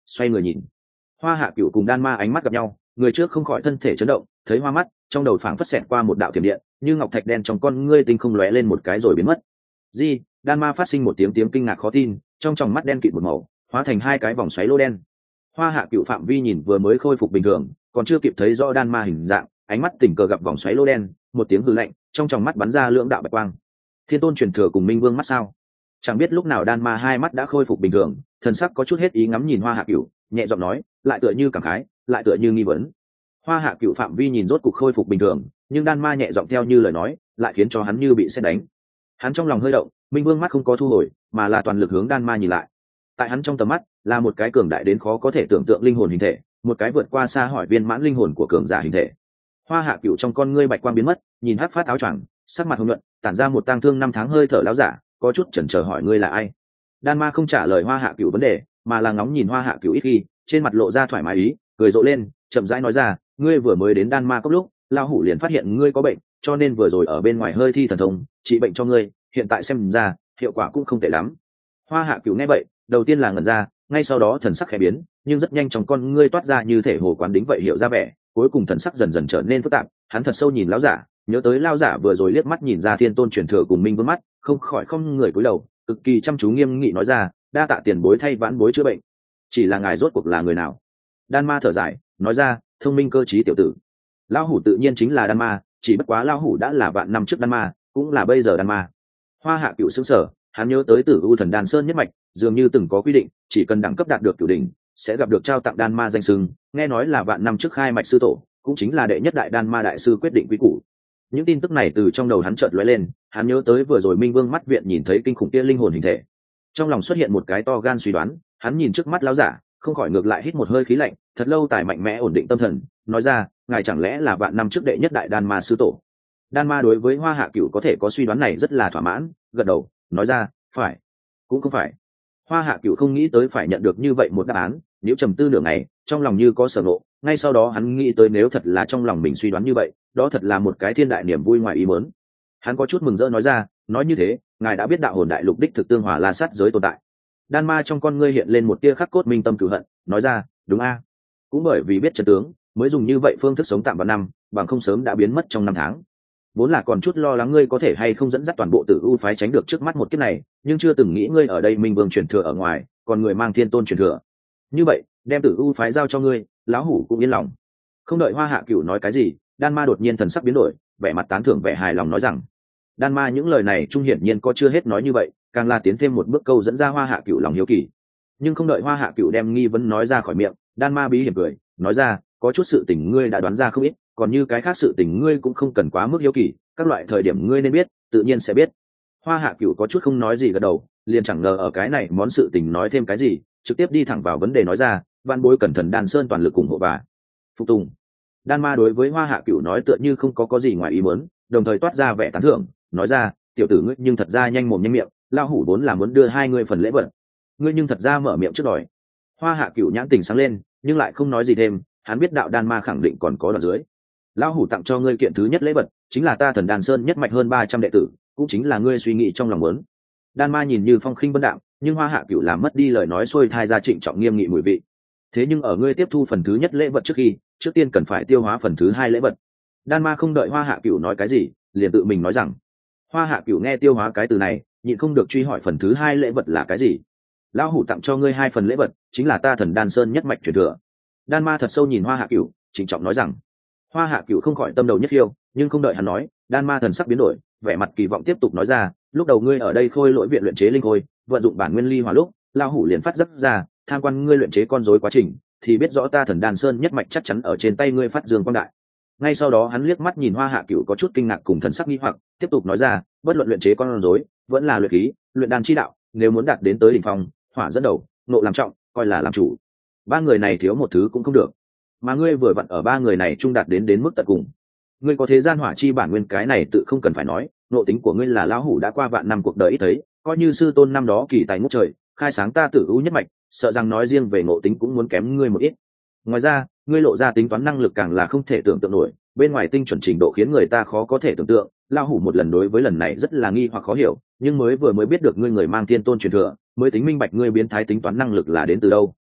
xoay người nhìn. Hoa Hạ Cửu cùng Đan Ma ánh mắt gặp nhau, người trước không khỏi thân thể chấn động, thấy hoa mắt, trong đầu phảng phất xẹt qua một đạo thiểm điện, như ngọc thạch đen trong con ngươi tinh không lóe lên một cái rồi biến mất. Di, Đan Ma phát sinh một tiếng kinh ngạc khó tin, trong tròng mắt đen kịt một màu, hóa thành hai cái vòng xoáy lô đen. Hoa Hạ Cửu phạm vi nhìn vừa mới khôi phục bình thường, còn chưa kịp thấy rõ Đan Ma hình dạng, ánh mắt tình cờ gặp vòng xoáy lô đen, một tiếng hừ lạnh, trong tròng mắt bắn ra lưỡng đạo bạch quang. Thiên Tôn truyền thừa cùng Minh Vương mắt sao? Chẳng biết lúc nào Đan Ma hai mắt đã khôi phục bình thường, thần sắc có chút hết ý ngắm nhìn Hoa Hạ Cửu, nhẹ giọng nói, lại tựa như cảm khái, lại tựa như nghi vấn. Hoa Hạ Cửu phạm vi nhìn rốt cục khôi phục bình thường, nhưng Đan Ma nhẹ giọng theo như lời nói, lại khiến cho hắn như bị sét đánh. Hắn trong lòng hơi động, Minh Vương mắt không có thu hồi, mà là toàn lực hướng Đan Ma nhìn lại. Tại hắn trong tầm mắt, là một cái cường đại đến khó có thể tưởng tượng linh hồn hình thể, một cái vượt qua xa hỏi viên mãn linh hồn của cường giả hình thể. Hoa Hạ Cửu trong con ngươi bạch quang biến mất, nhìn hắc phát áo choàng, sắc mặt hồng nhuận, tản ra một tang thương năm tháng hơi thở lão giả, có chút chần chờ hỏi ngươi là ai. Đan Ma không trả lời Hoa Hạ Cửu vấn đề, mà là ngóng nhìn Hoa Hạ Cửu ít khi, trên mặt lộ ra thoải mái ý, cười rộ lên, chậm rãi nói ra, ngươi vừa mới đến Đan Ma cốc lúc, lão hủ liền phát hiện ngươi có bệnh, cho nên vừa rồi ở bên ngoài hơi thi thần thông, trị bệnh cho ngươi, hiện tại xem ra, hiệu quả cũng không tệ lắm. Hoa Hạ Cửu nghe vậy, đầu tiên là ngẩn ra, ngay sau đó thần sắc khẽ biến, nhưng rất nhanh trong con ngươi toát ra như thể hồ quán đính vậy hiểu ra vẻ, cuối cùng thần sắc dần dần trở nên phức tạp, hắn thật sâu nhìn lão giả, nhớ tới lão giả vừa rồi liếc mắt nhìn ra Thiên Tôn truyền thừa cùng Minh Vương mắt, không khỏi không người cúi đầu, cực kỳ chăm chú nghiêm nghị nói ra, đa tạ tiền bối thay vãn bối chữa bệnh. Chỉ là ngài rốt cuộc là người nào? Đan Ma thở dài, nói ra, thông minh cơ trí tiểu tử. Lão hủ tự nhiên chính là Đan Ma, chỉ bất quá lão hủ đã là vạn năm trước Đan Ma, cũng là bây giờ Đan Ma. Hoa Hạ Cửu sững sờ, hắn nhớ tới Tử U Thần Đan Sơn nhất mạch, dường như từng có quy định, chỉ cần đẳng cấp đạt được cửu đỉnh, sẽ gặp được trao tặng Đan Ma danh xưng, nghe nói là vạn năm trước khai mạch sư tổ, cũng chính là đệ nhất đại Đan Ma đại sư quyết định quy củ. Những tin tức này từ trong đầu hắn chợt lóe lên, hắn nhớ tới vừa rồi Minh Vương mắt viện nhìn thấy kinh khủng kia linh hồn hình thể, trong lòng xuất hiện một cái to gan suy đoán. Hắn nhìn trước mắt lão giả, không khỏi ngược lại hít một hơi khí lạnh, thật lâu tài mạnh mẽ ổn định tâm thần, nói ra, ngài chẳng lẽ là vạn năm trước đệ nhất đại Đan Ma sư tổ? Đan Ma đối với Hoa Hạ Cửu có thể có suy đoán này rất là thỏa mãn, gật đầu, nói ra, phải, cũng không phải. Hoa Hạ Cửu không nghĩ tới phải nhận được như vậy một đáp án, nếu trầm tư nửa ngày, trong lòng như có sở ngộ, ngay sau đó hắn nghĩ tới nếu thật là trong lòng mình suy đoán như vậy, đó thật là một cái thiên đại niềm vui ngoài ý muốn. Hắn có chút mừng rỡ nói ra, nói như thế, ngài đã biết đạo hồn đại lục đích thực tương hòa la sát giới tồn tại. Đan Ma trong con ngươi hiện lên một tia khắc cốt minh tâm cửu hận, nói ra, đúng a, cũng bởi vì biết chân tướng, mới dùng như vậy phương thức sống tạm vào năm, bằng không sớm đã biến mất trong năm tháng. Vốn là còn chút lo lắng ngươi có thể hay không dẫn dắt toàn bộ Tử U phái tránh được trước mắt một kiếp này, nhưng chưa từng nghĩ ngươi ở đây Minh Vương truyền thừa ở ngoài, còn người mang Thiên Tôn truyền thừa. Như vậy, đem Tử U phái giao cho ngươi, lão hủ cũng yên lòng. Không đợi Hoa Hạ Cửu nói cái gì, Đan Ma đột nhiên thần sắc biến đổi, vẻ mặt tán thưởng vẻ hài lòng nói rằng, Đan Ma những lời này trung hiển nhiên có chưa hết nói như vậy, càng là tiến thêm một bước câu dẫn ra Hoa Hạ Cửu lòng hiếu kỳ. Nhưng không đợi Hoa Hạ Cửu đem nghi vấn nói ra khỏi miệng, Đan Ma bí hiểm cười, nói ra, có chút sự tình ngươi đã đoán ra không ít, còn như cái khác sự tình ngươi cũng không cần quá mức hiếu kỳ, các loại thời điểm ngươi nên biết, tự nhiên sẽ biết. Hoa Hạ Cửu có chút không nói gì gật đầu, liền chẳng ngờ ở cái này món sự tình nói thêm cái gì, trực tiếp đi thẳng vào vấn đề nói ra, Vạn bối cẩn thận Đan Sơn toàn lực ủng hộ và phục tùng. Đan Ma đối với Hoa Hạ Cửu nói tựa như không có gì ngoài ý muốn, đồng thời toát ra vẻ tán thưởng, nói ra, tiểu tử ngươi nhưng thật ra nhanh mồm nhanh miệng, lão hủ vốn là muốn đưa hai ngươi phần lễ vật, ngươi nhưng thật ra mở miệng trước đòi. Hoa Hạ Cửu nhãn tình sáng lên, nhưng lại không nói gì thêm, hắn biết đạo Đan Ma khẳng định còn có đoạn dưới. Lão hủ tặng cho ngươi kiện thứ nhất lễ vật, chính là ta Thần Đan Sơn nhất mạch hơn 300 đệ tử, cũng chính là ngươi suy nghĩ trong lòng muốn. Đan Ma nhìn như phong khinh vân đạm, nhưng Hoa Hạ Cửu làm mất đi lời nói xuôi thai ra trịnh trọng nghiêm nghị mùi vị. Thế nhưng ở ngươi tiếp thu phần thứ nhất lễ vật trước khi, trước tiên cần phải tiêu hóa phần thứ hai lễ vật. Đan Ma không đợi Hoa Hạ Cửu nói cái gì, liền tự mình nói rằng. Hoa Hạ Cửu nghe tiêu hóa cái từ này, nhịn không được truy hỏi phần thứ hai lễ vật là cái gì. Lão hủ tặng cho ngươi hai phần lễ vật, chính là ta Thần Đan Sơn nhất mạch truyền thừa. Đan Ma thật sâu nhìn Hoa Hạ Cửu, trịnh trọng nói rằng. Hoa Hạ Cửu không khỏi tâm đầu nhất khiêu, nhưng không đợi hắn nói, Đan Ma thần sắc biến đổi, vẻ mặt kỳ vọng tiếp tục nói ra, lúc đầu ngươi ở đây Khôi Lỗi viện luyện chế linh khôi, vận dụng bản nguyên ly hỏa lúc, lão hủ liền phát giác ra, tham quan ngươi luyện chế con rối quá trình, thì biết rõ ta Thần Đan Sơn nhất mạch chắc chắn ở trên tay ngươi phát dương quang đại. Ngay sau đó hắn liếc mắt nhìn Hoa Hạ Cửu có chút kinh ngạc cùng thần sắc nghi hoặc, tiếp tục nói ra, bất luận luyện chế con rối, vẫn là luyện khí, luyện đan chi đạo, nếu muốn đạt đến tới đỉnh phong, hỏa dẫn đầu, nộ làm trọng, coi là làm chủ. Ba người này thiếu một thứ cũng không được, mà ngươi vừa vặn ở ba người này trung đạt đến mức tận cùng. Ngươi có thế gian hỏa chi bản nguyên cái này tự không cần phải nói, nộ tính của ngươi là lão hủ đã qua vạn năm cuộc đời ít thấy, coi như sư tôn năm đó kỳ tài ngút trời, khai sáng ta Tử U nhất mạch, sợ rằng nói riêng về ngộ tính cũng muốn kém ngươi một ít. Ngoài ra, ngươi lộ ra tính toán năng lực càng là không thể tưởng tượng nổi, bên ngoài tinh chuẩn trình độ khiến người ta khó có thể tưởng tượng. Lão hủ một lần đối với lần này rất là nghi hoặc khó hiểu, nhưng mới biết được ngươi người mang Thiên Tôn truyền thừa, mới tính minh bạch ngươi biến thái tính toán năng lực là đến từ đâu.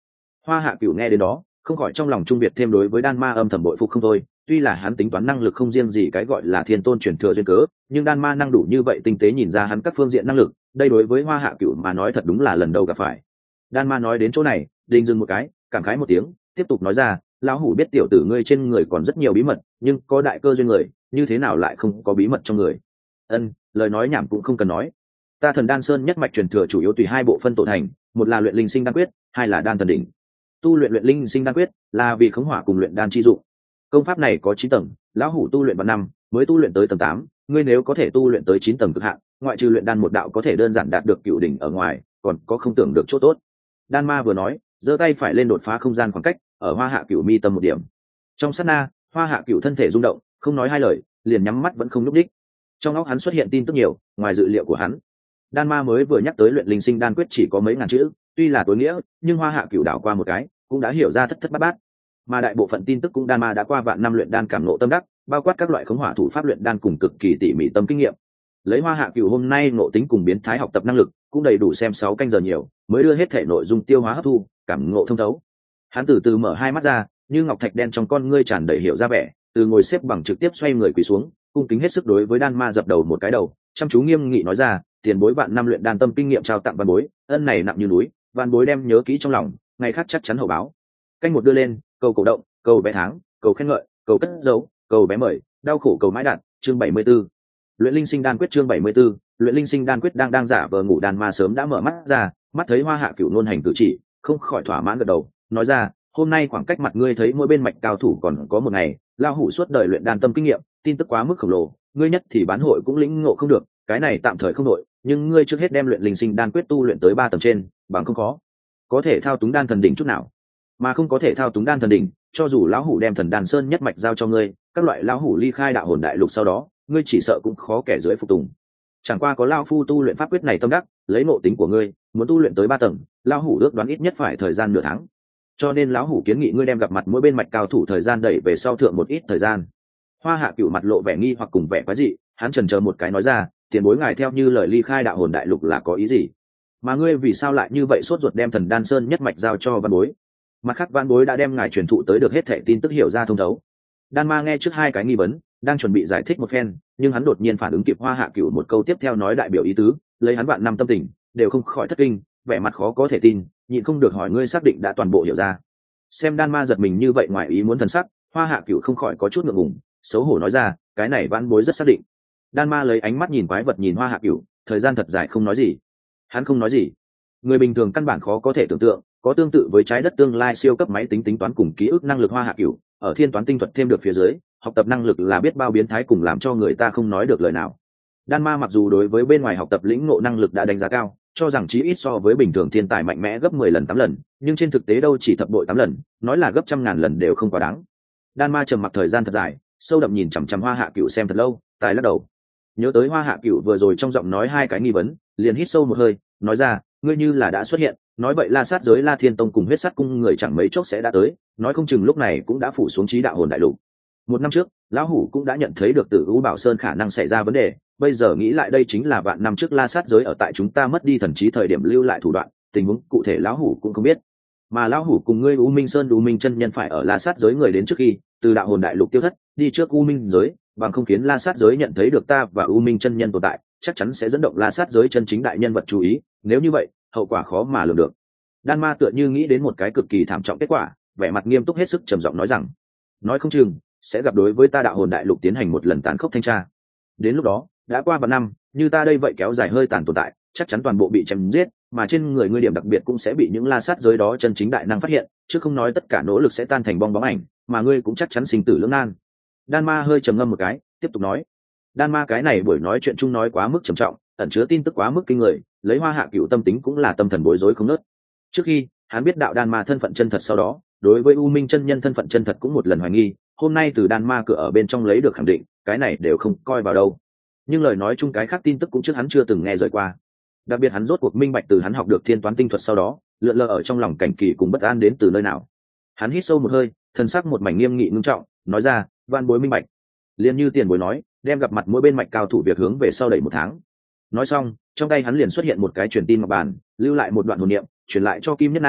Hoa Hạ Cửu nghe đến đó không khỏi trong lòng trung việt thêm đối với đan ma âm thầm bội phục không thôi. Tuy là hắn tính toán năng lực không riêng gì cái gọi là thiên tôn truyền thừa duyên cớ, nhưng đan ma năng đủ như vậy tinh tế nhìn ra hắn các phương diện năng lực, đây đối với Hoa Hạ Cửu mà nói thật đúng là lần đầu gặp phải. Đan ma nói đến chỗ này đình dừng một cái, cảm khái một tiếng, tiếp tục nói ra, lão hủ biết tiểu tử ngươi trên người còn rất nhiều bí mật, nhưng có đại cơ duyên người như thế nào lại không có bí mật trong người? Lời nói nhảm cũng không cần nói. Ta Thần Đan Sơn nhất mạch truyền thừa chủ yếu tùy hai bộ phân tổ thành, một là luyện linh sinh đan quyết, hai là đan thần đỉnh. Tu luyện luyện linh sinh đan quyết là vì khống hỏa cùng luyện đan chi dụng. Công pháp này có 9 tầng, lão hủ tu luyện vào năm mới tu luyện tới tầng 8, ngươi nếu có thể tu luyện tới 9 tầng cực hạn, ngoại trừ luyện đan một đạo có thể đơn giản đạt được cựu đỉnh ở ngoài, còn có không tưởng được chỗ tốt. Đan ma vừa nói, giơ tay phải lên đột phá không gian khoảng cách, ở Hoa Hạ Cửu mi tâm một điểm. Trong sát na, Hoa Hạ Cửu thân thể rung động, không nói hai lời, liền nhắm mắt vẫn không nhúc đích. Trong óc hắn xuất hiện tin tức nhiều, ngoài dự liệu của hắn. Đan ma mới vừa nhắc tới luyện linh sinh đan quyết chỉ có mấy ngàn chữ, tuy là tối nghĩa, nhưng Hoa Hạ Cửu đảo qua một cái, cũng đã hiểu ra thất thất bát bát. Mà đại bộ phận tin tức cũng đan ma đã qua vạn năm luyện đan cảm ngộ tâm đắc, bao quát các loại khống hỏa thủ pháp luyện đan cùng cực kỳ tỉ mỉ tâm kinh nghiệm. Lấy Hoa Hạ Cửu hôm nay ngộ tính cùng biến thái học tập năng lực, cũng đầy đủ xem 6 canh giờ nhiều, mới đưa hết thể nội dung tiêu hóa hấp thu, cảm ngộ thông thấu. Hắn từ từ mở hai mắt ra, như ngọc thạch đen trong con ngươi tràn đầy hiểu ra vẻ, từ ngồi xếp bằng trực tiếp xoay người quỳ xuống, cung kính hết sức đối với đan ma dập đầu một cái đầu, chăm chú nghiêm nghị nói ra, tiền bối vạn năm luyện đan tâm kinh nghiệm trao tặng văn bối, ân này nặng như núi, văn bối đem nhớ kỹ trong lòng, ngày khác chắc chắn hậu báo. Canh một đưa lên, cầu cổ động, cầu bé tháng, cầu khen ngợi, cầu cất dấu, cầu bé mời, đau khổ cầu mãi đạt, chương 74. Luyện linh sinh đan quyết chương 74, luyện linh sinh đan quyết đang giả vờ ngủ đan ma sớm đã mở mắt ra, mắt thấy Hoa Hạ Cửu nôn hành cử chỉ, không khỏi thỏa mãn gật đầu, nói ra, hôm nay khoảng cách mặt ngươi thấy mỗi bên mạch cao thủ còn có một ngày, lao hủ suốt đời luyện đan tâm kinh nghiệm, tin tức quá mức khổng lồ, ngươi nhất thì bán hội cũng lĩnh ngộ không được, cái này tạm thời không đội, nhưng ngươi trước hết đem luyện linh sinh đan quyết tu luyện tới 3 tầng trên, bằng không có thể thao túng đan thần đỉnh chút nào, mà không có thể thao túng đan thần đỉnh, cho dù lão hủ đem Thần Đan Sơn nhất mạch giao cho ngươi, các loại lão hủ ly khai đạo hồn đại lục sau đó, ngươi chỉ sợ cũng khó kẻ dưới phục tùng. Chẳng qua có lão phu tu luyện pháp quyết này tâm đắc, lấy ngộ tính của ngươi, muốn tu luyện tới 3 tầng, lão hủ ước đoán ít nhất phải thời gian nửa tháng. Cho nên lão hủ kiến nghị ngươi đem gặp mặt mỗi bên mạch cao thủ thời gian đẩy về sau thượng một ít thời gian. Hoa Hạ Cửu mặt lộ vẻ nghi hoặc cùng vẻ quái dị, hắn chần chờ một cái nói ra, tiền bối ngài theo như lời ly khai đạo hồn đại lục là có ý gì? Mà ngươi vì sao lại như vậy sốt ruột đem Thần Đan Sơn nhất mạch giao cho văn bối? Mặt khác văn bối đã đem ngài truyền thụ tới được hết thảy tin tức hiểu ra thông thấu. Đan ma nghe trước hai cái nghi vấn, đang chuẩn bị giải thích một phen, nhưng hắn đột nhiên phản ứng kịp Hoa Hạ Cửu một câu tiếp theo nói đại biểu ý tứ, lấy hắn vạn năm tâm tình, đều không khỏi thất kinh, vẻ mặt khó có thể tin, nhịn không được hỏi ngươi xác định đã toàn bộ hiểu ra. Xem đan ma giật mình như vậy ngoài ý muốn thần sắc, Hoa Hạ Cửu không khỏi có chút ngượng ngùng, xấu hổ nói ra, cái này văn bối rất xác định. Đan ma lấy ánh mắt nhìn quái vật nhìn Hoa Hạ Cửu, thời gian thật dài không nói gì. Hắn không nói gì. Người bình thường căn bản khó có thể tưởng tượng, có tương tự với trái đất tương lai siêu cấp máy tính tính toán cùng ký ức năng lực Hoa Hạ Cửu, ở thiên toán tinh thuật thêm được phía dưới, học tập năng lực là biết bao biến thái cùng làm cho người ta không nói được lời nào. Đan ma mặc dù đối với bên ngoài học tập lĩnh ngộ năng lực đã đánh giá cao, cho rằng chí ít so với bình thường thiên tài mạnh mẽ gấp 10 lần 8 lần, nhưng trên thực tế đâu chỉ thập bội 8 lần, nói là gấp trăm ngàn lần đều không quá đáng. Đan ma trầm mặc thời gian thật dài, sâu đậm nhìn chằm chằm Hoa Hạ Cửu xem thật lâu, tài lắc đầu. Nhớ tới Hoa Hạ Cửu vừa rồi trong giọng nói hai cái nghi vấn, liền hít sâu một hơi, nói ra, ngươi như là đã xuất hiện, nói vậy La Sát giới La Thiên Tông cùng Huyết Sát cung người chẳng mấy chốc sẽ đã tới, nói không chừng lúc này cũng đã phủ xuống chí đạo hồn đại lục. 1 năm trước, lão hủ cũng đã nhận thấy được Tử U Bảo Sơn khả năng xảy ra vấn đề, bây giờ nghĩ lại đây chính là vạn năm trước La Sát giới ở tại chúng ta mất đi thần trí thời điểm lưu lại thủ đoạn, tình huống cụ thể lão hủ cũng không biết. Mà lão hủ cùng ngươi U Minh Sơn U Minh chân nhân phải ở La Sát giới người đến trước khi từ đạo hồn đại lục tiêu thất, đi trước U Minh giới, bằng không khiến La Sát giới nhận thấy được ta và U Minh chân nhân tồn tại, chắc chắn sẽ dẫn động La Sát giới chân chính đại nhân vật chú ý, nếu như vậy, hậu quả khó mà lường được. Đan ma tựa như nghĩ đến một cái cực kỳ thảm trọng kết quả, vẻ mặt nghiêm túc hết sức trầm giọng nói rằng, nói không chừng sẽ gặp đối với ta đạo hồn đại lục tiến hành một lần tàn khốc thanh tra. Đến lúc đó, đã qua vạn năm, như ta đây vậy kéo dài hơi tàn tồn tại, chắc chắn toàn bộ bị chém giết, mà trên người ngươi điểm đặc biệt cũng sẽ bị những La Sát giới đó chân chính đại năng phát hiện, chứ không nói tất cả nỗ lực sẽ tan thành bong bóng ảnh, mà ngươi cũng chắc chắn sinh tử lưỡng nan. Đan ma hơi trầm ngâm một cái, tiếp tục nói, đan ma cái này buổi nói chuyện chung nói quá mức trầm trọng, ẩn chứa tin tức quá mức kinh người, lấy Hoa Hạ Cửu tâm tính cũng là tâm thần bối rối không nớt. Trước khi hắn biết đạo đan ma thân phận chân thật sau đó, đối với U Minh chân nhân thân phận chân thật cũng một lần hoài nghi, hôm nay từ đan ma cửa ở bên trong lấy được khẳng định, cái này đều không coi vào đâu. Nhưng lời nói chung cái khác tin tức cũng trước hắn chưa từng nghe rời qua. Đặc biệt hắn rốt cuộc minh bạch từ hắn học được thiên toán tinh thuật sau đó, lượn lờ ở trong lòng cảnh kỳ cùng bất an đến từ nơi nào. Hắn hít sâu một hơi, thân sắc một mảnh nghiêm nghị ngưng trọng, nói ra, van bối minh bạch. Liền như tiền bối nói, đem gặp mặt mỗi bên mạch cao thủ việc hướng về sau đẩy 1 tháng. Nói xong, trong tay hắn liền xuất hiện một cái truyền tin ngọc bàn, lưu lại một đoạn hồn niệm, truyền lại cho Kim Nhất Nam,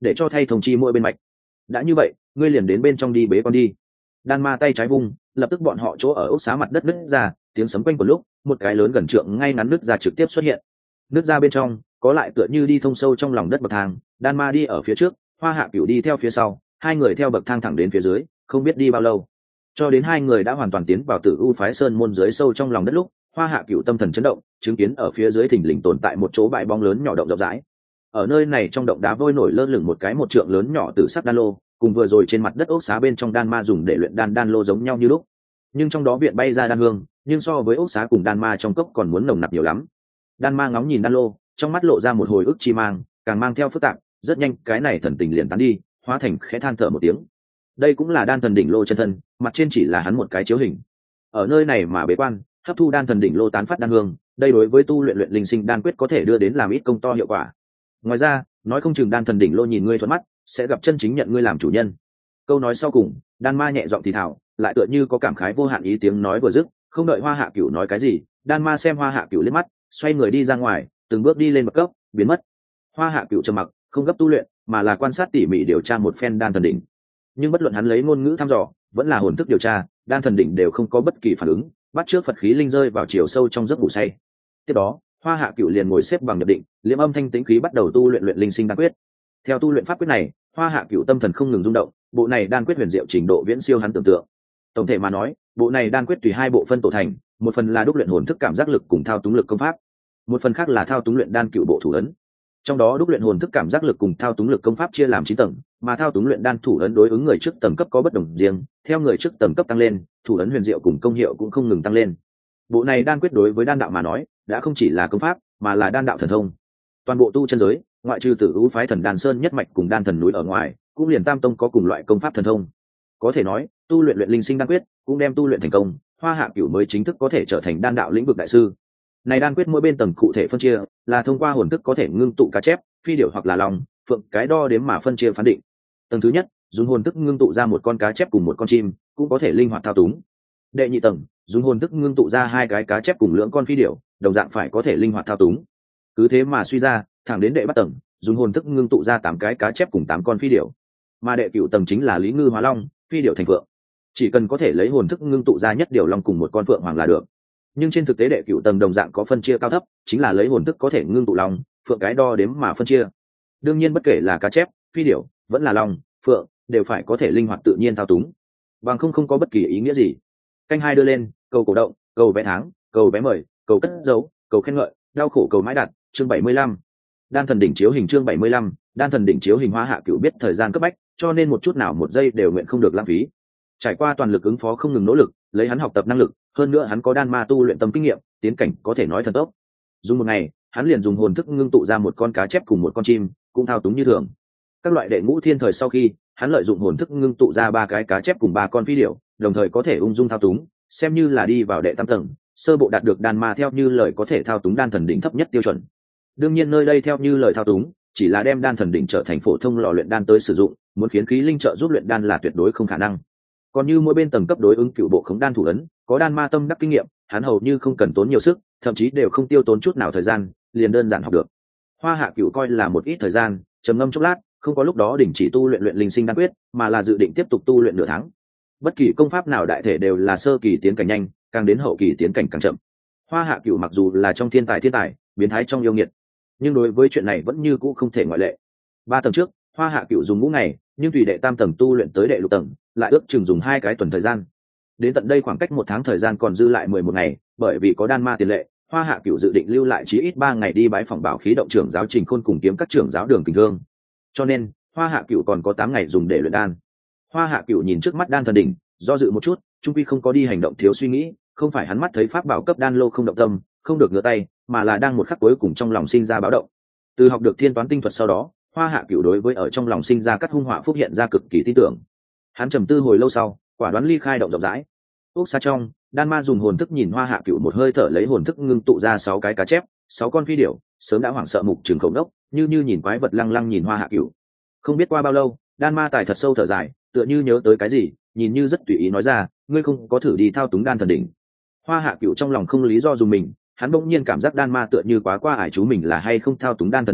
để cho thay thông chi mỗi bên mạch. Đã như vậy, ngươi liền đến bên trong đi bế con đi. Đan ma tay trái vung, lập tức bọn họ chỗ ở ốc xá mặt đất nứt ra, tiếng sấm quanh một lúc, một cái lớn gần trượng ngay ngắn nứt ra trực tiếp xuất hiện. Nứt ra bên trong, có lại tựa như đi thông sâu trong lòng đất bậc thang, Đan ma đi ở phía trước, Hoa Hạ Cửu đi theo phía sau, hai người theo bậc thang thẳng đến phía dưới, không biết đi bao lâu. Cho đến hai người đã hoàn toàn tiến vào Tử U phái sơn môn dưới sâu trong lòng đất lúc, Hoa Hạ Cửu tâm thần chấn động, chứng kiến ở phía dưới thình lình tồn tại một chỗ bãi bóng lớn nhỏ động rộng rãi. Ở nơi này trong động đá vôi nổi lơ lửng một cái một trượng lớn nhỏ tử sắc đan lô, cùng vừa rồi trên mặt đất ốc xá bên trong đan ma dùng để luyện đan lô giống nhau như lúc, nhưng trong đó viện bay ra đan hương, nhưng so với ốc xá cùng đan ma trong cốc còn muốn nồng nặc nhiều lắm. Đan ma ngóng nhìn đan lô, trong mắt lộ ra một hồi ức chi mang, càng mang theo phức tạp, rất nhanh cái này thần tình liền tán đi, hóa thành khẽ than thở một tiếng. Đây cũng là đan thần đỉnh lô chân thân, mặt trên chỉ là hắn một cái chiếu hình. Ở nơi này mà bế quan, hấp thu đan thần đỉnh lô tán phát đan hương, đây đối với tu luyện linh sinh đan quyết có thể đưa đến làm ít công to hiệu quả. Ngoài ra, nói không chừng đan thần đỉnh lô nhìn ngươi thuận mắt, sẽ gặp chân chính nhận ngươi làm chủ nhân. Câu nói sau cùng, đan ma nhẹ giọng thì thào, lại tựa như có cảm khái vô hạn ý tiếng nói vừa dứt, không đợi Hoa Hạ Cửu nói cái gì, đan ma xem Hoa Hạ Cửu liếc mắt, xoay người đi ra ngoài, từng bước đi lên bậc cấp, biến mất. Hoa Hạ Cửu trầm mặc, không gấp tu luyện, mà là quan sát tỉ mỉ điều tra một phen đan thần đỉnh. Nhưng bất luận hắn lấy ngôn ngữ thăm dò, vẫn là hồn thức điều tra, đan thần đỉnh đều không có bất kỳ phản ứng, bắt trước Phật khí linh rơi vào chiều sâu trong giấc ngủ say. Tiếp đó, Hoa Hạ Cửu liền ngồi xếp bằng nhập định, liễm âm thanh tĩnh khí bắt đầu tu luyện linh sinh đan quyết. Theo tu luyện pháp quyết này, Hoa Hạ Cửu tâm thần không ngừng rung động, bộ này đan quyết huyền diệu trình độ viễn siêu hắn tưởng tượng. Tổng thể mà nói, bộ này đan quyết tùy hai bộ phân tổ thành, một phần là đúc luyện hồn thức cảm giác lực cùng thao túng lực công pháp, một phần khác là thao túng luyện đan cựu bộ thủ ấn. Trong đó đúc luyện hồn thức cảm giác lực cùng thao túng lực công pháp chia làm 9 tầng, mà thao túng luyện đan thủ ấn đối ứng người trước tầng cấp có bất đồng riêng, theo người trước tầng cấp tăng lên, thủ ấn huyền diệu cùng công hiệu cũng không ngừng tăng lên. Bộ này đan quyết đối với đan đạo mà nói, đã không chỉ là công pháp, mà là đan đạo thần thông. Toàn bộ tu chân giới, ngoại trừ Tử U phái thần đan sơn nhất mạch cùng đan thần núi ở ngoài, cũng liền Tam tông có cùng loại công pháp thần thông. Có thể nói, tu luyện linh sinh đan quyết, cũng đem tu luyện thành công, Hoa Hạ Cửu mới chính thức có thể trở thành đan đạo lĩnh vực đại sư. Này đan quyết mỗi bên tầng cụ thể phân chia, là thông qua hồn thức có thể ngưng tụ cá chép, phi điểu hoặc là long, phượng, cái đo đếm mà phân chia phán định. Tầng thứ nhất, dùng hồn thức ngưng tụ ra một con cá chép cùng một con chim, cũng có thể linh hoạt thao túng. Đệ nhị tầng, dùng hồn thức ngưng tụ ra hai cái cá chép cùng lưỡng con phi điểu, đồng dạng phải có thể linh hoạt thao túng. Cứ thế mà suy ra, thẳng đến đệ bát tầng, dùng hồn thức ngưng tụ ra 8 cái cá chép cùng 8 con phi điểu. Mà đệ cửu tầng chính là lý ngư hóa long, phi điểu thành phượng. Chỉ cần có thể lấy hồn thức ngưng tụ ra nhất điều long cùng một con phượng hoàng là được. Nhưng trên thực tế đệ cửu tầng đồng dạng có phân chia cao thấp, chính là lấy hồn thức có thể ngưng tụ long, phượng cái đo đếm mà phân chia. Đương nhiên bất kể là cá chép, phi điểu, vẫn là long, phượng, đều phải có thể linh hoạt tự nhiên thao túng, bằng không có bất kỳ ý nghĩa gì. Canh hai đưa lên, cầu cổ động, cầu vé tháng, cầu vé mời, cầu cất dấu, cầu khen ngợi, đau khổ cầu mãi đặt. Chương 75. Đan thần đỉnh chiếu hình. Chương 75. Đan thần đỉnh chiếu hình. Hoa Hạ Cửu biết thời gian cấp bách, cho nên một chút nào một giây đều nguyện không được lãng phí. Trải qua toàn lực ứng phó không ngừng nỗ lực, lấy hắn học tập năng lực, hơn nữa hắn có đan ma tu luyện tâm kinh nghiệm, tiến cảnh có thể nói thần tốc. Dùng một ngày, hắn liền dùng hồn thức ngưng tụ ra một con cá chép cùng một con chim, cũng thao túng như thường. Các loại đệ ngũ thiên thời sau khi, hắn lợi dụng hồn thức ngưng tụ ra 3 cái cá chép cùng 3 con phi điểu, đồng thời có thể ung dung thao túng, xem như là đi vào đệ tam tầng, sơ bộ đạt được đan ma theo như lời có thể thao túng đan thần đỉnh thấp nhất tiêu chuẩn. Đương nhiên nơi đây theo như lời thao túng, chỉ là đem đan thần đỉnh trở thành phổ thông lò luyện đan tới sử dụng, muốn khiến khí linh trợ giúp luyện đan là tuyệt đối không khả năng. Còn như mỗi bên tầng cấp đối ứng cựu bộ khống đan thủ ấn, có đan ma tâm đắc kinh nghiệm, hắn hầu như không cần tốn nhiều sức, thậm chí đều không tiêu tốn chút nào thời gian, liền đơn giản học được. Hoa Hạ Cửu coi là một ít thời gian, trầm ngâm chốc lát, không có lúc đó đình chỉ tu luyện linh sinh đan quyết, mà là dự định tiếp tục tu luyện nửa tháng. Bất kỳ công pháp nào đại thể đều là sơ kỳ tiến cảnh nhanh, càng đến hậu kỳ tiến cảnh càng chậm. Hoa Hạ Cửu mặc dù là trong thiên tài, biến thái trong yêu nghiệt, nhưng đối với chuyện này vẫn như cũ không thể ngoại lệ. 3 tầng trước, Hoa Hạ Cửu dùng ngũ ngày, nhưng tùy đệ tam tầng tu luyện tới đệ lục tầng, lại ước chừng dùng 2 cái tuần thời gian. Đến tận đây khoảng cách 1 tháng thời gian còn dư lại 11 ngày, bởi vì có đan ma tiền lệ, Hoa Hạ Cửu dự định lưu lại chí ít 3 ngày đi bái phỏng bảo khí động trưởng giáo Trình Khôn cùng kiếm các trưởng giáo Đường Kình Thương. Cho nên, Hoa Hạ Cửu còn có 8 ngày dùng để luyện đan. Hoa Hạ Cửu nhìn trước mắt đan thần đỉnh, do dự một chút, chung quy không có đi hành động thiếu suy nghĩ, không phải hắn mắt thấy pháp bảo cấp đan lô không động tâm, không được ngửa tay, mà là đang một khắc cuối cùng trong lòng sinh ra báo động. Từ học được thiên toán tinh thuật sau đó, Hoa Hạ Cửu đối với ở trong lòng sinh ra các hung họa phúc hiện ra cực kỳ tin tưởng. Hắn trầm tư hồi lâu sau, quả đoán ly khai động rộng rãi. Ốc xa trong, đan ma dùng hồn thức nhìn Hoa Hạ Cửu một hơi thở lấy hồn thức ngưng tụ ra 6 cái cá chép, 6 con phi điểu, sớm đã hoảng sợ mục trừng khổng đốc, như nhìn quái vật lăng lăng nhìn Hoa Hạ Cửu. Không biết qua bao lâu, đan ma tài thật sâu thở dài, tựa như nhớ tới cái gì, nhìn như rất tùy ý nói ra, ngươi không có thử đi thao túng đan thần đỉnh. Hoa Hạ Cửu trong lòng không lý do dùng mình, hắn bỗng nhiên cảm giác đan ma tựa như quá qua ải chú mình là hay không thao túng đan thần đỉnh,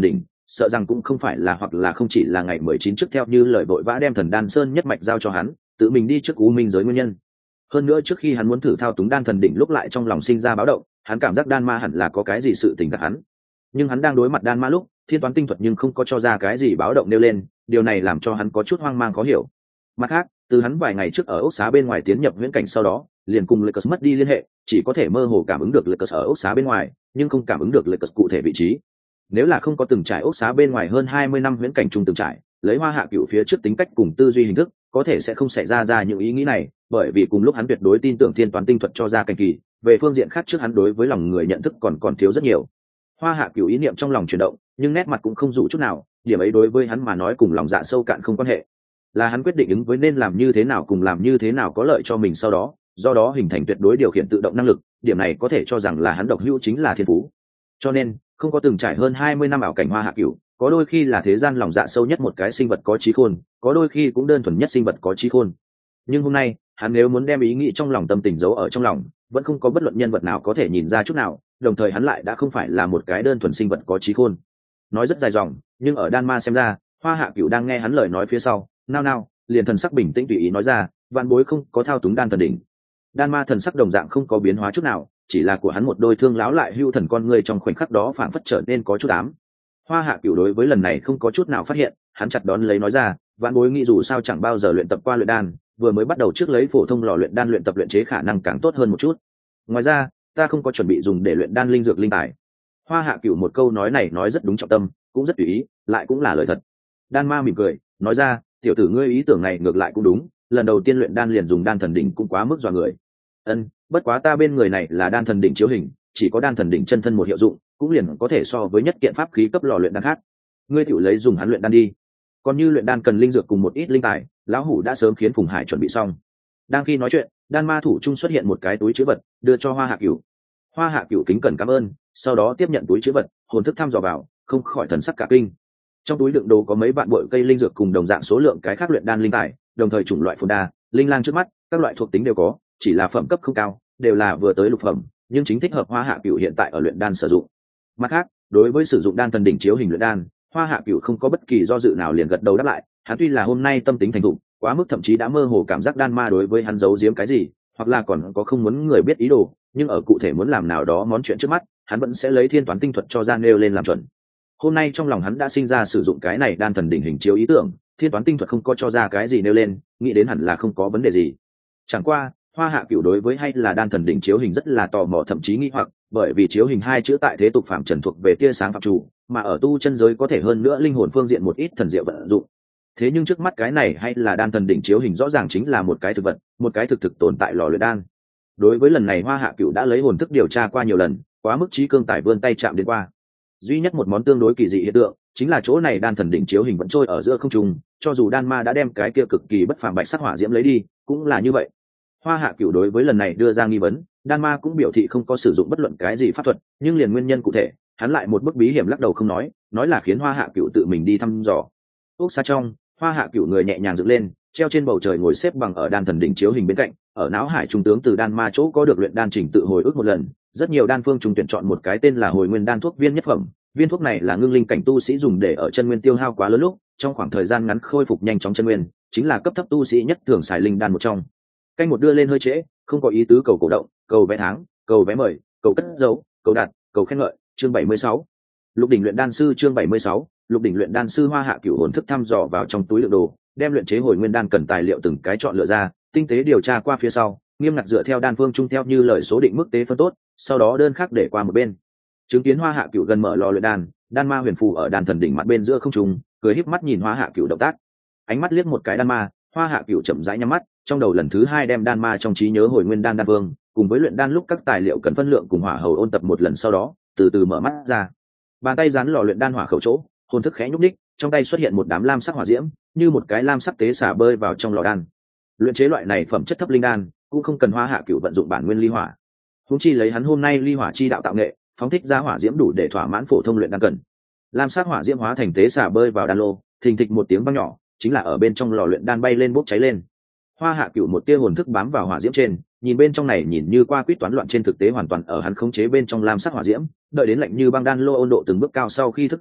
sợ rằng cũng không phải là hoặc là không chỉ là ngày 19 trước theo như lời vội vã đem thần đan sơn nhất mạch giao cho hắn, tự mình đi trước U Minh giới nguyên nhân. Hơn nữa trước khi hắn muốn thử thao túng đan thần đỉnh lúc lại trong lòng sinh ra báo động, hắn cảm giác đan ma hẳn là có cái gì sự tình gạt hắn. Nhưng hắn đang đối mặt đan ma lúc, thiên toán tinh thuật nhưng không có cho ra cái gì báo động nêu lên, điều này làm cho hắn có chút hoang mang khó hiểu. Mặt khác, từ hắn vài ngày trước ở ốc xá bên ngoài tiến nhập huyễn cảnh sau đó, liền cùng Lucas mất đi liên hệ, chỉ có thể mơ hồ cảm ứng được Lucas ở ốc xá bên ngoài, nhưng không cảm ứng được Lucas cụ thể vị trí. Nếu là không có từng trải ốc xá bên ngoài hơn 20 năm huyễn cảnh chung từng trải, lấy Hoa Hạ Cửu phía trước tính cách cùng tư duy hình thức, có thể sẽ không xảy ra những ý nghĩ này, bởi vì cùng lúc hắn tuyệt đối tin tưởng thiên toán tinh thuật cho ra cảnh kỳ, về phương diện khác trước hắn đối với lòng người nhận thức còn thiếu rất nhiều. Hoa Hạ Cửu ý niệm trong lòng chuyển động, nhưng nét mặt cũng không dụ chút nào, điểm ấy đối với hắn mà nói cùng lòng dạ sâu cạn không quan hệ, là hắn quyết định ứng với nên làm như thế nào cùng làm như thế nào có lợi cho mình sau đó, do đó hình thành tuyệt đối điều khiển tự động năng lực, điểm này có thể cho rằng là hắn độc hữu chính là thiên phú. Cho nên, không có từng trải hơn 20 năm ảo cảnh Hoa Hạ Cửu, có đôi khi là thế gian lòng dạ sâu nhất một cái sinh vật có trí khôn, có đôi khi cũng đơn thuần nhất sinh vật có trí khôn. Nhưng hôm nay, hắn nếu muốn đem ý nghĩ trong lòng tâm tình giấu ở trong lòng, vẫn không có bất luận nhân vật nào có thể nhìn ra chút nào, đồng thời hắn lại đã không phải là một cái đơn thuần sinh vật có trí khôn. Nói rất dài dòng, nhưng ở đan ma xem ra, Hoa Hạ Cửu đang nghe hắn lời nói phía sau, nao liền thần sắc bình tĩnh tùy ý nói ra, vạn bối không có thao túng đan thần đỉnh. Đan ma thần sắc đồng dạng không có biến hóa chút nào, chỉ là của hắn một đôi thương láo lại hưu thần con ngươi trong khoảnh khắc đó phảng phất trở nên có chút ám. Hoa Hạ Cửu đối với lần này không có chút nào phát hiện, hắn chặt đón lấy nói ra, vạn bối nghĩ dù sao chẳng bao giờ luyện tập qua luyện đan, vừa mới bắt đầu trước lấy phổ thông lò luyện đan luyện tập luyện chế khả năng càng tốt hơn một chút. Ngoài ra, ta không có chuẩn bị dùng để luyện đan linh dược linh tài. Hoa Hạ Cửu một câu nói này nói rất đúng trọng tâm, cũng rất tùy ý, lại cũng là lời thật. Đan ma mỉm cười, nói ra, tiểu tử ngươi ý tưởng này ngược lại cũng đúng, lần đầu tiên luyện đan liền dùng đan thần đỉnh cũng quá mức dọa người. Bất quá ta bên người này là đan thần đỉnh chiếu hình, chỉ có đan thần đỉnh chân thân một hiệu dụng, cũng liền có thể so với nhất kiện pháp khí cấp lò luyện đan khác. Ngươi tiểu lấy dùng hắn luyện đan đi. Còn như luyện đan cần linh dược cùng một ít linh tài, lão hủ đã sớm khiến Phùng Hải chuẩn bị xong. Đang khi nói chuyện, đan ma thủ trung xuất hiện một cái túi trữ vật, đưa cho Hoa Hạ Cửu. Hoa Hạ Cửu kính cẩn cảm ơn, sau đó tiếp nhận túi trữ vật, hồn thức thăm dò vào, không khỏi thần sắc cả kinh. Trong túi đựng đồ có mấy vạn bội cây linh dược cùng đồng dạng số lượng cái khác luyện đan linh tài, đồng thời chủng loại phồn đa, linh lang trước mắt, các loại thuộc tính đều có, chỉ là phẩm cấp không cao, đều là vừa tới lục phẩm, nhưng chính thích hợp Hoa Hạ Cửu hiện tại ở luyện đan sử dụng. Mặt khác, đối với sử dụng đan thần đỉnh chiếu hình luyện đan, Hoa Hạ Cửu không có bất kỳ do dự nào liền gật đầu đáp lại. Hắn tuy là hôm nay tâm tính thành thục, quá mức thậm chí đã mơ hồ cảm giác đan ma đối với hắn giấu giếm cái gì, hoặc là còn có không muốn người biết ý đồ, nhưng ở cụ thể muốn làm nào đó món chuyện trước mắt, hắn vẫn sẽ lấy thiên toán tinh thuật cho ra nêu lên làm chuẩn. Hôm nay trong lòng hắn đã sinh ra sử dụng cái này đan thần đỉnh hình chiếu ý tưởng, thiên toán tinh thuật không có cho ra cái gì nêu lên, nghĩ đến hẳn là không có vấn đề gì. Chẳng qua, Hoa Hạ Cửu đối với hay là đan thần đỉnh chiếu hình rất là tò mò thậm chí nghi hoặc, bởi vì chiếu hình hai chữ tại thế tục phạm trần thuộc về tia sáng phạm chủ, mà ở tu chân giới có thể hơn nữa linh hồn phương diện một ít thần diệu vận dụng. Thế nhưng trước mắt cái này hay là đan thần đỉnh chiếu hình rõ ràng chính là một cái thực vật, một cái thực tồn tại lò luyện đan. Đối với lần này Hoa Hạ Cửu đã lấy hồn thức điều tra qua nhiều lần, quá mức trí cương tài vươn tay chạm đến qua. Duy nhất một món tương đối kỳ dị hiện tượng, chính là chỗ này đan thần đỉnh chiếu hình vẫn trôi ở giữa không trung, cho dù đan ma đã đem cái kia cực kỳ bất phàm bạch sắc hỏa diễm lấy đi, cũng là như vậy. Hoa Hạ Cửu đối với lần này đưa ra nghi vấn, đan ma cũng biểu thị không có sử dụng bất luận cái gì pháp thuật, nhưng liền nguyên nhân cụ thể, hắn lại một bức bí hiểm lắc đầu không nói là khiến Hoa Hạ Cửu tự mình đi thăm dò. Ốc xa trong, Hoa Hạ Cửu người nhẹ nhàng dựng lên, treo trên bầu trời ngồi xếp bằng ở đan thần đỉnh chiếu hình bên cạnh, ở não hải trung tướng từ đan ma chỗ có được luyện đan trình tự hồi ức một lần, rất nhiều đan phương trùng tuyển chọn một cái tên là hồi nguyên đan thuốc viên nhất phẩm, viên thuốc này là ngưng linh cảnh tu sĩ dùng để ở chân nguyên tiêu hao quá lớn lúc, trong khoảng thời gian ngắn khôi phục nhanh chóng chân nguyên, chính là cấp thấp tu sĩ nhất thường xài linh đan một trong. Canh một đưa lên hơi trễ, không có ý tứ cầu cổ động, cầu vé tháng, cầu vé mời, cầu cất dấu, cầu đặt, cầu khen ngợi. Chương 76. Lục đỉnh luyện đan sư. Chương 76. Lục đỉnh luyện đan sư. Hoa Hạ Cửu hồn thức thăm dò vào trong túi đựng đồ, đem luyện chế hồi nguyên đan cần tài liệu từng cái chọn lựa ra, tinh tế điều tra qua phía sau, nghiêm ngặt dựa theo đan phương trung theo như lời số định mức tế phân tốt, sau đó đơn khắc để qua một bên. Chứng kiến Hoa Hạ Cửu gần mở lò luyện đan, đan ma huyền phù ở đan thần đỉnh mặt bên giữa không trung, cười híp mắt nhìn Hoa Hạ Cửu động tác. Ánh mắt liếc một cái đan ma, Hoa Hạ Cửu chậm rãi nhắm mắt, trong đầu lần thứ hai đem đan ma trong trí nhớ hồi nguyên đan đan vương, cùng với luyện đan lúc các tài liệu cần phân lượng cùng hỏa hầu ôn tập một lần sau đó, từ từ mở mắt ra. Bàn tay dán lò luyện đan hỏa khẩu chỗ, hồn thức khẽ nhúc nhích, trong tay xuất hiện một đám lam sắc hỏa diễm, như một cái lam sắc tế xả bơi vào trong lò đan. Luyện chế loại này phẩm chất thấp linh đan, cũng không cần Hoa Hạ Cửu vận dụng bản nguyên ly hỏa. Huống chi lấy hắn hôm nay ly hỏa chi đạo tạo nghệ, phóng thích ra hỏa diễm đủ để thỏa mãn phổ thông luyện đan cần. Lam sắc hỏa diễm hóa thành tế xả bơi vào đan lô, thình thịch một tiếng vang nhỏ, chính là ở bên trong lò luyện đan bay lên bốc cháy lên. Hoa Hạ Cửu một tia hồn thức bám vào hỏa diễm trên, nhìn bên trong này nhìn như qua quýt toán loạn, trên thực tế hoàn toàn ở hắn khống chế bên trong lam sắc hỏa diễm. Đợi đến lạnh như băng đan lô 温độ từng bước cao sau khi thức dậy,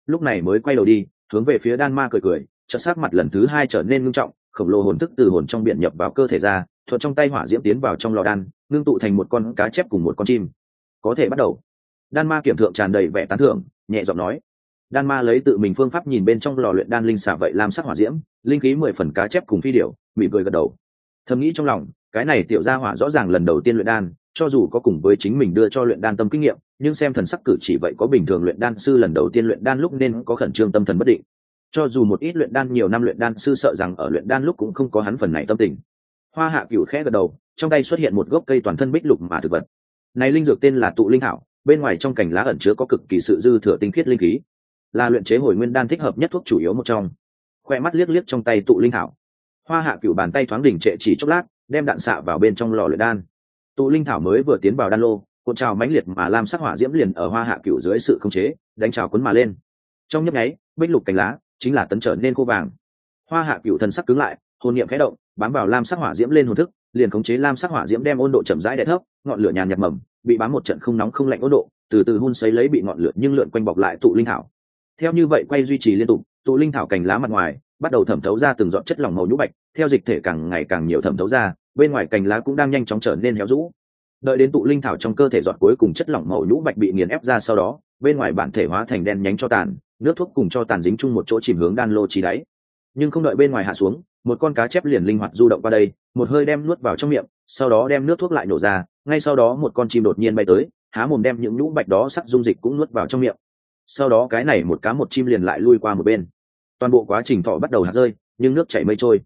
lúc này mới quay đầu đi hướng về phía đan ma cười cười, chợt sắc mặt lần thứ hai trở nên ngưng trọng, khổng lồ hồn thức từ hồn trong biển nhập vào cơ thể ra, thuận trong tay hỏa diễm tiến vào trong lò đan, ngưng tụ thành một con cá chép cùng một con chim. Có thể bắt đầu. Đan ma kiểm thượng tràn đầy vẻ tán thưởng, nhẹ giọng nói. Đan ma lấy tự mình phương pháp nhìn bên trong lò luyện đan linh xả vậy làm sắc hỏa diễm, linh khí 10 phần cá chép cùng phi điểu, mỉm cười gật đầu. Thầm nghĩ trong lòng, cái này tiểu gia hỏa rõ ràng lần đầu tiên luyện đan, cho dù có cùng với chính mình đưa cho luyện đan tâm kinh nghiệm, nhưng xem thần sắc cử chỉ vậy có bình thường luyện đan sư lần đầu tiên luyện đan lúc nên có khẩn trương tâm thần bất định. Cho dù một ít luyện đan nhiều năm luyện đan sư sợ rằng ở luyện đan lúc cũng không có hắn phần này tâm tình. Hoa Hạ Cửu khẽ gật đầu, trong tay xuất hiện một gốc cây toàn thân bích lục mà thực vật. Này linh dược tên là tụ linh thảo, bên ngoài trong cành lá ẩn chứa có cực kỳ sự dư thừa tinh khiết linh khí, là luyện chế hồi nguyên đan thích hợp nhất thuốc chủ yếu một trong. Khoe mắt liếc liếc trong tay tụ linh thảo, Hoa Hạ Cửu bàn tay thoáng đỉnh trệ chỉ chốc lát, đem đạn xạ vào bên trong lò luyện đan. Tụ linh thảo mới vừa tiến vào đan lô, cuộn trào mãnh liệt mà lam sắc hỏa diễm liền ở Hoa Hạ Cửu dưới sự khống chế, đánh trào cuốn mà lên. Trong nhấp nháy, bích lục cành lá chính là tấn trở nên khô vàng. Hoa Hạ Cửu thần sắc cứng lại, hồn niệm khẽ động, bám vào lam sắc hỏa diễm lên hồn thức, liền khống chế lam sắc hỏa diễm đem 温độ chậm rãi đè thấp, ngọn lửa nhàn nhạt mầm, bị bám một trận không nóng không lạnh 温độ, từ từ hun sấy lấy bị ngọn lửa nhưng lượn quanh bọc lại tụ linh thảo. Theo như vậy quay duy trì liên tục, tụ linh thảo cành lá mặt ngoài bắt đầu thẩm thấu ra từng giọt chất lỏng màu nhũ bạch, theo dịch thể càng ngày càng nhiều thẩm thấu ra, bên ngoài cành lá cũng đang nhanh chóng trở nên héo rũ. Đợi đến tụ linh thảo trong cơ thể giọt cuối cùng chất lỏng màu nhũ bạch bị nghiền ép ra sau đó, bên ngoài bản thể hóa thành đen nhánh cho tàn, nước thuốc cùng cho tàn dính chung một chỗ chìm hướng đan lô trí đáy. Nhưng không đợi bên ngoài hạ xuống, một con cá chép liền linh hoạt du động qua đây, một hơi đem nuốt vào trong miệng, sau đó đem nước thuốc lại nổ ra, ngay sau đó một con chim đột nhiên bay tới, há mồm đem những nhũ bạch đó sắc dung dịch cũng nuốt vào trong miệng. Sau đó cái này một cá một chim liền lại lui qua một bên. Toàn bộ quá trình thọ bắt đầu hạt rơi, nhưng nước chảy mây trôi.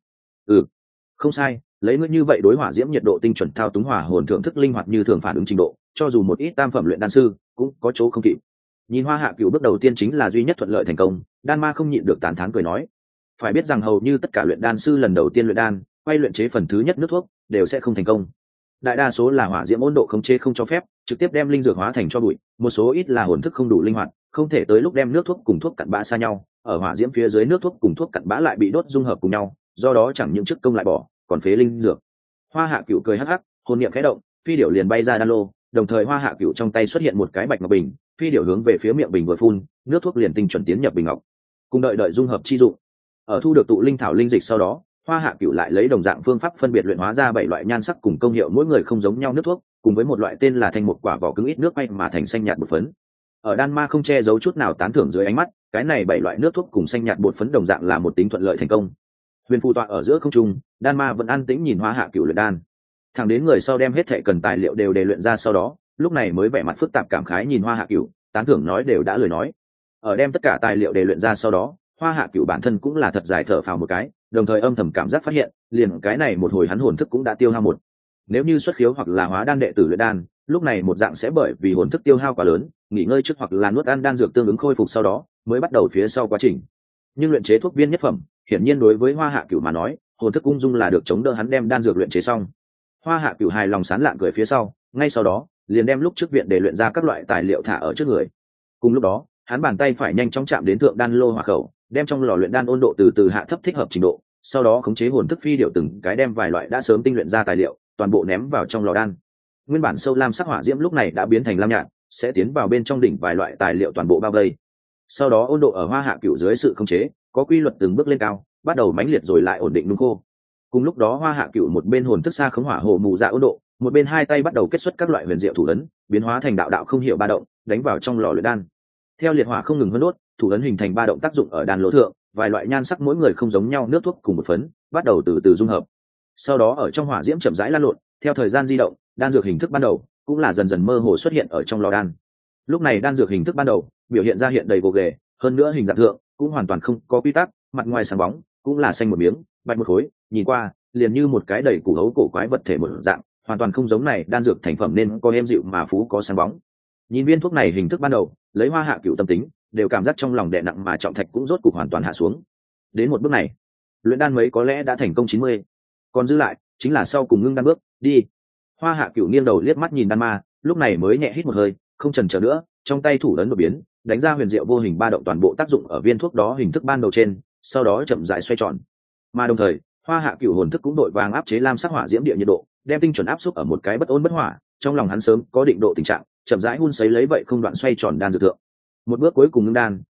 Không sai, lấy ngươi như vậy đối hỏa diễm nhiệt độ tinh chuẩn thao túng hỏa hồn thượng thức linh hoạt như thường phản ứng trình độ, cho dù một ít tam phẩm luyện đan sư cũng có chỗ không kịp. Nhìn Hoa Hạ Cửu bước đầu tiên chính là duy nhất thuận lợi thành công, đan ma không nhịn được tán thán cười nói. Phải biết rằng hầu như tất cả luyện đan sư lần đầu tiên luyện đan, quay luyện chế phần thứ nhất nước thuốc đều sẽ không thành công. Đại đa số là hỏa diễm 温độ khống chế không cho phép, trực tiếp đem linh dược hóa thành cho bụi, một số ít là hồn thức không đủ linh hoạt, không thể tới lúc đem nước thuốc cùng thuốc cặn bã xa nhau, ở hỏa diễm phía dưới nước thuốc cùng thuốc cặn bã lại bị đốt dung hợp cùng nhau, do đó chẳng những chức công lại bỏ, còn phế linh dược. Hoa Hạ Cửu cười hắc hắc, hồn niệm khẽ động, phi điểu liền bay ra đan lô, đồng thời Hoa Hạ Cửu trong tay xuất hiện một cái bạch ngọc bình, phi điểu hướng về phía miệng bình vừa phun, nước thuốc liền tinh chuẩn tiến nhập bình ngọc. Cùng đợi dung hợp chi dụng. Ở thu được tụ linh thảo linh dịch sau đó, Hoa Hạ Cửu lại lấy đồng dạng phương pháp phân biệt luyện hóa ra 7 loại nhan sắc cùng công hiệu mỗi người không giống nhau nước thuốc, cùng với một loại tên là thanh một quả vỏ cứng ít nước quay mà thành xanh nhạt bột phấn. Ở đan ma không che giấu chút nào tán thưởng dưới ánh mắt, cái này 7 loại nước thuốc cùng xanh nhạt bột phấn đồng dạng là một tính thuận lợi thành công. Huyền phù tọa ở giữa không trung, đan ma vẫn an tĩnh nhìn Hoa Hạ Cửu luyện đan. Thẳng đến người sau đem hết thệ cần tài liệu đều đề luyện ra sau đó, lúc này mới vẻ mặt phức tạp cảm khái nhìn Hoa Hạ Cửu, tán thưởng nói đều đã lời nói. Ở đem tất cả tài liệu đề luyện ra sau đó, Hoa Hạ Cửu bản thân cũng là thật dài thở phào một cái, đồng thời âm thầm cảm giác phát hiện, liền cái này một hồi hắn hồn thức cũng đã tiêu hao một. Nếu như xuất khiếu hoặc là hóa đan đệ tử luyện đan, lúc này một dạng sẽ bởi vì hồn thức tiêu hao quá lớn, nghỉ ngơi trước hoặc là nuốt ăn đan dược tương ứng khôi phục sau đó, mới bắt đầu phía sau quá trình. Nhưng luyện chế thuốc viên nhất phẩm, hiển nhiên đối với Hoa Hạ Cửu mà nói, hồn thức ung dung là được chống đỡ hắn đem đan dược luyện chế xong. Hoa Hạ Cửu hài lòng sán lạn cười phía sau, ngay sau đó, liền đem lúc trước viện để luyện ra các loại tài liệu thả ở trước người. Cùng lúc đó, hắn bàn tay phải nhanh chóng chạm đến thượng đan lô hỏa khẩu, đem trong lò luyện đan 温độ từ từ hạ thấp thích hợp trình độ, sau đó khống chế hồn thức phi điểu từng cái đem vài loại đã sớm tinh luyện ra tài liệu, toàn bộ ném vào trong lò đan. Nguyên bản sâu lam sắc hỏa diễm lúc này đã biến thành lam nhạt, sẽ tiến vào bên trong đỉnh vài loại tài liệu toàn bộ bao vây. Sau đó 温độ ở Hoa Hạ Cửu dưới sự khống chế, có quy luật từng bước lên cao, bắt đầu mãnh liệt rồi lại ổn định nung khô. Cùng lúc đó Hoa Hạ Cửu một bên hồn thức xa khống hỏa hồ mù dạ 温độ, một bên hai tay bắt đầu kết xuất các loại huyền diệu thủ ấn, biến hóa thành đạo đạo không hiểu ba động, đánh vào trong lò luyện đan. Theo liệt hỏa không ngừng hơn đốt, thủ ấn hình thành ba động tác dụng ở đan lỗ thượng, vài loại nhan sắc mỗi người không giống nhau nước thuốc cùng một phấn, bắt đầu từ từ dung hợp. Sau đó ở trong hỏa diễm chậm rãi lan lộn, theo thời gian di động, đan dược hình thức ban đầu cũng là dần dần mơ hồ xuất hiện ở trong lò đan. Lúc này đan dược hình thức ban đầu biểu hiện ra hiện đầy gồ ghề, hơn nữa hình dạng thượng cũng hoàn toàn không có quy tắc, mặt ngoài sáng bóng, cũng là xanh một miếng, bạch một khối, nhìn qua liền như một cái đầy củ hấu cổ quái vật thể một dạng, hoàn toàn không giống này đan dược thành phẩm nên có êm dịu mà phú có sáng bóng. Nhìn viên thuốc này hình thức ban đầu, lấy Hoa Hạ Cửu tâm tính, đều cảm giác trong lòng đè nặng mà trọng thạch cũng rốt cục hoàn toàn hạ xuống. Đến một bước này, luyện đan mấy có lẽ đã thành công 90, còn dư lại chính là sau cùng ngưng đan bước, đi. Hoa Hạ Cửu nghiêng đầu liếc mắt nhìn đan ma, lúc này mới nhẹ hít một hơi, không chần chờ nữa, trong tay thủ ấn đột biến, đánh ra huyền diệu vô hình ba động toàn bộ tác dụng ở viên thuốc đó hình thức ban đầu trên, sau đó chậm rãi xoay tròn. Mà đồng thời, Hoa Hạ Cửu hồn thức cũng đội vàng áp chế lam sắc hỏa diễm địa nhiệt độ, đem tinh chuẩn áp xúc ở một cái bất ổn bất hỏa, trong lòng hắn sớm có định độ tình trạng, chậm rãi hun sấy lấy vậy không đoạn xoay tròn đan dược thượng. Một bước cuối cùng ngưng đan,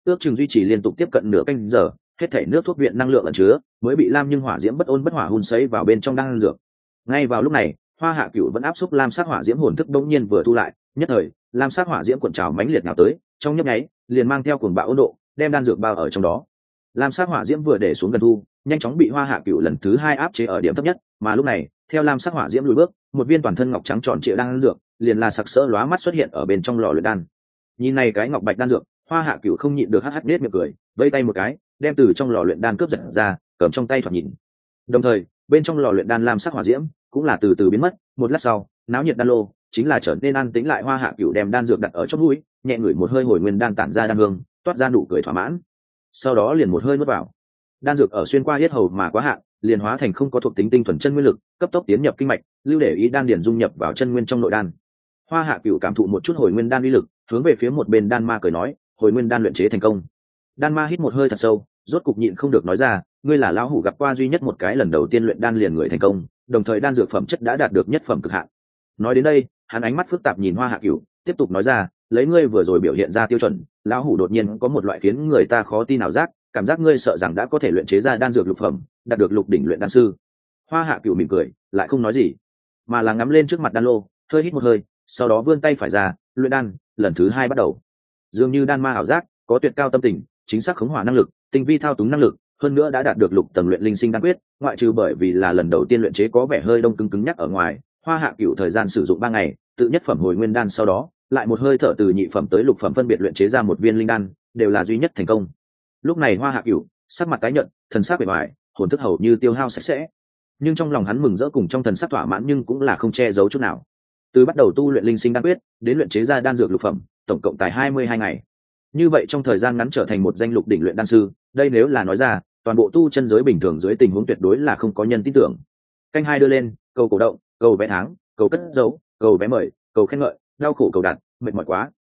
ước chừng duy trì liên tục tiếp cận nửa canh giờ, hết thể nước thuốc viện năng lượng ẩn chứa mới bị lam nhưng hỏa diễm bất ôn bất hỏa hun sấy vào bên trong đan dược. Ngay vào lúc này, Hoa Hạ Cửu vẫn áp xúc lam sắc hỏa diễm hồn thức bỗng nhiên vừa thu lại, nhất thời lam sắc hỏa diễm cuộn trào mãnh liệt nào tới, trong nhấp nháy liền mang theo cuồng bạo ôn độ, đem đan dược bao ở trong đó. Lam sắc hỏa diễm vừa để xuống gần thu, nhanh chóng bị Hoa Hạ Cửu lần thứ hai áp chế ở điểm thấp nhất, mà lúc này, theo lam sắc hỏa diễm lùi bước, một viên toàn thân ngọc trắng tròn trịa đan dược, liền là sặc sỡ lóa mắt xuất hiện ở bên trong lò luyện đan. Nhìn này cái ngọc bạch đan dược, Hoa Hạ Cửu không nhịn được hắc hắc nết miệng cười, vây tay một cái, đem từ trong lò luyện đan cướp giật ra, cầm trong tay thoạt nhìn. Đồng thời, bên trong lò luyện đan lam sắc hỏa diễm cũng là từ từ biến mất, một lát sau, náo nhiệt đan lô chính là trở nên an tĩnh lại. Hoa Hạ Cửu đem đan dược đặt ở trong mũi, nhẹ ngửi một hơi hồi nguyên đan tản ra đan hương, toát ra nụ cười thỏa mãn. Sau đó liền một hơi nuốt vào. Đan dược ở xuyên qua yết hầu mà quá hạn, liền hóa thành không có thuộc tính tinh thuần chân nguyên lực, cấp tốc tiến nhập kinh mạch, lưu để ý đan điển dung nhập vào chân nguyên trong nội đan. Hoa Hạ Cửu cảm thụ một chút hồi nguyên đan uy lực, hướng về phía một bên đan ma cười nói, hồi nguyên đan luyện chế thành công. Đan ma hít một hơi thật sâu, rốt cục nhịn không được nói ra, ngươi là lão hủ gặp qua duy nhất một cái lần đầu tiên luyện đan liền người thành công, đồng thời đan dược phẩm chất đã đạt được nhất phẩm cực hạn. Nói đến đây, hắn ánh mắt phức tạp nhìn Hoa Hạ Cửu, tiếp tục nói ra, lấy ngươi vừa rồi biểu hiện ra tiêu chuẩn, lão hủ đột nhiên có một loại khiến người ta khó tin ảo giác, cảm giác ngươi sợ rằng đã có thể luyện chế ra đan dược lục phẩm, đạt được lục đỉnh luyện đan sư. Hoa Hạ Cửu mỉm cười, lại không nói gì, mà là ngắm lên trước mặt đan lô, hơi hít một hơi, sau đó vươn tay phải ra, luyện đan lần thứ hai bắt đầu. Dường như đan ma ảo giác, có tuyệt cao tâm tình, chính xác khống hỏa năng lực, tinh vi thao túng năng lực, hơn nữa đã đạt được lục tầng luyện linh sinh đan quyết, ngoại trừ bởi vì là lần đầu tiên luyện chế có vẻ hơi đông cứng cứng nhắc ở ngoài, Hoa Hạ Cửu thời gian sử dụng 3 ngày, tự nhất phẩm hồi nguyên đan sau đó, lại một hơi thở từ nhị phẩm tới lục phẩm phân biệt luyện chế ra một viên linh đan, đều là duy nhất thành công. Lúc này Hoa Hạ Cửu sắc mặt tái nhợt, thần sắc bề ngoài, hồn thức hầu như tiêu hao sạch sẽ, nhưng trong lòng hắn mừng rỡ cùng trong thần sắc thỏa mãn nhưng cũng là không che giấu chút nào. Từ bắt đầu tu luyện linh sinh đan quyết đến luyện chế ra đan dược lục phẩm, tổng cộng tài 22 ngày. Như vậy trong thời gian ngắn trở thành một danh lục đỉnh luyện đan sư, đây nếu là nói ra, toàn bộ tu chân giới bình thường dưới tình huống tuyệt đối là không có nhân tin tưởng. Canh hai đưa lên, cầu cổ động, cầu vé tháng, cầu cất dấu, cầu vé mời, cầu khen ngợi, đau khổ cầu đặt, mệt mỏi quá.